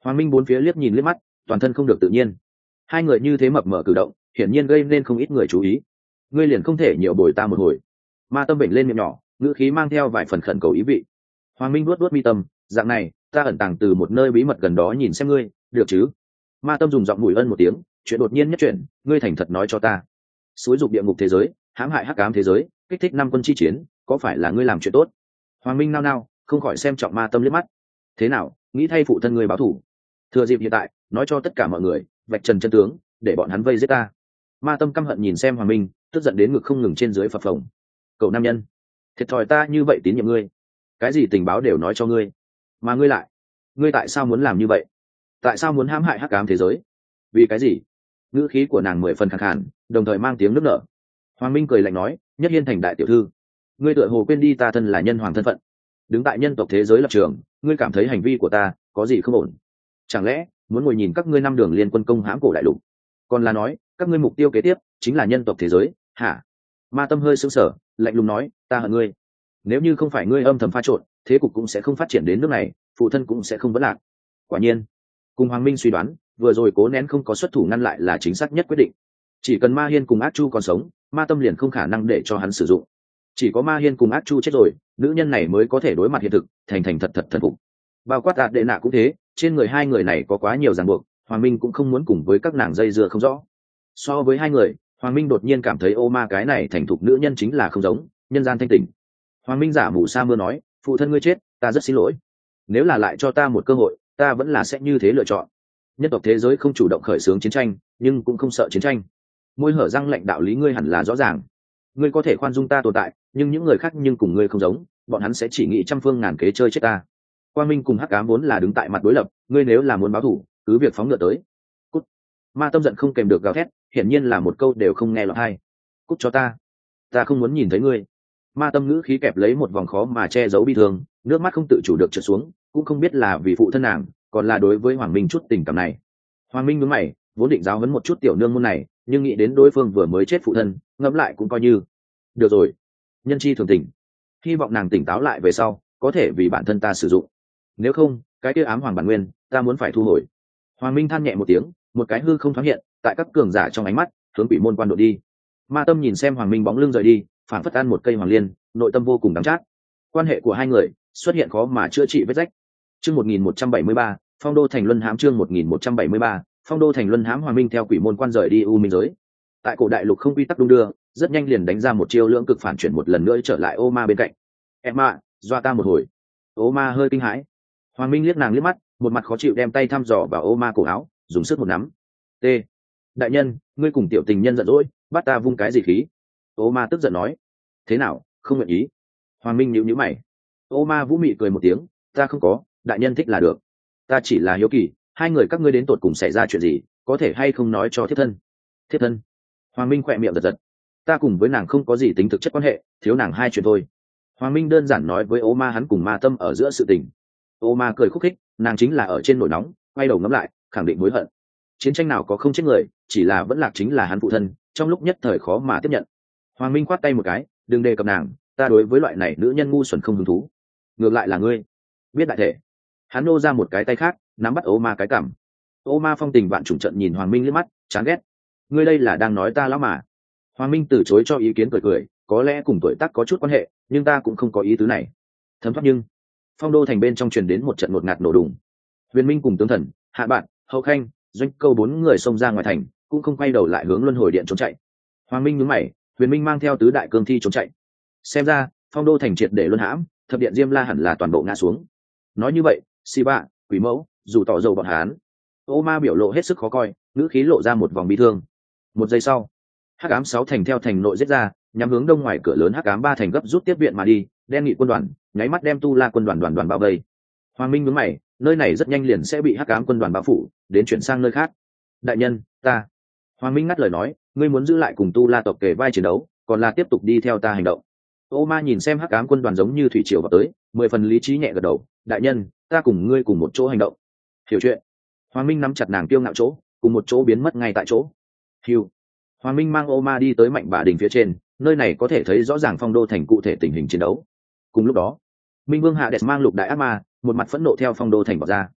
Hoàng Minh bốn phía liếc nhìn liếc mắt, toàn thân không được tự nhiên. Hai người như thế mập mờ cử động, hiển nhiên gây nên không ít người chú ý. Ngươi liền không thể nhiều bồi ta một hồi? Ma Tâm bệnh lên miệng nhỏ, ngữ khí mang theo vài phần khẩn cầu ý vị. Hoàng Minh vuốt vuốt mi tâm, dạng này, ta ẩn tàng từ một nơi bí mật gần đó nhìn xem ngươi, được chứ? Ma Tâm dùng giọng mùi ân một tiếng, chuyện đột nhiên nhất chuyện, ngươi thành thật nói cho ta. Xúi dục địa ngục thế giới, hãm hại hắc ám thế giới, kích thích năm quân chi chiến, có phải là ngươi làm chuyện tốt? Hoàng Minh nao nao, không khỏi xem trọng Ma Tâm liếc mắt. Thế nào, nghĩ thay phụ thân ngươi báo thù? Thừa dịp hiện tại, nói cho tất cả mọi người, vạch trần chân tướng, để bọn hắn vây giết ta. Ma Tâm căm hận nhìn xem Hoàng Minh, tức giận đến ngực không ngừng trên dưới phập phồng. Cậu nam nhân, thiệt thòi ta như vậy tín nhiệm ngươi, cái gì tình báo đều nói cho ngươi, mà ngươi lại, ngươi tại sao muốn làm như vậy? Tại sao muốn hãm hại hắc ám thế giới? Vì cái gì? Ngữ khí của nàng mười phần khàn khàn, đồng thời mang tiếng nức nở. Hoàng Minh cười lạnh nói, Nhất Hiên thành đại tiểu thư, ngươi tựa hồ quên đi ta thân là nhân hoàng thân phận, đứng tại nhân tộc thế giới lập trường, ngươi cảm thấy hành vi của ta có gì không ổn? Chẳng lẽ muốn ngồi nhìn các ngươi năm đường liên quân công hãm cổ đại lục, còn là nói các ngươi mục tiêu kế tiếp chính là nhân tộc thế giới hả? Ma Tâm hơi sững sờ, lạnh lùng nói, ta hận ngươi. Nếu như không phải ngươi âm thầm pha trộn, thế cục cũng sẽ không phát triển đến nước này, phụ thân cũng sẽ không vấn lạc. Quả nhiên, cùng Hoàng Minh suy đoán, vừa rồi cố nén không có xuất thủ ngăn lại là chính xác nhất quyết định. Chỉ cần Ma Hiên cùng Ác Chu còn sống, Ma Tâm liền không khả năng để cho hắn sử dụng. Chỉ có Ma Hiên cùng Ác Chu chết rồi, nữ nhân này mới có thể đối mặt hiện thực, thành thành thật thật thần phục. Bao quát Đạt Đệ Nạ cũng thế, trên người hai người này có quá nhiều ràng buộc, Hoàng Minh cũng không muốn cùng với các nàng dây dưa không rõ. So với hai người, Hoàng Minh đột nhiên cảm thấy ô ma cái này thành thục nữ nhân chính là không giống, nhân gian thanh tỉnh. Hoàng Minh giả mù sa mưa nói, phụ thân ngươi chết, ta rất xin lỗi. Nếu là lại cho ta một cơ hội, ta vẫn là sẽ như thế lựa chọn. Nhân tộc thế giới không chủ động khởi xướng chiến tranh, nhưng cũng không sợ chiến tranh. Môi hở răng lệnh đạo lý ngươi hẳn là rõ ràng. Ngươi có thể khoan dung ta tồn tại, nhưng những người khác nhưng cùng ngươi không giống, bọn hắn sẽ chỉ nghĩ trăm phương ngàn kế chơi chết ta. Quang Minh cùng Hắc Ám vốn là đứng tại mặt đối lập, ngươi nếu là muốn báo thù, cứ việc phóng ngựa tới. Cút. Ma Tâm giận không kèm được gào thét, hiển nhiên là một câu đều không nghe lọt tai. Cút cho ta, ta không muốn nhìn thấy ngươi. Ma Tâm ngữ khí kẹp lấy một vòng khó mà che giấu bi thương, nước mắt không tự chủ được trượt xuống, cũng không biết là vì phụ thân nàng, còn là đối với Hoàng Minh chút tình cảm này. Hoàng Minh nhướng mày, vốn định giáo huấn một chút tiểu nương môn này, nhưng nghĩ đến đối phương vừa mới chết phụ thân, ngẫm lại cũng coi như được rồi. Nhân chi thường tình, hy vọng nàng tỉnh táo lại về sau, có thể vì bản thân ta sử dụng. Nếu không, cái kia ám hoàng bản nguyên, ta muốn phải thu hồi. Hoàng Minh than nhẹ một tiếng, một cái hư không thoáng hiện, tại các cường giả trong ánh mắt, hướng quỷ môn quan độ đi. Ma Tâm nhìn xem Hoàng Minh bóng lưng rời đi, phảng phất ăn một cây hoàng liên, nội tâm vô cùng đắng chát. Quan hệ của hai người xuất hiện khó mà chữa trị vết rách. Chương một nghìn một trăm bảy mươi ba, Phong đô thành luân hãm chương một nghìn một trăm bảy mươi ba, Phong đô thành luân hãm. Hoàng Minh theo quỷ môn quan rời đi u minh giới. Tại cổ đại lục không quy tắc đung đưa, rất nhanh liền đánh ra một chiêu lưỡng cực phản chuyển một lần nữa trở lại ô ma bên cạnh. Em ạ, dọa ta một hồi. Ô ma hơi kinh hãi. Hoàng Minh liếc nàng liếc mắt, một mặt khó chịu đem tay thăm dò vào ô ma cổ áo, dùng sức một nắm. T. Đại nhân, ngươi cùng tiểu tình nhân giận dỗi, bắt ta vung cái gì khí? Ô ma tức giận nói. Thế nào, không nguyện ý? Hoàng Minh nhíu nhíu mày. Ô ma vũ mị cười một tiếng, ta không có, đại nhân thích là được. Ta chỉ là hiếu kỳ, hai người các ngươi đến tột cùng xảy ra chuyện gì, có thể hay không nói cho thiết thân? Thiết thân? Hoàng Minh khỏe miệng giật giật. Ta cùng với nàng không có gì tính thực chất quan hệ, thiếu nàng hai chuyện thôi. Hoàng Minh đơn giản nói với ô ma hắn cùng Ma Tâm ở giữa sự tình. Ô ma cười khúc khích, nàng chính là ở trên nổi nóng, quay đầu ngắm lại, khẳng định hối hận. Chiến tranh nào có không chết người, chỉ là vẫn lạc chính là hắn phụ thân, trong lúc nhất thời khó mà tiếp nhận. Hoàng Minh khoát tay một cái, đừng đề cập nàng, ta đối với loại này nữ nhân ngu xuẩn không hứng thú. Ngược lại là ngươi, biết đại thể. Hắn nô ra một cái tay khác, nắm bắt ô ma cái cằm. Ô ma phong tình vạn trùng trận nhìn Hoàng Minh liếc mắt, chán ghét. Ngươi đây là đang nói ta lão mà. Hoàng Minh từ chối cho ý kiến cười cười, có lẽ cùng tuổi tác có chút quan hệ, nhưng ta cũng không có ý tứ này. Thấm thoát nhưng Phong đô thành bên trong truyền đến một trận ngột ngạt nổ đùng. Huyền Minh cùng tướng thần, Hạ Bạn, Hậu Khanh, Doanh Câu bốn người xông ra ngoài thành, cũng không quay đầu lại hướng luân hồi điện trốn chạy. Hoàng Minh nhướng mày, Huyền Minh mang theo tứ đại cương thi trốn chạy. Xem ra, Phong đô thành triệt để luân hãm, thập điện Diêm La hẳn là toàn bộ ngã xuống. Nói như vậy, Si Ba, Quỷ Mẫu, dù tỏ dầu bọn hán. Ô ma biểu lộ hết sức khó coi, ngữ khí lộ ra một vòng bi thương. Một giây sau, Hắc Ám sáu thành theo thành nội giết ra, nhắm hướng đông ngoài cửa lớn Hắc Ám ba thành gấp rút tiếp viện mà đi, đen nghị quân đoàn nháy mắt đem Tu La quân đoàn đoàn đoàn bao vây. Hoàng Minh nhướng mày, nơi này rất nhanh liền sẽ bị Hắc Ám quân đoàn bao phủ, đến chuyển sang nơi khác. Đại nhân, ta. Hoàng Minh ngắt lời nói, ngươi muốn giữ lại cùng Tu La tộc kề vai chiến đấu, còn là tiếp tục đi theo ta hành động? Ô ma nhìn xem Hắc Ám quân đoàn giống như thủy triều vào tới, mười phần lý trí nhẹ gật đầu, đại nhân, ta cùng ngươi cùng một chỗ hành động. Hiểu chuyện. Hoàng Minh nắm chặt nàng kiêu ngạo chỗ, cùng một chỗ biến mất ngay tại chỗ. Hiu. Hoàng Minh mang ô ma đi tới Mạnh Bà Đình phía trên, nơi này có thể thấy rõ ràng Phong đô thành cụ thể tình hình chiến đấu. Cùng lúc đó, Minh Vương Hạ Đẹp mang lục đại ác ma, một mặt phẫn nộ theo Phong đô thành vào ra.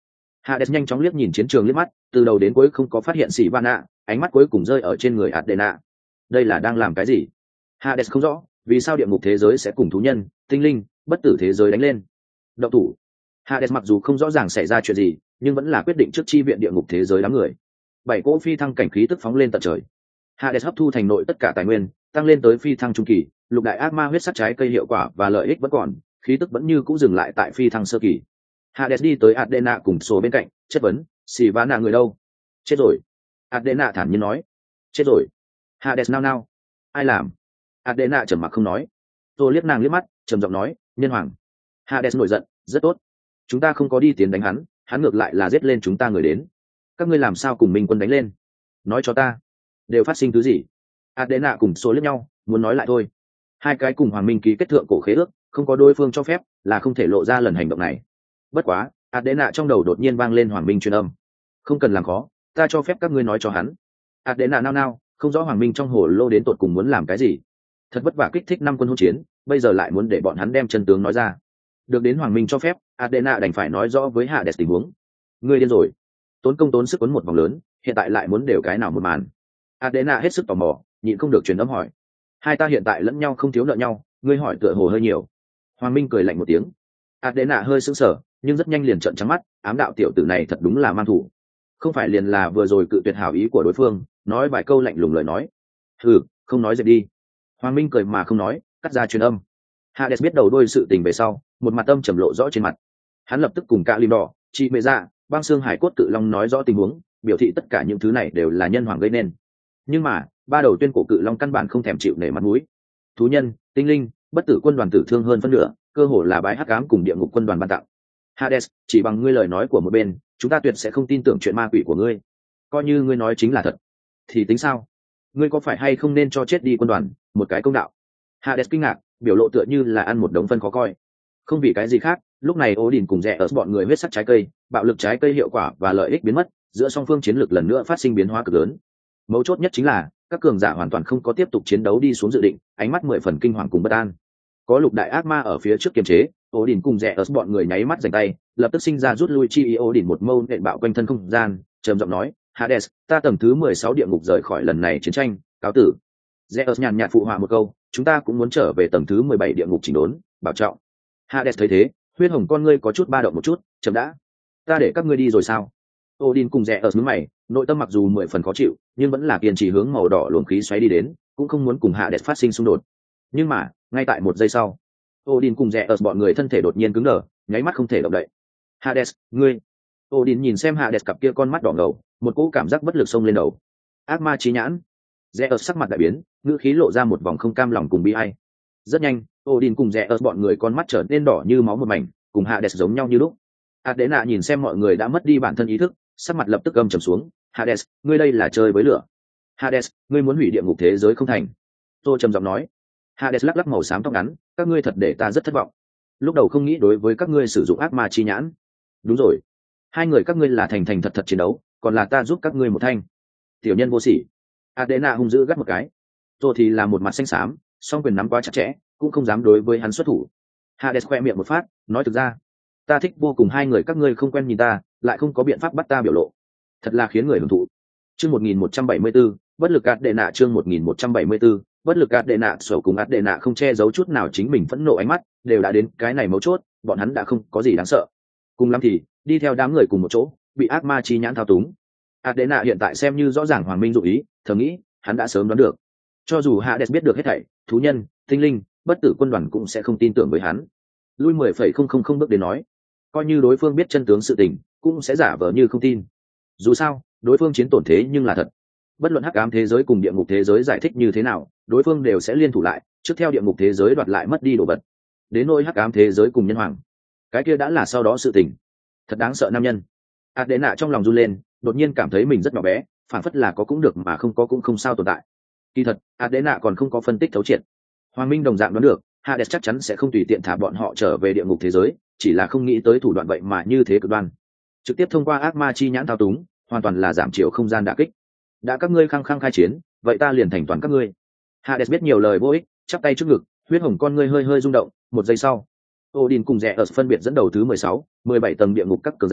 Hades nhanh chóng liếc nhìn chiến trường liếc mắt, từ đầu đến cuối không có phát hiện sĩ van ạ, ánh mắt cuối cùng rơi ở trên người Adena. Đây là đang làm cái gì? Hades không rõ, vì sao địa ngục thế giới sẽ cùng thú nhân, tinh linh, bất tử thế giới đánh lên. Động thủ. Hades mặc dù không rõ ràng xảy ra chuyện gì, nhưng vẫn là quyết định trước chi viện địa ngục thế giới đám người. Bảy cỗ phi thăng cảnh khí tức phóng lên tận trời. Hades hấp thu thành nội tất cả tài nguyên, tăng lên tới phi thăng trung kỳ, lục đại ác ma huyết sắc trái cây hiệu quả và lợi ích vẫn còn, khí tức vẫn như cũ dừng lại tại phi thăng sơ kỳ. Hades đi tới Adena cùng số bên cạnh, chất vấn, xì vá nạ người đâu? Chết rồi. Adena thản nhiên nói. Chết rồi. Hades nao nao. Ai làm? Adena trầm mặc không nói. Tôi liếc nàng liếc mắt, trầm giọng nói, nhân hoàng. Hades nổi giận, rất tốt. Chúng ta không có đi tiến đánh hắn, hắn ngược lại là giết lên chúng ta người đến. Các ngươi làm sao cùng minh quân đánh lên? Nói cho ta, đều phát sinh thứ gì? Adena cùng số liếc nhau, muốn nói lại thôi. Hai cái cùng hoàng minh ký kết thượng cổ khế ước, không có đối phương cho phép, là không thể lộ ra lần hành động này. Bất quá, Adena trong đầu đột nhiên vang lên hoàng minh truyền âm. Không cần làm khó, ta cho phép các ngươi nói cho hắn. Adena nao nao, không rõ hoàng minh trong hồ lô đến tột cùng muốn làm cái gì. Thật vất vả kích thích năm quân hỗn chiến, bây giờ lại muốn để bọn hắn đem chân tướng nói ra. Được đến hoàng minh cho phép, Adena đành phải nói rõ với Hades tình huống. Ngươi điên rồi. Tốn công tốn sức quấn một vòng lớn, hiện tại lại muốn đều cái nào một màn. Adena hết sức tò mò, nhịn không được truyền âm hỏi. Hai ta hiện tại lẫn nhau không thiếu nợ nhau, ngươi hỏi tựa hồ hơi nhiều. Hoàng minh cười lạnh một tiếng. Adena hơi sững sờ, nhưng rất nhanh liền trợn trắng mắt, ám đạo tiểu tử này thật đúng là mang thủ. Không phải liền là vừa rồi cự tuyệt hảo ý của đối phương, nói vài câu lạnh lùng lời nói. Ừ, không nói dẹp đi. Hoàng minh cười mà không nói, cắt ra truyền âm. Hades biết đầu đuôi sự tình về sau, một mặt âm trầm lộ rõ trên mặt. Hắn lập tức cùng cả lim đỏ, chị mẹ dạ, băng xương hải cốt cự long nói rõ tình huống, biểu thị tất cả những thứ này đều là nhân hoàng gây nên. Nhưng mà ba đầu tuyên cổ cự long căn bản không thèm chịu nể mặt mũi. Thú nhân, tinh linh, bất tử quân đoàn tử thương hơn phân nửa, cơ hồ là bái hắc ám cùng địa ngục quân đoàn ban tặng. Hades, chỉ bằng ngươi lời nói của một bên, chúng ta tuyệt sẽ không tin tưởng chuyện ma quỷ của ngươi. Coi như ngươi nói chính là thật, thì tính sao? Ngươi có phải hay không nên cho chết đi quân đoàn, một cái công đạo? Hades kinh ngạc, biểu lộ tựa như là ăn một đống phân khó coi. Không vì cái gì khác, lúc này Odin cùng rẽ ở bọn người huyết sắc trái cây, bạo lực trái cây hiệu quả và lợi ích biến mất, giữa song phương chiến lược lần nữa phát sinh biến hóa cực lớn. Mấu chốt nhất chính là các cường giả hoàn toàn không có tiếp tục chiến đấu đi xuống dự định, ánh mắt mười phần kinh hoàng cùng bất an. Có lục đại ác ma ở phía trước kiềm chế, Odin cùng rẽ ở bọn người nháy mắt giành tay, lập tức sinh ra rút lui chi ý. Odin một mâu nện bạo quanh thân không gian, trầm giọng nói, Hades, ta tầng thứ mười sáu địa ngục rời khỏi lần này chiến tranh, cáo tử. Rẽ ở nhàn nhạt phụ họa một câu, chúng ta cũng muốn trở về tầng thứ mười bảy địa ngục chỉnh đốn, bảo trọng. Hades thấy thế, huyết hồng con ngươi có chút ba động một chút, chậm đã. Ta để các ngươi đi rồi sao? Odin cùng rẽ ở nhướng mày, nội tâm mặc dù mười phần khó chịu, nhưng vẫn là kiên trì hướng màu đỏ luồng khí xoáy đi đến, cũng không muốn cùng Hades phát sinh xung đột. Nhưng mà, ngay tại một giây sau, Odin cùng rẽ ở bọn người thân thể đột nhiên cứng đờ, nháy mắt không thể động đậy. Hades, ngươi! Odin nhìn xem Hades cặp kia con mắt đỏ ngầu, một cỗ cảm giác bất lực xông lên đầu. Ác ma chí nhãn. Rẽ ở sắc mặt đại biến, ngữ khí lộ ra một vòng không cam lòng cùng bi ai. Rất nhanh, Odin cùng rẽ ở bọn người con mắt trở nên đỏ như máu một mảnh, cùng Hades giống nhau như lúc. Adena nhìn xem mọi người đã mất đi bản thân ý thức, sắc mặt lập tức gầm trầm xuống. Hades, ngươi đây là chơi với lửa. Hades, ngươi muốn hủy địa ngục thế giới không thành? Tô trầm giọng nói. Hades lắc lắc màu xám tóc ngắn, các ngươi thật để ta rất thất vọng. Lúc đầu không nghĩ đối với các ngươi sử dụng ác ma chi nhãn. Đúng rồi, hai người các ngươi là thành thành thật thật chiến đấu, còn là ta giúp các ngươi một thanh. Tiểu nhân vô sỉ. Adena hung dữ gắt một cái. Tô thì là một mặt xanh xám, song quyền nắm quá chặt chẽ, cũng không dám đối với hắn xuất thủ. Hades khoe miệng một phát, nói thực ra, ta thích vô cùng hai người các ngươi không quen nhìn ta, lại không có biện pháp bắt ta biểu lộ, thật là khiến người hưởng thụ. Chương một nghìn một trăm bảy mươi bốn, bất lực Adena. Chương một nghìn một trăm bảy mươi bốn, bất lực Adena. Sổ cùng Adena không che giấu chút nào chính mình phẫn nộ ánh mắt, đều đã đến cái này mấu chốt, bọn hắn đã không có gì đáng sợ. Cùng lắm thì đi theo đám người cùng một chỗ, bị ác ma chi nhãn thao túng. Adena hiện tại xem như rõ ràng hoàng minh dụ ý, thầm nghĩ hắn đã sớm đoán được. Cho dù Hades biết được hết thảy, thú nhân, tinh linh, bất tử quân đoàn cũng sẽ không tin tưởng với hắn. Lui mười phẩy không không không bước đến nói, coi như đối phương biết chân tướng sự tình, cũng sẽ giả vờ như không tin. Dù sao, đối phương chiến tổn thế nhưng là thật. Bất luận hắc ám thế giới cùng địa ngục thế giới giải thích như thế nào, đối phương đều sẽ liên thủ lại, trước theo địa ngục thế giới đoạt lại mất đi đồ vật. Đến nỗi hắc ám thế giới cùng nhân hoàng, cái kia đã là sau đó sự tình. Thật đáng sợ nam nhân. Adena trong lòng run lên, đột nhiên cảm thấy mình rất nhỏ bé, phản phất là có cũng được mà không có cũng không sao tồn tại. Kỳ thật, Adena còn không có phân tích thấu triệt. Hoàng Minh đồng dạng đoán được, Hades chắc chắn sẽ không tùy tiện thả bọn họ trở về địa ngục thế giới, chỉ là không nghĩ tới thủ đoạn vậy mà như thế cực đoan. Trực tiếp thông qua ác ma chi nhãn thao túng, hoàn toàn là giảm chiều không gian đả kích. Đã các ngươi khăng khăng khai chiến, vậy ta liền thành toàn các ngươi. Hades biết nhiều lời vô ích, chắp tay trước ngực, huyết hồng con ngươi hơi hơi rung động, một giây sau, Odin cùng rẽ ở phân biệt dẫn đầu thứ mười sáu, mười bảy tầng địa ngục các cường giả,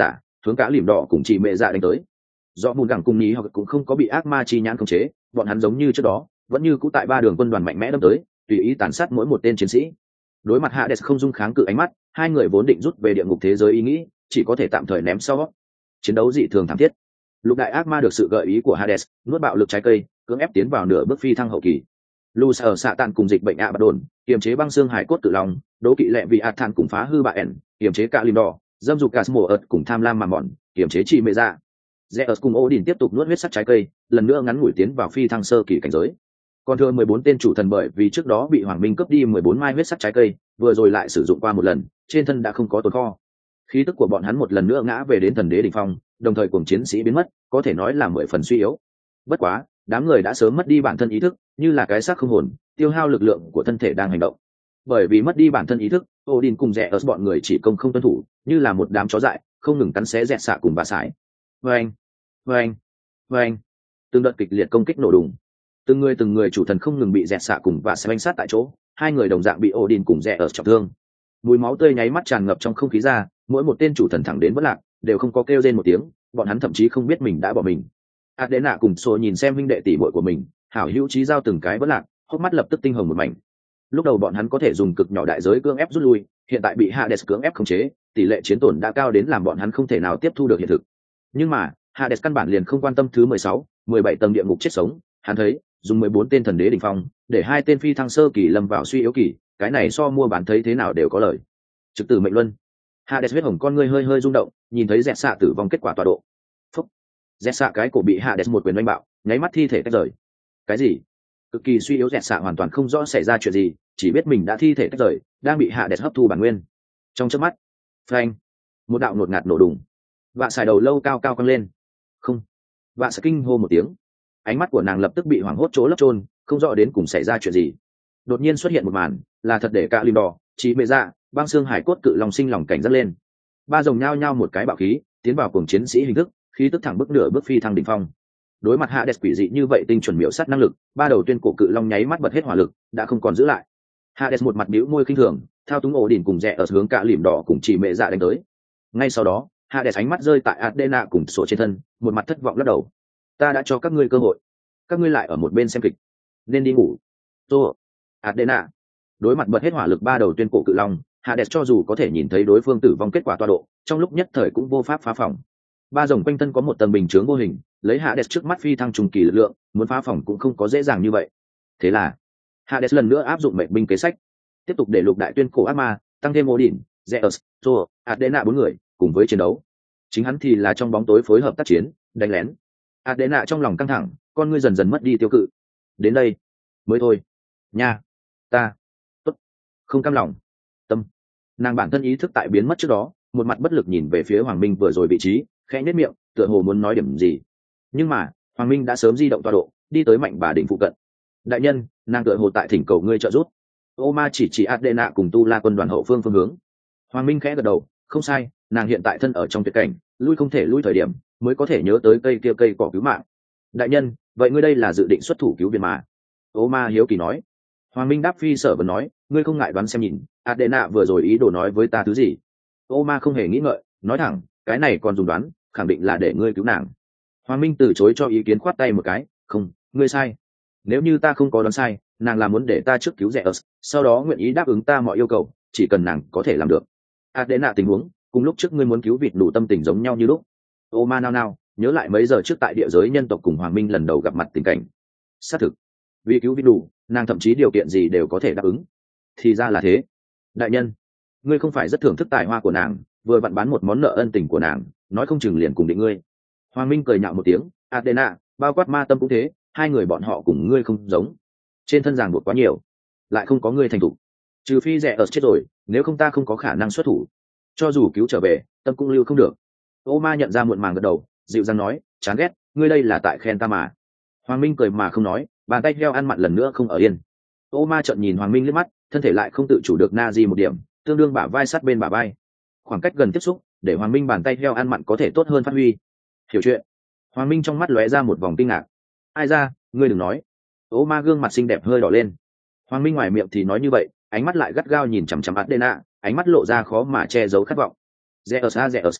hướng cả lìm đỏ cùng chị mẹ dạ đánh tới. Do mùn gẳng cùng ní hoặc cũng không có bị ác ma chi nhãn khống chế, bọn hắn giống như trước đó vẫn như cũ tại ba đường quân đoàn mạnh mẽ đâm tới, tùy ý tàn sát mỗi một tên chiến sĩ. Đối mặt Hades không dung kháng cự ánh mắt, hai người vốn định rút về địa ngục thế giới ý nghĩ chỉ có thể tạm thời ném sau. Chiến đấu dị thường thảm thiết. Lục đại ác ma được sự gợi ý của Hades, nuốt bạo lực trái cây, cưỡng ép tiến vào nửa bước phi thăng hậu kỳ. Lu sở xạ tàn cùng dịch bệnh ạ bạt đồn, kiềm chế băng xương hải cốt tự lòng, đố kỵ lệ vì ạt than cùng phá hư bạ ẻn, kiềm chế cả lim đỏ, dâm dục gas mùa ợt cùng tham lam mà mòn, kiềm chế chi mê ra. Zeus cùng Odin tiếp tục nuốt huyết sắc trái cây, lần nữa ngắn ngủi tiến vào phi thăng sơ kỳ cảnh giới. Còn thừa mười bốn tên chủ thần bởi vì trước đó bị Hoàng Minh cướp đi mười bốn mai huyết sắc trái cây, vừa rồi lại sử dụng qua một lần, trên thân đã không có tồn kho. Khí tức của bọn hắn một lần nữa ngã về đến thần đế đỉnh phong, đồng thời cuồng chiến sĩ biến mất, có thể nói là mười phần suy yếu. Bất quá, đám người đã sớm mất đi bản thân ý thức, như là cái xác không hồn, tiêu hao lực lượng của thân thể đang hành động. Bởi vì mất đi bản thân ý thức, Odin cùng rẻ ở bọn người chỉ công không tuân thủ, như là một đám chó dại, không ngừng cắn xé dẹt xạ cùng bà sải. Vâng, vâng, vâng. Từng đợt kịch liệt công kích nổ đùng. Từng người từng người chủ thần không ngừng bị dẹt xạ cùng và xe bánh sát tại chỗ, hai người đồng dạng bị Odin cùng rẻ ở trọng thương. Mùi máu tươi nháy mắt tràn ngập trong không khí ra, mỗi một tên chủ thần thẳng đến bất lạc, đều không có kêu rên một tiếng, bọn hắn thậm chí không biết mình đã bỏ mình. Adena cùng Sô nhìn xem huynh đệ tỷ muội của mình, hảo hữu chí giao từng cái bất lạc, hốc mắt lập tức tinh hồng một mảnh. Lúc đầu bọn hắn có thể dùng cực nhỏ đại giới cưỡng ép rút lui, hiện tại bị Hades cưỡng ép khống chế, tỷ lệ chiến tổn đã cao đến làm bọn hắn không thể nào tiếp thu được hiện thực. Nhưng mà, Hades căn bản liền không quan tâm thứ mười sáu, mười bảy tầng địa ngục chết sống, hắn thấy, dùng mười bốn tên thần đế đỉnh phong, để hai tên phi thăng sơ kỳ lâm vào suy yếu kỳ, cái này so mua bán thấy thế nào đều có lợi. Trực tử mệnh luân. Hades huyết hồng con ngươi hơi hơi rung động, nhìn thấy dẹt xạ tử vong kết quả tọa độ. Phúc. Dẹt xạ cái cổ bị Hades một quyền đánh bạo, nháy mắt thi thể tách rời. Cái gì? Cực kỳ suy yếu dẹt xạ hoàn toàn không rõ xảy ra chuyện gì, chỉ biết mình đã thi thể tách rời, đang bị Hades hấp thu bản nguyên. Trong chớp mắt, phanh, một đạo nột ngạt nổ đùng. Vạ xài đầu lâu cao cao căng lên. Không. Vạ xài kinh hô một tiếng. Ánh mắt của nàng lập tức bị hoảng hốt chỗ lấp trôn, không rõ đến cùng xảy ra chuyện gì. Đột nhiên xuất hiện một màn, là thật để cả lim đỏ, trí mê dạ, băng xương hải cốt cự long sinh lòng cảnh giác lên. Ba rồng nhao nhao một cái bạo khí, tiến vào cuồng chiến sĩ hình thức, khí tức thẳng bước nửa bước phi thăng đỉnh phong. Đối mặt Hades quỷ dị như vậy tinh chuẩn miểu sát năng lực, ba đầu tuyên cổ cự long nháy mắt bật hết hỏa lực, đã không còn giữ lại. Hades một mặt bĩu môi khinh thường, thao túng ổ đỉnh cùng rẽ ở hướng cả lìm đỏ cùng chỉ mẹ dạ đánh tới. Ngay sau đó, Hades ánh mắt rơi tại Adena cùng sổ trên thân, một mặt thất vọng lắc đầu. Ta đã cho các ngươi cơ hội, các ngươi lại ở một bên xem kịch, nên đi ngủ. Tô, Adena. Đối mặt bật hết hỏa lực ba đầu tuyên cổ cự long, Hades cho dù có thể nhìn thấy đối phương tử vong kết quả tọa độ, trong lúc nhất thời cũng vô pháp phá phòng. Ba rồng quanh thân có một tầng bình chướng vô hình, lấy Hades trước mắt phi thăng trùng kỳ lực lượng, muốn phá phòng cũng không có dễ dàng như vậy. Thế là, Hades lần nữa áp dụng mệnh binh kế sách, tiếp tục để lục đại tuyên cổ ác ma, tăng thêm Odin, Zeus, Thor, Adena bốn người cùng với chiến đấu. Chính hắn thì là trong bóng tối phối hợp tác chiến, đánh lén. Adena trong lòng căng thẳng, con ngươi dần dần mất đi tiêu cự. Đến đây, mới thôi. Nha, ta, tốt, không cam lòng. Tâm, nàng bản thân ý thức tại biến mất trước đó, một mặt bất lực nhìn về phía Hoàng Minh vừa rồi vị trí, khẽ nhếch miệng, tựa hồ muốn nói điểm gì. Nhưng mà, Hoàng Minh đã sớm di động tọa độ, đi tới Mạnh Bà đỉnh phụ cận. Đại nhân, nàng tựa hồ tại thỉnh cầu ngươi trợ giúp. Oma chỉ chỉ Adena cùng Tu La quân đoàn hậu phương phương hướng. Hoàng Minh khẽ gật đầu, không sai, nàng hiện tại thân ở trong tuyệt cảnh, lui không thể lui thời điểm, mới có thể nhớ tới cây kia cây cỏ cứu mạng. Đại nhân, vậy ngươi đây là dự định xuất thủ cứu viện mà? Oma hiếu kỳ nói. Hoàng Minh đáp phi sở vẫn nói, ngươi không ngại đoán xem nhìn, Adena vừa rồi ý đồ nói với ta thứ gì? Oma không hề nghĩ ngợi, nói thẳng, cái này còn dùng đoán, khẳng định là để ngươi cứu nàng. Hoàng Minh từ chối cho ý kiến, khoát tay một cái, không, ngươi sai. Nếu như ta không có đoán sai, nàng là muốn để ta trước cứu rẻ ớt, sau đó nguyện ý đáp ứng ta mọi yêu cầu, chỉ cần nàng có thể làm được. Adena tình huống, cùng lúc trước ngươi muốn cứu vịt đủ tâm tình giống nhau như lúc. Oma nao nao, nhớ lại mấy giờ trước tại địa giới nhân tộc cùng Hoàng Minh lần đầu gặp mặt tình cảnh. Xác thực, vì cứu vịt đủ, nàng thậm chí điều kiện gì đều có thể đáp ứng. Thì ra là thế. Đại nhân, ngươi không phải rất thưởng thức tài hoa của nàng, vừa vặn bán một món nợ ân tình của nàng, nói không chừng liền cùng định ngươi. Hoàng Minh cười nhạo một tiếng, Adena, bao quát ma tâm cũng thế, hai người bọn họ cùng ngươi không giống. Trên thân ràng buộc quá nhiều, lại không có ngươi thành thủ. Trừ phi rẻ ở chết rồi, nếu không ta không có khả năng xuất thủ. Cho dù cứu trở về, tâm cũng lưu không được. Oma nhận ra muộn màng gật đầu, dịu dàng nói, chán ghét, ngươi đây là tại khen ta mà. Hoàng Minh cười mà không nói, bàn tay heo ăn mặn lần nữa không ở yên. Oma trợn nhìn Hoàng Minh liếc mắt, thân thể lại không tự chủ được na di một điểm, tương đương bả vai sát bên bả vai. Khoảng cách gần tiếp xúc, để Hoàng Minh bàn tay heo ăn mặn có thể tốt hơn phát huy. Hiểu chuyện. Hoàng Minh trong mắt lóe ra một vòng kinh ngạc. Ai ra, ngươi đừng nói. Oma gương mặt xinh đẹp hơi đỏ lên. Hoàng Minh ngoài miệng thì nói như vậy, ánh mắt lại gắt gao nhìn chằm chằm Adena, ánh mắt lộ ra khó mà che giấu khát vọng. Zeus a Zeus,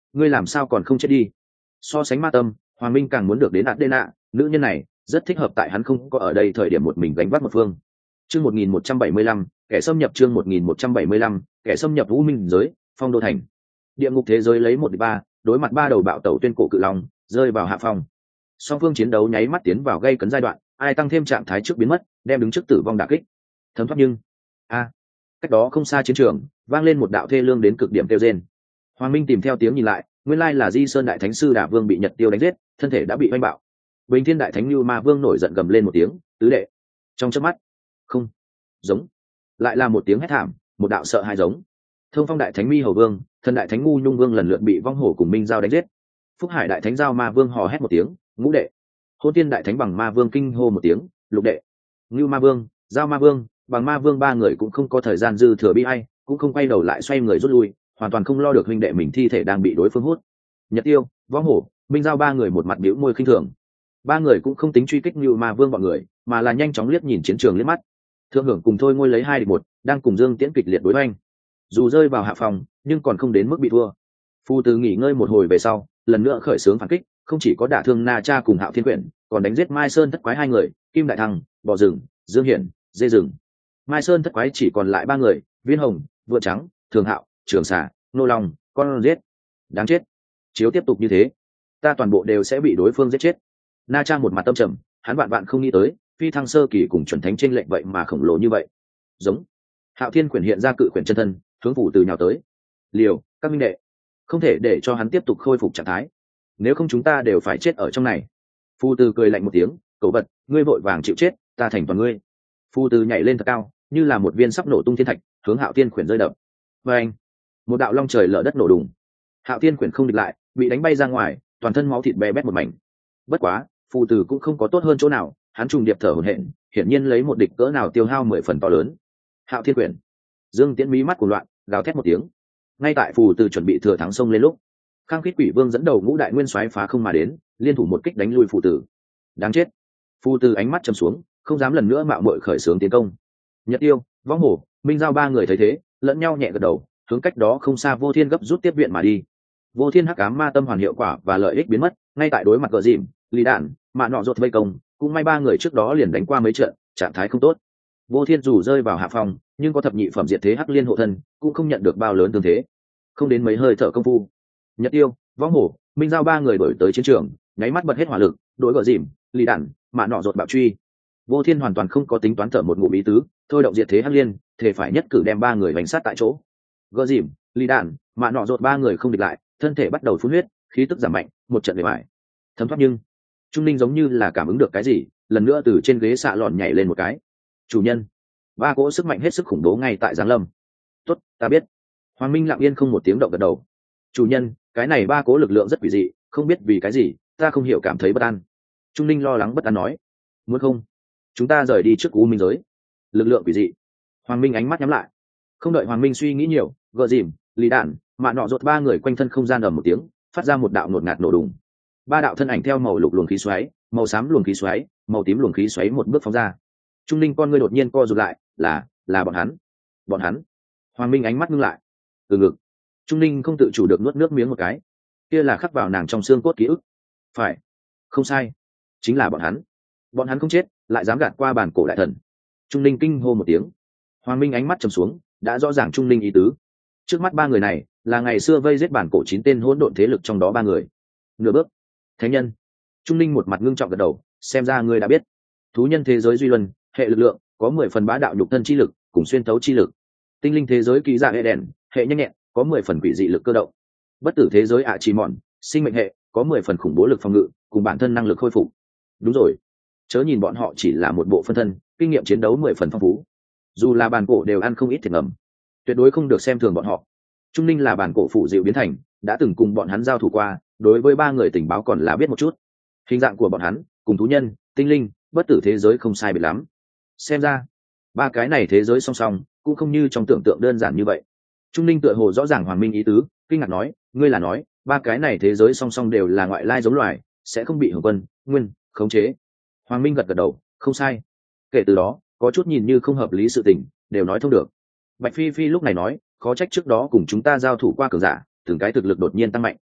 ngươi làm sao còn không chết đi? So sánh ma tâm, Hoàng Minh càng muốn được đến Adena, nữ nhân này rất thích hợp tại hắn không có ở đây thời điểm một mình gánh vác một phương. Chương một nghìn một trăm bảy mươi lăm, kẻ xâm nhập chương một nghìn một trăm bảy mươi lăm, kẻ xâm nhập U Minh giới, Phong Đô thành. Địa ngục thế giới lấy một địch ba, đối mặt ba đầu bạo tẩu tuyên cổ cự long, rơi vào hạ phong. Song phương chiến đấu nháy mắt tiến vào gây cấn giai đoạn, ai tăng thêm trạng thái trước biến mất, đem đứng trước tử vong đả kích. Thấm thoát nhưng, a, cách đó không xa chiến trường, vang lên một đạo thê lương đến cực điểm kêu rên. Hoàng Minh tìm theo tiếng nhìn lại, nguyên lai là Di Sơn đại thánh sư Đả Vương bị Nhật Tiêu đánh giết, thân thể đã bị oanh bạo. Bình Thiên đại thánh Nưu Ma Vương nổi giận gầm lên một tiếng, tứ đệ. Trong chớp mắt, không, giống, lại là một tiếng hét thảm, một đạo sợ hãi giống. Thông Phong đại thánh Mi Hầu Vương, Thần đại thánh Ngu Nhung Vương lần lượt bị vong hổ cùng Minh Giao đánh giết. Phúc Hải đại thánh Giao Ma Vương hò hét một tiếng, ngũ đệ. Hôn Tiên đại thánh Bằng Ma Vương kinh hô một tiếng, lục đệ. Nưu Ma Vương, Giao Ma Vương, Bằng Ma Vương ba người cũng không có thời gian dư thừa bi ai, cũng không quay đầu lại xoay người rút lui, hoàn toàn không lo được huynh đệ mình thi thể đang bị đối phương hút. Nhật Tiêu, Võ Hổ, Minh Giao ba người một mặt biểu môi khinh thường. Ba người cũng không tính truy kích Nưu Ma Vương bọn người, mà là nhanh chóng liếc nhìn chiến trường liếc mắt. Thượng Hưởng cùng Thôi Ngôi lấy hai địch một, đang cùng Dương Tiễn kịch liệt đối oanh. Dù rơi vào hạ phòng, nhưng còn không đến mức bị thua. Phu Từ nghỉ ngơi một hồi về sau, lần nữa khởi xướng phản kích, không chỉ có đả thương Na Cha cùng Hạo Thiên Quyển, còn đánh giết Mai Sơn thất quái hai người, Kim Đại Thăng, Bò Rừng, Dương Hiển, Dê Rừng. Mai Sơn thất quái chỉ còn lại ba người, Viên Hồng, Vựa Trắng, Thường Hạo, Trường Xà, Nô Long, con giết. Đáng chết. Chiếu tiếp tục như thế, ta toàn bộ đều sẽ bị đối phương giết chết. Na Cha một mặt tâm trầm, hắn vạn vạn không nghĩ tới, phi thăng sơ kỳ cùng chuẩn thánh trên lệnh vậy mà khổng lồ như vậy. Giống. Hạo Thiên Quyển hiện ra cự quyển chân thân, hướng Phủ Từ nhào tới. Liều, các minh đệ, không thể để cho hắn tiếp tục khôi phục trạng thái, nếu không chúng ta đều phải chết ở trong này. Phu Từ cười lạnh một tiếng, cẩu vật, ngươi vội vàng chịu chết, ta thành toàn ngươi. Phu Từ nhảy lên thật cao, như là một viên sắp nổ tung thiên thạch, hướng Hạo Thiên Quyển rơi đập. Và anh, một đạo long trời lở đất nổ đùng. Hạo Thiên Quyển không địch lại, bị đánh bay ra ngoài, toàn thân máu thịt bè bét một mảnh. Bất quá, Phu Từ cũng không có tốt hơn chỗ nào, hắn trùng điệp thở hổn hển, hiển nhiên lấy một địch cỡ nào tiêu hao mười phần to lớn. Hạo Thiên Quyển, Dương Tiễn mí mắt của loạn, gào thét một tiếng. Ngay tại Phù Từ chuẩn bị thừa thắng sông lên lúc, Khang Khít Quỷ Vương dẫn đầu ngũ đại nguyên soái phá không mà đến, liên thủ một kích đánh lui Phù Từ. Đáng chết. Phù Từ ánh mắt trầm xuống, không dám lần nữa mạo muội khởi xướng tiến công. Nhật Tiêu, Võ Hổ, Minh Giao ba người thấy thế, lẫn nhau nhẹ gật đầu, hướng cách đó không xa Vô Thiên gấp rút tiếp viện mà đi. Vô Thiên hắc ám ma tâm hoàn hiệu quả và lợi ích biến mất, ngay tại đối mặt gờ dìm, Lý Đạn, Mạ Nọ rột vây công, cũng may ba người trước đó liền đánh qua mấy trận, trạng thái không tốt. Vô Thiên dù rơi vào hạ phòng, nhưng có thập nhị phẩm diệt thế hắc liên hộ thân, cũng không nhận được bao lớn thương thế. Không đến mấy hơi thở công phu, Nhật Tiêu, Võ Hổ, Minh Giao ba người đổi tới chiến trường, nháy mắt bật hết hỏa lực, đối gỡ dìm, Lý Đản, Mạ Nọ rột bạo truy. Vô Thiên hoàn toàn không có tính toán thở một ngụm ý tứ, thôi động diệt thế hắc liên, thể phải nhất cử đem ba người đánh sát tại chỗ. Gỡ dìm, Lý Đản, Mạ Nọ rột ba người không địch lại, thân thể bắt đầu phun huyết, khí tức giảm mạnh, một trận bề bại. Thấm thoát nhưng, Trung Linh giống như là cảm ứng được cái gì, lần nữa từ trên ghế xạ lòn nhảy lên một cái. Chủ nhân, ba cỗ sức mạnh hết sức khủng bố ngay tại giáng lâm. Tốt, ta biết. Hoàng Minh lặng yên không một tiếng động gật đầu. Chủ nhân, cái này ba cỗ lực lượng rất quỷ dị, không biết vì cái gì, ta không hiểu cảm thấy bất an. Trung Linh lo lắng bất an nói. Muốn không, chúng ta rời đi trước U Minh giới. Lực lượng quỷ dị. Hoàng Minh ánh mắt nhắm lại. Không đợi Hoàng Minh suy nghĩ nhiều, gợ dìm, Lý Đản, Mạ Nọ rột ba người quanh thân không gian ầm một tiếng, phát ra một đạo ngột ngạt nổ đùng. Ba đạo thân ảnh theo màu lục luồng khí xoáy, màu xám luồng khí xoáy, màu tím luồng khí xoáy một bước phóng ra. Trung Linh con ngươi đột nhiên co rụt lại, là, là bọn hắn. Bọn hắn. Hoàng Minh ánh mắt ngưng lại. Từ ngực. Trung Linh không tự chủ được nuốt nước miếng một cái. Kia là khắc vào nàng trong xương cốt ký ức. Phải. Không sai. Chính là bọn hắn. Bọn hắn không chết, lại dám gạt qua bản cổ đại thần. Trung Linh kinh hô một tiếng. Hoàng Minh ánh mắt trầm xuống, đã rõ ràng Trung Linh ý tứ. Trước mắt ba người này, là ngày xưa vây giết bản cổ chín tên hỗn độn thế lực trong đó ba người. Nửa bước. Thánh nhân. Trung Linh một mặt ngưng trọng gật đầu, xem ra ngươi đã biết. Thú nhân thế giới duy luân, hệ lực lượng, có mười phần bá đạo nhục thân chi lực, cùng xuyên thấu chi lực. Tinh linh thế giới ký giả hệ đèn, hệ nhanh nhẹn, có mười phần quỷ dị lực cơ động. Bất tử thế giới ạ trì mòn, sinh mệnh hệ, có mười phần khủng bố lực phòng ngự, cùng bản thân năng lực khôi phục. Đúng rồi, chớ nhìn bọn họ chỉ là một bộ phân thân, kinh nghiệm chiến đấu mười phần phong phú. Dù là bản cổ đều ăn không ít thiệt ngầm, tuyệt đối không được xem thường bọn họ. Trung Linh là bản cổ phụ diệu biến thành, đã từng cùng bọn hắn giao thủ qua, đối với ba người tình báo còn là biết một chút. Hình dạng của bọn hắn, cùng thú nhân, tinh linh, bất tử thế giới không sai biệt lắm. Xem ra, ba cái này thế giới song song, cũng không như trong tưởng tượng đơn giản như vậy. Trung Linh tựa hồ rõ ràng Hoàng Minh ý tứ, kinh ngạc nói, ngươi là nói, ba cái này thế giới song song đều là ngoại lai giống loài, sẽ không bị Hồng Quân, Nguyên khống chế. Hoàng Minh gật gật đầu, không sai. Kể từ đó, có chút nhìn như không hợp lý sự tình, đều nói thông được. Bạch Phi Phi lúc này nói, khó trách trước đó cùng chúng ta giao thủ qua cường giả, từng cái thực lực đột nhiên tăng mạnh.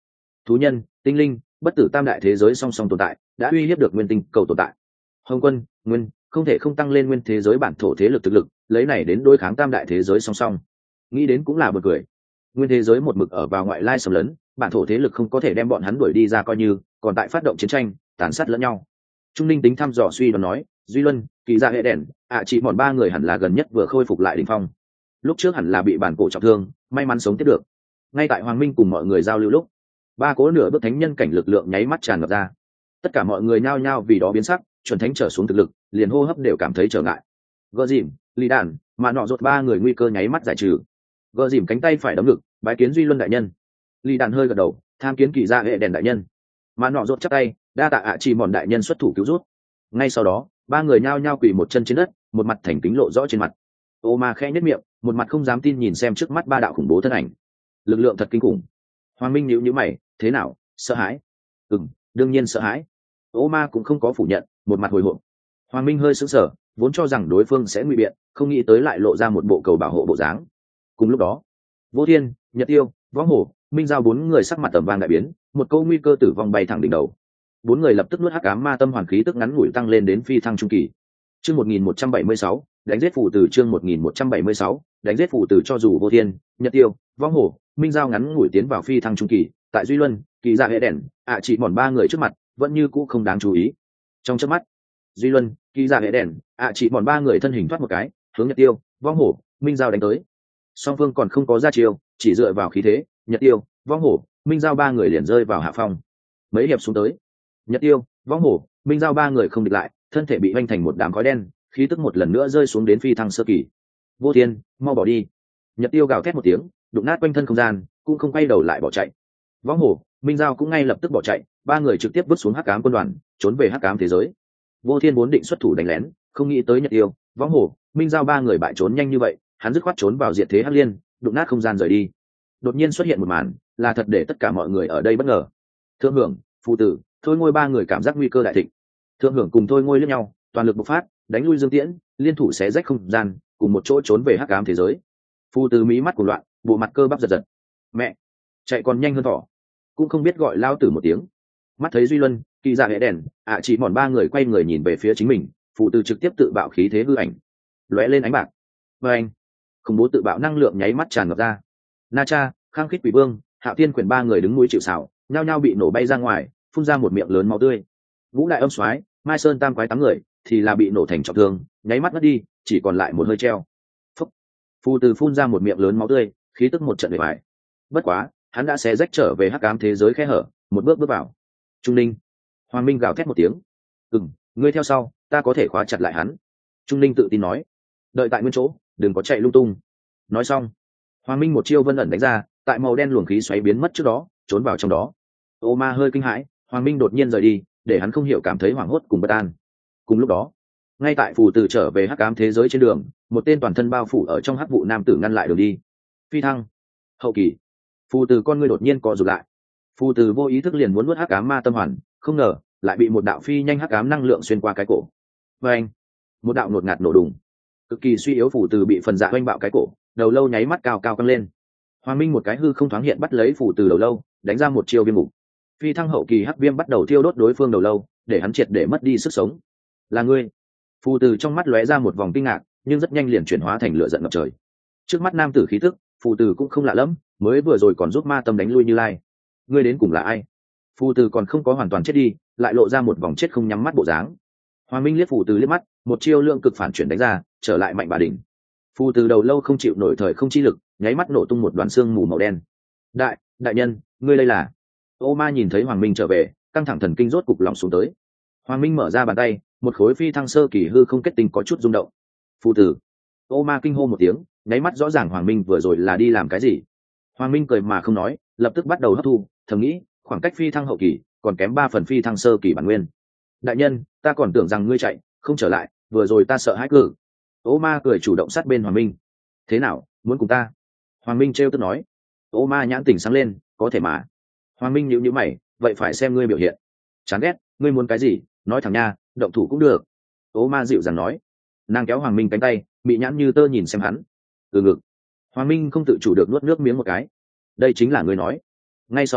thú nhân, tinh linh, bất tử tam đại thế giới song song tồn tại đã uy hiếp được nguyên tinh cầu tồn tại. Hồng quân, nguyên không thể không tăng lên nguyên thế giới bản thổ thế lực thực lực, lấy này đến đối kháng tam đại thế giới song song. Nghĩ đến cũng là buồn cười. Nguyên thế giới một mực ở vào ngoại lai xâm lấn, bản thổ thế lực không có thể đem bọn hắn đuổi đi ra, coi như còn tại phát động chiến tranh, tàn sát lẫn nhau. Trung Ninh tính thăm dò suy đoán nói, Duy Luân, Kỳ Dạ Hệ Đèn, ạ chỉ bọn ba người hẳn là gần nhất vừa khôi phục lại đỉnh phong. Lúc trước hẳn là bị bản cổ trọng thương, may mắn sống tiếp được. Ngay tại Hoàng Minh cùng mọi người giao lưu lúc, ba cố nửa bước thánh nhân cảnh lực lượng nháy mắt tràn ngập ra. Tất cả mọi người nhao nhao vì đó biến sắc, chuẩn thánh trở xuống thực lực, liền hô hấp đều cảm thấy trở ngại. Gơ dìm, Lý Đàn, mà nọ rột ba người nguy cơ nháy mắt giải trừ. Gơ dìm cánh tay phải đấm ngực, bái kiến Duy Luân đại nhân. Lý Đàn hơi gật đầu, tham kiến Kỳ Dạ Hệ Đèn đại nhân. Mà nọ rột chắp tay, đa tạ ạ chỉ mòn đại nhân xuất thủ cứu rút. Ngay sau đó, ba người nhao nhao quỳ một chân trên đất, một mặt thành kính lộ rõ trên mặt. Ô Ma khẽ nhếch miệng, một mặt không dám tin nhìn xem trước mắt ba đạo khủng bố thân ảnh. Lực lượng thật kinh khủng. Hoàng Minh nhíu nhíu mày, thế nào, sợ hãi? Ừm, đương nhiên sợ hãi. Ô Ma cũng không có phủ nhận, một mặt hồi hộp. Hoàng Minh hơi sững sờ, vốn cho rằng đối phương sẽ ngụy biện, không nghĩ tới lại lộ ra một bộ cầu bảo hộ bộ dáng. Cùng lúc đó, Vô Thiên, Nhật Tiêu, Võ Hổ, Minh Giao bốn người sắc mặt tầm vang đại biến, một câu nguy cơ tử vong bay thẳng đỉnh đầu. Bốn người lập tức nuốt hắc ám ma tâm hoàn khí tức ngắn ngủi tăng lên đến phi thăng trung kỳ. Chương một nghìn một trăm bảy mươi sáu, đánh giết phù tử. Chương một nghìn một trăm bảy mươi sáu, đánh giết phù tử. Cho dù Vô Thiên, Nhật Tiêu, Võ Hổ, Minh Giao ngắn ngủi tiến vào phi thăng trung kỳ, tại Duy Luân, Kỳ Dạ Hệ Đèn, ạ chỉ mòn ba người trước mặt vẫn như cũ không đáng chú ý. Trong chớp mắt, Duy Luân, Kỳ Dạ Hệ Đèn, ạ chỉ mòn ba người thân hình thoát một cái, hướng Nhật Tiêu, Võ Hổ, Minh Giao đánh tới. Song phương còn không có ra chiêu, chỉ dựa vào khí thế, Nhật Tiêu, Võ Hổ, Minh Giao ba người liền rơi vào hạ phong. Mấy hiệp xuống tới, Nhật Tiêu, Võ Hổ, Minh Giao ba người không địch lại, thân thể bị vênh thành một đám khói đen, khí tức một lần nữa rơi xuống đến phi thăng sơ kỳ. Vô Thiên, mau bỏ đi! Nhật Tiêu gào thét một tiếng, đụng nát quanh thân không gian, cũng không quay đầu lại bỏ chạy. Võ Hổ, Minh Giao cũng ngay lập tức bỏ chạy, ba người trực tiếp vứt xuống hắc ám quân đoàn, trốn về hắc ám thế giới. Vô Thiên vốn định xuất thủ đánh lén, không nghĩ tới Nhật Tiêu, Võ Hổ, Minh Giao ba người bại trốn nhanh như vậy, hắn dứt khoát trốn vào diệt thế hắc liên, đụng nát không gian rời đi. Đột nhiên xuất hiện một màn, là thật để tất cả mọi người ở đây bất ngờ. Thượng Hưởng, Phụ Tử, Thôi Ngôi ba người cảm giác nguy cơ đại thịnh. Thượng Hưởng cùng Thôi Ngôi liếc nhau, toàn lực bộc phát, đánh lui Dương Tiễn, liên thủ xé rách không gian, cùng một chỗ trốn về hắc ám thế giới. Phụ Tử mí mắt của loạn, bộ mặt cơ bắp giật giật. Mẹ, chạy còn nhanh hơn thỏ, cũng không biết gọi lao tử một tiếng. Mắt thấy Duy Luân, Kỳ Dạ Hệ Đèn, ạ chỉ mòn ba người quay người nhìn về phía chính mình, Phụ Tử trực tiếp tự bạo khí thế hư ảnh, lóe lên ánh bạc. Và anh, khủng bố tự bạo năng lượng nháy mắt tràn ngập ra. Na Cha, Khang Khít Quỷ Vương, Hạo Thiên Quyển ba người đứng núi chịu sào, nhao nhao bị nổ bay ra ngoài, phun ra một miệng lớn máu tươi. Vũ Đại Âm Soái, Mai Sơn Tam Quái tám người thì là bị nổ thành trọng thương, nháy mắt mất đi, chỉ còn lại một hơi treo. Phúc. Phù Từ phun ra một miệng lớn máu tươi, khí tức một trận bề bại. Bất quá, hắn đã xé rách trở về hắc ám thế giới khe hở, một bước bước vào. Trung Ninh, Hoàng Minh gào thét một tiếng. "Ừm, ngươi theo sau, ta có thể khóa chặt lại hắn." Trung Ninh tự tin nói. "Đợi tại nguyên chỗ, đừng có chạy lung tung." Nói xong, Hoàng Minh một chiêu vân ẩn đánh ra, tại màu đen luồng khí xoáy biến mất trước đó, trốn vào trong đó. Ô Ma hơi kinh hãi, Hoàng Minh đột nhiên rời đi, để hắn không hiểu cảm thấy hoảng hốt cùng bất an. Cùng lúc đó, ngay tại Phù Tử trở về hắc ám thế giới trên đường, một tên toàn thân bao phủ ở trong hắc vụ nam tử ngăn lại đường đi. Phi thăng hậu kỳ. Phù Tử con ngươi đột nhiên co rụt lại. Phù Tử vô ý thức liền muốn nuốt hắc ám ma tâm hoàn, không ngờ lại bị một đạo phi nhanh hắc ám năng lượng xuyên qua cái cổ. Và anh, một đạo nột ngạt nổ đùng, cực kỳ suy yếu Phù Tử bị phần dạ oanh bạo cái cổ, đầu lâu nháy mắt cao cao căng lên. Hoàng Minh một cái hư không thoáng hiện bắt lấy Phù Tử đầu lâu, đánh ra một chiêu viêm mục. Phi thăng hậu kỳ hắc viêm bắt đầu thiêu đốt đối phương đầu lâu, để hắn triệt để mất đi sức sống. Là ngươi? Phù Tử trong mắt lóe ra một vòng kinh ngạc, nhưng rất nhanh liền chuyển hóa thành lửa giận ngập trời. Trước mắt nam tử khí tức, Phù Tử cũng không lạ lẫm, mới vừa rồi còn giúp ma tâm đánh lui Như Lai. Ngươi đến cùng là ai? Phù Tử còn không có hoàn toàn chết đi, lại lộ ra một vòng chết không nhắm mắt bộ dáng. Hoàng Minh liếc Phù Tử liếc mắt, một chiêu lượng cực phản chuyển đánh ra, trở lại mạnh bà đỉnh. Phù Tử đầu lâu không chịu nổi thời không chi lực, nháy mắt nổ tung một đoàn xương mù màu đen. Đại, đại nhân, ngươi đây là? Ô Ma nhìn thấy Hoàng Minh trở về, căng thẳng thần kinh rốt cục lòng xuống tới. Hoàng Minh mở ra bàn tay, một khối phi thăng sơ kỳ hư không kết tinh có chút rung động. Phù Tử. Ô Ma kinh hô một tiếng, nháy mắt rõ ràng Hoàng Minh vừa rồi là đi làm cái gì. Hoàng Minh cười mà không nói, lập tức bắt đầu hấp thu, thầm nghĩ, khoảng cách phi thăng hậu kỳ còn kém ba phần phi thăng sơ kỳ bản nguyên. Đại nhân, ta còn tưởng rằng ngươi chạy, không trở lại, vừa rồi ta sợ hãi cử. Ô Ma cười chủ động sát bên Hoàng Minh. Thế nào, muốn cùng ta? Hoàng Minh trêu tức nói. Ô Ma nhãn tỉnh sáng lên, có thể mà. Hoàng Minh nhíu nhíu mày, vậy phải xem ngươi biểu hiện. Chán ghét, ngươi muốn cái gì, nói thẳng nha, động thủ cũng được. Ô Ma dịu dàng nói. Nàng kéo Hoàng Minh cánh tay, bị nhãn như tơ nhìn xem hắn. Từ ngực. Hoàng Minh không tự chủ được nuốt nước miếng một cái. Đây chính là ngươi nói. Ngay sau đó,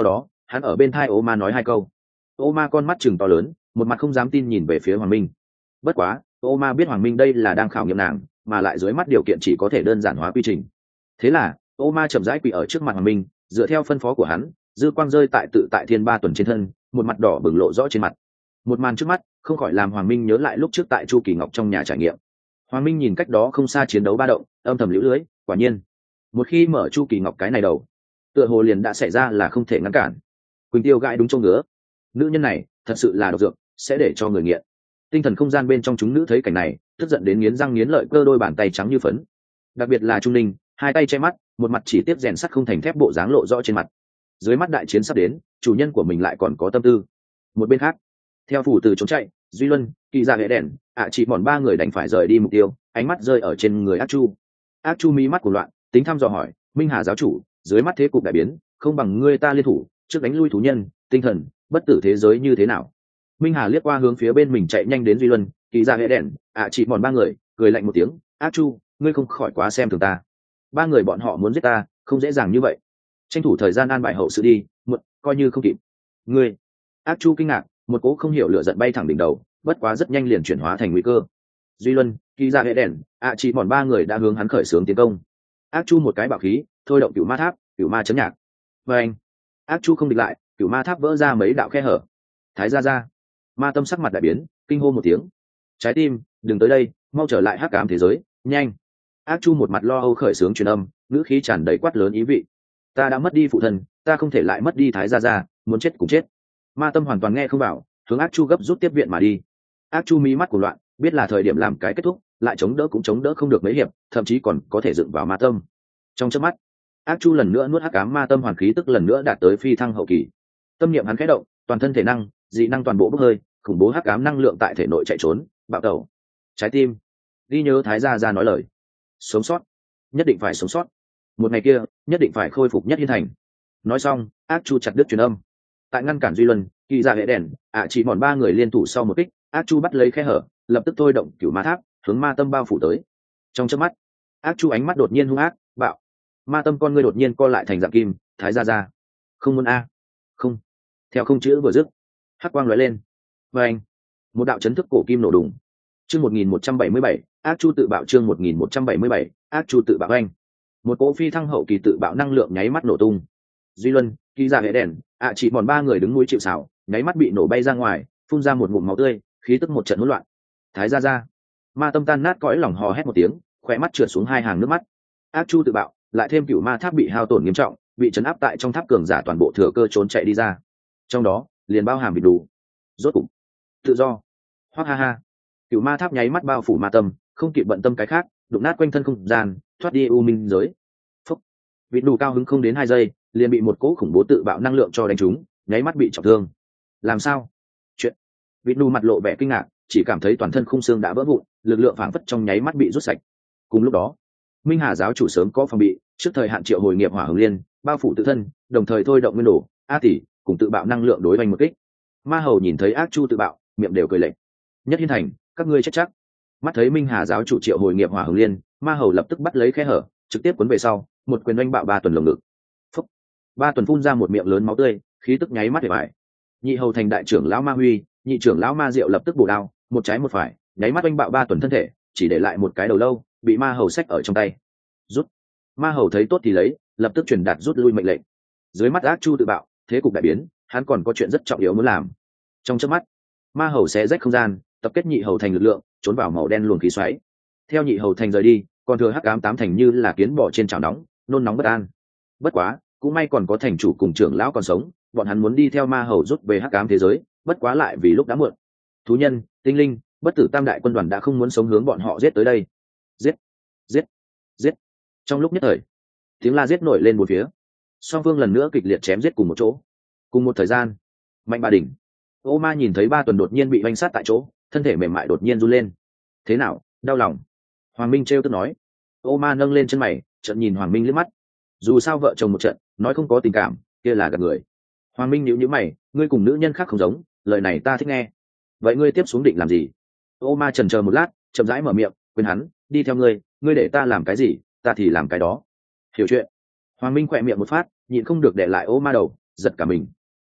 hắn ở bên thai ô ma nói hai câu. Ô ma con mắt chừng to lớn, một mặt không dám tin nhìn về phía Hoàng Minh. Bất quá ô ma biết Hoàng Minh đây là đang khảo nghiệm nàng, mà lại dưới mắt điều kiện chỉ có thể đơn giản hóa quy trình. Thế là ô ma chậm rãi quỳ ở trước mặt Hoàng Minh, dựa theo phân phó của hắn, dư quang rơi tại tự tại thiên ba tuần trên thân, một mặt đỏ bừng lộ rõ trên mặt. Một màn trước mắt không khỏi làm Hoàng Minh nhớ lại lúc trước tại Chu Kỳ Ngọc trong nhà trải nghiệm. Hoàng Minh nhìn cách đó không xa chiến đấu ba động, âm thầm liễu lưới, quả nhiên một khi mở Chu Kỳ Ngọc cái này đầu, tựa hồ liền đã xảy ra là không thể ngăn cản. Quỳnh Tiêu gãi đúng chỗ ngứa, nữ nhân này thật sự là độc dược, sẽ để cho người nghiện. Tinh thần không gian bên trong chúng nữ thấy cảnh này, tức giận đến nghiến răng nghiến lợi, cơ đôi bàn tay trắng như phấn. Đặc biệt là Trung Ninh, hai tay che mắt, một mặt chỉ tiếp rèn sắt không thành thép bộ dáng lộ rõ trên mặt. Dưới mắt đại chiến sắp đến, chủ nhân của mình lại còn có tâm tư. Một bên khác, theo phủ từ trốn chạy, Duy Luân, Kỳ Dạ Hệ Đèn, ạ chỉ bọn ba người đành phải rời đi mục tiêu, ánh mắt rơi ở trên người Ác Chu. Ác Chu mí mắt của loạn, tính thăm dò hỏi, Minh Hà giáo chủ, dưới mắt thế cục đại biến, không bằng ngươi ta liên thủ, trước đánh lui thú nhân, tinh thần, bất tử thế giới như thế nào? Minh Hà liếc qua hướng phía bên mình chạy nhanh đến Duy Luân, Kỳ Dạ Hệ Đèn, ạ chỉ bọn ba người, cười lạnh một tiếng, Ác Chu, ngươi không khỏi quá xem thường ta. Ba người bọn họ muốn giết ta, không dễ dàng như vậy. Tranh thủ thời gian an bài hậu sự đi, muộn, coi như không kịp. Ngươi, Ác Chu kinh ngạc, một cỗ không hiểu lửa giận bay thẳng đỉnh đầu, bất quá rất nhanh liền chuyển hóa thành nguy cơ. Duy Luân, Kỳ Dạ Hệ Đèn, ạ chỉ bọn ba người đã hướng hắn khởi xướng tiến công. Ác Chu một cái bảo khí, thôi động cửu ma tháp, cửu ma chấn nhạc. Và anh, Ác Chu không địch lại, cửu ma tháp vỡ ra mấy đạo khe hở. Thái gia gia, ma tâm sắc mặt đại biến, kinh hô một tiếng. Trái tim, đừng tới đây, mau trở lại hắc ám thế giới, nhanh. Ác Chu một mặt lo âu khởi xướng truyền âm, ngữ khí tràn đầy quát lớn ý vị. Ta đã mất đi phụ thân, ta không thể lại mất đi Thái gia gia, muốn chết cũng chết. Ma tâm hoàn toàn nghe không vào, hướng Ác Chu gấp rút tiếp viện mà đi. Ác Chu mí mắt của loạn, biết là thời điểm làm cái kết thúc, lại chống đỡ cũng chống đỡ không được mấy hiệp, thậm chí còn có thể dựng vào ma tâm. Trong chớp mắt, Ác Chu lần nữa nuốt hắc ám ma tâm hoàn khí, tức lần nữa đạt tới phi thăng hậu kỳ. Tâm niệm hắn khẽ động, toàn thân thể năng, dị năng toàn bộ bốc hơi, khủng bố hắc ám năng lượng tại thể nội chạy trốn, bạo tẩu. Trái tim, ghi nhớ Thái gia gia nói lời, sống sót, nhất định phải sống sót. Một ngày kia, nhất định phải khôi phục Nhất Hiên Thành. Nói xong, Ác Chu chặt đứt truyền âm. Tại ngăn cản Duy Luân, Kỳ Dạ Hệ Đèn, ạ chỉ bọn ba người liên thủ sau một kích, Ác Chu bắt lấy khe hở, lập tức thôi động cửu ma tháp, hướng ma tâm bao phủ tới. Trong chớp mắt, Ác Chu ánh mắt đột nhiên hung ác, bạo. Ma tâm con ngươi đột nhiên co lại thành dạng kim, Thái gia gia, không muốn a, không. Theo không chữ vừa dứt, hắc quang lóe lên, và anh, một đạo chấn thức cổ kim nổ đùng. Chương một nghìn một trăm bảy mươi bảy, Ác Chu tự bạo. Chương một nghìn một trăm bảy mươi bảy, Ác Chu tự bạo anh. Một cỗ phi thăng hậu kỳ tự bạo năng lượng nháy mắt nổ tung. Duy Luân, Kỳ Dạ Hệ Đèn, ạ chỉ bọn ba người đứng núi chịu sào, nháy mắt bị nổ bay ra ngoài, phun ra một ngụm máu tươi, khí tức một trận hỗn loạn. Thái gia gia, ma tâm tan nát cõi lòng hò hét một tiếng, khóe mắt trượt xuống hai hàng nước mắt. Ác Chu tự bạo, lại thêm cửu ma tháp bị hao tổn nghiêm trọng, bị chấn áp tại trong tháp, cường giả toàn bộ thừa cơ trốn chạy đi ra. Trong đó, liền bao hàm bị đủ. Rốt cục, tự do. Hoắc ha ha. Cửu ma tháp nháy mắt bao phủ ma tâm, không kịp bận tâm cái khác, đụng nát quanh thân không gian, thoát đi u minh giới. Phúc. Vịt đủ cao hứng không đến hai giây, liền bị một cỗ khủng bố tự bạo năng lượng cho đánh trúng, nháy mắt bị trọng thương. Làm sao? Chuyện. Vịt đủ mặt lộ vẻ kinh ngạc, chỉ cảm thấy toàn thân khung xương đã vỡ vụn, lực lượng phảng phất trong nháy mắt bị rút sạch. Cùng lúc đó, Minh Hà giáo chủ sớm có phòng bị, trước thời hạn triệu hồi nghiệp hỏa hồng liên, bao phủ tự thân, đồng thời thôi động nguyên đồ, a tỷ, cùng tự bạo năng lượng đối oanh một kích. Ma hầu nhìn thấy Ác Chu tự bạo, miệng đều cười lạnh. Nhất Hiên Thành, các ngươi chết chắc. Mắt thấy Minh Hà giáo chủ triệu hồi nghiệp hỏa hồng liên, Ma hầu lập tức bắt lấy khe hở, trực tiếp cuốn về sau, một quyền oanh bạo ba tuần lồng ngực. Phúc. Ba tuần phun ra một miệng lớn máu tươi, khí tức nháy mắt để bại. Nhị hầu thành đại trưởng lão Ma Huy, nhị trưởng lão Ma Diệu lập tức bổ đao, một trái một phải, nháy mắt oanh bạo ba tuần thân thể, chỉ để lại một cái đầu lâu, bị Ma hầu xách ở trong tay. Rút. Ma hầu thấy tốt thì lấy, lập tức truyền đạt rút lui mệnh lệnh. Dưới mắt Ác Chu tự bạo, thế cục đại biến, hắn còn có chuyện rất trọng yếu muốn làm. Trong chớp mắt, Ma hầu xé rách không gian, tập kết nhị hầu thành lực lượng, trốn vào màu đen luồng khí xoáy. Theo nhị hầu thành rời đi, còn thừa hắc ám tám thành như là kiến bò trên chảo nóng, nôn nóng bất an. Bất quá, cũng may còn có thành chủ cùng trưởng lão còn sống, bọn hắn muốn đi theo Ma hầu rút về hắc ám thế giới, bất quá lại vì lúc đã muộn. Thú nhân, tinh linh, bất tử tam đại quân đoàn đã không muốn sống hướng bọn họ giết tới đây. Giết, giết, giết. Trong lúc nhất thời, tiếng la giết nổi lên một phía, song phương lần nữa kịch liệt chém giết cùng một chỗ. Cùng một thời gian, Mạnh Ba Đỉnh, Ô Ma nhìn thấy ba tuần đột nhiên bị oanh sát tại chỗ, thân thể mềm mại đột nhiên run lên. Thế nào, đau lòng? Hoàng Minh trêu tức nói. Ô Ma nâng lên chân mày, trận nhìn Hoàng Minh liếc mắt. Dù sao vợ chồng một trận, nói không có tình cảm, kia là gạt người. Hoàng Minh nhíu nhíu mày, ngươi cùng nữ nhân khác không giống, lời này ta thích nghe. Vậy ngươi tiếp xuống định làm gì? Ô Ma chần chờ một lát, chậm rãi mở miệng, quên hắn, đi theo ngươi, ngươi để ta làm cái gì, ta thì làm cái đó. Hiểu chuyện. Hoàng Minh khỏe miệng một phát, nhịn không được để lại Ô Ma đầu, giật cả mình.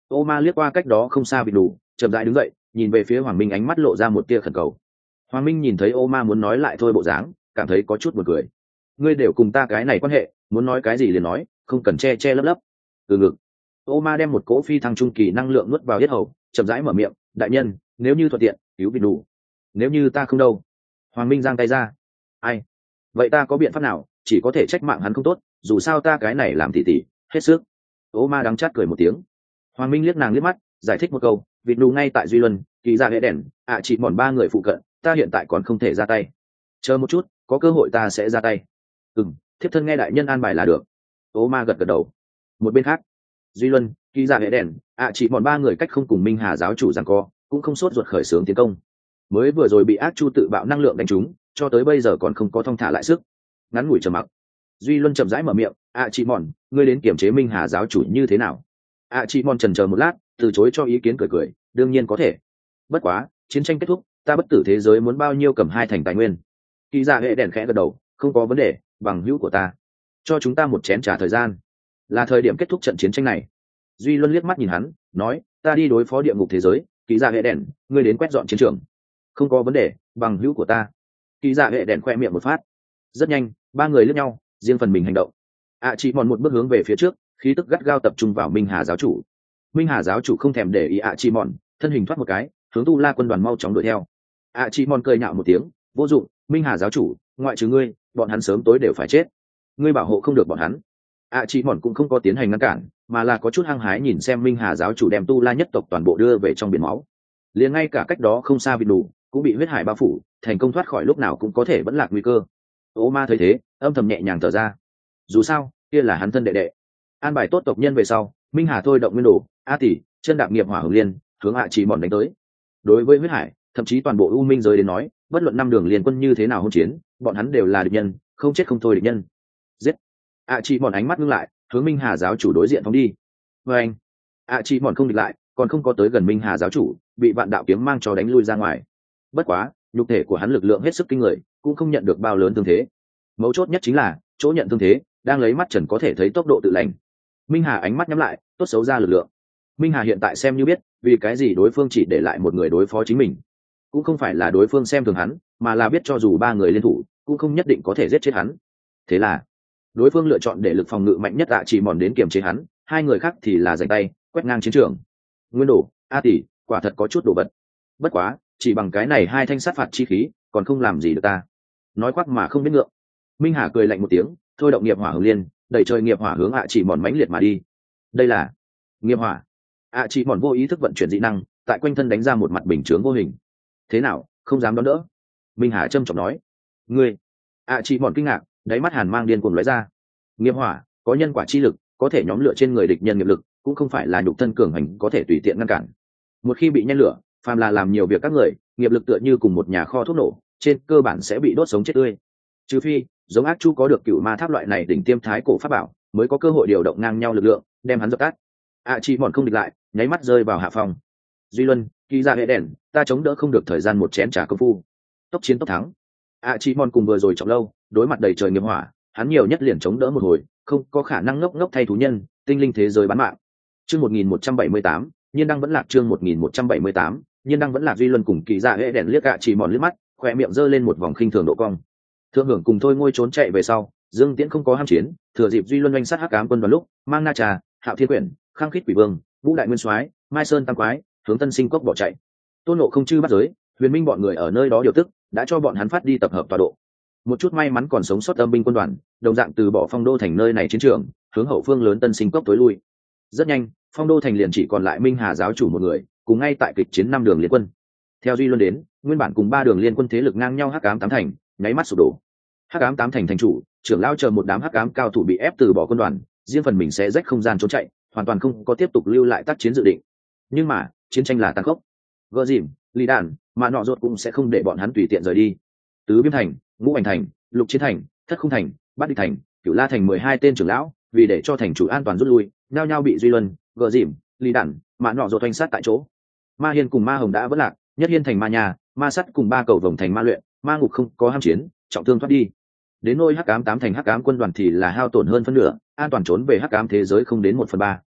Ô Ma liếc qua cách đó không xa vịt đủ, chậm rãi đứng dậy, nhìn về phía Hoàng Minh, ánh mắt lộ ra một tia khẩn cầu. Hoàng Minh nhìn thấy Ô Ma muốn nói lại thôi bộ dáng, cảm thấy có chút buồn cười. Ngươi đều cùng ta cái này quan hệ, muốn nói cái gì liền nói, không cần che che lấp lấp. Từ ngực. Ô Ma đem một cỗ phi thăng trung kỳ năng lượng nuốt vào yết hầu, chậm rãi mở miệng, đại nhân, nếu như thuận tiện, cứu vịt đủ. Nếu như ta không đâu. Hoàng Minh giang tay ra. Ai? Vậy ta có biện pháp nào? Chỉ có thể trách mạng hắn không tốt, dù sao ta cái này làm tỉ tỉ, hết sức. Ô Ma đắng chát cười một tiếng. Hoàng Minh liếc nàng liếc mắt, giải thích một câu, vịt đủ ngay tại Duy Luân, kỳ ra hệ đèn, ạ chỉ mòn ba người phụ cận, ta hiện tại còn không thể ra tay. Chờ một chút, có cơ hội ta sẽ ra tay. Ừm, thiếp thân nghe đại nhân an bài là được. Ô Ma gật gật đầu. Một bên khác, Duy Luân, kỳ ra hệ đèn, ạ chỉ mòn ba người cách không cùng Minh Hà giáo chủ giằng co, cũng không sốt ruột khởi xướng tiến công. Mới vừa rồi bị ác chu tự bạo năng lượng đánh trúng, cho tới bây giờ còn không có thong thả lại sức. Ngắn ngủi trầm mặc, Duy Luân chậm rãi mở miệng, ạ chỉ mòn, ngươi đến kiểm chế Minh Hà giáo chủ như thế nào? ạ chỉ mòn chần chờ một lát, từ chối cho ý kiến, cười cười, đương nhiên có thể. Bất quá, chiến tranh kết thúc, ta bất tử thế giới muốn bao nhiêu cầm hai thành tài nguyên. Kỳ dạ hệ đèn khẽ gật đầu, không có vấn đề, bằng hữu của ta, cho chúng ta một chén trà thời gian, là thời điểm kết thúc trận chiến tranh này. Duy Luân liếc mắt nhìn hắn, nói, ta đi đối phó địa ngục thế giới, kỳ dạ hệ đèn, ngươi đến quét dọn chiến trường. Không có vấn đề, bằng hữu của ta. Kỳ dạ hệ đèn khoe miệng một phát. Rất nhanh, ba người liếc nhau, riêng phần mình hành động. ạ chỉ mòn một bước hướng về phía trước, khí tức gắt gao tập trung vào Minh Hà giáo chủ. Minh Hà giáo chủ không thèm để ý ạ chỉ mòn, thân hình thoát một cái, hướng Tu La quân đoàn mau chóng đuổi theo. ạ chỉ mòn cười nhạo một tiếng, vô dụng, Minh Hà giáo chủ, ngoại trừ ngươi, bọn hắn sớm tối đều phải chết. Ngươi bảo hộ không được bọn hắn. ạ chỉ mòn cũng không có tiến hành ngăn cản, mà là có chút hăng hái nhìn xem Minh Hà giáo chủ đem Tu La nhất tộc toàn bộ đưa về trong biển máu. Liền ngay cả cách đó không xa vịt đủ cũng bị huyết hải bao phủ, thành công thoát khỏi lúc nào cũng có thể vẫn lạc nguy cơ. Ô Ma thấy thế, âm thầm nhẹ nhàng thở ra. Dù sao, kia là hắn thân đệ đệ. An bài tốt tộc nhân về sau, Minh Hà thôi động nguyên đồ, a tỷ, chân đạp nghiệp hỏa hồng liên, hướng ạ chỉ mòn đánh tới. Đối với huyết hải, thậm chí toàn bộ u minh giới đến nói, bất luận năm đường liên quân như thế nào hỗn chiến, bọn hắn đều là địch nhân, không chết không thôi địch nhân. Giết! ạ chỉ mòn ánh mắt ngưng lại, hướng Minh Hà giáo chủ đối diện phóng đi. Và anh, ạ chỉ mòn không địch lại, còn không có tới gần Minh Hà giáo chủ, bị vạn đạo kiếm mang cho đánh lui ra ngoài. Bất quá, nhục thể của hắn lực lượng hết sức kinh người, cũng không nhận được bao lớn thương thế. Mấu chốt nhất chính là chỗ nhận thương thế đang lấy mắt trần có thể thấy tốc độ tự lành. Minh Hà ánh mắt nhắm lại, tốt xấu ra lực lượng. Minh Hà hiện tại xem như biết vì cái gì đối phương chỉ để lại một người đối phó chính mình, cũng không phải là đối phương xem thường hắn, mà là biết cho dù ba người liên thủ cũng không nhất định có thể giết chết hắn. Thế là đối phương lựa chọn để lực phòng ngự mạnh nhất ạ chỉ mòn đến kiềm chế hắn, hai người khác thì là giành tay quét ngang chiến trường. Nguyên đồ, a tỷ, quả thật có chút đồ vật. Bất quá, chỉ bằng cái này hai thanh sát phạt chi khí còn không làm gì được ta. Nói quắc mà không biết ngượng. Minh Hà cười lạnh một tiếng, thôi động nghiệp hỏa hồng liên, đẩy trời nghiệp hỏa hướng ạ chỉ mòn mãnh liệt mà đi. Đây là nghiệp hỏa. ạ chỉ mòn vô ý thức vận chuyển dị năng, tại quanh thân đánh ra một mặt bình chướng vô hình. Thế nào, không dám đón đỡ? Minh Hà trâm trọng nói. Ngươi! ạ chỉ mòn kinh ngạc, đáy mắt hàn mang điên cuồng lóe ra. Nghiệp hỏa có nhân quả chi lực, có thể nhóm lửa trên người địch nhân nghiệp lực, cũng không phải là nhục thân cường hành có thể tùy tiện ngăn cản. Một khi bị nhen lửa, phàm là làm nhiều việc các người, nghiệp lực tựa như cùng một nhà kho thuốc nổ, trên cơ bản sẽ bị đốt sống chết tươi. Trừ phi giống ác chu có được cựu ma tháp loại này đỉnh tiêm thái cổ pháp bảo, mới có cơ hội điều động ngang nhau lực lượng đem hắn dập tắt. ạ chỉ mòn không địch lại, nháy mắt rơi vào hạ phòng. Duy Luân, kỳ ra hệ đèn, ta chống đỡ không được thời gian một chén trà công phu. Tốc chiến tốc thắng. ạ chỉ mòn cùng vừa rồi trọng lâu, đối mặt đầy trời nghiệp hỏa, hắn nhiều nhất liền chống đỡ một hồi, không có khả năng ngốc ngốc thay thú nhân tinh linh thế giới bán mạng. Chương một nghìn một trăm bảy mươi tám, nhiên đăng vẫn lạc. Chương một nghìn một trăm bảy mươi tám, nhiên đăng vẫn lạc. Duy Luân cùng kỳ ra hệ đèn liếc ạ chỉ mòn liếc mắt, khỏe miệng giơ lên một vòng khinh thường độ cong. Thượng hưởng cùng thôi ngôi trốn chạy về sau, Dương Tiễn không có ham chiến, thừa dịp Duy Luân oanh sát hắc ám quân đoàn lúc, mang Na Trà, Hạo Thiên Quyển, Khang Khít Quỷ Vương, Vũ Đại Nguyên Soái, Mai Sơn Tam Quái, hướng Tân Sinh Cốc bỏ chạy. Tôn Ngộ không chư bắt giới, Huyền Minh bọn người ở nơi đó điều tức, đã cho bọn hắn phát đi tập hợp tọa độ. Một chút may mắn còn sống sót âm binh quân đoàn, đồng dạng từ bỏ Phong Đô thành nơi này chiến trường, hướng hậu phương lớn Tân Sinh Cốc tối lui. Rất nhanh, Phong Đô thành liền chỉ còn lại Minh Hà giáo chủ một người, cùng ngay tại kịch chiến năm đường liên quân. Theo Duy Luân đến, nguyên bản cùng ba đường liên quân thế lực ngang nhau hắc ám tám thành, nháy mắt sụp đổ. Hắc ám tám thành thành chủ, trưởng lão chờ một đám hắc ám cao thủ bị ép từ bỏ quân đoàn, riêng phần mình sẽ rách không gian trốn chạy, hoàn toàn không có tiếp tục lưu lại tác chiến dự định. Nhưng mà chiến tranh là tàn khốc, gợ dìm, lì đàn mà nọ rốt cũng sẽ không để bọn hắn tùy tiện rời đi. Tứ Biêm thành, Ngũ Hành thành, Lục Chiến thành, Thất Khung thành, Bát Địch thành, Cửu La thành mười hai tên trưởng lão, vì để cho thành chủ an toàn rút lui, nhao nhao bị Duy Luân, gợ dìm, lì đàn mà nọ rốt oanh sát tại chỗ. Ma Hiên cùng Ma Hồng đã vỡ lạc, Nhất Hiên thành Ma Nhà, Ma Sắt cùng ba cầu vồng thành Ma Luyện, Ma Ngục không có ham chiến, trọng thương thoát đi. Đến nôi hắc ám tám thành hắc ám quân đoàn thì là hao tổn hơn phân nửa, an toàn trốn về hắc ám thế giới không đến một phần ba.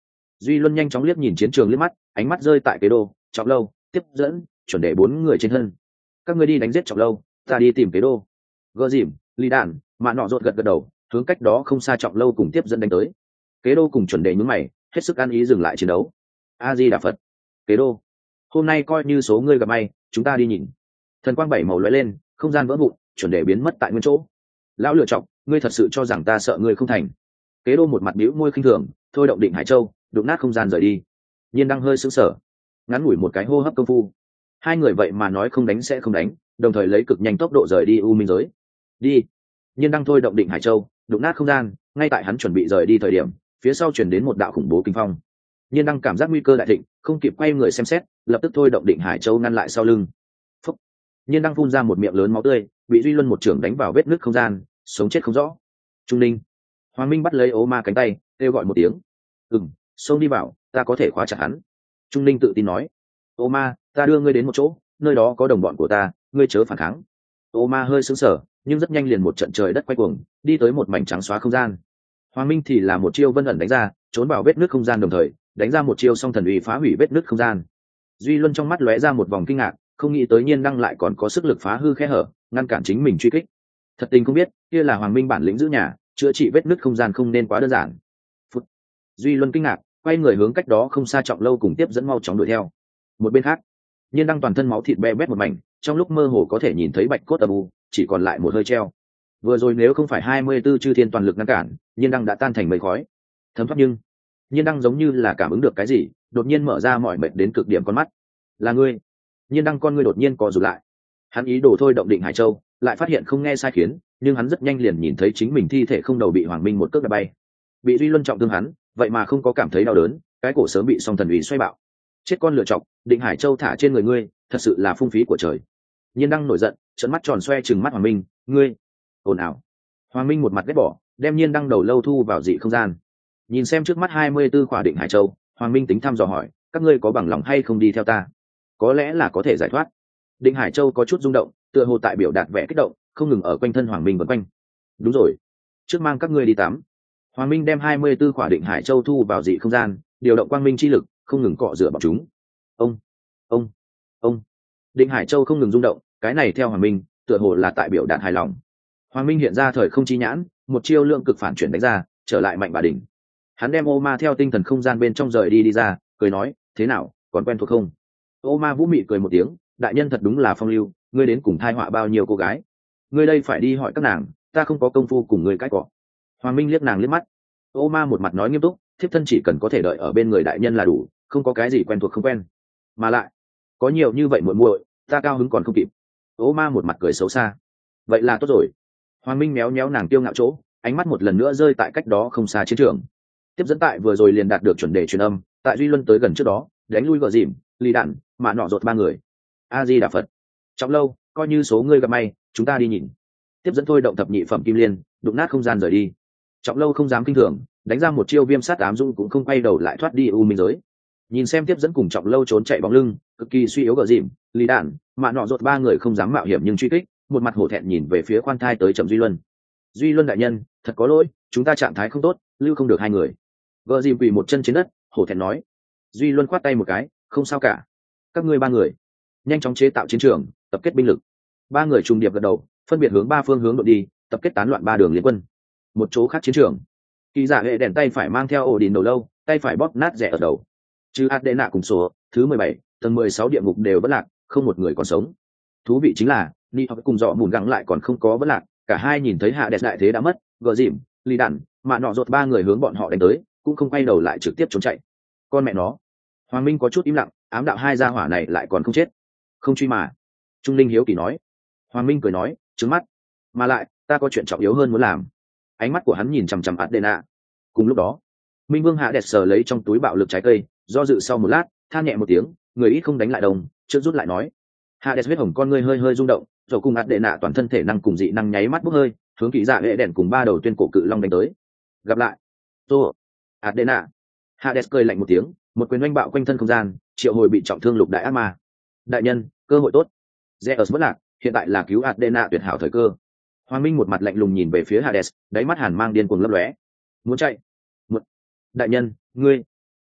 Duy Luân nhanh chóng liếc nhìn chiến trường liếc mắt, ánh mắt rơi tại kế đô, Trọng Lâu, tiếp dẫn, chuẩn để bốn người trên thân. Các ngươi đi đánh giết Trọng Lâu, ta đi tìm kế đô. Gơ dìm, ly đạn, mạ nọ rột gật gật đầu, hướng cách đó không xa Trọng Lâu cùng tiếp dẫn đánh tới. Kế đô cùng chuẩn đề nhướng mày, hết sức ăn ý dừng lại chiến đấu. A Di Đà Phật. Kế đô, hôm nay coi như số ngươi gặp may, chúng ta đi nhìn. Thần quang bảy màu lóe lên, không gian vỡ vụn, chuẩn đề biến mất tại nguyên chỗ. Lão lựa chọc, ngươi thật sự cho rằng ta sợ ngươi không thành? Kế đô một mặt bĩu môi khinh thường, thôi động định hải châu, đụng nát không gian rời đi. Nhiên đang hơi sững sờ, ngắn ngủi một cái hô hấp công phu, hai người vậy mà nói không đánh sẽ không đánh, đồng thời lấy cực nhanh tốc độ rời đi u minh giới. Đi. Nhiên đang thôi động định hải châu, đụng nát không gian, ngay tại hắn chuẩn bị rời đi thời điểm, phía sau chuyển đến một đạo khủng bố kinh phong. Nhiên đang cảm giác nguy cơ đại thịnh, không kịp quay người xem xét, lập tức thôi động định hải châu ngăn lại sau lưng. Phúc. Nhiên đang phun ra một miệng lớn máu tươi, bị Duy Luân một trưởng đánh vào vết nứt không gian, sống chết không rõ. Trung Ninh. Hoàng Minh bắt lấy Ô Ma cánh tay, kêu gọi một tiếng. "Ừm, xông đi vào, ta có thể khóa chặt hắn." Trung Ninh tự tin nói. "Ô Ma, ta đưa ngươi đến một chỗ, nơi đó có đồng bọn của ta, ngươi chớ phản kháng." Ô Ma hơi sững sờ, nhưng rất nhanh liền một trận trời đất quay cuồng, đi tới một mảnh trắng xóa không gian. Hoàng Minh thì là một chiêu vân ẩn đánh ra, trốn vào vết nứt không gian đồng thời, đánh ra một chiêu song thần uy phá hủy vết nứt không gian. Duy Luân trong mắt lóe ra một vòng kinh ngạc, không nghĩ tới Nhiên Đăng lại còn có sức lực phá hư khe hở, ngăn cản chính mình truy kích. Thật tình không biết, kia là Hoàng Minh bản lĩnh giữ nhà, chữa trị vết nứt không gian không nên quá đơn giản. Phút. Duy Luân kinh ngạc, quay người hướng cách đó không xa Trọng Lâu cùng tiếp dẫn mau chóng đuổi theo. Một bên khác, Nhiên Đăng toàn thân máu thịt be bét một mảnh, trong lúc mơ hồ có thể nhìn thấy bạch cốt âm u, chỉ còn lại một hơi treo. Vừa rồi nếu không phải hai mươi tư chư thiên toàn lực ngăn cản, Nhiên Đăng đã tan thành mây khói. Thấm thoát nhưng, Nhiên Đăng giống như là cảm ứng được cái gì, đột nhiên mở ra mọi mệt đến cực điểm con mắt. "Là ngươi?" Nhiên Đăng con ngươi đột nhiên co rụt lại. Hắn ý đồ thôi động định hải châu, lại phát hiện không nghe sai khiến, nhưng hắn rất nhanh liền nhìn thấy chính mình thi thể không đầu bị Hoàng Minh một cước đá bay. Bị Duy Luân trọng thương hắn, vậy mà không có cảm thấy đau đớn, cái cổ sớm bị song thần uy xoay bạo. "Chết con lựa chọc, định hải châu thả trên người ngươi, thật sự là phung phí của trời." Nhiên Đăng nổi giận, trợn mắt tròn xoe trừng mắt Hoàng Minh, "Ngươi!" Ồn ào. Hoàng Minh một mặt ghét bỏ, đem Nhiên Đăng đầu lâu thu vào dị không gian. Nhìn xem trước mắt hai mươi tư khỏa định hải châu, Hoàng Minh tính thăm dò hỏi, "Các ngươi có bằng lòng hay không đi theo ta? Có lẽ là có thể giải thoát." Định hải châu có chút rung động, tựa hồ tại biểu đạt vẻ kích động, không ngừng ở quanh thân Hoàng Minh vần quanh. "Đúng rồi, trước mang các ngươi đi tắm." Hoàng Minh đem hai mươi tư khỏa định hải châu thu vào dị không gian, điều động quang minh chi lực, không ngừng cọ rửa bọn chúng. Ông, ông, ông. Định hải châu không ngừng rung động, cái này theo Hoàng Minh, tựa hồ là tại biểu đạt hài lòng. Hoàng Minh hiện ra thời không chi nhãn, một chiêu lượng cực phản chuyển đánh ra, trở lại mạnh bà đỉnh. Hắn đem Ô Ma theo tinh thần không gian bên trong rời đi đi ra, cười nói, "Thế nào, còn quen thuộc không?" Ô Ma vũ mị cười một tiếng, "Đại nhân thật đúng là phong lưu, ngươi đến cùng thai họa bao nhiêu cô gái? Ngươi đây phải đi hỏi các nàng, ta không có công phu cùng ngươi cãi cọ." Hoàng Minh liếc nàng liếc mắt. Ô Ma một mặt nói nghiêm túc, "Thiếp thân chỉ cần có thể đợi ở bên người đại nhân là đủ, không có cái gì quen thuộc không quen. Mà lại, có nhiều như vậy muội muội, ta cao hứng còn không kịp." Ô Ma một mặt cười xấu xa. "Vậy là tốt rồi." Hoàng Minh méo méo nàng tiêu ngạo chỗ, ánh mắt một lần nữa rơi tại cách đó không xa chiến trường. Tiếp dẫn tại vừa rồi liền đạt được chuẩn đề truyền âm, tại Duy Luân tới gần trước đó, đánh lui gờ dìm, lì đạn, mà nọ rột ba người. A Di Đà Phật. Trọng Lâu, coi như số ngươi gặp may, chúng ta đi nhìn. Tiếp dẫn thôi động thập nhị phẩm kim liên, đụng nát không gian rời đi. Trọng Lâu không dám kinh thường, đánh ra một chiêu viêm sát ám dung cũng không quay đầu lại thoát đi u minh giới. Nhìn xem Tiếp dẫn cùng Trọng Lâu trốn chạy bóng lưng, cực kỳ suy yếu gờ dìm, lì đạn, mà nọ rột ba người không dám mạo hiểm nhưng truy kích, một mặt hổ thẹn nhìn về phía khoan thai tới chậm Duy Luân. "Duy Luân đại nhân, thật có lỗi, chúng ta trạng thái không tốt, lưu không được hai người." Gờ dìm quỳ một chân trên đất, hổ thẹn nói. Duy Luân khoát tay một cái, "Không sao cả. Các ngươi ba người nhanh chóng chế tạo chiến trường, tập kết binh lực." Ba người trùng điệp gật đầu, phân biệt hướng ba phương hướng đội đi, tập kết tán loạn ba đường liên quân. Một chỗ khác chiến trường, Kỳ Giả hệ đèn tay phải mang theo ổ đỉnh đầu lâu, tay phải bóp nát rẻ ở đầu. Chứ Adena cùng số thứ mười bảy, tầng mười sáu địa ngục đều vẫn lạc, không một người còn sống. Thú vị chính là, Ni Học cùng Dọ Mùn Gắng lại còn không có vẫn lạc, cả hai nhìn thấy hạ đẹp đại thế đã mất, gờ dìm, lì đạn, mà nọ rột ba người hướng bọn họ đánh tới, cũng không quay đầu lại trực tiếp trốn chạy. Con mẹ nó. Hoàng Minh có chút im lặng, ám đạo hai gia hỏa này lại còn không chết. "Không truy mà." Trung Linh hiếu kỳ nói. Hoàng Minh cười nói, "Trứng mắt. Mà lại, ta có chuyện trọng yếu hơn muốn làm." Ánh mắt của hắn nhìn chằm chằm Adena. Cùng lúc đó, Minh Vương hạ đẹp sờ lấy trong túi bạo lực trái cây, do dự sau một lát, than nhẹ một tiếng, người ít không đánh lại đồng, trước rút lại nói. Hạ đẹp huyết hồng con ngươi hơi hơi rung động, rồi cùng Adena toàn thân thể năng cùng dị năng nháy mắt bốc hơi, hướng Kỳ Giả hệ đèn cùng ba đầu tuyên cổ cự long đánh tới. "Gặp lại." "Tô." Adena. Hades cười lạnh một tiếng, một quyền oanh bạo quanh thân không gian, triệu hồi bị trọng thương lục đại ác ma. "Đại nhân, cơ hội tốt." Zeus bất lạc, hiện tại là cứu Adena tuyệt hảo thời cơ. Hoàng Minh một mặt lạnh lùng nhìn về phía Hades, đáy mắt hàn mang điên cuồng lấp lóe. "Muốn chạy?" "Một." "Đại nhân, ngươi."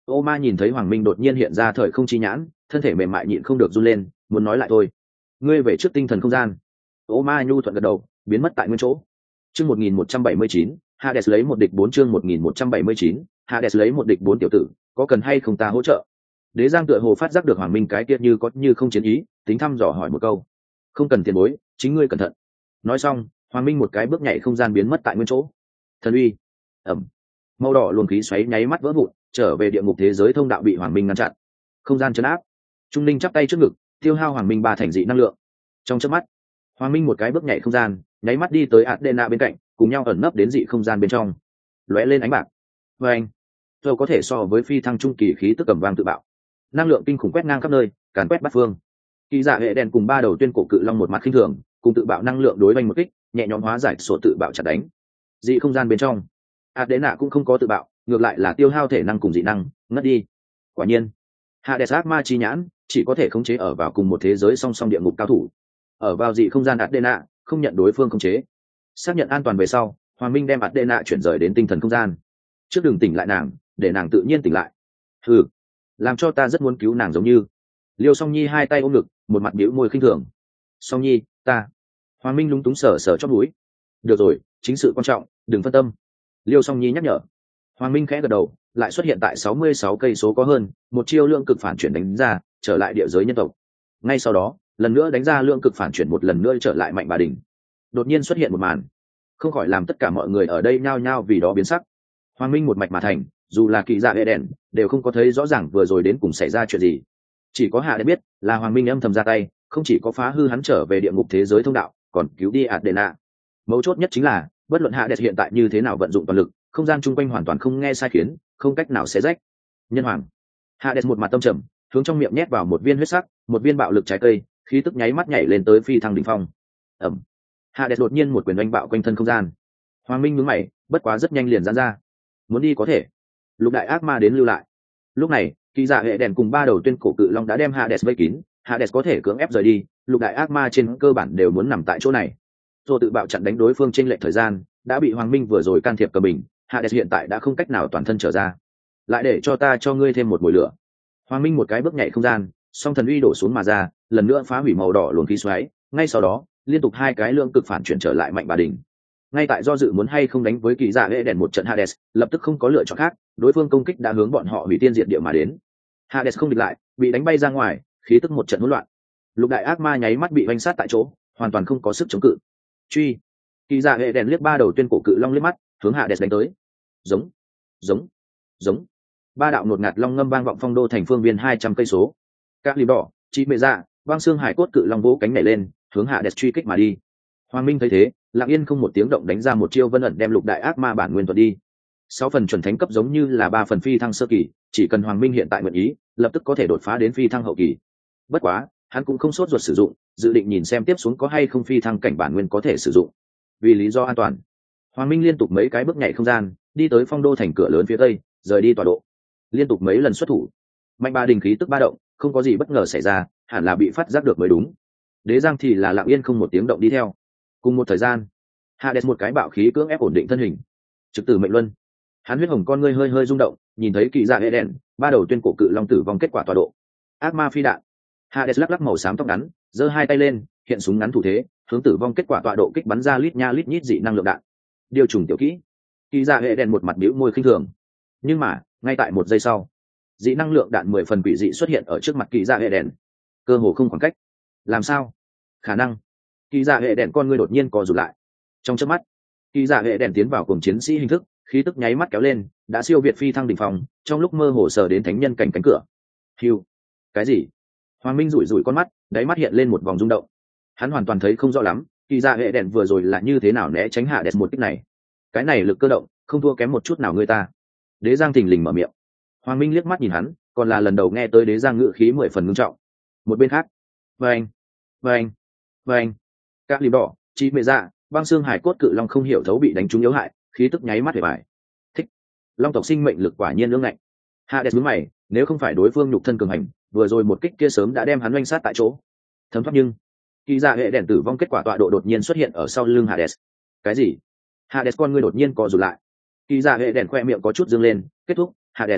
Ô ma nhìn thấy Hoàng Minh đột nhiên hiện ra thời không chi nhãn, thân thể mềm mại nhịn không được run lên, muốn nói lại thôi. Ngươi về trước tinh thần không gian. Ô ma nhu thuận gật đầu, biến mất tại nguyên chỗ. Chương một nghìn một trăm bảy mươi chín, Hades lấy một địch bốn. Chương một nghìn một trăm bảy mươi chín, Hades lấy một địch bốn. Tiểu tử, có cần hay không ta hỗ trợ? Đế Giang tựa hồ phát giác được Hoàng Minh cái kia như có như không chiến ý, tính thăm dò hỏi một câu. Không cần tiền bối, chính ngươi cẩn thận. Nói xong, Hoàng Minh một cái bước nhảy không gian biến mất tại nguyên chỗ. Thần uy, ẩm, màu đỏ luồng khí xoáy nháy mắt vỡ vụn, trở về địa ngục thế giới thông đạo bị Hoàng Minh ngăn chặn. Không gian chấn áp. Trung Linh chắp tay trước ngực, tiêu hao Hoàng Minh ba thành dị năng lượng. Trong chớp mắt, Hoàng Minh một cái bước nhảy không gian, nháy mắt đi tới Adena bên cạnh, cùng nhau ẩn nấp đến dị không gian bên trong. Lóe lên ánh bạc. Và anh, rồi có thể so với phi thăng trung kỳ khí tức cầm vang tự bạo. Năng lượng kinh khủng quét ngang khắp nơi, càn quét bát phương. Kỳ Dạ hệ đèn cùng ba đầu tuyên cổ cự long một mặt khinh thường, cùng tự bạo năng lượng đối vanh một kích, nhẹ nhõm hóa giải sổ tự bạo chặt đánh. Dị không gian bên trong, Adena cũng không có tự bạo, ngược lại là tiêu hao thể năng cùng dị năng, ngất đi. Quả nhiên, Hades ác ma chi nhãn chỉ có thể khống chế ở vào cùng một thế giới song song địa ngục cao thủ. Ở vào dị không gian Adena, không nhận đối phương khống chế. Xác nhận an toàn về sau, Hoàng Minh đem Adena chuyển rời đến tinh thần không gian. Trước đường tỉnh lại nàng, để nàng tự nhiên tỉnh lại. Ừ, làm cho ta rất muốn cứu nàng giống như. Liêu Song Nhi hai tay ôm ngực, một mặt bĩu môi khinh thường. Song Nhi, ta. Hoàng Minh lúng túng sờ sờ chóp mũi. Được rồi, chính sự quan trọng, đừng phân tâm. Liêu Song Nhi nhắc nhở. Hoàng Minh khẽ gật đầu, lại xuất hiện tại sáu mươi sáu cây số có hơn, một chiêu lượng cực phản chuyển đánh ra, trở lại địa giới nhân tộc. Ngay sau đó, lần nữa đánh ra lượng cực phản chuyển một lần nữa trở lại Mạnh Bà Đình. Đột nhiên xuất hiện một màn, không khỏi làm tất cả mọi người ở đây nhao nhao vì đó biến sắc. Hoàng Minh một mạch mà thành, dù là Kỳ Dạ hệ đèn đều không có thấy rõ ràng vừa rồi đến cùng xảy ra chuyện gì. Chỉ có Hạ để biết là Hoàng Minh âm thầm ra tay, không chỉ có phá hư hắn trở về địa ngục thế giới thông đạo, còn cứu đi Adena. Mấu chốt nhất chính là, bất luận Hạ Đệ hiện tại như thế nào vận dụng toàn lực, không gian chung quanh hoàn toàn không nghe sai khiến, không cách nào xé rách. Nhân hoàng. Hạ Đệ một mặt tâm trầm, hướng trong miệng nhét vào một viên huyết sắc, một viên bạo lực trái cây, khí tức nháy mắt nhảy lên tới phi thăng đỉnh phong. Ầm. Hạ Đệ đột nhiên một quyền đánh bạo quanh thân không gian. Hoàng Minh nhướng mày, bất quá rất nhanh liền giãn ra. Muốn đi có thể. Lục đại ác ma đến lưu lại. Lúc này, Kỳ Dạ hệ đèn cùng ba đầu tuyên cổ cự long đã đem Hades vây kín, Hades có thể cưỡng ép rời đi, lục đại ác ma trên cơ bản đều muốn nằm tại chỗ này. Rồi tự bạo chặn đánh đối phương trên lệch thời gian, đã bị Hoàng Minh vừa rồi can thiệp cầm bình, Hades hiện tại đã không cách nào toàn thân trở ra. Lại để cho ta cho ngươi thêm một mùi lửa. Hoàng Minh một cái bước nhảy không gian, song thần uy đổ xuống mà ra, lần nữa phá hủy màu đỏ luồng khí xoáy, ngay sau đó, liên tục hai cái lượng cực phản chuyển trở lại Mạnh Bà Đình. Ngay tại do dự muốn hay không đánh với Kỳ Dạ hệ đèn một trận, Hades lập tức không có lựa chọn khác, đối phương công kích đã hướng bọn họ hủy tiên diệt địa mà đến. Hades không địch lại, bị đánh bay ra ngoài, khí tức một trận hỗn loạn. Lục đại ác ma nháy mắt bị vanh sát tại chỗ, hoàn toàn không có sức chống cự. Truy. Kỳ Dạ hệ đèn liếc ba đầu tuyên cổ cự long liếc mắt, hướng Hades đánh tới. Giống, giống, giống. Ba đạo nột ngạt long ngâm vang vọng phong đô thành phương viên hai trăm cây số. Các liềm đỏ, chi mê dạ, băng xương hải cốt cự long vỗ cánh nhảy lên, hướng Hades truy kích mà đi. Hoàng Minh thấy thế, lặng yên không một tiếng động đánh ra một chiêu vân ẩn đem lục đại ác ma bản nguyên thuật đi. Sáu phần chuẩn thánh cấp giống như là ba phần phi thăng sơ kỳ, chỉ cần Hoàng Minh hiện tại nguyện ý, lập tức có thể đột phá đến phi thăng hậu kỳ. Bất quá, hắn cũng không sốt ruột sử dụng, dự định nhìn xem tiếp xuống có hay không phi thăng cảnh bản nguyên có thể sử dụng. Vì lý do an toàn, Hoàng Minh liên tục mấy cái bước nhảy không gian, đi tới phong đô thành cửa lớn phía tây, rời đi tọa độ. Liên tục mấy lần xuất thủ, Mạnh Bà Đình khí tức ba động, không có gì bất ngờ xảy ra, hẳn là bị phát giác được mới đúng. Đế Giang thì là lặng yên không một tiếng động đi theo. Cùng một thời gian, Hades một cái bạo khí cưỡng ép ổn định thân hình, trực tử mệnh luân. Hắn huyết hồng con ngươi hơi hơi rung động, nhìn thấy Kỳ Dạ hệ đèn, ba đầu tuyên cổ cự long tử vong kết quả tọa độ. Ác ma phi đạn. Hades lắc lắc màu xám tóc ngắn, giơ hai tay lên, hiện súng ngắn thủ thế, hướng tử vong kết quả tọa độ kích bắn ra lít nha lít nhít dị năng lượng đạn. Điều trùng tiểu kỹ. Kỳ Dạ hệ đèn một mặt bĩu môi khinh thường. Nhưng mà, ngay tại một giây sau, dị năng lượng đạn mười phần quỷ dị xuất hiện ở trước mặt Kỳ Dạ hệ đèn. Cơ hồ không khoảng cách. Làm sao? Khả năng. Kỳ Dạ hệ đèn con ngươi đột nhiên co rụt lại. Trong chớp mắt, Kỳ Dạ hệ đèn tiến vào cùng chiến sĩ hình thức, khí tức nháy mắt kéo lên, đã siêu việt phi thăng đỉnh phong, trong lúc mơ hồ sờ đến thánh nhân cảnh cánh cửa. Hưu. Cái gì? Hoàng Minh rủi rủi con mắt, đáy mắt hiện lên một vòng rung động. Hắn hoàn toàn thấy không rõ lắm, Kỳ Dạ hệ đèn vừa rồi là như thế nào né tránh hạ đẹp một kích này. Cái này lực cơ động, không thua kém một chút nào người ta. Đế Giang thình lình mở miệng. Hoàng Minh liếc mắt nhìn hắn, còn là lần đầu nghe tới Đế Giang ngữ khí mười phần ngưng trọng. Một bên khác, vâng, vâng, vâng, các liềm đỏ, chi mẹ dạ, băng xương hải cốt cự long không hiểu thấu bị đánh trúng yếu hại, khí tức nháy mắt về bài. Thích. Long tộc sinh mệnh lực quả nhiên lưỡng ngạnh. Hades nhướng mày, nếu không phải đối phương nhục thân cường hành, vừa rồi một kích kia sớm đã đem hắn oanh sát tại chỗ. Thấm thoát nhưng, Kỳ Dạ hệ đèn tử vong kết quả tọa độ đột nhiên xuất hiện ở sau lưng Hades. Cái gì? Hades con ngươi đột nhiên co rụt lại. Kỳ Dạ hệ đèn khoe miệng có chút dương lên, kết thúc, Hades.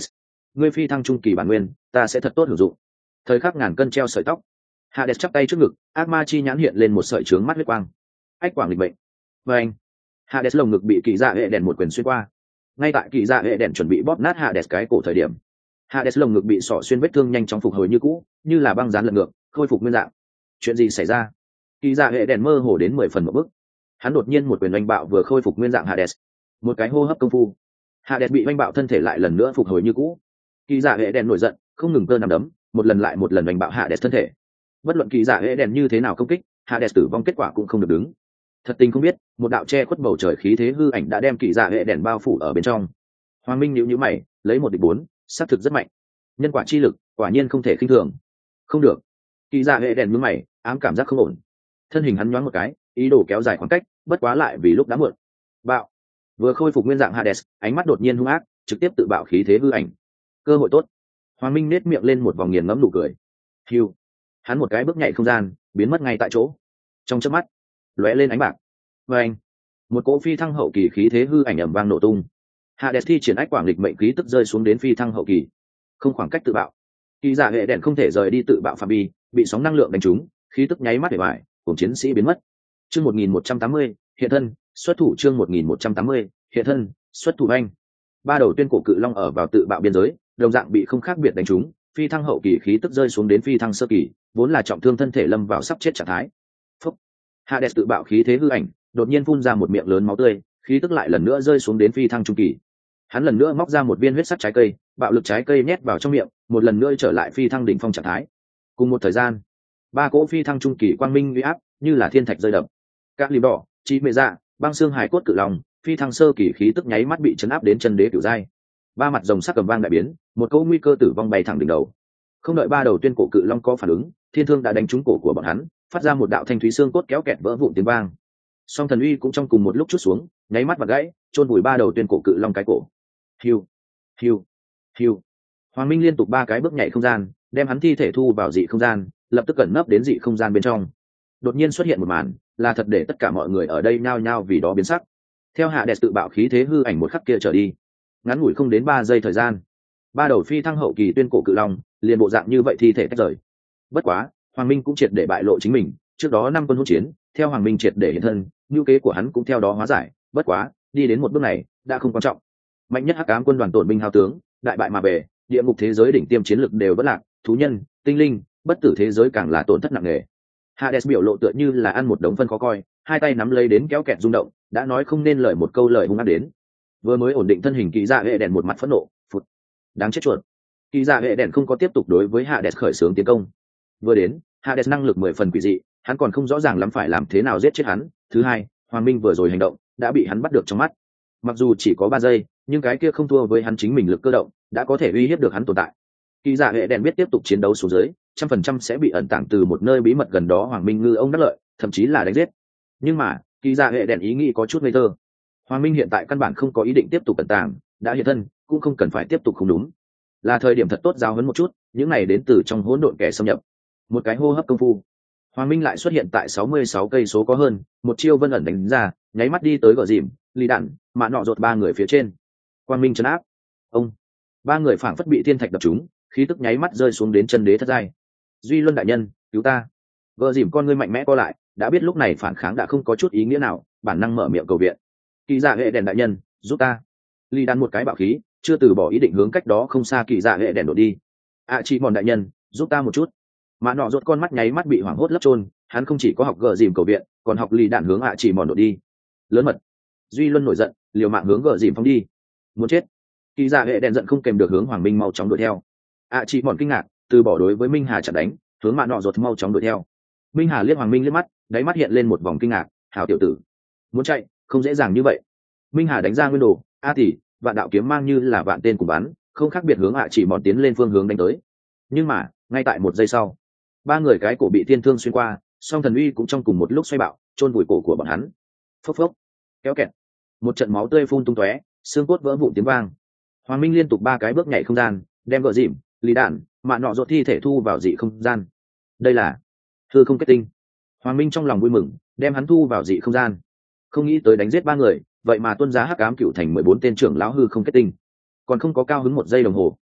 ngươi phi thăng trung kỳ bản nguyên ta sẽ thật tốt hưởng dụng. Thời khắc ngàn cân treo sợi tóc, Hades chắp tay trước ngực, ác ma chi nhãn hiện lên một sợi trướng mắt huyết quang. Ách quảng lịch bệnh. Và anh, Hades lồng ngực bị kỳ dạ hệ đèn một quyền xuyên qua. Ngay tại kỳ dạ hệ đèn chuẩn bị bóp nát Hades cái cổ thời điểm, Hades lồng ngực bị sọ xuyên vết thương nhanh chóng phục hồi như cũ, như là băng dán lật ngược, khôi phục nguyên dạng. Chuyện gì xảy ra? Kỳ dạ hệ đèn mơ hồ đến mười phần một bước. Hắn đột nhiên một quyền oanh bạo vừa khôi phục nguyên dạng Hades. Một cái hô hấp công phu, Hades bị oanh bạo thân thể lại lần nữa phục hồi như cũ. Kỳ dạ hệ đèn nổi giận, không ngừng cơ nằm đấm, một lần lại một lần oanh bạo Hades thân thể. Bất luận kỳ dạ hệ đèn như thế nào công kích, Hades tử vong kết quả cũng không được đứng. Thật tình không biết, một đạo che khuất bầu trời khí thế hư ảnh đã đem kỳ dạ hệ đèn bao phủ ở bên trong. Hoàng Minh nhíu nhíu mày, lấy một địch bốn, xác thực rất mạnh. Nhân quả chi lực, quả nhiên không thể khinh thường. Không được. Kỳ dạ hệ đèn nhướng mày, ám cảm giác không ổn. Thân hình hắn nhoáng một cái, ý đồ kéo dài khoảng cách, bất quá lại vì lúc đã muộn. Bạo. Vừa khôi phục nguyên dạng Hades, ánh mắt đột nhiên hung ác, trực tiếp tự bạo khí thế hư ảnh. Cơ hội tốt. Hoàng Minh nét miệng lên một vòng nghiền ngẫm nụ cười. Hưu. Hắn một cái bước nhảy không gian, biến mất ngay tại chỗ. Trong chớp mắt, lóe lên ánh bạc. Và anh, một cỗ phi thăng hậu kỳ khí thế hư ảnh ầm vang nổ tung. Hades thi triển ách quảng lịch mệnh khí tức rơi xuống đến phi thăng hậu kỳ. Không khoảng cách tự bạo. Kỳ giả hệ đèn không thể rời đi tự bạo phạm vi, bị sóng năng lượng đánh trúng, khí tức nháy mắt để bại, cùng chiến sĩ biến mất. Chương một nghìn một trăm tám mươi, hiện thân, xuất thủ chương một nghìn một trăm tám mươi, hiện thân, xuất thủ anh. Ba đầu tuyên cổ cự long ở vào tự bạo biên giới, đồng dạng bị không khác biệt đánh trúng, phi thăng hậu kỳ khí tức rơi xuống đến phi thăng sơ kỳ, vốn là trọng thương thân thể lâm vào sắp chết trạng thái. Phúc. Hades tự bạo khí thế hư ảnh, đột nhiên phun ra một miệng lớn máu tươi, khí tức lại lần nữa rơi xuống đến phi thăng trung kỳ. Hắn lần nữa móc ra một viên huyết sắc trái cây, bạo lực trái cây nhét vào trong miệng, một lần nữa trở lại phi thăng đỉnh phong trạng thái. Cùng một thời gian, ba cỗ phi thăng trung kỳ quang minh uy áp như là thiên thạch rơi đập. Các liềm đỏ, chi mê dạ, băng xương hải cốt cự long, phi thăng sơ kỳ khí tức nháy mắt bị chấn áp đến chân đế cửu giai. Ba mặt rồng sắc cầm vang đại biến, một cỗ nguy cơ tử vong bay thẳng đỉnh đầu. Không đợi ba đầu tuyên cổ cự long có phản ứng, thiên thương đã đánh trúng cổ của bọn hắn, phát ra một đạo thanh thúy xương cốt kéo kẹt vỡ vụn tiếng vang. Song thần uy cũng trong cùng một lúc chút xuống, nháy mắt và gãy, chôn vùi ba đầu tuyên cổ cự long cái cổ. Hiu, hiu, hiu. Hoàng Minh liên tục ba cái bước nhảy không gian, đem hắn thi thể thu vào dị không gian, lập tức cẩn nấp đến dị không gian bên trong. Đột nhiên xuất hiện một màn, là thật để tất cả mọi người ở đây nhao nhao vì đó biến sắc. Theo Hades tự bạo khí thế hư ảnh một khắc kia trở đi, ngắn ngủi không đến ba giây thời gian, ba đầu phi thăng hậu kỳ tuyên cổ cự long liền bộ dạng như vậy thi thể tách rời. Bất quá, Hoàng Minh cũng triệt để bại lộ chính mình, trước đó năm quân hỗn chiến, theo Hoàng Minh triệt để hiện thân, nhu kế của hắn cũng theo đó hóa giải. Bất quá, đi đến một bước này đã không quan trọng. Mạnh nhất hắc ám quân đoàn tổn binh hao tướng, đại bại mà về, địa ngục thế giới đỉnh tiêm chiến lực đều bất lạc, thú nhân, tinh linh, bất tử thế giới càng là tổn thất nặng nề. Hades biểu lộ tựa như là ăn một đống phân khó coi, hai tay nắm lấy đến kéo kẹt rung động, đã nói không nên lời một câu lời hung ác đến. Vừa mới ổn định thân hình kỳ dạ hệ đèn một mặt phẫn nộ, phụt, đáng chết chuột. Kỳ dạ hệ đèn không có tiếp tục đối với Hades khởi xướng tiến công. Vừa đến, Hades năng lực mười phần quỷ dị, hắn còn không rõ ràng lắm phải làm thế nào giết chết hắn. Thứ hai, Hoàng Minh vừa rồi hành động đã bị hắn bắt được trong mắt. Mặc dù chỉ có ba giây, nhưng cái kia không thua với hắn chính mình lực cơ động, đã có thể uy hiếp được hắn tồn tại. Kỳ dạ hệ đèn biết tiếp tục chiến đấu xuống dưới, trăm phần trăm sẽ bị ẩn tàng từ một nơi bí mật gần đó Hoàng Minh ngư ông đắc lợi, thậm chí là đánh giết. Nhưng mà, kỳ dạ hệ đèn ý nghĩ có chút ngây thơ. Hoàng Minh hiện tại căn bản không có ý định tiếp tục ẩn tàng, đã hiện thân, cũng không cần phải tiếp tục không đúng. Là thời điểm thật tốt giáo huấn một chút, những này đến từ trong hỗn độn kẻ xâm nhập. Một cái hô hấp công phu, Hoàng Minh lại xuất hiện tại sáu mươi sáu cây số có hơn, một chiêu vân ẩn đánh ra, nháy mắt đi tới gò dìm, lì đạn, mạ nọ rột ba người phía trên. Quang Minh trấn áp. Ông, ba người phảng phất bị thiên thạch đập trúng, khí tức nháy mắt rơi xuống đến chân đế thất giai. Duy Luân đại nhân, cứu ta! Gò dìm con ngươi mạnh mẽ co lại, đã biết lúc này phản kháng đã không có chút ý nghĩa nào, bản năng mở miệng cầu viện. Kỳ dạ hệ đèn đại nhân, giúp ta! Lì đạn một cái bạo khí, chưa từ bỏ ý định hướng cách đó không xa kỳ dạ hệ đèn đổ đi. À chị mòn đại nhân, giúp ta một chút. Mạ nọ rột con mắt nháy mắt bị hoảng hốt lấp trôn, hắn không chỉ có học gờ dìm cầu viện, còn học lì đạn hướng ạ chỉ mòn đổ đi. Lớn mật. Duy Luân nổi giận, liều mạng hướng gờ dìm phóng đi. Muốn chết. Kỳ dạ hệ đèn giận không kèm được hướng Hoàng Minh mau chóng đuổi theo. ạ chỉ mòn kinh ngạc, từ bỏ đối với Minh Hà chặn đánh, hướng mạ nọ rột mau chóng đuổi theo. Minh Hà liếc Hoàng Minh liếc mắt, đáy mắt hiện lên một vòng kinh ngạc, hảo tiểu tử, muốn chạy không dễ dàng như vậy. Minh Hà đánh ra nguyên đồ, a tỷ, vạn đạo kiếm mang như là vạn tên cùng bắn, không khác biệt hướng ạ chỉ mòn tiến lên phương hướng đánh tới. Nhưng mà, ngay tại một giây sau, ba người cái cổ bị thiên thương xuyên qua, song thần uy cũng trong cùng một lúc xoay bạo, chôn vùi cổ của bọn hắn. Phốc phốc, kéo kẹt, một trận máu tươi phun tung tóe, xương cốt vỡ vụn tiếng vang. Hoàng Minh liên tục ba cái bước nhảy không gian, đem gỡ dìm, lì đạn, mạ nọ rột thi thể thu vào dị không gian. Đây là hư không kết tinh. Hoàng Minh trong lòng vui mừng, đem hắn thu vào dị không gian. Không nghĩ tới đánh giết ba người, vậy mà tuân giá hắc ám cựu thành mười bốn tên trưởng lão hư không kết tinh, còn không có cao hứng một giây đồng hồ.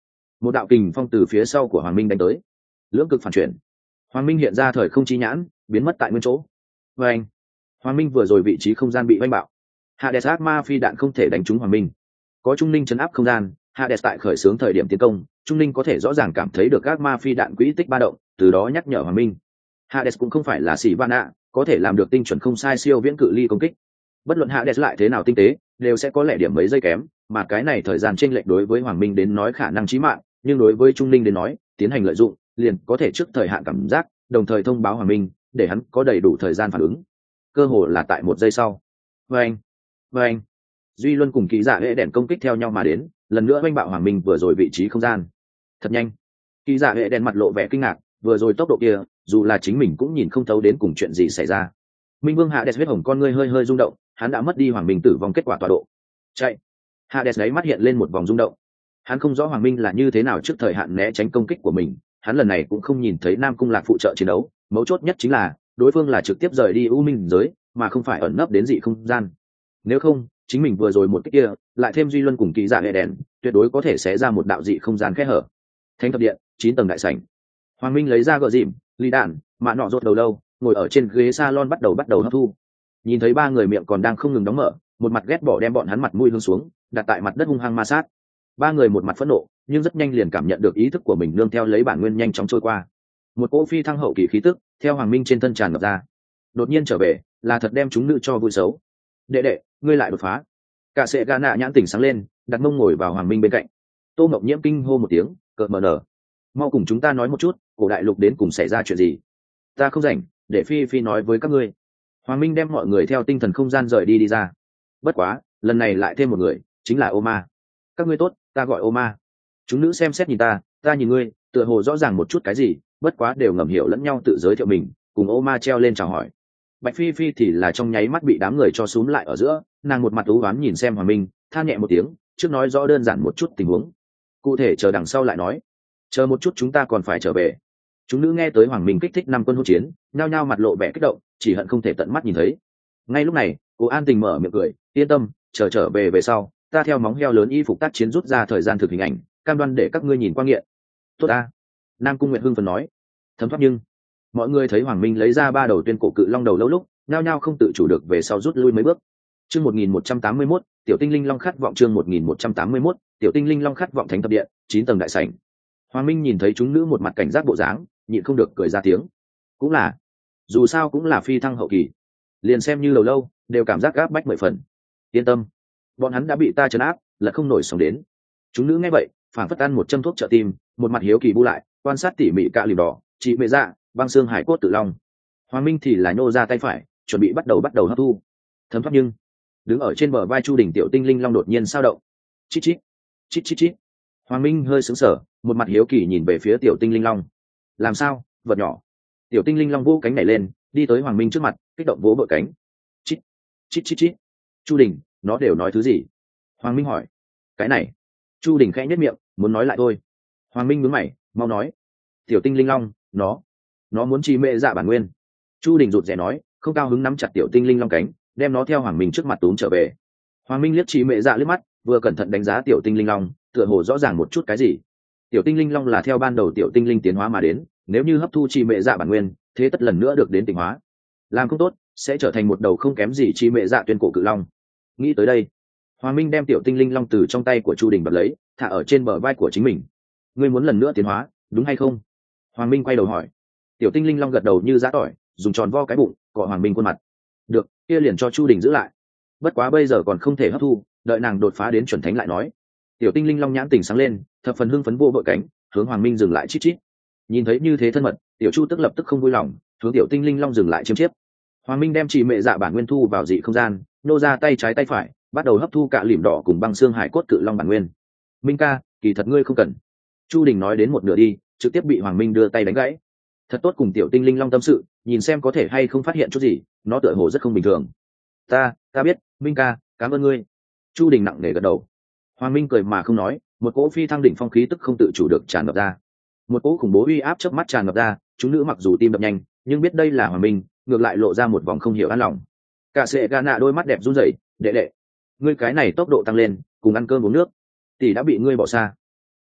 một đạo kình phong từ phía sau của hoàng minh đánh tới, lưỡng cực phản chuyển, hoàng minh hiện ra thời không chi nhãn, biến mất tại nguyên chỗ. Và anh, hoàng minh vừa rồi vị trí không gian bị oanh bạo, Hades ác ma phi đạn không thể đánh trúng hoàng minh. Có trung linh chấn áp không gian, Hades tại khởi xướng thời điểm tiến công, trung linh có thể rõ ràng cảm thấy được ác ma phi đạn quỹ tích ba động, từ đó nhắc nhở hoàng minh. Hades cũng không phải là xỉ van ạ, có thể làm được tinh chuẩn không sai siêu viễn cự ly công kích. Bất luận Hades lại thế nào tinh tế, đều sẽ có lẽ điểm mấy giây kém, mà cái này thời gian chênh lệch đối với hoàng minh đến nói khả năng chí mạng, nhưng đối với trung linh đến nói, tiến hành lợi dụng, liền có thể trước thời hạn cảm giác, đồng thời thông báo hoàng minh, để hắn có đầy đủ thời gian phản ứng. Cơ hồ là tại một giây sau. Vâng, vâng. Duy Luân cùng ký giả hệ đèn công kích theo nhau mà đến, lần nữa oanh bạo hoàng minh vừa rồi vị trí không gian. Thật nhanh. Ký giả hệ đèn mặt lộ vẻ kinh ngạc, vừa rồi tốc độ kia, dù là chính mình cũng nhìn không thấu đến cùng chuyện gì xảy ra. Minh Vương Hades huyết hồng con ngươi hơi hơi rung động, hắn đã mất đi hoàng minh tử vong kết quả tọa độ. Chạy. Hades đấy mắt hiện lên một vòng rung động. Hắn không rõ hoàng minh là như thế nào trước thời hạn né tránh công kích của mình, hắn lần này cũng không nhìn thấy Nam Cung Lạc phụ trợ chiến đấu, mấu chốt nhất chính là đối phương là trực tiếp rời đi u minh giới, mà không phải ẩn nấp đến dị không gian. Nếu không, chính mình vừa rồi một cái kia, lại thêm Duy Luân cùng kỳ giả hệ đèn, tuyệt đối có thể xé ra một đạo dị không gian kẽ hở. Thánh thập điện, chín tầng đại sảnh. Hoàng Minh lấy ra gợ dìm, ly đạn, mạ nọ rốt đầu lâu, ngồi ở trên ghế salon bắt đầu bắt đầu hấp thu. Nhìn thấy ba người miệng còn đang không ngừng đóng mở, một mặt ghét bỏ đem bọn hắn mặt mũi hướng xuống, đặt tại mặt đất hung hăng ma sát. Ba người một mặt phẫn nộ, nhưng rất nhanh liền cảm nhận được ý thức của mình nương theo lấy bản nguyên nhanh chóng trôi qua. Một cỗ phi thăng hậu kỳ khí tức theo Hoàng Minh trên thân tràn ngập ra. Đột nhiên trở về, là thật đem chúng nữ cho vui xấu. Đệ đệ, ngươi lại đột phá. Cả sệ gà nạ nhãn tỉnh sáng lên, đặt mông ngồi vào Hoàng Minh bên cạnh. Tô Mộng Nhiễm kinh hô một tiếng, cợt mờ nở. Mau cùng chúng ta nói một chút, cổ đại lục đến cùng xảy ra chuyện gì? Ta không rảnh, để Phi Phi nói với các ngươi. Hoàng Minh đem mọi người theo tinh thần không gian rời đi đi ra. Bất quá, lần này lại thêm một người, chính là Oma. Các ngươi tốt, ta gọi Oma. Chúng nữ xem xét nhìn ta, ta nhìn ngươi, tựa hồ rõ ràng một chút cái gì, bất quá đều ngầm hiểu lẫn nhau tự giới thiệu mình, cùng Oma treo lên chào hỏi. Bạch Phi Phi thì là trong nháy mắt bị đám người cho xúm lại ở giữa, nàng một mặt ú oán nhìn xem Hoàng Minh, than nhẹ một tiếng, trước nói rõ đơn giản một chút tình huống. Cụ thể chờ đằng sau lại nói. Chờ một chút chúng ta còn phải trở về. Chúng nữ nghe tới Hoàng Minh kích thích năm quân hỗn chiến, nhao nhao mặt lộ vẻ kích động, chỉ hận không thể tận mắt nhìn thấy. Ngay lúc này, Cố An Tình mở miệng cười, yên tâm, chờ trở về về sau, ta theo móng heo lớn y phục tác chiến rút ra thời gian thực hình ảnh, cam đoan để các ngươi nhìn qua nghiện. Tốt a. Nam Cung Nguyệt hưng phấn nói. Thấm thoát nhưng mọi người thấy Hoàng Minh lấy ra ba đầu tuyên cổ cự long đầu lâu lúc, nhao nhao không tự chủ được về sau rút lui mấy bước. Chương một nghìn một trăm tám mươi mốt, tiểu tinh linh long khát vọng chương một nghìn một trăm tám mươi mốt, tiểu tinh linh long khát vọng thánh thập điện, chín tầng đại sảnh. Hoàng Minh nhìn thấy chúng nữ một mặt cảnh giác bộ dáng, nhịn không được cười ra tiếng. Cũng là, dù sao cũng là phi thăng hậu kỳ, liền xem như lâu lâu, đều cảm giác gáp bách mười phần. Yên tâm, bọn hắn đã bị ta trấn áp, là không nổi sóng đến. Chúng nữ nghe vậy, phảng phất ăn một châm thuốc trợ tim, một mặt hiếu kỳ bu lại, quan sát tỉ mỉ cạ lìm đỏ, chị mẹ dạ, băng xương hải cốt tự long. Hoàng Minh thì là nhô ra tay phải, chuẩn bị bắt đầu bắt đầu hấp thu. Thấm thoát nhưng đứng ở trên bờ vai Chu Đình tiểu tinh linh long đột nhiên sao động. Chít chít, chít chít chít. Hoàng Minh hơi sững sờ, một mặt hiếu kỳ nhìn về phía tiểu tinh linh long. Làm sao, vật nhỏ? Tiểu tinh linh long vỗ cánh nhảy lên, đi tới Hoàng Minh trước mặt, kích động vỗ bờ cánh. Chít, chít chít chít. Chu Đình, nó đều nói thứ gì? Hoàng Minh hỏi. Cái này. Chu Đình khẽ nhếch miệng, muốn nói lại thôi. Hoàng Minh nhướng mày, mau nói. Tiểu tinh linh long, nó, nó muốn trì mệ dạ bản nguyên. Chu Đình rụt rè nói, không cao hứng nắm chặt tiểu tinh linh long cánh, đem nó theo Hoàng Minh trước mặt túm trở về. Hoàng Minh liếc trì mệ dạ liếc mắt, vừa cẩn thận đánh giá tiểu tinh linh long, tựa hồ rõ ràng một chút cái gì. Tiểu tinh linh long là theo ban đầu tiểu tinh linh tiến hóa mà đến, nếu như hấp thu trì mệ dạ bản nguyên, thế tất lần nữa được đến tỉnh hóa. Làm không tốt, sẽ trở thành một đầu không kém gì trì mệ dạ tuyên cổ cự long. Nghĩ tới đây, Hoàng Minh đem tiểu tinh linh long từ trong tay của Chu Đình bật lấy, thả ở trên bờ vai của chính mình. Ngươi muốn lần nữa tiến hóa, đúng hay không? Hoàng Minh quay đầu hỏi. Tiểu tinh linh long gật đầu như giã tỏi, dùng tròn vo cái bụng cọ Hoàng Minh khuôn mặt. Được, kia liền cho Chu Đình giữ lại. Bất quá bây giờ còn không thể hấp thu, đợi nàng đột phá đến chuẩn thánh lại nói. Tiểu tinh linh long nhãn tình sáng lên, thập phần hưng phấn vô vội cánh, hướng Hoàng Minh dừng lại chít chít. Nhìn thấy như thế thân mật, tiểu Chu tức lập tức không vui lòng, hướng tiểu tinh linh long dừng lại chiếm chiếp. Hoàng Minh đem trì mệ dạ bản nguyên thu vào dị không gian, nô ra tay trái tay phải, bắt đầu hấp thu cả lìm đỏ cùng băng xương hải cốt cự long bản nguyên. Minh ca, kỳ thật ngươi không cần. Chu Đình nói đến một nửa đi, trực tiếp bị Hoàng Minh đưa tay đánh gãy. Thật tốt cùng tiểu tinh linh long tâm sự, nhìn xem có thể hay không phát hiện chút gì, nó tựa hồ rất không bình thường. Ta, ta biết, Minh ca, cảm ơn ngươi. Chu Đình nặng nề gật đầu. Hoàng Minh cười mà không nói, một cỗ phi thăng đỉnh phong khí tức không tự chủ được tràn ngập ra. Một cỗ khủng bố uy áp chớp mắt tràn ngập ra, chúng nữ mặc dù tim đập nhanh, nhưng biết đây là Hoàng Minh, ngược lại lộ ra một vòng không hiểu an lòng. Cả sệ gà nạ đôi mắt đẹp run rẩy, đệ đệ, ngươi cái này tốc độ tăng lên, cùng ăn cơm uống nước, tỷ đã bị ngươi bỏ xa.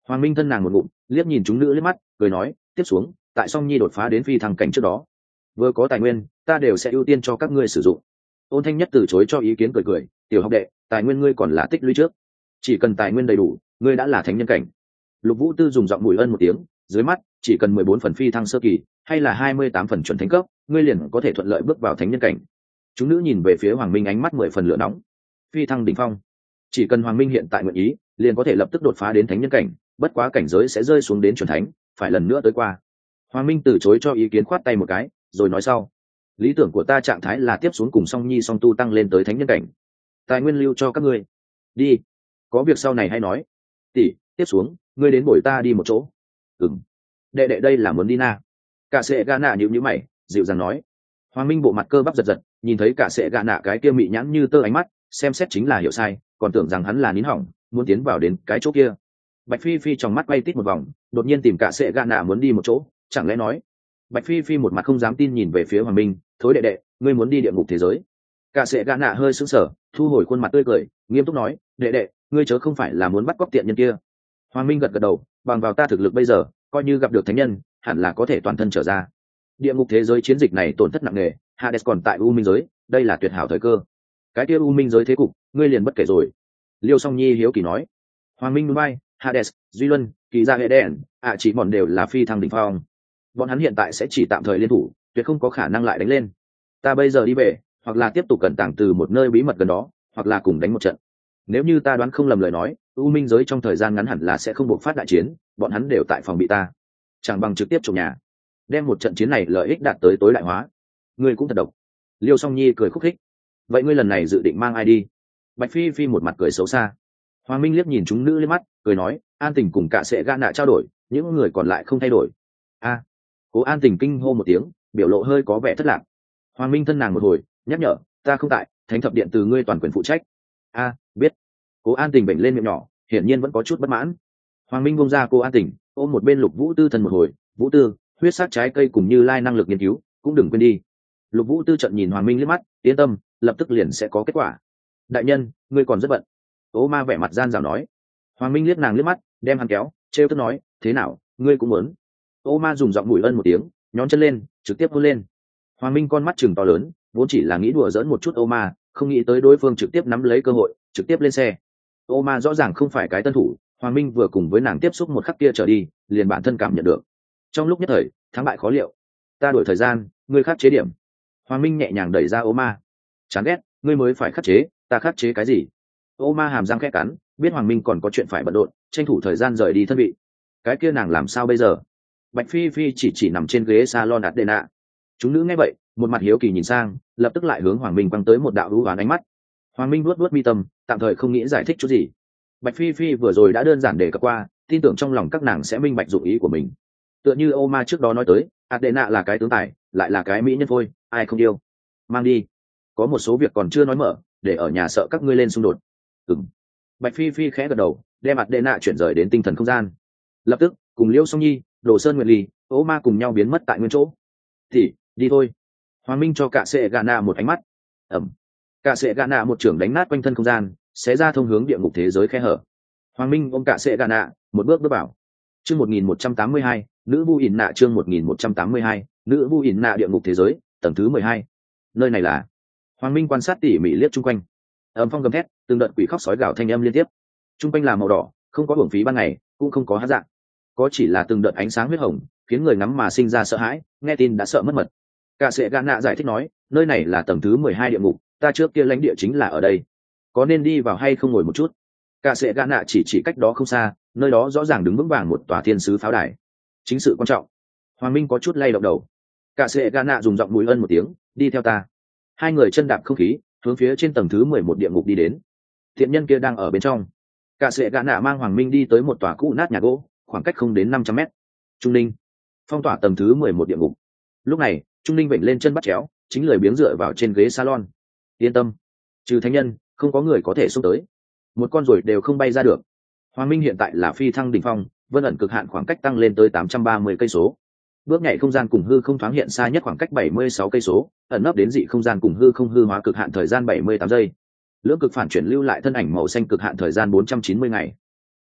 Hoàng Minh thân nàng một ngụm, liếc nhìn chúng nữ liếc mắt, cười nói, tiếp xuống, tại Song Nhi đột phá đến phi thăng cảnh trước đó, vừa có tài nguyên, ta đều sẽ ưu tiên cho các ngươi sử dụng. Ôn Thanh Nhất từ chối cho ý kiến, cười cười, tiểu học đệ, tài nguyên ngươi còn là tích lũy trước, chỉ cần tài nguyên đầy đủ, ngươi đã là thánh nhân cảnh. Lục Vũ Tư dùng giọng mùi ân một tiếng, dưới mắt chỉ cần mười bốn phần phi thăng sơ kỳ, hay là hai mươi tám phần chuẩn thánh cấp, ngươi liền có thể thuận lợi bước vào thánh nhân cảnh. Chúng nữ nhìn về phía Hoàng Minh, ánh mắt mười phần lửa nóng. Phi thăng đỉnh phong, chỉ cần Hoàng Minh hiện tại nguyện ý, liền có thể lập tức đột phá đến thánh nhân cảnh, bất quá cảnh giới sẽ rơi xuống đến chuẩn thánh, phải lần nữa tới qua. Hoàng Minh từ chối cho ý kiến, khoát tay một cái, rồi nói sau, lý tưởng của ta trạng thái là tiếp xuống cùng Song Nhi song tu tăng lên tới thánh nhân cảnh. Tài nguyên lưu cho các ngươi, đi, có việc sau này hay nói. Tỷ, tiếp xuống ngươi đến bồi ta đi một chỗ. Ừm, đệ đệ đây là muốn đi na. Cả sệ gà nạ nhíu nhíu mày, dịu dàng nói. Hoàng Minh bộ mặt cơ bắp giật giật, nhìn thấy cả sệ gà nạ cái kia mị nhãn như tơ ánh mắt, xem xét chính là hiểu sai, còn tưởng rằng hắn là nín hỏng, muốn tiến vào đến cái chỗ kia. Bạch Phi Phi trong mắt quay tít một vòng, đột nhiên tìm cả sệ gà nạ muốn đi một chỗ, chẳng lẽ nói. Bạch Phi Phi một mặt không dám tin nhìn về phía Hoàng Minh, thối đệ đệ, ngươi muốn đi địa ngục thế giới. Cả sệ gà nạ hơi sững sờ, thu hồi khuôn mặt tươi cười, nghiêm túc nói, đệ đệ, ngươi chớ không phải là muốn bắt cóc tiện nhân kia. Hoàng Minh gật gật đầu, bằng vào ta thực lực bây giờ, coi như gặp được thánh nhân, hẳn là có thể toàn thân trở ra. Địa ngục thế giới chiến dịch này tổn thất nặng nề, Hades còn tại U Minh giới, đây là tuyệt hảo thời cơ. Cái kia U Minh giới thế cục, ngươi liền bất kể rồi. Liêu Song Nhi hiếu kỳ nói. Hoàng Minh núi bay, Hades, Duy Luân, Kỳ Gia Hệ Đen, ạ chỉ bọn đều là phi thăng đỉnh phong. Bọn hắn hiện tại sẽ chỉ tạm thời liên thủ, tuyệt không có khả năng lại đánh lên. Ta bây giờ đi về, hoặc là tiếp tục cẩn tàng từ một nơi bí mật gần đó, hoặc là cùng đánh một trận. Nếu như ta đoán không lầm lời nói, U Minh giới trong thời gian ngắn hẳn là sẽ không buộc phát đại chiến, bọn hắn đều tại phòng bị ta, chẳng bằng trực tiếp trộm nhà, đem một trận chiến này lợi ích đạt tới tối đại hóa. Ngươi cũng thật độc. Liêu Song Nhi cười khúc khích. Vậy ngươi lần này dự định mang ai đi? Bạch Phi Phi một mặt cười xấu xa. Hoàng Minh liếc nhìn chúng nữ lên mắt, cười nói, An Tình cùng cả sẽ gã nạ trao đổi, những người còn lại không thay đổi. A, Cố An Tình kinh hô một tiếng, biểu lộ hơi có vẻ thất lạc. Hoàng Minh thân nàng một hồi, nhắc nhở, ta không tại, thánh thập điện từ ngươi toàn quyền phụ trách. A, biết. Cố An Tình bệnh lên miệng nhỏ, hiển nhiên vẫn có chút bất mãn. Hoàng Minh buông ra cô An Tình, ôm một bên Lục Vũ Tư thân một hồi, Vũ Tư, huyết sắc trái cây cùng Như Lai năng lực nghiên cứu, cũng đừng quên đi. Lục Vũ Tư trận nhìn Hoàng Minh liếc mắt, yên tâm, lập tức liền sẽ có kết quả. Đại nhân, ngươi còn rất bận. Ô Ma vẻ mặt gian dảo nói. Hoàng Minh liếc nàng liếc mắt, đem hắn kéo, trêu tức nói, thế nào, ngươi cũng muốn. Ô Ma dùng giọng mũi ân một tiếng, nhón chân lên, trực tiếp hôn lên. Hoàng Minh con mắt trừng to lớn, vốn chỉ là nghĩ đùa giỡn một chút Ô Ma, không nghĩ tới đối phương trực tiếp nắm lấy cơ hội, trực tiếp lên xe. Ô Ma rõ ràng không phải cái tân thủ, Hoàng Minh vừa cùng với nàng tiếp xúc một khắc kia trở đi, liền bản thân cảm nhận được. Trong lúc nhất thời, thắng bại khó liệu. Ta đổi thời gian, ngươi khắc chế điểm. Hoàng Minh nhẹ nhàng đẩy ra Ô Ma. Chán ghét, ngươi mới phải khắc chế, ta khắc chế cái gì? Ô Ma hàm răng khẽ cắn, biết Hoàng Minh còn có chuyện phải bận rộn, tranh thủ thời gian rời đi thân vị. Cái kia nàng làm sao bây giờ? Bạch Phi Phi chỉ chỉ nằm trên ghế salon Adena. Chúng nữ nghe vậy, một mặt hiếu kỳ nhìn sang, lập tức lại hướng Hoàng Minh quăng tới một đạo đú oán ánh mắt. Hoàng Minh nuốt nuốt mi tâm, tạm thời không nghĩ giải thích chút gì. Bạch Phi Phi vừa rồi đã đơn giản đề cập qua, tin tưởng trong lòng các nàng sẽ minh bạch dụng ý của mình. Tựa như Ô Ma trước đó nói tới, Adena là cái tướng tài, lại là cái mỹ nhân phôi, ai không yêu. Mang đi. Có một số việc còn chưa nói mở, để ở nhà sợ các ngươi lên xung đột. Ừm. Bạch Phi Phi khẽ gật đầu, đem Adena chuyển rời đến tinh thần không gian. Lập tức, cùng Liêu Song Nhi, Đồ Sơn Nguyệt Ly, Ô Ma cùng nhau biến mất tại nguyên chỗ. Thì, đi thôi. Hoàng Minh cho cả Sệ Gana một ánh mắt. Ẩm. Cả Sệ Gana một trưởng đánh nát quanh thân không gian, xé ra thông hướng địa ngục thế giới khe hở. Hoàng Minh ôm cả Sệ Gana, một bước bước vào. Chương một nghìn một trăm tám mươi hai, nữ vu ỉn nạ chương một nghìn một trăm tám mươi hai, nữ vu ỉn nạ địa ngục thế giới, tầng thứ mười hai. Nơi này là. Hoàng Minh quan sát tỉ mỉ liếc chung quanh. Âm phong gầm thét, từng đợt quỷ khóc sói gào thanh âm liên tiếp. Chung quanh là màu đỏ, không có hưởng phí ban ngày, cũng không có hát dạng. Có chỉ là từng đợt ánh sáng huyết hồng, khiến người ngắm mà sinh ra sợ hãi, nghe tin đã sợ mất mật. Cả Sệ Gana giải thích nói, nơi này là tầng thứ mười hai địa ngục, ta trước kia lãnh địa chính là ở đây. Có nên đi vào hay không ngồi một chút? Cả Sệ Gana chỉ chỉ cách đó không xa, nơi đó rõ ràng đứng vững vàng một tòa thiên sứ pháo đài. Chính sự quan trọng. Hoàng Minh có chút lay động đầu. Cả Sệ Gana dùng giọng mùi ân một tiếng, đi theo ta. Hai người chân đạp không khí, hướng phía trên tầng thứ mười một địa ngục đi đến. Thiện nhân kia đang ở bên trong. Cả Sệ Gana mang Hoàng Minh đi tới một tòa cũ nát nhà gỗ, khoảng cách không đến năm trăm mét. Trung Ninh phong tỏa tầng thứ mười một địa ngục. Lúc này, Trung Ninh vểnh lên chân bắt chéo, chính lười biếng dựa vào trên ghế salon. Yên tâm, trừ thánh nhân, không có người có thể xông tới. Một con ruồi đều không bay ra được. Hoàng Minh hiện tại là phi thăng đỉnh phong, vân ẩn cực hạn khoảng cách tăng lên tới tám trăm ba mươi cây số. Bước nhảy không gian cùng hư không thoáng hiện xa nhất khoảng cách bảy mươi sáu cây số, ẩn nấp đến dị không gian cùng hư không hư hóa cực hạn thời gian bảy mươi tám giây. Lưỡng cực phản chuyển lưu lại thân ảnh màu xanh cực hạn thời gian bốn trăm chín mươi ngày.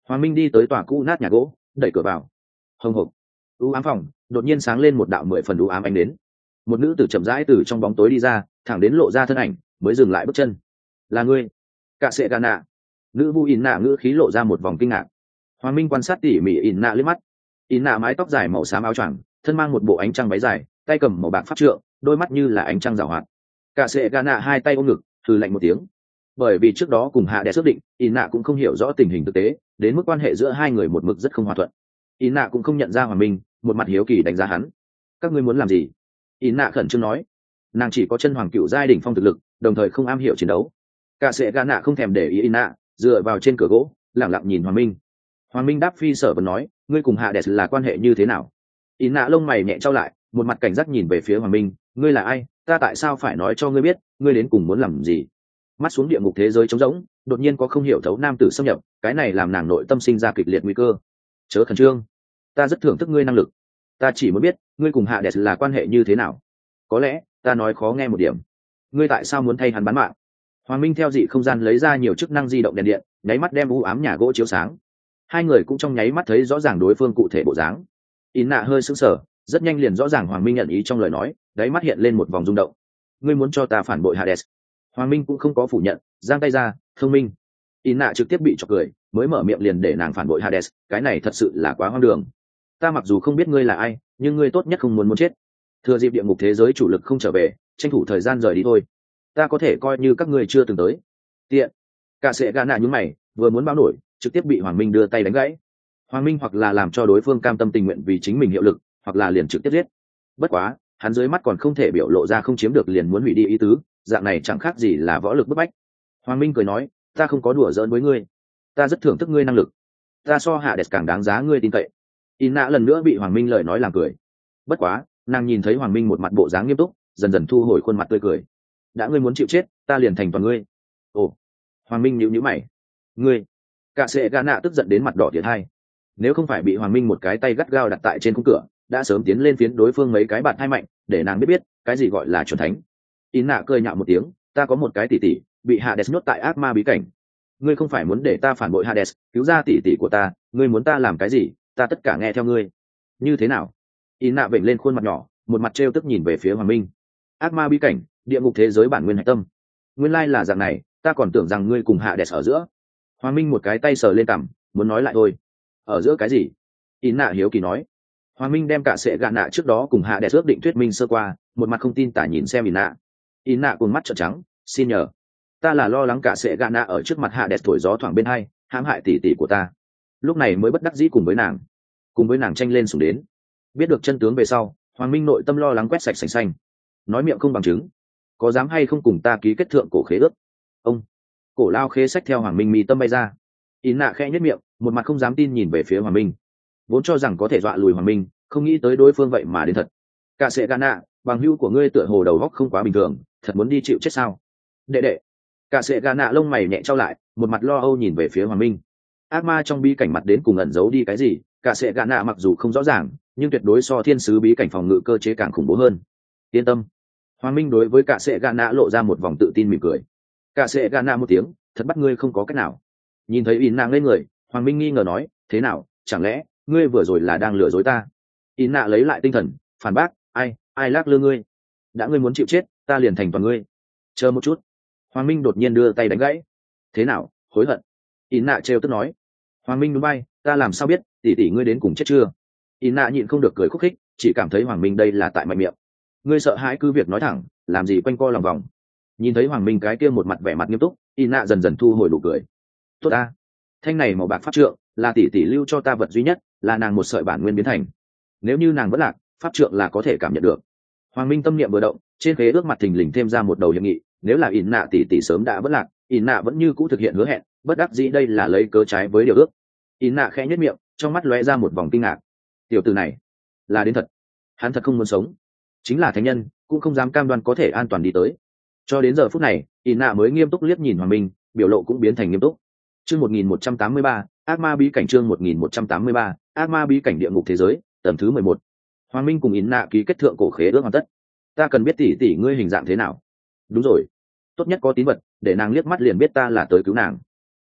Hoàng Minh đi tới tòa cũ nát nhà gỗ, đẩy cửa vào. Hồng hộc, u ám phòng đột nhiên sáng lên một đạo mười phần u ám ánh đến. Một nữ tử chậm rãi từ trong bóng tối đi ra, thẳng đến lộ ra thân ảnh, mới dừng lại bước chân. Là ngươi? Cạ Sệ Gà Nạ. Nữ vu ỉn nạ ngữ khí lộ ra một vòng kinh ngạc. Hoàng Minh quan sát tỉ mỉ ỉn nạ liếc mắt. Ỉn nạ mái tóc dài màu xám áo choàng, thân mang một bộ ánh trăng váy dài, tay cầm màu bạc pháp trượng, đôi mắt như là ánh trăng rào hoạt. Cạ Sệ Gà Nạ hai tay ôm ngực, hừ lạnh một tiếng. Bởi vì trước đó cùng hạ đẻ xác định, ỉn nạ cũng không hiểu rõ tình hình thực tế, đến mức quan hệ giữa hai người một mực rất không hòa thuận. Ỉn nạ cũng không nhận ra Hoàng Minh, một mặt hiếu kỳ đánh giá hắn. Các ngươi muốn làm gì? Ỉn nạ khẩn trương nói. Nàng chỉ có chân hoàng cựu giai đỉnh phong thực lực, đồng thời không am hiểu chiến đấu. Cạ Sệ Gà Nạ không thèm để ý Ỉn nạ, dựa vào trên cửa gỗ, lẳng lặng nhìn Hoàng Minh. Hoàng Minh đáp phi sở vấn nói, ngươi cùng hạ đẻ là quan hệ như thế nào? Ỉn nạ lông mày nhẹ trao lại, một mặt cảnh giác nhìn về phía Hoàng Minh. Ngươi là ai? Ta tại sao phải nói cho ngươi biết? Ngươi đến cùng muốn làm gì? Mắt xuống địa ngục thế giới trống rỗng, đột nhiên có không hiểu thấu nam tử xâm nhập, cái này làm nàng nội tâm sinh ra kịch liệt nguy cơ. Chớ khẩn trương, ta rất thưởng thức ngươi năng lực, ta chỉ muốn biết ngươi cùng hạ đẹp là quan hệ như thế nào. Có lẽ ta nói khó nghe một điểm, ngươi tại sao muốn thay hắn bán mạng? Hoàng Minh theo dị không gian lấy ra nhiều chức năng di động đèn điện, nháy mắt đem u ám nhà gỗ chiếu sáng. Hai người cũng trong nháy mắt thấy rõ ràng đối phương cụ thể bộ dáng. Ỉn nạ hơi sững sờ, rất nhanh liền rõ ràng Hoàng Minh nhận ý trong lời nói, đáy mắt hiện lên một vòng rung động. Ngươi muốn cho ta phản bội Hades? Hoàng Minh cũng không có phủ nhận, giang tay ra, thông minh. Ỉn nạ trực tiếp bị chọc cười, mới mở miệng liền để nàng phản bội Hades, cái này thật sự là quá hoang đường. Ta mặc dù không biết ngươi là ai, nhưng ngươi tốt nhất không muốn muốn chết. Thừa dịp địa ngục thế giới chủ lực không trở về, tranh thủ thời gian rời đi thôi. Ta có thể coi như các ngươi chưa từng tới. Tiện. Cạ Sệ Gà Nạ nhún mày, vừa muốn báo nổi, trực tiếp bị Hoàng Minh đưa tay đánh gãy. Hoàng Minh hoặc là làm cho đối phương cam tâm tình nguyện vì chính mình hiệu lực, hoặc là liền trực tiếp giết. Bất quá, hắn dưới mắt còn không thể biểu lộ ra không chiếm được liền muốn hủy đi ý tứ, dạng này chẳng khác gì là võ lực bức bách. Hoàng Minh cười nói, ta không có đùa giỡn với ngươi, ta rất thưởng thức ngươi năng lực, ta so hạ đẹp càng đáng giá ngươi tin cậy. In nạ lần nữa bị Hoàng Minh lời nói làm cười. Bất quá, nàng nhìn thấy Hoàng Minh một mặt bộ dáng nghiêm túc, dần dần thu hồi khuôn mặt tươi cười. Đã ngươi muốn chịu chết, ta liền thành toàn ngươi. Ồ. Hoàng Minh nhíu nhíu mày. Ngươi? Cạ Sệ Gà Nạ tức giận đến mặt đỏ tiệt hai. Nếu không phải bị Hoàng Minh một cái tay gắt gao đặt tại trên khung cửa, đã sớm tiến lên phiến đối phương mấy cái bạt hai mạnh, để nàng biết biết cái gì gọi là chuẩn thánh. In nạ cười nhạo một tiếng, ta có một cái tỷ tỷ bị Hades nhốt tại ác ma bí cảnh, ngươi không phải muốn để ta phản bội Hades, cứu ra tỷ tỷ của ta, ngươi muốn ta làm cái gì, ta tất cả nghe theo ngươi. Như thế nào? In nạ vểnh lên khuôn mặt nhỏ, một mặt trêu tức nhìn về phía Hoàng Minh. Ác ma bí cảnh, địa ngục thế giới bản nguyên hạch tâm. Nguyên lai là dạng này, ta còn tưởng rằng ngươi cùng Hades ở giữa. Hoàng Minh một cái tay sờ lên cằm, muốn nói lại thôi. Ở giữa cái gì? In nạ hiếu kỳ nói. Hoàng Minh đem Cạ Sệ Gà Nạ trước đó cùng Hades ước định thuyết minh sơ qua, một mặt không tin tả nhìn xem In nạ. In nạ cùng mắt trợn trắng, xin nhờ, ta là lo lắng Cạ Sệ Gà Nạ ở trước mặt Hades thổi gió thoảng bên hai, hãm hại tỷ tỷ của ta, lúc này mới bất đắc dĩ cùng với nàng cùng với nàng tranh lên sủng đến. Biết được chân tướng về sau, Hoàng Minh nội tâm lo lắng quét sạch sành xanh, nói miệng không bằng chứng, có dám hay không cùng ta ký kết thượng cổ khế ước? Ông cổ lao khế sách theo Hoàng Minh mi tâm bay ra. In nạ khẽ nhất miệng, một mặt không dám tin nhìn về phía Hoàng Minh, vốn cho rằng có thể dọa lùi Hoàng Minh, không nghĩ tới đối phương vậy mà đến thật. Cạ Sệ Gà Nạ, bằng hữu của ngươi tựa hồ đầu góc không quá bình thường, thật muốn đi chịu chết sao? Đệ đệ. Cạ Sệ Gà Nạ lông mày nhẹ trao lại, một mặt lo âu nhìn về phía Hoàng Minh. Ác ma trong bí cảnh mặt đến cùng ẩn giấu đi cái gì, Cạ Sệ Gà Nạ mặc dù không rõ ràng, nhưng tuyệt đối so thiên sứ bí cảnh phòng ngự cơ chế càng khủng bố hơn. Yên tâm. Hoàng Minh đối với Cạ Sệ Gà Nạ lộ ra một vòng tự tin mỉm cười. Cạ Sệ Gà Nạ một tiếng, thật bắt ngươi không có cách nào. Nhìn thấy In nạ lên người, Hoàng Minh nghi ngờ nói, thế nào, chẳng lẽ ngươi vừa rồi là đang lừa dối ta? In nạ lấy lại tinh thần, phản bác, ai ai lác lư ngươi, đã ngươi muốn chịu chết, ta liền thành toàn ngươi. Chờ một chút. Hoàng Minh đột nhiên đưa tay đánh gãy. Thế nào, hối hận? In nạ trêu tức nói. Hoàng Minh núi bay, ta làm sao biết, tỷ tỷ ngươi đến cùng chết chưa? In nạ nhịn không được cười khúc khích, chỉ cảm thấy Hoàng Minh đây là tại mạnh miệng. Ngươi sợ hãi cứ việc nói thẳng, làm gì quanh co lòng vòng. Nhìn thấy Hoàng Minh cái kia một mặt vẻ mặt nghiêm túc, In nạ dần dần thu hồi nụ cười. Tốt ta, thanh này màu bạc pháp trượng là tỷ tỷ lưu cho ta vật duy nhất, là nàng một sợi bản nguyên biến thành, nếu như nàng vẫn lạc, pháp trượng là có thể cảm nhận được. Hoàng Minh tâm niệm vừa động, trên khế ước mặt thình lình thêm ra một đầu hiệp nghị, nếu là In nạ tỷ tỷ sớm đã vẫn lạc, In nạ vẫn như cũ thực hiện hứa hẹn, bất đắc dĩ đây là lấy cớ trái với điều ước. In nạ khẽ nhếch miệng, trong mắt lóe ra một vòng kinh ngạc. Tiểu tử này là đến thật, hắn thật không muốn sống, chính là thánh nhân cũng không dám cam đoan có thể an toàn đi tới. Cho đến giờ phút này, In nạ mới nghiêm túc liếc nhìn Hoàng Minh, biểu lộ cũng biến thành nghiêm túc. Chương một nghìn một trăm tám mươi ba, ác ma bí cảnh. Chương một nghìn một trăm tám mươi ba, ác ma bí cảnh địa ngục thế giới, tầng thứ mười một. Hoàng Minh cùng In nạ ký kết thượng cổ khế ước hoàn tất. Ta cần biết tỷ tỷ ngươi hình dạng thế nào. Đúng rồi, tốt nhất có tín vật, để nàng liếc mắt liền biết ta là tới cứu nàng.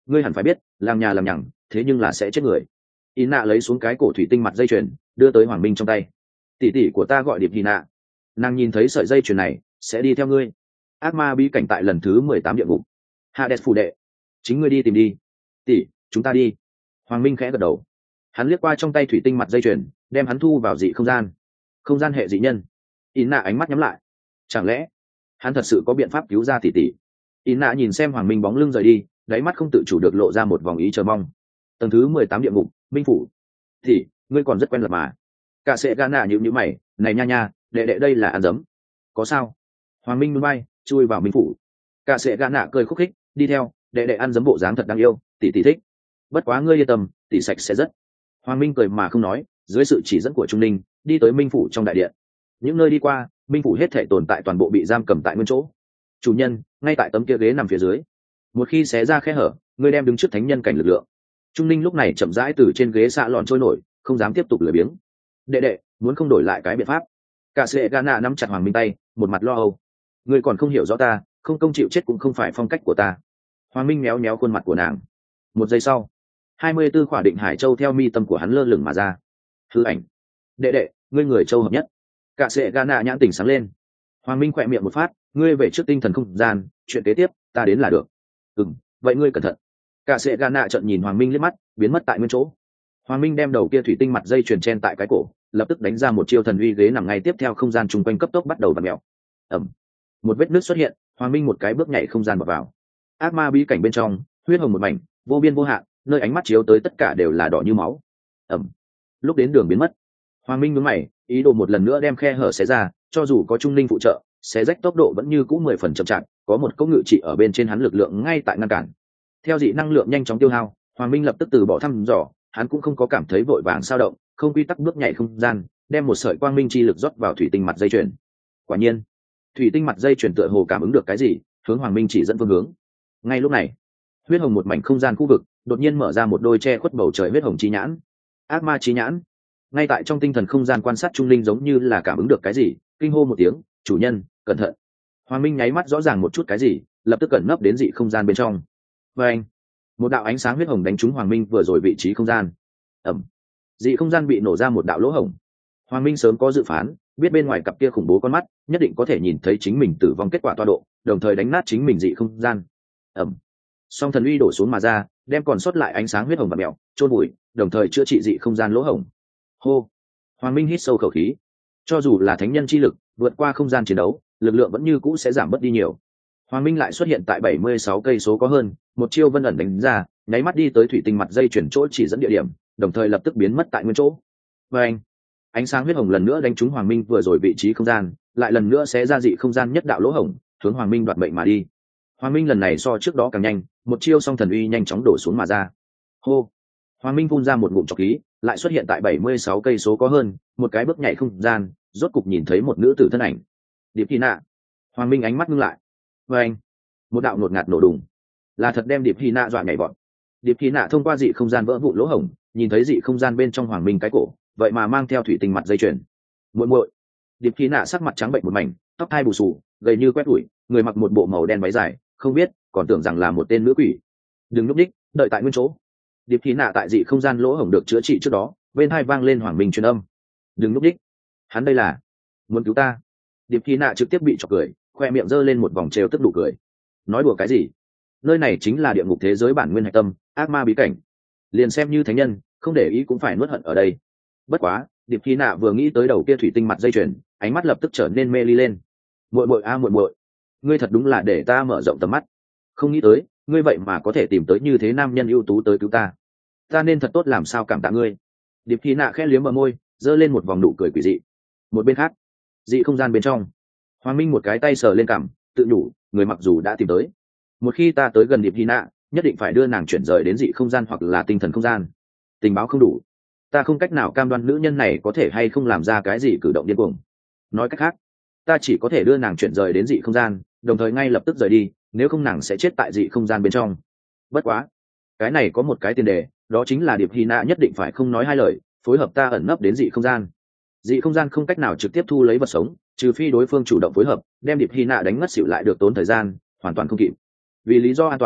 ngươi hẳn phải biết làm nhà làm nhằng thế nhưng là sẽ chết người. Y nạ lấy xuống cái cổ thủy tinh mặt dây chuyền đưa tới hoàng minh trong tay. Tỷ tỷ của ta gọi điệp hy nạ, nàng nhìn thấy sợi dây chuyền này sẽ đi theo ngươi. Ác ma bí cảnh tại lần thứ mười tám địa ngục. Hades phủ đệ, chính ngươi đi tìm đi. Tỷ, chúng ta đi. Hoàng minh khẽ gật đầu. Hắn liếc qua trong tay thủy tinh mặt dây chuyền, đem hắn thu vào dị không gian. Không gian hệ dị nhân. Y nạ ánh mắt nhắm lại. Chẳng lẽ hắn thật sự có biện pháp cứu ra tỷ tỷ? Y nạ nhìn xem hoàng minh bóng lưng rời đi, đáy mắt không tự chủ được lộ ra một vòng ý chờ mong. Tầng thứ mười tám địa ngục, minh phủ. Thì ngươi còn rất quen lập mà. Cả sệ gà nạ nhíu nhíu mày, này nha nha, đệ đệ đây là ăn dấm. Có sao? Hoàng minh núi bay chui vào minh phủ. Cả sệ gà nạ cười khúc khích, đi theo, đệ đệ ăn dấm bộ dáng thật đáng yêu, tỷ tỷ thích. Bất quá ngươi yên tâm, tỷ sạch sẽ rất. Hoàng minh cười mà không nói, dưới sự chỉ dẫn của trung ninh đi tới minh phủ trong đại điện. Những nơi đi qua, minh phủ hết thể tồn tại toàn bộ bị giam cầm tại nguyên chỗ. Chủ nhân ngay tại tấm kia ghế nằm phía dưới. Một khi xé ra khe hở, ngươi đem đứng trước thánh nhân cảnh lực lượng. Trung ninh lúc này chậm rãi từ trên ghế xạ lòn trôi nổi, không dám tiếp tục lười biếng. Đệ đệ muốn không đổi lại cái biện pháp? Cả sệ gà nạ nắm chặt hoàng minh tay, một mặt lo âu. Ngươi còn không hiểu rõ ta, không công chịu chết cũng không phải phong cách của ta. Hoàng minh méo méo khuôn mặt của nàng. Một giây sau, hai mươi tư khỏa định hải châu theo mi tâm của hắn lơ lửng mà ra. Hư ảnh. Đệ đệ, ngươi người châu hợp nhất. Cả sệ gà nạ nhãn tỉnh sáng lên. Hoàng minh khỏe miệng một phát, ngươi về trước tinh thần không gian, chuyện kế tiếp ta đến là được. Ừm, vậy ngươi cẩn thận. Cả sệ gà nạ trợn nhìn hoàng minh liếc mắt, biến mất tại nguyên chỗ. Hoàng minh đem đầu kia thủy tinh mặt dây chuyền chen tại cái cổ, lập tức đánh ra một chiêu thần uy ghế nằm ngay tiếp theo, không gian chung quanh cấp tốc bắt đầu vặn mèo. Ẩm, một vết nứt xuất hiện, hoàng minh một cái bước nhảy không gian vào vào. Ác ma bí cảnh bên trong, huyết hồng một mảnh, vô biên vô hạn, nơi ánh mắt chiếu tới tất cả đều là đỏ như máu. Ẩm, lúc đến đường biến mất, hoàng minh nhướng mày, ý đồ một lần nữa đem khe hở xé ra, cho dù có trung linh phụ trợ, xé rách tốc độ vẫn như cũ mười phần chậm chạp, có một cỗ ngự trị ở bên trên hắn lực lượng ngay tại ngăn cản. Theo dị năng lượng nhanh chóng tiêu hao, hoàng minh lập tức từ bỏ thăm dò, hắn cũng không có cảm thấy vội vàng sao động, không quy tắc bước nhảy không gian, đem một sợi quang minh chi lực rót vào thủy tinh mặt dây chuyền. Quả nhiên, thủy tinh mặt dây chuyền tựa hồ cảm ứng được cái gì, hướng hoàng minh chỉ dẫn phương hướng. Ngay lúc này, huyết hồng một mảnh không gian khu vực đột nhiên mở ra một đôi che khuất bầu trời huyết hồng chi nhãn. Ác ma chi nhãn. Ngay tại trong tinh thần không gian quan sát, trung linh giống như là cảm ứng được cái gì, kinh hô một tiếng, chủ nhân cẩn thận. Hoàng minh nháy mắt rõ ràng một chút cái gì, lập tức cẩn nấp đến dị không gian bên trong. Và anh, một đạo ánh sáng huyết hồng đánh trúng hoàng minh vừa rồi vị trí không gian. Ẩm, dị không gian bị nổ ra một đạo lỗ hổng. Hoàng minh sớm có dự phán, biết bên ngoài cặp kia khủng bố con mắt nhất định có thể nhìn thấy chính mình tử vong kết quả toa độ, đồng thời đánh nát chính mình dị không gian. Ẩm, song thần uy đổ xuống mà ra, đem còn sót lại ánh sáng huyết hồng và mèo trôn bụi, đồng thời chữa trị dị không gian lỗ hổng. Hô, hoàng minh hít sâu khẩu khí. Cho dù là thánh nhân chi lực vượt qua không gian chiến đấu, lực lượng vẫn như cũ sẽ giảm bớt đi nhiều. Hoàng minh lại xuất hiện tại bảy mươi sáu cây số có hơn, một chiêu vân ẩn đánh ra, nháy mắt đi tới thủy tinh mặt dây chuyển chỗ chỉ dẫn địa điểm, đồng thời lập tức biến mất tại nguyên chỗ. Và anh, ánh sáng huyết hồng lần nữa đánh trúng hoàng minh vừa rồi vị trí không gian, lại lần nữa sẽ ra dị không gian nhất đạo lỗ hổng, hướng hoàng minh đoạt mệnh mà đi. Hoàng minh lần này so trước đó càng nhanh, một chiêu song thần uy nhanh chóng đổ xuống mà ra. Hô, hoàng minh phun ra một ngụm trọc khí, lại xuất hiện tại bảy mươi sáu cây số có hơn, một cái bước nhảy không gian, rốt cục nhìn thấy một nữ tử thân ảnh. Điệp Hy Nạ. Hoàng minh ánh mắt ngưng lại. Và anh, một đạo ngột ngạt nổ đùng, là thật đem Điệp Hy Nạ dọa nhảy vọt. Điệp Hy Nạ thông qua dị không gian vỡ vụ lỗ hổng, nhìn thấy dị không gian bên trong hoàng minh cái cổ, vậy mà mang theo thủy tinh mặt dây chuyền. Muội muội. Điệp Hy Nạ sắc mặt trắng bệnh một mảnh, tóc hai bù xù, gầy như quét ủi, người mặc một bộ màu đen váy dài, không biết còn tưởng rằng là một tên nữ quỷ. Đừng lúc đích, đợi tại nguyên chỗ. Điệp Hy Nạ tại dị không gian lỗ hổng được chữa trị trước đó, bên hai vang lên hoàng minh truyền âm. Đừng lúc đích, hắn đây là muốn cứu ta. Điệp Hy Nạ trực tiếp bị chọc cười, khoe miệng giơ lên một vòng trêu tức đủ cười. Nói đùa cái gì? Nơi này chính là địa ngục thế giới bản nguyên hạch tâm, ác ma bí cảnh. Liền xem như thánh nhân, không để ý cũng phải nuốt hận ở đây. Bất quá, Điệp Hy Nạ vừa nghĩ tới đầu kia thủy tinh mặt dây chuyền, ánh mắt lập tức trở nên mê ly lên. Muội muội a muội muội, ngươi thật đúng là để ta mở rộng tầm mắt. Không nghĩ tới, ngươi vậy mà có thể tìm tới như thế nam nhân ưu tú tới cứu ta. Ta nên thật tốt làm sao cảm tạ ngươi. Điệp Hy Nạ khẽ liếm bờ môi, giơ lên một vòng nụ cười quỷ dị. Một bên khác, dị không gian bên trong, Hoàng minh một cái tay sờ lên cằm, tự nhủ, người mặc dù đã tìm tới, một khi ta tới gần Điệp Hy Nạ, nhất định phải đưa nàng chuyển rời đến dị không gian hoặc là tinh thần không gian. Tình báo không đủ, ta không cách nào cam đoan nữ nhân này có thể hay không làm ra cái gì cử động điên cuồng. Nói cách khác, ta chỉ có thể đưa nàng chuyển rời đến dị không gian, đồng thời ngay lập tức rời đi, nếu không nàng sẽ chết tại dị không gian bên trong. Bất quá, cái này có một cái tiền đề, đó chính là Điệp Hy Nạ nhất định phải không nói hai lời, phối hợp ta ẩn nấp đến dị không gian. Dị không gian không cách nào trực tiếp thu lấy vật sống, trừ phi đối phương chủ động phối hợp, đem Điệp Hy Nạ đánh ngất xỉu lại được tốn thời gian, hoàn toàn không kịp. Vì lý do an toàn,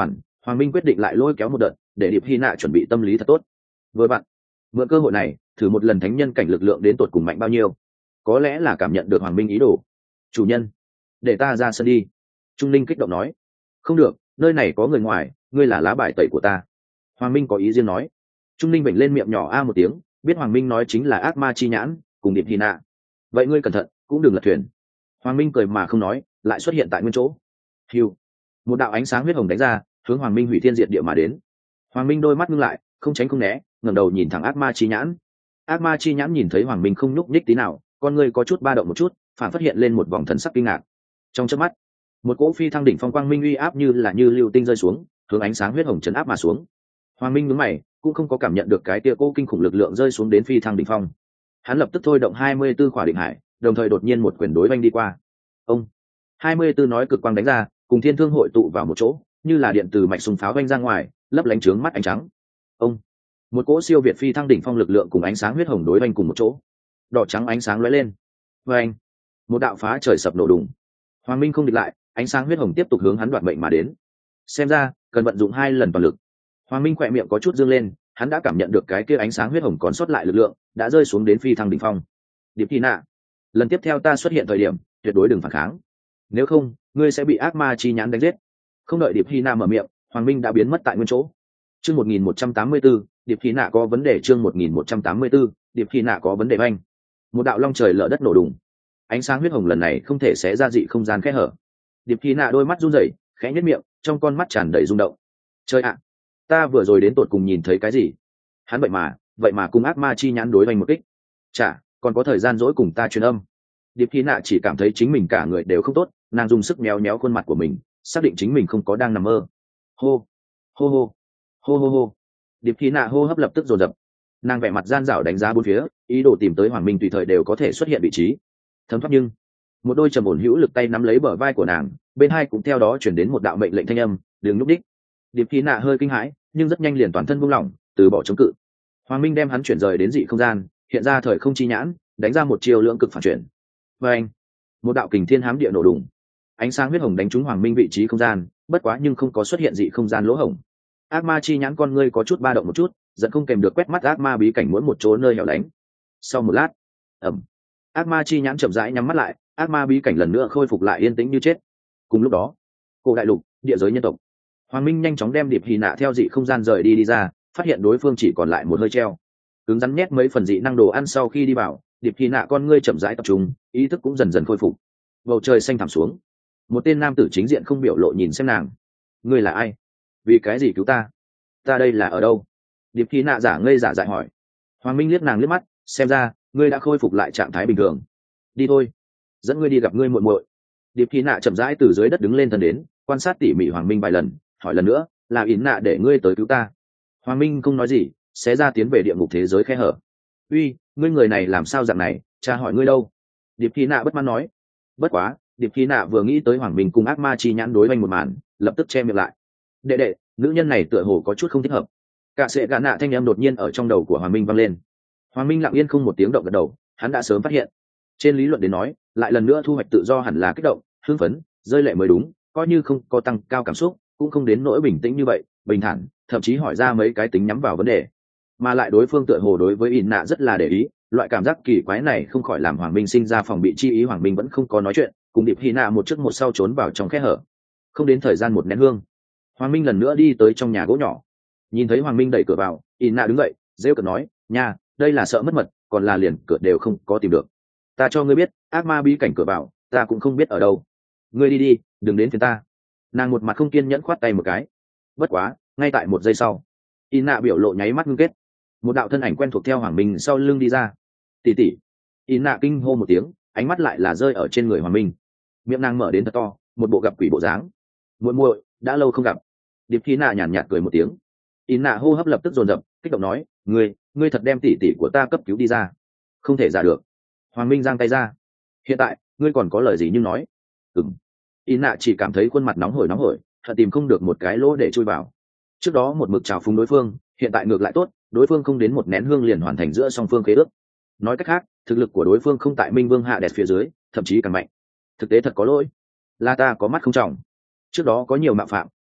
Hoàng Minh quyết định lại lôi kéo một đợt để điệp hy nạ chuẩn bị tâm lý thật tốt. Vừa bạn mượn cơ hội này thử một lần thánh nhân cảnh lực lượng đến tột cùng mạnh bao nhiêu, có lẽ là cảm nhận được Hoàng Minh ý đồ. Chủ nhân, để ta ra sân đi. Trung Linh kích động nói. Không được, nơi này có người ngoài, ngươi là lá bài tẩy của ta. Hoàng Minh có ý riêng nói. Trung Linh vểnh lên miệng nhỏ a một tiếng, biết Hoàng Minh nói chính là ác ma chi nhãn cùng điệp hy nạ. Vậy ngươi cẩn thận, cũng đừng lật thuyền. Hoàng Minh cười mà không nói, lại xuất hiện tại nguyên chỗ. Hiu, một đạo ánh sáng huyết hồng đánh ra, hướng Hoàng Minh hủy thiên diệt địa mà đến. Hoàng Minh đôi mắt ngưng lại, không tránh không né, ngẩng đầu nhìn thẳng ác ma chi nhãn. Ác ma chi nhãn nhìn thấy Hoàng Minh không nhúc nhích tí nào, con người có chút ba động một chút, phản phát hiện lên một vòng thần sắc kinh ngạc. Trong chớp mắt, một cỗ phi thăng đỉnh phong quang minh uy áp như là như lưu tinh rơi xuống, hướng ánh sáng huyết hồng chấn áp mà xuống. Hoàng Minh nhướng mày, cũng không có cảm nhận được cái tia cỗ kinh khủng lực lượng rơi xuống đến phi thăng đỉnh phong. Hắn lập tức thôi động hai mươi tư khỏa định hải, đồng thời đột nhiên một quyền đối vanh đi qua. Ông hai mươi tư nói cực quang đánh ra, cùng thiên thương hội tụ vào một chỗ, như là điện từ mạch súng pháo vanh ra ngoài, lấp lánh trướng mắt ánh trắng. Ông một cỗ siêu việt phi thăng đỉnh phong lực lượng cùng ánh sáng huyết hồng đối vanh cùng một chỗ, đỏ trắng ánh sáng lóe lên. Và anh một đạo phá trời sập nổ đùng. Hoàng Minh không địch lại, ánh sáng huyết hồng tiếp tục hướng hắn đoạt mệnh mà đến. Xem ra cần vận dụng hai lần toàn lực. Hoàng Minh khỏe miệng có chút dương lên, hắn đã cảm nhận được cái kia ánh sáng huyết hồng còn sót lại lực lượng đã rơi xuống đến phi thăng đỉnh phong. Điệp Kỳ Nạ, lần tiếp theo ta xuất hiện thời điểm tuyệt đối đừng phản kháng, nếu không ngươi sẽ bị ác ma chi nhãn đánh giết. Không đợi Điệp Hy Nạ mở miệng, Hoàng Minh đã biến mất tại nguyên chỗ. Chương một nghìn một trăm tám mươi tư, Điệp Hy Nạ có vấn đề. Chương một nghìn một trăm tám mươi tư, Điệp Hy Nạ có vấn đề. Anh một đạo long trời lở đất nổ đùng, ánh sáng huyết hồng lần này không thể xé ra dị không gian kẽ hở. Điệp Hy Nạ đôi mắt run rẩy, khẽ nhếch miệng, trong con mắt tràn đầy rung động. Trời ạ, ta vừa rồi đến tột cùng nhìn thấy cái gì? Hắn vậy mà vậy mà cùng ác ma chi nhãn đối vành một kích. Chả còn có thời gian dỗi cùng ta truyền âm. Điệp Hy Nạ chỉ cảm thấy chính mình cả người đều không tốt, nàng dùng sức méo méo khuôn mặt của mình, xác định chính mình không có đang nằm mơ. Hô hô hô hô hô hô. Điệp Hy Nạ hô hấp lập tức dồn dập, nàng vẻ mặt gian dảo đánh giá bốn phía, ý đồ tìm tới Hoàng Minh tùy thời đều có thể xuất hiện vị trí. Thấm thoát nhưng một đôi trầm ổn hữu lực tay nắm lấy bờ vai của nàng, bên hai cũng theo đó chuyển đến một đạo mệnh lệnh thanh âm, đừng núp đích. Điệp Hy Nạ hơi kinh hãi, nhưng rất nhanh liền toàn thân buông lỏng, từ bỏ chống cự. Hoàng Minh đem hắn chuyển rời đến dị không gian, hiện ra thời không chi nhãn, đánh ra một chiều lưỡng cực phản chuyển. Và anh một đạo kình thiên hám địa nổ đùng, ánh sáng huyết hồng đánh trúng Hoàng Minh vị trí không gian, bất quá nhưng không có xuất hiện dị không gian lỗ hổng. Ác ma chi nhãn con ngươi có chút ba động một chút, giận không kèm được quét mắt ác ma bí cảnh mỗi một chỗ nơi hẻo lánh. Sau một lát, ầm, ác ma chi nhãn chậm rãi nhắm mắt lại, ác ma bí cảnh lần nữa khôi phục lại yên tĩnh như chết. Cùng lúc đó, cổ đại lục, địa giới nhân tộc, Hoàng Minh nhanh chóng đem Điệp Hy Nạ theo dị không gian rời đi đi ra, phát hiện đối phương chỉ còn lại một hơi treo. Cứng rắn nhét mấy phần dị năng đồ ăn sau khi đi vào, Điệp Hy Nạ con ngươi chậm rãi tập trung, ý thức cũng dần dần khôi phục. Bầu trời xanh thẳm xuống, một tên nam tử chính diện không biểu lộ nhìn xem nàng. Ngươi là ai? Vì cái gì cứu ta? Ta đây là ở đâu? Điệp Hy Nạ giả ngây giả dại hỏi. Hoàng Minh liếc nàng liếc mắt, xem ra ngươi đã khôi phục lại trạng thái bình thường. Đi thôi, dẫn ngươi đi gặp ngươi muội muội. Điệp Hy Nạ chậm rãi từ dưới đất đứng lên thân đến, quan sát tỉ mỉ Hoàng Minh vài lần, hỏi lần nữa, là Yến Nạ để ngươi tới cứu ta? Hoàng Minh không nói gì, xé ra tiến về địa ngục thế giới khe hở. Uy, ngươi người này làm sao dạng này? Cha hỏi ngươi đâu? Điệp Hy Nạ bất mãn nói. Bất quá, Điệp Hy Nạ vừa nghĩ tới Hoàng Minh cùng ác ma chi nhãn đối vanh một màn, lập tức che miệng lại. Đệ đệ, nữ nhân này tựa hồ có chút không thích hợp. Cả sệ gã nạ thanh em đột nhiên ở trong đầu của Hoàng Minh vang lên. Hoàng Minh lặng yên không một tiếng động gật đầu, hắn đã sớm phát hiện. Trên lý luận đến nói, lại lần nữa thu hoạch tự do hẳn là kích động, hưng phấn, rơi lệ mới đúng, coi như không có tăng cao cảm xúc, cũng không đến nỗi bình tĩnh như vậy, bình thản, thậm chí hỏi ra mấy cái tính nhắm vào vấn đề. Mà lại đối phương tựa hồ đối với Ỉn Nạ rất là để ý, loại cảm giác kỳ quái này không khỏi làm Hoàng Minh sinh ra phòng bị chi ý. Hoàng Minh vẫn không có nói chuyện, cùng Điệp Hy Nạ một trước một sau trốn vào trong khe hở. Không đến thời gian một nén hương, Hoàng Minh lần nữa đi tới trong nhà gỗ nhỏ. Nhìn thấy Hoàng Minh đẩy cửa vào, Ỉn Nạ đứng dậy, rêu cợt nói, nha, đây là sợ mất mật, còn là liền cửa đều không có tìm được. Ta cho ngươi biết, ác ma bí cảnh cửa vào, ta cũng không biết ở đâu. Ngươi đi đi, đừng đến phiền ta. Nàng một mặt không kiên nhẫn khoát tay một cái. Bất quá, ngay tại một giây sau, Ỉn Nạ biểu lộ nháy mắt ngưng kết, một đạo thân ảnh quen thuộc theo Hoàng Minh sau lưng đi ra. Tỷ tỷ. Ỉn Nạ kinh hô một tiếng, ánh mắt lại là rơi ở trên người Hoàng Minh. Miệng nàng mở đến thật to, một bộ gặp quỷ bộ dáng. Muội muội, đã lâu không gặp. Điệp Hy Nạ nhàn nhạt cười một tiếng. Ỉn Nạ hô hấp lập tức dồn dập, kích động nói, ngươi, ngươi thật đem tỷ tỷ của ta cấp cứu đi ra? Không thể giả được. Hoàng Minh giang tay ra. Hiện tại, ngươi còn có lời gì nhưng nói. Ừm. Ỉn Nạ chỉ cảm thấy khuôn mặt nóng hổi nóng hổi, thật tìm không được một cái lỗ để chui vào. Trước đó một mực trào phúng đối phương, hiện tại ngược lại tốt, đối phương không đến một nén hương liền hoàn thành giữa song phương khế ước. Nói cách khác, thực lực của đối phương không tại Minh Vương hạ đẹp phía dưới, thậm chí càng mạnh. Thực tế thật có lỗi, là ta có mắt không trọng. Trước đó có nhiều mạo phạm,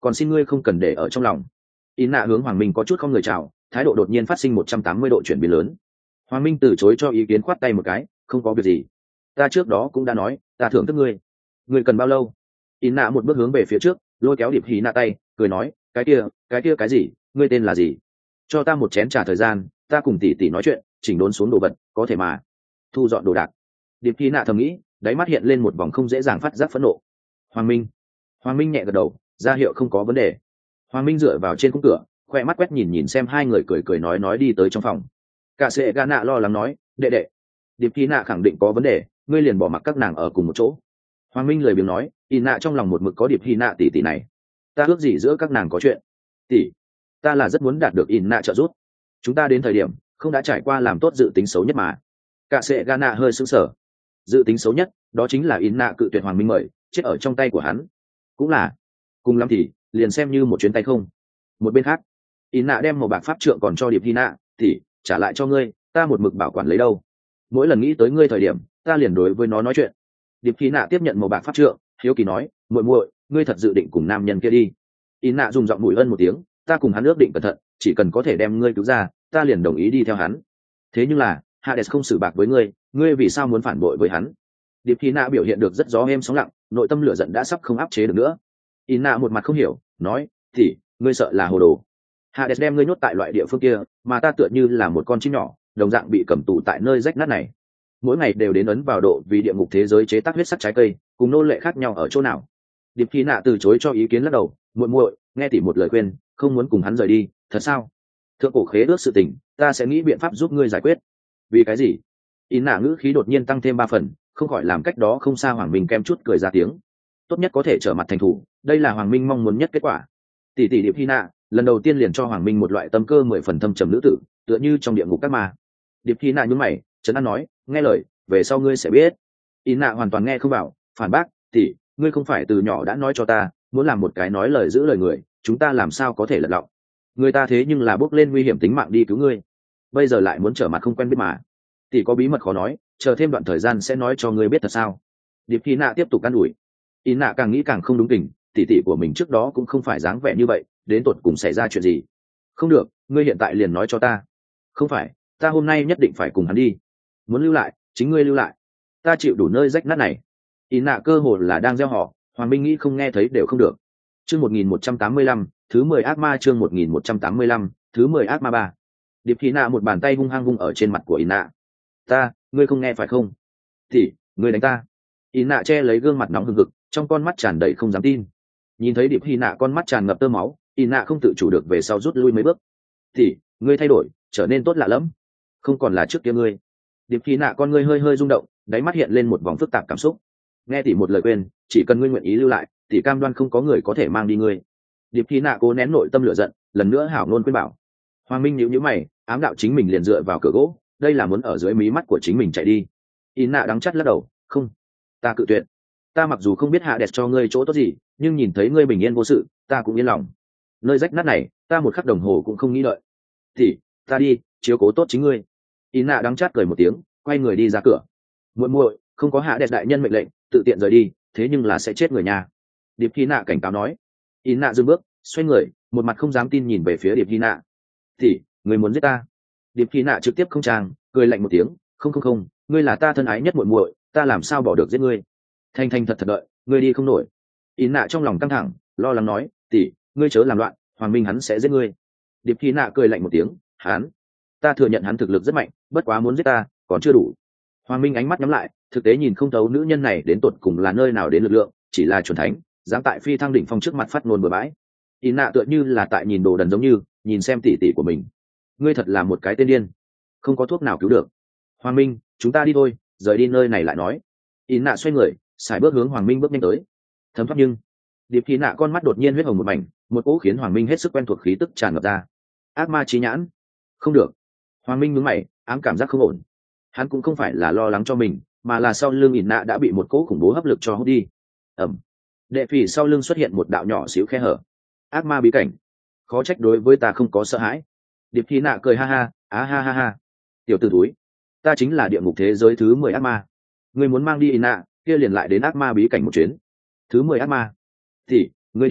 còn xin ngươi không cần để ở trong lòng. In nạ hướng Hoàng Minh có chút không người chào, thái độ đột nhiên phát sinh một trăm tám mươi độ chuyển biến lớn. Hoàng Minh từ chối cho ý kiến, khoát tay một cái, không có việc gì, ta trước đó cũng đã nói ta thưởng thức ngươi. Ngươi cần bao lâu? In nạ một bước hướng về phía trước, lôi kéo Điệp Hí Nạ tay, cười nói, cái kia cái kia cái gì, ngươi tên là gì? Cho ta một chén trà thời gian, ta cùng tỷ tỷ nói chuyện, chỉnh đốn xuống đồ vật, có thể mà. Thu dọn đồ đạc. Điệp Hí Nạ thầm nghĩ, đáy mắt hiện lên một vòng không dễ dàng phát giác phẫn nộ. Hoàng Minh. Hoàng Minh nhẹ gật đầu, ra hiệu không có vấn đề. Hoàng Minh dựa vào trên khung cửa, khoe mắt quét nhìn nhìn xem hai người cười cười nói nói đi tới trong phòng. Cả sệ gà nạ lo lắng nói, đệ đệ. Điệp Hí Nạ khẳng định có vấn đề, ngươi liền bỏ mặc các nàng ở cùng một chỗ. Hoàng Minh lười biếng nói, In nạ trong lòng một mực có Điệp Hí Nạ tỷ tỷ này, ta ước gì giữa các nàng có chuyện. Tỷ, ta là rất muốn đạt được In nạ trợ giúp. Chúng ta đến thời điểm không đã trải qua làm tốt dự tính xấu nhất mà. Cả sệ gà nạ hơi sững sờ. Dự tính xấu nhất đó chính là In nạ cự tuyệt Hoàng Minh mời, chết ở trong tay của hắn. Cũng là, cùng lắm thì liền xem như một chuyến tay không. Một bên khác, In nạ đem màu bạc pháp trượng còn cho Điệp Hí Nạ, tỷ, trả lại cho ngươi, ta một mực bảo quản lấy đâu. Mỗi lần nghĩ tới ngươi thời điểm, ta liền đối với nó nói chuyện. Điệp Hí Nạ tiếp nhận màu bạc pháp trượng, hiếu kỳ nói, muội muội, ngươi thật dự định cùng nam nhân kia đi? In nạ dùng giọng mũi ân một tiếng, ta cùng hắn ước định cẩn thận, chỉ cần có thể đem ngươi cứu ra, ta liền đồng ý đi theo hắn. Thế nhưng là Hades không xử bạc với ngươi, ngươi vì sao muốn phản bội với hắn? Điệp Hí Nạ biểu hiện được rất gió êm sóng lặng, nội tâm lửa giận đã sắp không áp chế được nữa. In nạ một mặt không hiểu, nói, thì ngươi sợ là hồ đồ. Hades đem ngươi nhốt tại loại địa phương kia, mà ta tựa như là một con chim nhỏ, đồng dạng bị cầm tù tại nơi rách nát này, mỗi ngày đều đến ấn vào độ vì địa ngục thế giới chế tác huyết sắc trái cây, cùng nô lệ khác nhau ở chỗ nào? Điệp Hí Nạ từ chối cho ý kiến lắc đầu, muội muội, nghe tỉ một lời khuyên, không muốn cùng hắn rời đi, thật sao? Thượng cổ khế ước sự tình, ta sẽ nghĩ biện pháp giúp ngươi giải quyết. Vì cái gì? In nạ ngữ khí đột nhiên tăng thêm ba phần, không khỏi làm cách đó không xa Hoàng Minh kem chút cười ra tiếng. Tốt nhất có thể trở mặt thành thủ, đây là Hoàng Minh mong muốn nhất kết quả. Tỷ tỷ Điệp Hí Nạ lần đầu tiên liền cho Hoàng Minh một loại tâm cơ mười phần thâm trầm nữ tử, tựa như trong địa ngục các ma. Điệp Hí Nạ nhún mày, trấn an nói, nghe lời, về sau ngươi sẽ biết. In nạ hoàn toàn nghe không vào, phản bác, tỷ, ngươi không phải từ nhỏ đã nói cho ta muốn làm một cái nói lời giữ lời người, chúng ta làm sao có thể lật lọng? Người ta thế nhưng là bước lên nguy hiểm tính mạng đi cứu ngươi, bây giờ lại muốn trở mặt không quen biết mà. Tỷ có bí mật khó nói, chờ thêm đoạn thời gian sẽ nói cho ngươi biết thật sao? Điệp Hí Nạ tiếp tục can ủi. In nạ càng nghĩ càng không đúng tình, tỷ tỷ của mình trước đó cũng không phải dáng vẻ như vậy, đến tột cùng xảy ra chuyện gì? Không được, ngươi hiện tại liền nói cho ta. Không phải, ta hôm nay nhất định phải cùng hắn đi. Muốn lưu lại, chính ngươi lưu lại, ta chịu đủ nơi rách nát này. In nạ cơ hồ là đang gieo họ, Hoàng Minh nghĩ không nghe thấy đều không được. Chương một nghìn một trăm tám mươi lăm, thứ mười ác ma, chương một nghìn một trăm tám mươi lăm, thứ mười ác ma ba. Điệp Hí Nạ một bàn tay hung hăng vung ở trên mặt của In nạ. Ta, ngươi không nghe phải không? Thì, ngươi đánh ta. In nạ che lấy gương mặt nóng hừng hực, trong con mắt tràn đầy không dám tin. Nhìn thấy Điệp Hí Nạ con mắt tràn ngập tơ máu, In nạ không tự chủ được về sau rút lui mấy bước. Thì, ngươi thay đổi, trở nên tốt lạ lắm, không còn là trước kia ngươi. Điệp Hí Nạ con ngươi hơi hơi rung động, đáy mắt hiện lên một vòng phức tạp cảm xúc. Nghe tỷ một lời khuyên, chỉ cần ngươi nguyện ý lưu lại, tỷ cam đoan không có người có thể mang đi ngươi. Điệp Hí Nạ cố nén nội tâm lửa giận, lần nữa hảo ngôn khuyên bảo. Hoàng Minh nhíu nhíu mày, ám đạo chính mình liền dựa vào cửa gỗ, đây là muốn ở dưới mí mắt của chính mình chạy đi. In nạ đắng chắt lắc đầu, không, ta cự tuyệt. Ta mặc dù không biết hạ đẹp cho ngươi chỗ tốt gì, nhưng nhìn thấy ngươi bình yên vô sự, ta cũng yên lòng. Nơi rách nát này, ta một khắc đồng hồ cũng không nghĩ đợi. Tỷ, ta đi, chiếu cố tốt chính ngươi. In nạ đắng chát cười một tiếng, quay người đi ra cửa. Muội muội, không có hạ đẹp đại nhân mệnh lệnh, tự tiện rời đi, thế nhưng là sẽ chết người nhà. Điệp Hí Nạ cảnh cáo nói. In nạ dừng bước, xoay người, một mặt không dám tin nhìn về phía Điệp Hí Nạ. Tỷ, người muốn giết ta? Điệp Hí Nạ trực tiếp không trang, cười lạnh một tiếng, không không không, ngươi là ta thân ái nhất muội muội, ta làm sao bỏ được giết ngươi? Thanh thanh thật thật đợi, ngươi đi không nổi. In nạ trong lòng căng thẳng, lo lắng nói, tỷ, ngươi chớ làm loạn, Hoàng Minh hắn sẽ giết ngươi. Điệp Hí Nạ cười lạnh một tiếng, hắn, ta thừa nhận hắn thực lực rất mạnh, bất quá muốn giết ta còn chưa đủ. Hoàng Minh ánh mắt nhắm lại, thực tế nhìn không thấu nữ nhân này đến tột cùng là nơi nào đến lực lượng, chỉ là chuẩn thánh, dám tại phi thăng đỉnh phong trước mặt phát ngôn bừa bãi. In nạ tựa như là tại nhìn đồ đần giống như, nhìn xem tỷ tỷ của mình. Ngươi thật là một cái tên điên, không có thuốc nào cứu được. Hoàng Minh, chúng ta đi thôi, rời đi nơi này lại nói. In nạ xoay người, xài bước hướng Hoàng Minh bước nhanh tới. Thấm thoát nhưng, Điệp Hí Nạ con mắt đột nhiên huyết hồng một mảnh, một cỗ khiến Hoàng Minh hết sức quen thuộc khí tức tràn ngập ra. Ác ma trí nhãn, không được. Hoàng Minh nhướng mày, ám cảm giác không ổn. Hắn cũng không phải là lo lắng cho mình, mà là sau lưng In nạ đã bị một cỗ khủng bố hấp lực cho hút đi. Ẩm. Đệ phỉ sau lưng xuất hiện một đạo nhỏ xíu khe hở. Ác ma bí cảnh, khó trách đối với ta không có sợ hãi. Điệp Hí Nạ cười ha ha, á ha ha ha. Tiểu tử túi, ta chính là địa ngục thế giới thứ mười ác ma. Ngươi muốn mang đi In nạ, kia liền lại đến ác ma bí cảnh một chuyến. Thứ mười ác ma? Thì, ngươi điên,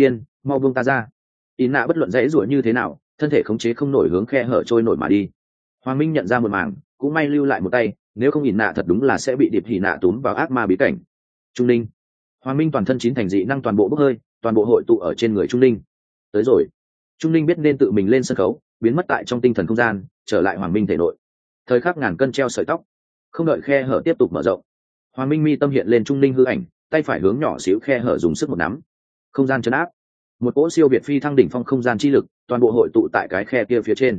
mau buông ta ra. Ý nạ bất luận dãy rủa như thế nào, thân thể khống chế không nổi hướng khe hở trôi nổi mà đi. Hoàng Minh nhận ra một mảng, cũng may lưu lại một tay, nếu không ỉn nạ thật đúng là sẽ bị điệp hỉ nạ túm vào ác ma bí cảnh. Trung Ninh. Hoàng Minh toàn thân chín thành dị năng toàn bộ bốc hơi, toàn bộ hội tụ ở trên người Trung Ninh. Tới rồi. Trung Ninh biết nên tự mình lên sân khấu, biến mất tại trong tinh thần không gian, trở lại Hoàng Minh thể nội. Thời khắc ngàn cân treo sợi tóc, không đợi khe hở tiếp tục mở rộng, Hoàng Minh mi tâm hiện lên Trung Ninh hư ảnh, tay phải hướng nhỏ xíu khe hở dùng sức một nắm, không gian chấn áp, một cỗ siêu việt phi thăng đỉnh phong không gian chi lực, toàn bộ hội tụ tại cái khe kia phía trên.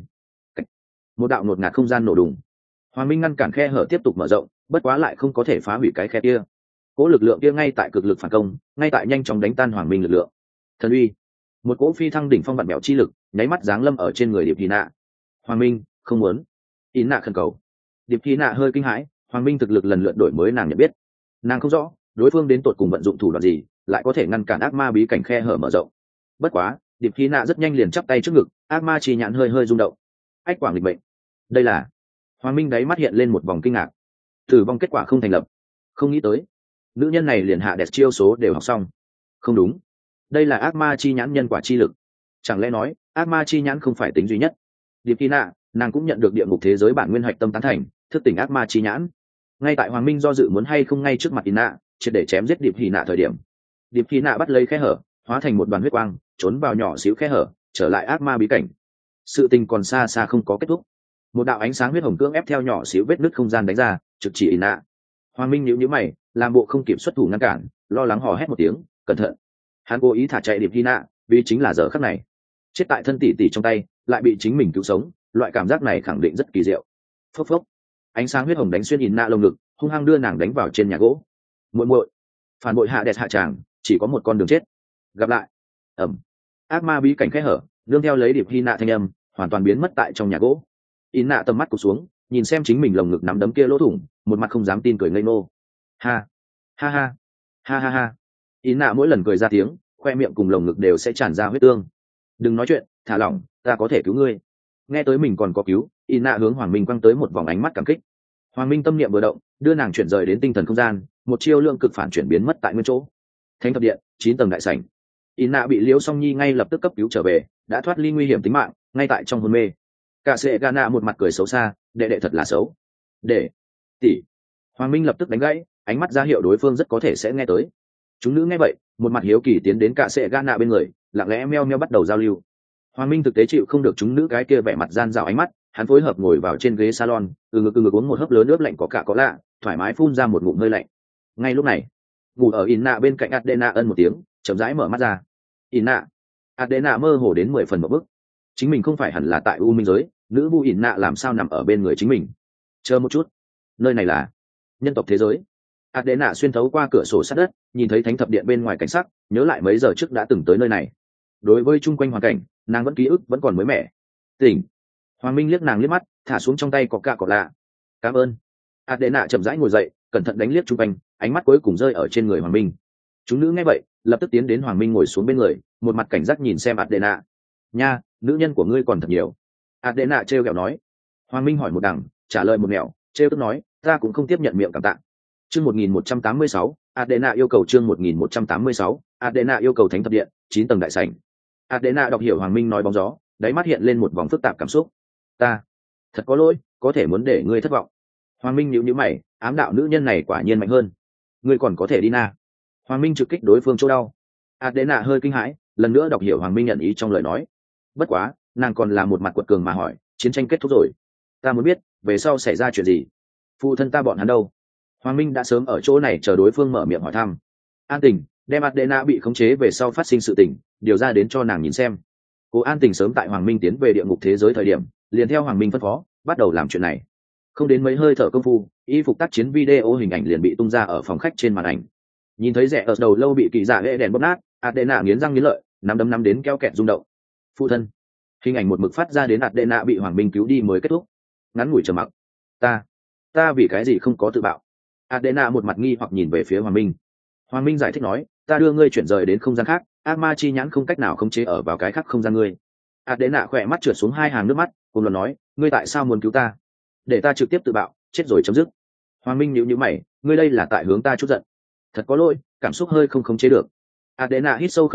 Một đạo ngột ngạt không gian nổ đùng. Hoàng Minh ngăn cản khe hở tiếp tục mở rộng, bất quá lại không có thể phá hủy cái khe kia. Cỗ lực lượng kia ngay tại cực lực phản công, ngay tại nhanh chóng đánh tan Hoàng Minh lực lượng. Thần uy, một cỗ phi thăng đỉnh phong vạn mèo chi lực, nháy mắt giáng lâm ở trên người Điệp Hy Nạ. Hoàng Minh, không muốn. Ý nạ khẩn cầu. Điệp Hy Nạ hơi kinh hãi, Hoàng Minh thực lực lần lượt đổi mới nàng nhận biết. Nàng không rõ, đối phương đến tột cùng vận dụng thủ đoạn gì, lại có thể ngăn cản ác ma bí cảnh khe hở mở rộng. Bất quá, Điệp Hy Nạ rất nhanh liền chắp tay trước ngực, ác ma chi nhãn hơi hơi rung động. Ách quảng lịch bệnh. Đây là. Hoàng Minh đáy mắt hiện lên một vòng kinh ngạc. Tử vong kết quả không thành lập. Không nghĩ tới, nữ nhân này liền hạ đẹp chiêu số đều học xong. Không đúng, đây là ác ma chi nhãn nhân quả chi lực. Chẳng lẽ nói, ác ma chi nhãn không phải tính duy nhất? Điệp Hy Nạ, nàng cũng nhận được địa ngục thế giới bản nguyên hạch tâm tán thành, thức tỉnh ác ma chi nhãn. Ngay tại Hoàng Minh do dự muốn hay không ngay trước mặt Ina, triệt để chém giết Điệp Hy Nạ thời điểm, Điệp Hy Nạ bắt lấy khe hở, hóa thành một đoàn huyết quang, trốn vào nhỏ xíu khe hở, trở lại ác ma bí cảnh. Sự tình còn xa xa không có kết thúc. Một đạo ánh sáng huyết hồng cưỡng ép theo nhỏ xíu vết nứt không gian đánh ra, trực chỉ Ina. Hoàng Minh nhíu nhíu mày, làm bộ không kịp xuất thủ ngăn cản, lo lắng hò hét một tiếng, cẩn thận. Hắn cố ý thả chạy Điệp Hy Nạ, vì chính là giờ khắc này, chết tại thân tỷ tỷ trong tay, lại bị chính mình cứu sống, loại cảm giác này khẳng định rất kỳ diệu. Phốc phốc, ánh sáng huyết hồng đánh xuyên Ina lồng ngực, hung hăng đưa nàng đánh vào trên nhà gỗ. Muội muội, phản bội hạ đẹp hạ tràng, chỉ có một con đường chết. Gặp lại. Ẩm. Ác ma bí cảnh khẽ hở, nương theo lấy Điệp Hy Nạ thanh âm, hoàn toàn biến mất tại trong nhà gỗ. Ina tầm mắt cụp xuống, nhìn xem chính mình lồng ngực nắm đấm kia lỗ thủng, một mặt không dám tin cười ngây ngô. Ha, ha ha, ha ha ha. Ina mỗi lần cười ra tiếng, khoe miệng cùng lồng ngực đều sẽ tràn ra huyết tương. Đừng nói chuyện, thả lỏng, ta có thể cứu ngươi. Nghe tới mình còn có cứu, Ina hướng Hoàng Minh quăng tới một vòng ánh mắt cảm kích. Hoàng Minh tâm niệm vừa động, đưa nàng chuyển rời đến tinh thần không gian, một chiêu lượng cực phản chuyển biến mất tại nguyên chỗ. Thánh thập điện, chín tầng đại sảnh. Ina bị Liễu Song Nhi ngay lập tức cấp cứu trở về, đã thoát ly nguy hiểm tính mạng, ngay tại trong hôn mê. Cả Sệ Gana một mặt cười xấu xa, đệ đệ thật là xấu. Để, tỷ. Hoàng Minh lập tức đánh gãy, ánh mắt ra hiệu đối phương rất có thể sẽ nghe tới. Chúng nữ nghe vậy, một mặt hiếu kỳ tiến đến Cả Sệ Gana bên người, lặng lẽ meo meo bắt đầu giao lưu. Hoàng Minh thực tế chịu không được chúng nữ cái kia vẻ mặt gian dảo ánh mắt, hắn phối hợp ngồi vào trên ghế salon, từ ngực từ ngực uống một hớp lớn nước lạnh có cả có lạ, thoải mái phun ra một ngụm hơi lạnh. Ngay lúc này, ngủ ở Ina bên cạnh Adena ân một tiếng, chậm rãi mở mắt ra. Ina, Adena mơ hồ đến mười phần một bức. Chính mình không phải hẳn là tại U Minh giới, nữ vu Ina làm sao nằm ở bên người chính mình? Chờ một chút, nơi này là nhân tộc thế giới. Adena xuyên thấu qua cửa sổ sát đất, nhìn thấy thánh thập điện bên ngoài cảnh sắc, nhớ lại mấy giờ trước đã từng tới nơi này. Đối với chung quanh hoàn cảnh, nàng vẫn ký ức vẫn còn mới mẻ. Tỉnh. Hoàng Minh liếc nàng liếc mắt, thả xuống trong tay có cạ cọ lạ. Cảm ơn. Adena chậm rãi ngồi dậy, cẩn thận đánh liếc chung quanh, ánh mắt cuối cùng rơi ở trên người Hoàng Minh. Chúng nữ nghe vậy, lập tức tiến đến Hoàng Minh ngồi xuống bên người, một mặt cảnh giác nhìn xem Adena. Nha, nữ nhân của ngươi còn thật nhiều. Adena trêu ghẹo nói. Hoàng Minh hỏi một đằng, trả lời một nẻo, trêu tức nói, ta cũng không tiếp nhận miệng cảm tạ. Chương một nghìn một trăm tám mươi sáu, Adena yêu cầu chương một nghìn một trăm tám mươi sáu, Adena yêu cầu thánh thập điện, chín tầng đại sảnh. Adena đọc hiểu Hoàng Minh nói bóng gió, đáy mắt hiện lên một vòng phức tạp cảm xúc. Ta, thật có lỗi, có thể muốn để ngươi thất vọng. Hoàng Minh nhíu nhíu mày, ám đạo nữ nhân này quả nhiên mạnh hơn. Ngươi còn có thể đi na. Hoàng Minh trực kích đối phương chỗ đau. Adena hơi kinh hãi, lần nữa đọc hiểu Hoàng Minh nhận ý trong lời nói. Bất quá, nàng còn là một mặt quật cường mà hỏi, chiến tranh kết thúc rồi. Ta muốn biết, về sau xảy ra chuyện gì? Phụ thân ta bọn hắn đâu? Hoàng Minh đã sớm ở chỗ này chờ đối phương mở miệng hỏi thăm. An Tình, đem Adena bị khống chế về sau phát sinh sự tình, điều ra đến cho nàng nhìn xem. Cố An Tình sớm tại Hoàng Minh tiến về địa ngục thế giới thời điểm, liền theo Hoàng Minh phân phó, bắt đầu làm chuyện này. Không đến mấy hơi thở công phu, y phục tác chiến video hình ảnh liền bị tung ra ở phòng khách trên màn ảnh. Nhìn thấy rẻ ở đầu lâu bị kỳ giả ghệ đèn bóp nát, Adena nghiến răng nghiến lợi, nắm đấm nắm đến keo kẹt rung động. Phụ thân. Hình ảnh một mực phát ra đến Adena bị Hoàng Minh cứu đi mới kết thúc. Ngắn ngủi trầm mặc. Ta, ta vì cái gì không có tự bạo? Adena một mặt nghi hoặc nhìn về phía Hoàng Minh. Hoàng Minh giải thích nói, ta đưa ngươi chuyển rời đến không gian khác, ác ma chi nhãn không cách nào khống chế ở vào cái khác không gian ngươi. Adena khỏe mắt trượt xuống hai hàng nước mắt, cùng luận nói, ngươi tại sao muốn cứu ta? Để ta trực tiếp tự bạo, chết rồi chấm dứt. Hoàng Minh nhíu nhíu mày, ngươi đây là tại hướng ta chút giận. Thật có lỗi, cảm xúc hơi không khống chế được. Adena hít sâu khẩu khí,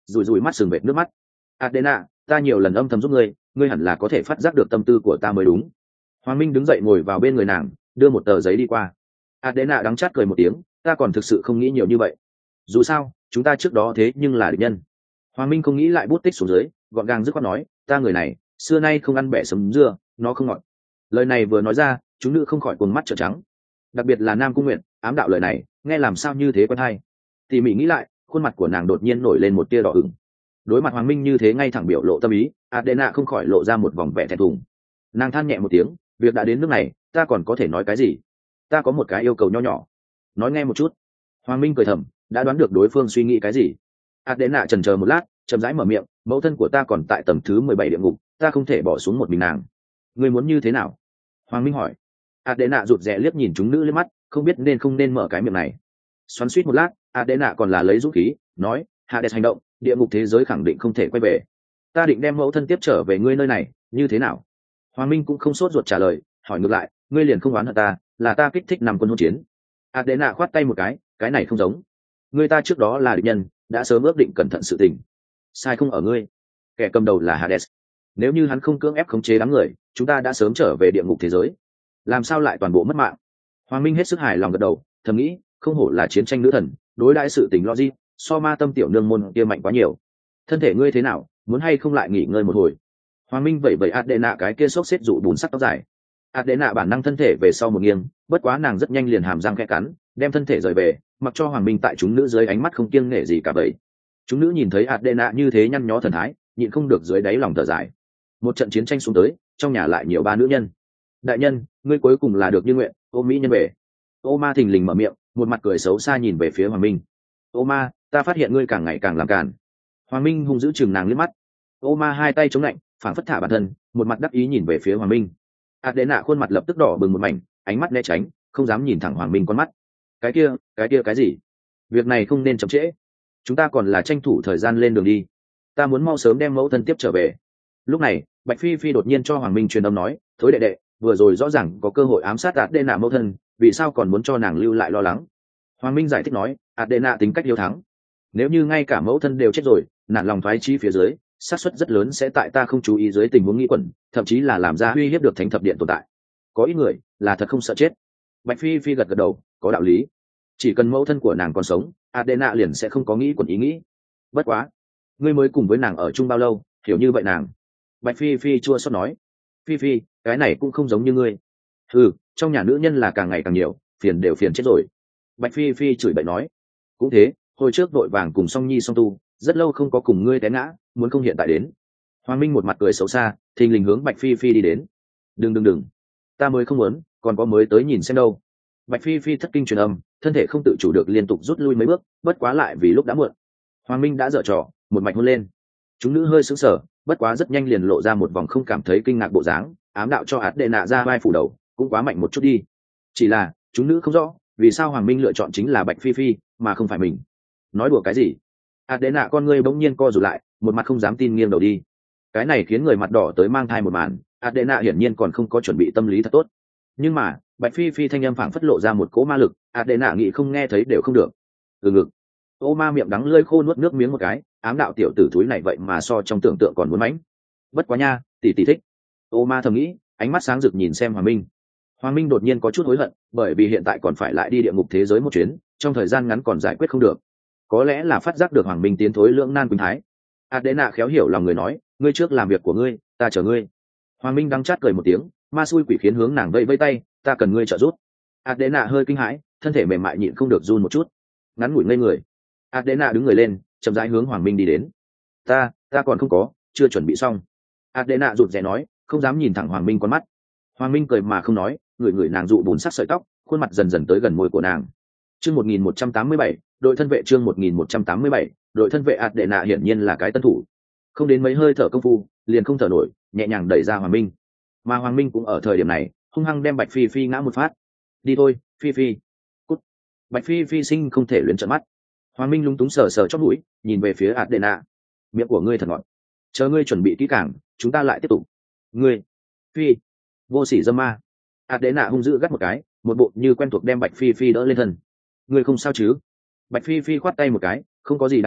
rùi rùi mắt sừng vệt nước mắt. Adena, ta nhiều lần âm thầm giúp ngươi, ngươi hẳn là có thể phát giác được tâm tư của ta mới đúng. Hoàng Minh đứng dậy ngồi vào bên người nàng, đưa một tờ giấy đi qua. Adena đắng chát cười một tiếng, ta còn thực sự không nghĩ nhiều như vậy. Dù sao, chúng ta trước đó thế nhưng là địch nhân. Hoàng Minh không nghĩ lại bút tích xuống dưới, gọn gàng dứt khoát nói, ta người này, xưa nay không ăn bẻ sấm dưa, nó không ngọt. Lời này vừa nói ra, chúng nữ không khỏi cuồng mắt trợn trắng. Đặc biệt là Nam Cung Nguyện, ám đạo lời này, nghe làm sao như thế quen hay. Tỉ mỉ nghĩ lại, khuôn mặt của nàng đột nhiên nổi lên một tia đỏ ửng. Đối mặt Hoàng Minh như thế ngay thẳng biểu lộ tâm ý, Adena không khỏi lộ ra một vòng vẻ thẹn thùng. Nàng than nhẹ một tiếng, việc đã đến nước này, ta còn có thể nói cái gì? Ta có một cái yêu cầu nho nhỏ, nói nghe một chút. Hoàng Minh cười thầm, đã đoán được đối phương suy nghĩ cái gì. Adena chần chờ một lát, chậm rãi mở miệng, mẫu thân của ta còn tại tầng thứ mười bảy địa ngục, ta không thể bỏ xuống một mình nàng. Ngươi muốn như thế nào? Hoàng Minh hỏi. Adena rụt rè liếc nhìn chúng nữ lên mắt, không biết nên không nên mở cái miệng này. Xoắn xuýt một lát, Adena còn là lấy dũng khí, nói, Hades hành động, địa ngục thế giới khẳng định không thể quay về. Ta định đem mẫu thân tiếp trở về ngươi nơi này, như thế nào? Hoàng Minh cũng không sốt ruột trả lời, hỏi ngược lại, ngươi liền không oán hận ta, là ta kích thích nằm quân hôn chiến. Adena khoát tay một cái, cái này không giống. Ngươi ta trước đó là địch nhân, đã sớm ước định cẩn thận sự tình. Sai không ở ngươi. Kẻ cầm đầu là Hades. Nếu như hắn không cưỡng ép khống chế đám người, chúng ta đã sớm trở về địa ngục thế giới. Làm sao lại toàn bộ mất mạng? Hoàng Minh hết sức hài lòng gật đầu, thầm nghĩ, không hổ là chiến tranh nữ thần, đối đãi sự tình logic, so ma tâm tiểu nương môn kia mạnh quá nhiều. Thân thể ngươi thế nào, muốn hay không lại nghỉ ngơi một hồi? Hoàng Minh vẩy vẩy Adena cái kia xốc xếp dụ bùn sắc tóc dài. Adena bản năng thân thể về sau một nghiêng, bất quá nàng rất nhanh liền hàm răng khẽ cắn, đem thân thể rời về, mặc cho Hoàng Minh tại chúng nữ dưới ánh mắt không kiêng nể gì cả vậy. Chúng nữ nhìn thấy Adena như thế nhăn nhó thần thái, nhịn không được dưới đáy lòng thở dài. Một trận chiến tranh xuống tới, trong nhà lại nhiều ba nữ nhân. Đại nhân, ngươi cuối cùng là được như nguyện, ô mỹ nhân về. Ô ma thình lình mở miệng, một mặt cười xấu xa nhìn về phía Hoàng Minh. Ô ma, ta phát hiện ngươi càng ngày càng làm càn. Hoàng Minh hung dữ chừng nàng liếc mắt. Ô ma hai tay chống lạnh, phảng phất thả bản thân, một mặt đắc ý nhìn về phía Hoàng Minh. Adena khuôn mặt lập tức đỏ bừng một mảnh, ánh mắt né tránh, không dám nhìn thẳng Hoàng Minh con mắt. Cái kia, cái kia cái gì? Việc này không nên chậm trễ. Chúng ta còn là tranh thủ thời gian lên đường đi. Ta muốn mau sớm đem mẫu thân tiếp trở về. Lúc này, Bạch Phi Phi đột nhiên cho Hoàng Minh truyền âm nói, thối đệ đệ, vừa rồi rõ ràng có cơ hội ám sát Adena mẫu thân, vì sao còn muốn cho nàng lưu lại lo lắng? Hoàng Minh giải thích nói, Adena tính cách hiếu thắng, nếu như ngay cả mẫu thân đều chết rồi, nản lòng thoái chí phía dưới, xác suất rất lớn sẽ tại ta không chú ý dưới tình huống nghi quẩn, thậm chí là làm ra uy hiếp được thánh thập điện tồn tại. Có ít người là thật không sợ chết. Bạch Phi Phi gật gật đầu, có đạo lý. Chỉ cần mẫu thân của nàng còn sống, Adena liền sẽ không có nghĩ quẩn ý nghĩ. Bất quá, ngươi mới cùng với nàng ở chung bao lâu, hiểu như vậy nàng? Bạch Phi Phi chua xót nói. Phi Phi, cái này cũng không giống như ngươi. Ừ, trong nhà nữ nhân là càng ngày càng nhiều, phiền đều phiền chết rồi. Bạch Phi Phi chửi bậy nói. Cũng thế, hồi trước đội vàng cùng song nhi song tu, rất lâu không có cùng ngươi té ngã, muốn không hiện tại đến. Hoàng Minh một mặt cười xấu xa, thình lình hướng Bạch Phi Phi đi đến. Đừng đừng đừng, ta mới không muốn, còn có mới tới nhìn xem đâu. Bạch Phi Phi thất kinh truyền âm, thân thể không tự chủ được liên tục rút lui mấy bước, bất quá lại vì lúc đã muộn. Hoàng Minh đã dở trò, một mạch hôn lên. Chúng nữ hơi sững sờ, bất quá rất nhanh liền lộ ra một vòng không cảm thấy kinh ngạc bộ dáng, ám đạo cho Adena ra vai phủ đầu, cũng quá mạnh một chút đi. Chỉ là, chúng nữ không rõ, vì sao Hoàng Minh lựa chọn chính là Bạch Phi Phi, mà không phải mình. Nói đùa cái gì? Adena con ngươi bỗng nhiên co rụt lại, một mặt không dám tin nghiêng đầu đi. Cái này khiến người mặt đỏ tới mang thai một màn, Adena hiển nhiên còn không có chuẩn bị tâm lý thật tốt. Nhưng mà, Bạch Phi Phi thanh âm phảng phất lộ ra một cỗ ma lực, Adena nghĩ không nghe thấy đều không được. Ừ ngực. Ô ma miệng đắng lưỡi khô nuốt nước miếng một cái, ám đạo tiểu tử thúi này vậy mà so trong tưởng tượng còn muốn mãnh. Bất quá nha, tỷ tỷ thích. Ô ma thầm nghĩ, ánh mắt sáng rực nhìn xem Hoàng Minh. Hoàng Minh đột nhiên có chút hối hận, bởi vì hiện tại còn phải lại đi địa ngục thế giới một chuyến, trong thời gian ngắn còn giải quyết không được. Có lẽ là phát giác được Hoàng Minh tiến thối lưỡng nan quỳnh thái. Adena khéo hiểu lòng người nói, ngươi trước làm việc của ngươi, ta chờ ngươi. Hoàng Minh đắng chát cười một tiếng, ma xui quỷ khiến hướng nàng vẫy vẫy tay, ta cần ngươi trợ giúp. Adena hơi kinh hãi, thân thể mềm mại nhịn không được run một chút, ngắn ngủi ngây người. Adena đứng người lên, chậm rãi hướng Hoàng Minh đi đến. Ta, ta còn không có, chưa chuẩn bị xong. Adena rụt rè nói, không dám nhìn thẳng Hoàng Minh con mắt. Hoàng Minh cười mà không nói, người người nàng dụ bùn sắc sợi tóc, khuôn mặt dần dần tới gần môi của nàng. Chương một nghìn một trăm tám mươi bảy, đội thân vệ chương một nghìn một trăm tám mươi bảy, đội thân vệ Adena hiển nhiên là cái tân thủ. Không đến mấy hơi thở công phu, liền không thở nổi, nhẹ nhàng đẩy ra Hoàng Minh. Mà Hoàng Minh cũng ở thời điểm này, hung hăng đem Bạch Phi Phi ngã một phát. Đi thôi, Phi Phi. Cút. Bạch Phi Phi sinh không thể luyến trợn mắt. Hoàng Minh lúng túng sờ sờ chóp mũi, nhìn về phía Adena. Miệng của ngươi thật ngọt. Chờ ngươi chuẩn bị kỹ càng, chúng ta lại tiếp tục. Ngươi, Phi, vô sỉ dâm ma. Adena hung dữ gắt một cái, một bộ như quen thuộc đem Bạch Phi Phi đỡ lên thân. Ngươi không sao chứ? Bạch Phi Phi khoát tay một cái, không có gì đáng ngại,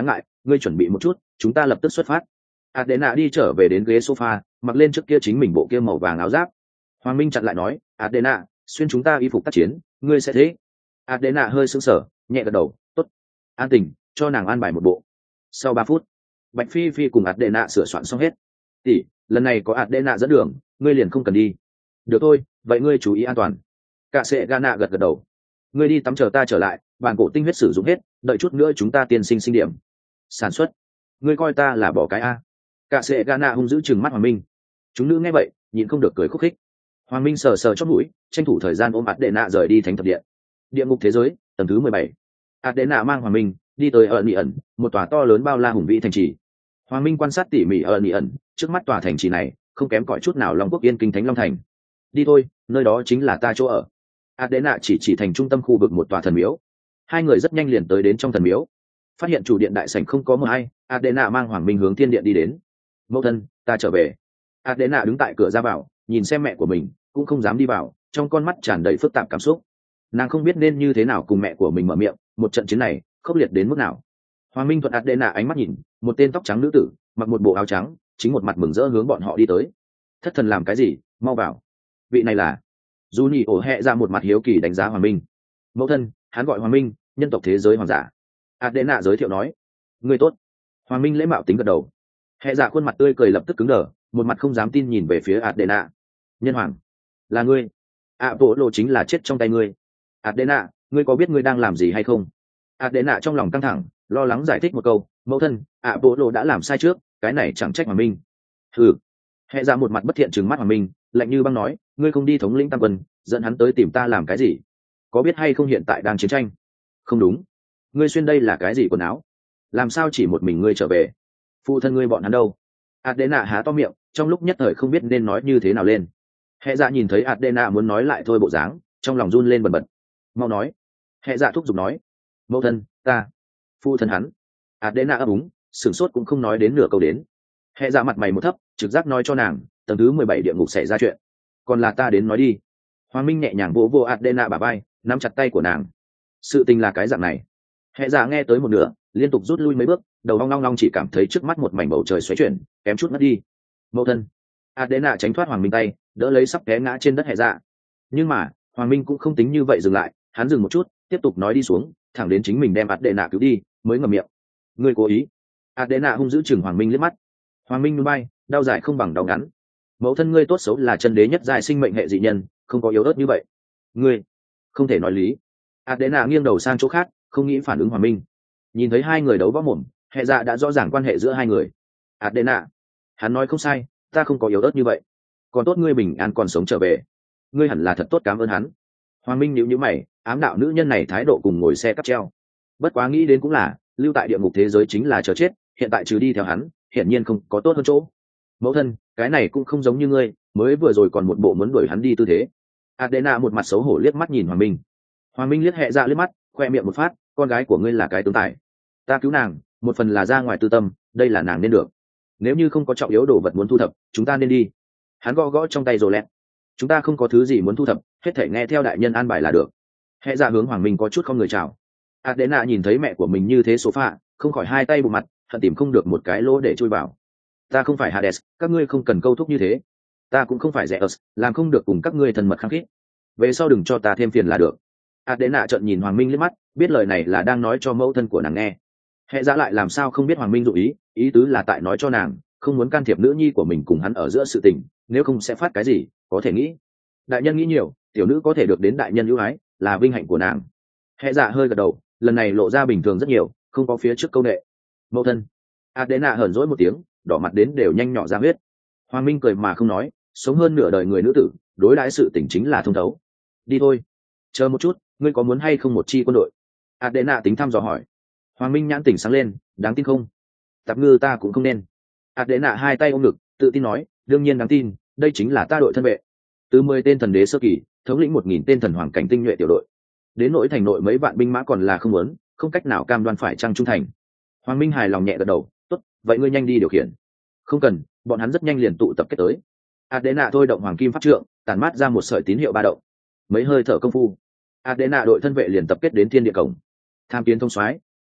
ngươi chuẩn bị một chút, chúng ta lập tức xuất phát. Adena đi trở về đến ghế sofa, mặc lên trước kia chính mình bộ kia màu vàng áo giáp. Hoàng Minh chặn lại nói, Adena, xuyên chúng ta y phục tác chiến, ngươi sẽ thế. Adena hơi sững sờ, nhẹ gật đầu, tốt. An tình, cho nàng an bài một bộ. Sau ba phút, Bạch Phi Phi cùng Adena sửa soạn xong hết. Tỷ, lần này có Adena dẫn đường, ngươi liền không cần đi. Được thôi, vậy ngươi chú ý an toàn. Cả sệ Gana gật gật đầu. Ngươi đi tắm chờ ta trở lại, bản cổ tinh huyết sử dụng hết, đợi chút nữa chúng ta tiên sinh sinh điểm. Sản xuất. Ngươi coi ta là bỏ cái a? Cả sệ Gana hung dữ trừng mắt Hoàng Minh. Chúng nữ nghe vậy, nhịn không được cười khúc khích. Hoàng Minh sờ sờ chót mũi, tranh thủ thời gian ôm Adena rời đi thánh thập điện. Địa ngục thế giới, tầng thứ mười bảy. Adena mang Hoàng Minh đi tới ẩn ẩn, một tòa to lớn bao la hùng vĩ thành trì. Hoàng Minh quan sát tỉ mỉ ẩn ẩn, trước mắt tòa thành trì này không kém cỏi chút nào Long Quốc Yên Kinh Thánh Long Thành. Đi thôi, nơi đó chính là ta chỗ ở. Adena chỉ chỉ thành trung tâm khu vực một tòa thần miếu. Hai người rất nhanh liền tới đến trong thần miếu, phát hiện chủ điện đại sảnh không có mờ hay. Adena mang Hoàng Minh hướng thiên điện đi đến. Mẫu thân, ta trở về. Adena đứng tại cửa ra vào, nhìn xem mẹ của mình, cũng không dám đi vào, trong con mắt tràn đầy phức tạp cảm xúc. Nàng không biết nên như thế nào cùng mẹ của mình mở miệng, một trận chiến này khốc liệt đến mức nào. Hoàng Minh thuận Adena ánh mắt nhìn, một tên tóc trắng nữ tử, mặc một bộ áo trắng, chính một mặt mừng rỡ hướng bọn họ đi tới. Thất thần làm cái gì, mau vào. Vị này là Du Nhị ổ hẹ ra một mặt hiếu kỳ đánh giá Hoàng Minh. Mẫu thân, hắn gọi Hoàng Minh, nhân tộc thế giới hoàng giả. Adena giới thiệu nói. Người tốt. Hoàng Minh lễ mạo tính gật đầu. Hẹ dạ khuôn mặt tươi cười lập tức cứng đờ, một mặt không dám tin nhìn về phía Adena. Nhân hoàng, là ngươi. À, bộ lộ chính là chết trong tay ngươi. Adena, ngươi có biết ngươi đang làm gì hay không? Adena trong lòng căng thẳng, lo lắng giải thích một câu. Mẫu thân, à, bộ lộ đã làm sai trước, cái này chẳng trách Hoàng Minh. Hừ. Hẹ dạ một mặt bất thiện trừng mắt Hoàng Minh, lạnh như băng nói, ngươi không đi thống lĩnh tam quân, dẫn hắn tới tìm ta làm cái gì? Có biết hay không hiện tại đang chiến tranh? Không đúng. Ngươi xuyên đây là cái gì quần áo? Làm sao chỉ một mình ngươi trở về? Phụ thân ngươi bọn hắn đâu? Adena há to miệng, trong lúc nhất thời không biết nên nói như thế nào lên. Hệ dạ nhìn thấy Adena muốn nói lại thôi bộ dáng, trong lòng run lên bần bật. Mau nói. Hệ dạ thúc giục nói. Mẫu thân, ta. Phụ thân hắn. Adena ấp úng, sửng sốt cũng không nói đến nửa câu đến. Hệ dạ mặt mày một thấp, trực giác nói cho nàng, tầng thứ mười bảy địa ngục xảy ra chuyện. Còn là ta đến nói đi. Hoàng Minh nhẹ nhàng vỗ vỗ Adena bả vai, nắm chặt tay của nàng. Sự tình là cái dạng này. Hệ dạ nghe tới một nửa, liên tục rút lui mấy bước, đầu long long long chỉ cảm thấy trước mắt một mảnh bầu trời xoáy chuyển, kém chút mất đi. Mẫu thân. Adena tránh thoát Hoàng Minh tay, đỡ lấy sắp té ngã trên đất hệ dạ. Nhưng mà Hoàng Minh cũng không tính như vậy dừng lại, hắn dừng một chút, tiếp tục nói đi xuống, thẳng đến chính mình đem Adena cứu đi, mới ngậm miệng. Ngươi cố ý. Adena hung dữ chừng Hoàng Minh liếc mắt. Hoàng Minh núi bay, đau dài không bằng đau ngắn. Mẫu thân ngươi tốt xấu là chân đế nhất dài sinh mệnh hệ dị nhân, không có yếu ớt như vậy. Ngươi không thể nói lý. Adena nghiêng đầu sang chỗ khác, không nghĩ phản ứng Hoàng Minh. Nhìn thấy hai người đấu võ mồm, hệ dạ đã rõ ràng quan hệ giữa hai người. Adena, hắn nói không sai, ta không có yếu ớt như vậy. Còn tốt ngươi bình an còn sống trở về, ngươi hẳn là thật tốt, cảm ơn hắn. Hoàng Minh nhíu nhíu mày, ám đạo nữ nhân này thái độ cùng ngồi xe cắp treo. Bất quá nghĩ đến cũng là, lưu tại địa ngục thế giới chính là chờ chết, hiện tại trừ đi theo hắn, hiển nhiên không có tốt hơn chỗ. Mẫu thân, cái này cũng không giống như ngươi, mới vừa rồi còn một bộ muốn đuổi hắn đi tư thế. Adena một mặt xấu hổ liếc mắt nhìn Hoàng Minh. Hoàng Minh liếc hệ dạ liếc mắt, khoe miệng một phát, con gái của ngươi là cái tướng tài. Ta cứu nàng, một phần là ra ngoài tư tâm, đây là nàng nên được. Nếu như không có trọng yếu đồ vật muốn thu thập, chúng ta nên đi. Hắn gõ gõ trong tay rồi lẹt. Chúng ta không có thứ gì muốn thu thập, hết thể nghe theo đại nhân an bài là được. Hệ dạ hướng Hoàng Minh có chút không người chào. Adena nhìn thấy mẹ của mình như thế số phạ, không khỏi hai tay bụng mặt, hận tìm không được một cái lỗ để chui vào. Ta không phải Hades, các ngươi không cần câu thúc như thế. Ta cũng không phải Zeus, làm không được cùng các ngươi thân mật khăng khít. Về sau đừng cho ta thêm phiền là được. Adena trợn nhìn Hoàng Minh liếc mắt, biết lời này là đang nói cho mẫu thân của nàng nghe. Hệ dạ lại làm sao không biết Hoàng Minh dụ ý, ý tứ là tại nói cho nàng, không muốn can thiệp nữ nhi của mình cùng hắn ở giữa sự tình, nếu không sẽ phát cái gì, có thể nghĩ. Đại nhân nghĩ nhiều, tiểu nữ có thể được đến đại nhân ưu ái, là vinh hạnh của nàng. Hệ dạ hơi gật đầu, lần này lộ ra bình thường rất nhiều, không có phía trước câu nệ. Mẫu thân. Adena hờn dỗi một tiếng, đỏ mặt đến đều nhanh nhỏ ra huyết. Hoàng Minh cười mà không nói, sống hơn nửa đời người nữ tử, đối đãi sự tình chính là thông thấu. Đi thôi. Chờ một chút, ngươi có muốn hay không một chi quân đội? Adena tính thăm dò hỏi. Hoàng Minh nhãn tỉnh sáng lên, đáng tin không? Tạp ngư ta cũng không nên. Adena hai tay ôm ngực, tự tin nói, đương nhiên đáng tin, đây chính là ta đội thân vệ. Từ mười tên thần đế sơ kỳ, thống lĩnh một nghìn tên thần hoàng cảnh tinh nhuệ tiểu đội. Đến nỗi thành nội mấy vạn binh mã còn là không muốn, không cách nào cam đoan phải trăng trung thành. Hoàng Minh hài lòng nhẹ gật đầu, tốt, vậy ngươi nhanh đi điều khiển. Không cần, bọn hắn rất nhanh liền tụ tập kết tới. Adena thôi động hoàng kim pháp trượng, tản mát ra một sợi tín hiệu ba động. Mấy hơi thở công phu, Adena đội thân vệ liền tập kết đến thiên địa cổng. Tham kiến thông soái.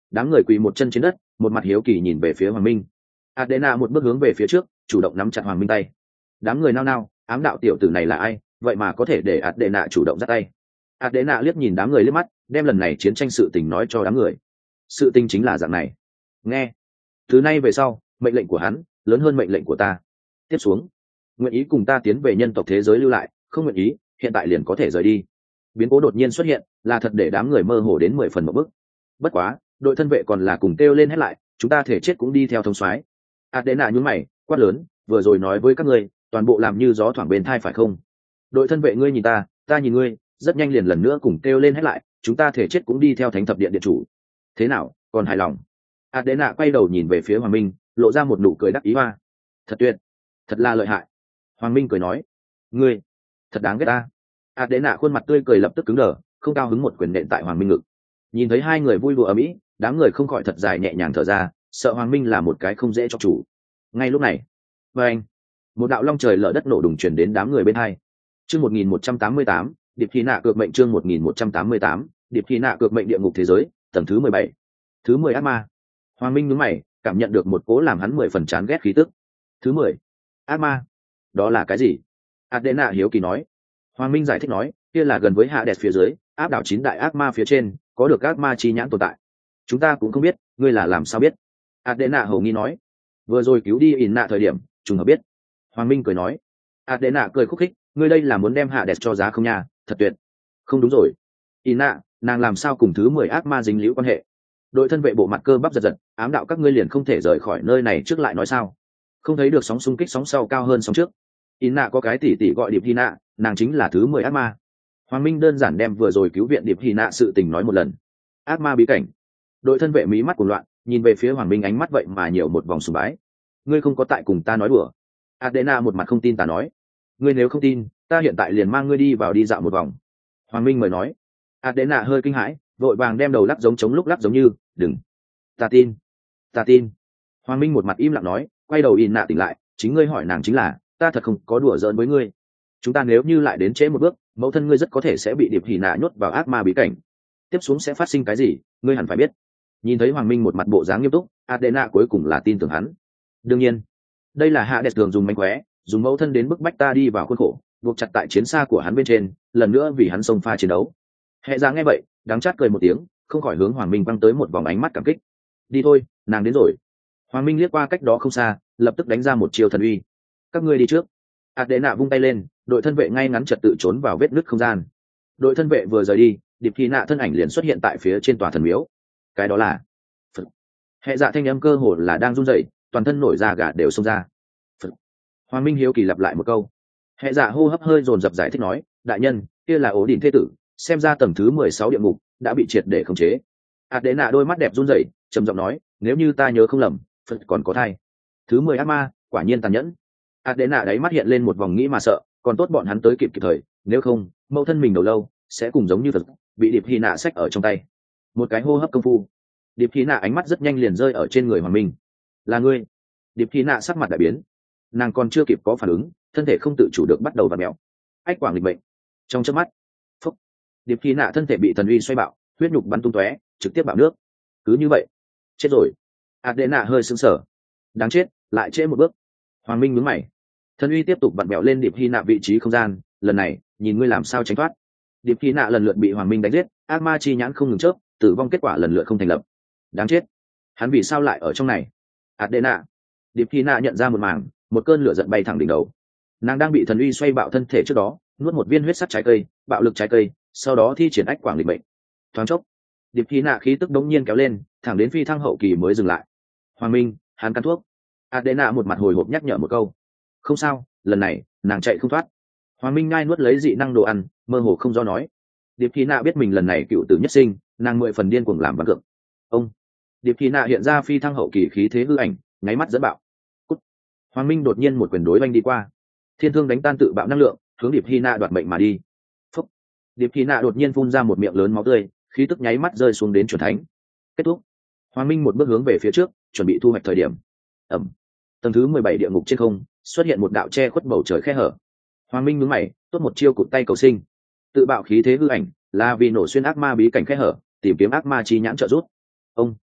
Đám người quỳ một chân trên đất, một mặt hiếu kỳ nhìn về phía Hoàng Minh. Adena một bước hướng về phía trước, chủ động nắm chặt Hoàng Minh tay. Đám người nao nao, ám đạo tiểu tử này là ai, vậy mà có thể để Adena chủ động dắt tay. Adena liếc nhìn đám người liếc mắt, đem lần này chiến tranh sự tình nói cho đám người. Sự tình chính là dạng này. Nghe, từ nay về sau, mệnh lệnh của hắn lớn hơn mệnh lệnh của ta. Tiếp xuống, nguyện ý cùng ta tiến về nhân tộc thế giới lưu lại, không nguyện ý, hiện tại liền có thể rời đi. Biến cố đột nhiên xuất hiện, là thật để đám người mơ hồ đến mười phần một bước. Bất quá, đội thân vệ còn là cùng kêu lên hết lại, chúng ta thể chết cũng đi theo thông soái. Adena nhún mày, quát lớn, vừa rồi nói với các ngươi, toàn bộ làm như gió thoảng bên thai phải không? Đội thân vệ ngươi nhìn ta, ta nhìn ngươi, rất nhanh liền lần nữa cùng kêu lên hết lại, chúng ta thể chết cũng đi theo thánh thập điện điện chủ. Thế nào, còn hài lòng? Adena quay đầu nhìn về phía Hoàng Minh, lộ ra một nụ cười đắc ý hoa. Thật tuyệt, thật là lợi hại. Hoàng Minh cười nói, ngươi, thật đáng ghét ta. Adena khuôn mặt tươi cười lập tức cứng đờ, không cao hứng một quyền nện tại Hoàng Minh ngực. Nhìn thấy hai người vui đùa ở mỹ, đám người không khỏi thật dài nhẹ nhàng thở ra, sợ Hoàng Minh là một cái không dễ cho chủ. Ngay lúc này, và anh, một đạo long trời lở đất nổ đùng truyền đến đám người bên hai. Chương một nghìn một trăm tám mươi tám, Điệp Khí Nạ cược mệnh chương một nghìn một trăm tám mươi tám, Điệp Khí Nạ cược mệnh địa ngục thế giới, tầng thứ mười bảy. Thứ mười ác ma. Hoàng Minh nhướng mày, cảm nhận được một cố làm hắn mười phần chán ghét khí tức. Thứ mười ác ma, đó là cái gì? Adena hiếu kỳ nói. Hoàng Minh giải thích nói, kia là gần với Hades phía dưới, áp đảo chín đại ác ma phía trên, có được ác ma chi nhãn tồn tại. Chúng ta cũng không biết, ngươi là làm sao biết? Adena hầu nghi nói. Vừa rồi cứu đi Inna thời điểm, trùng hợp biết. Hoàng Minh cười nói. Adena cười khúc khích, ngươi đây là muốn đem Hades cho giá không nha, thật tuyệt. Không đúng rồi. Inna, nàng làm sao cùng thứ mười ác ma dính líu quan hệ? Đội thân vệ bộ mặt cơ bắp giật giật, ám đạo các ngươi liền không thể rời khỏi nơi này trước lại nói sao? Không thấy được sóng xung kích sóng sau cao hơn sóng trước. Inna có cái tỷ tỷ gọi Điệp Hy Nạ, nàng chính là thứ mười ác ma. Hoàng Minh đơn giản đem vừa rồi cứu viện Điệp Hy Nạ sự tình nói một lần. Ác ma bí cảnh. Đội thân vệ mí mắt cuồng loạn, nhìn về phía Hoàng Minh ánh mắt vậy mà nhiều một vòng sùng bái. Ngươi không có tại cùng ta nói đùa? Adena một mặt không tin ta nói. Ngươi nếu không tin, ta hiện tại liền mang ngươi đi vào đi dạo một vòng. Hoàng Minh mời nói. Adena hơi kinh hãi, vội vàng đem đầu lắc giống chống lúc lắc giống như, đừng. Ta tin, ta tin. Hoàng Minh một mặt im lặng nói, quay đầu In Nạ tỉnh lại, chính ngươi hỏi nàng chính là, ta thật không có đùa giỡn với ngươi. Chúng ta nếu như lại đến trễ một bước, mẫu thân ngươi rất có thể sẽ bị Điệp Hỉ Nạ nhốt vào ác ma bí cảnh. Tiếp xuống sẽ phát sinh cái gì, ngươi hẳn phải biết. Nhìn thấy Hoàng Minh một mặt bộ dáng nghiêm túc, Adena cuối cùng là tin tưởng hắn. Đương nhiên, đây là Hades thường dùng mánh khóe, dùng mẫu thân đến bức bách ta đi vào khuôn khổ, buộc chặt tại chiến xa của hắn bên trên, lần nữa vì hắn xông pha chiến đấu. Hệ Dạ nghe vậy, đắng chát cười một tiếng, không khỏi hướng Hoàng Minh quăng tới một vòng ánh mắt cảm kích. Đi thôi, nàng đến rồi. Hoàng Minh liếc qua cách đó không xa, lập tức đánh ra một chiêu thần uy. Các ngươi đi trước. Adena vung tay lên, đội thân vệ ngay ngắn trật tự trốn vào vết nứt không gian. Đội thân vệ vừa rời đi, Điệp Khí Nạ thân ảnh liền xuất hiện tại phía trên tòa thần miếu. Cái đó là Phật. Hệ Dạ thanh âm cơ hồ là đang run rẩy, toàn thân nổi da gà đều xông ra. Phật. Hoàng Minh hiếu kỳ lặp lại một câu. Hệ Dạ hô hấp hơi dồn dập giải thích nói, đại nhân, kia là ổ đỉnh thế tử, xem ra tầng thứ mười sáu địa ngục đã bị triệt để khống chế. Adena đôi mắt đẹp run rẩy, trầm giọng nói, nếu như ta nhớ không lầm, Phật còn có thai. Thứ mười ác ma, quả nhiên tàn nhẫn. Adena đáy mắt hiện lên một vòng nghĩ mà sợ, còn tốt bọn hắn tới kịp kịp thời, nếu không, mẫu thân mình đầu lâu sẽ cùng giống như Phật, bị Điệp Hy Nạ xách ở trong tay. Một cái hô hấp công phu, Điệp Hy Nạ ánh mắt rất nhanh liền rơi ở trên người Hoàng Minh. Là ngươi? Điệp Hy Nạ sắc mặt đại biến, nàng còn chưa kịp có phản ứng, thân thể không tự chủ được bắt đầu vặn mèo. Ách quảng lịch bệnh. Trong chớp mắt, phúc, Điệp Hy Nạ thân thể bị thần uy xoay bạo, huyết nhục bắn tung tóe, trực tiếp bạo nước. Cứ như vậy, chết rồi. Adena hơi sững sờ. Đáng chết, lại trễ một bước. Hoàng Minh nhướng mày. Thần uy tiếp tục vặn bẹo lên Điệp Hy Nạ vị trí không gian, lần này, nhìn ngươi làm sao tránh thoát. Điệp Hy Nạ lần lượt bị Hoàng Minh đánh giết, ác ma chi nhãn không ngừng chớp, tử vong kết quả lần lượt không thành lập. Đáng chết, hắn vì sao lại ở trong này? Adena. Điệp Hy Nạ nhận ra một màng, một cơn lửa giận bay thẳng đỉnh đầu. Nàng đang bị thần uy xoay bạo thân thể trước đó, nuốt một viên huyết sắc trái cây, bạo lực trái cây, sau đó thi triển ách quảng lịch bệnh. Thoáng chốc, Điệp Hy Nạ khí tức đống nhiên kéo lên, thẳng đến phi thăng hậu kỳ mới dừng lại. Hoàng Minh, hắn căn thuốc. Adena một mặt hồi hộp nhắc nhở một câu. Không sao, lần này nàng chạy không thoát. Hoàng Minh ngai nuốt lấy dị năng đồ ăn, mơ hồ không do nói. Điệp Khí Nạ biết mình lần này cựu tử nhất sinh, nàng mười phần điên cuồng làm văn cực. Ông. Điệp Khí Nạ hiện ra phi thăng hậu kỳ khí thế hư ảnh, nháy mắt dẫn bạo. Cút. Hoàng Minh đột nhiên một quyền đối oanh đi qua, thiên thương đánh tan tự bạo năng lượng, hướng Điệp Khí Nạ đoạt mệnh mà đi. Phúc. Điệp Khí Nạ đột nhiên phun ra một miệng lớn máu tươi, khí tức nháy mắt rơi xuống đến chuẩn thánh. Kết thúc. Hoàng Minh một bước hướng về phía trước, chuẩn bị thu hoạch thời điểm. Ẩm. Tầng thứ mười bảy địa ngục trên không xuất hiện một đạo che khuất bầu trời khe hở. Hoàng Minh nhướng mày, tốt một chiêu cụt tay cầu sinh. Tự bạo khí thế hư ảnh là vì nổ xuyên ác ma bí cảnh khe hở, tìm kiếm ác ma chi nhãn trợ giúp. Ông.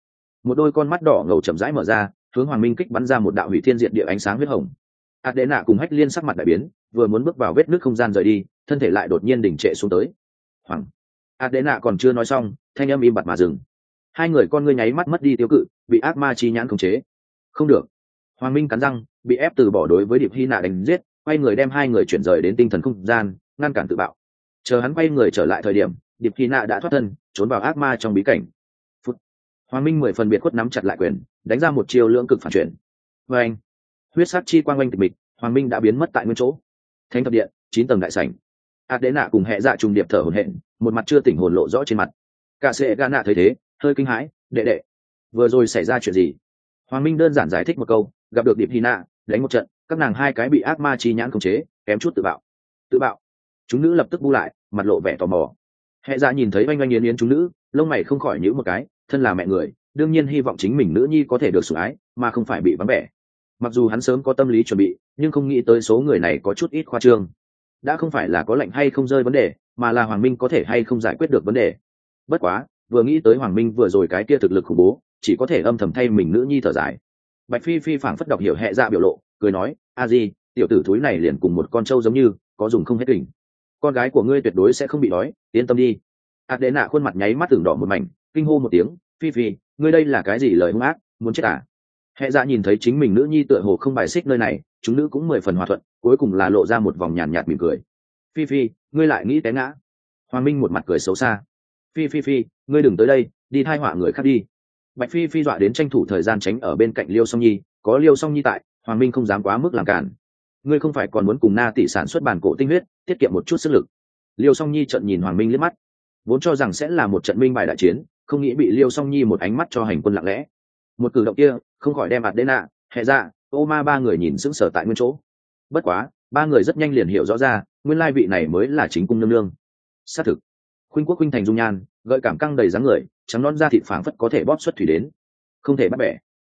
một đôi con mắt đỏ ngầu chậm rãi mở ra, hướng Hoàng Minh kích bắn ra một đạo hủy thiên diệt địa ánh sáng huyết hồng. Adena cùng Hách Liên sắc mặt đại biến, vừa muốn bước vào vết nước không gian rời đi, thân thể lại đột nhiên đình trệ xuống tới. Hoàng Adena còn chưa nói xong, thanh âm im bặt mà dừng. Hai người con ngươi nháy mắt mất đi tiêu cự, bị ác ma chi nhãn khống chế. Không được. Hoàng Minh cắn răng, bị ép từ bỏ đối với Điệp Hy Nạ đánh giết, quay người đem hai người chuyển rời đến tinh thần không gian, ngăn cản tự bạo. Chờ hắn quay người trở lại thời điểm, Điệp Hy Nạ đã thoát thân, trốn vào ác ma trong bí cảnh. Phút. Hoàng Minh mười phần biệt khuất nắm chặt lại quyền, đánh ra một chiêu lưỡng cực phản chuyển. Và anh, huyết sát chi quang quanh tịch mịch, Hoàng Minh đã biến mất tại nguyên chỗ. Thánh thập điện, chín tầng đại sảnh. Adena cùng hệ dạ trùng điệp thở hổn hển, một mặt chưa tỉnh hồn lộ rõ trên mặt. Cả sẽ Gana thấy thế, hơi kinh hãi, đệ đệ, vừa rồi xảy ra chuyện gì? Hoàng Minh đơn giản giải thích một câu, gặp được Điệp Hy Nạ, đánh một trận, các nàng hai cái bị ác ma chi nhãn khống chế, kém chút tự bạo. Tự bạo? Chúng nữ lập tức bu lại, mặt lộ vẻ tò mò. Hệ dạ nhìn thấy oanh oanh yến yến chúng nữ, lông mày không khỏi nhíu một cái, thân là mẹ người, đương nhiên hy vọng chính mình nữ nhi có thể được sủng ái, mà không phải bị vắng vẻ. Mặc dù hắn sớm có tâm lý chuẩn bị, nhưng không nghĩ tới số người này có chút ít khoa trương. Đã không phải là có lệnh hay không rơi vấn đề, mà là Hoàng Minh có thể hay không giải quyết được vấn đề. Bất quá, vừa nghĩ tới Hoàng Minh vừa rồi cái kia thực lực khủng bố, chỉ có thể âm thầm thay mình nữ nhi thở dài. Bạch Phi Phi phảng phất đọc hiểu hệ dạ biểu lộ, cười nói, a di, tiểu tử thúi này liền cùng một con trâu giống như, có dùng không hết kình. Con gái của ngươi tuyệt đối sẽ không bị đói, yên tâm đi. Adena khuôn mặt nháy mắt tưởng đỏ một mảnh, kinh hô một tiếng, Phi Phi, ngươi đây là cái gì lời hung ác, muốn chết à? Hệ dạ nhìn thấy chính mình nữ nhi tựa hồ không bài xích nơi này, chúng nữ cũng mười phần hòa thuận, cuối cùng là lộ ra một vòng nhàn nhạt mỉm cười. Phi Phi, ngươi lại nghĩ té ngã? Hoàng Minh một mặt cười xấu xa. Phi Phi Phi, ngươi đừng tới đây, đi thai họa người khác đi. Bạch Phi Phi dọa đến tranh thủ thời gian tránh ở bên cạnh Liêu Song Nhi, có Liêu Song Nhi tại, Hoàng Minh không dám quá mức làm cản. Ngươi không phải còn muốn cùng Na tỷ sản xuất bản cổ tinh huyết, tiết kiệm một chút sức lực. Liêu Song Nhi trợn nhìn Hoàng Minh liếc mắt, vốn cho rằng sẽ là một trận minh bài đại chiến, không nghĩ bị Liêu Song Nhi một ánh mắt cho hành quân lặng lẽ. Một cử động kia, không khỏi đem Adena, Hệ Dạ, Ô Ma ba người nhìn sững sờ tại nguyên chỗ. Bất quá, ba người rất nhanh liền hiểu rõ ra, nguyên lai vị này mới là chính cung nương nương. Xác thực, khuynh quốc khuynh thành dung nhan, gợi cảm căng đầy dáng người, trắng non da thịt phảng phất có thể bóp xuất thủy đến, không thể bắt bẻ.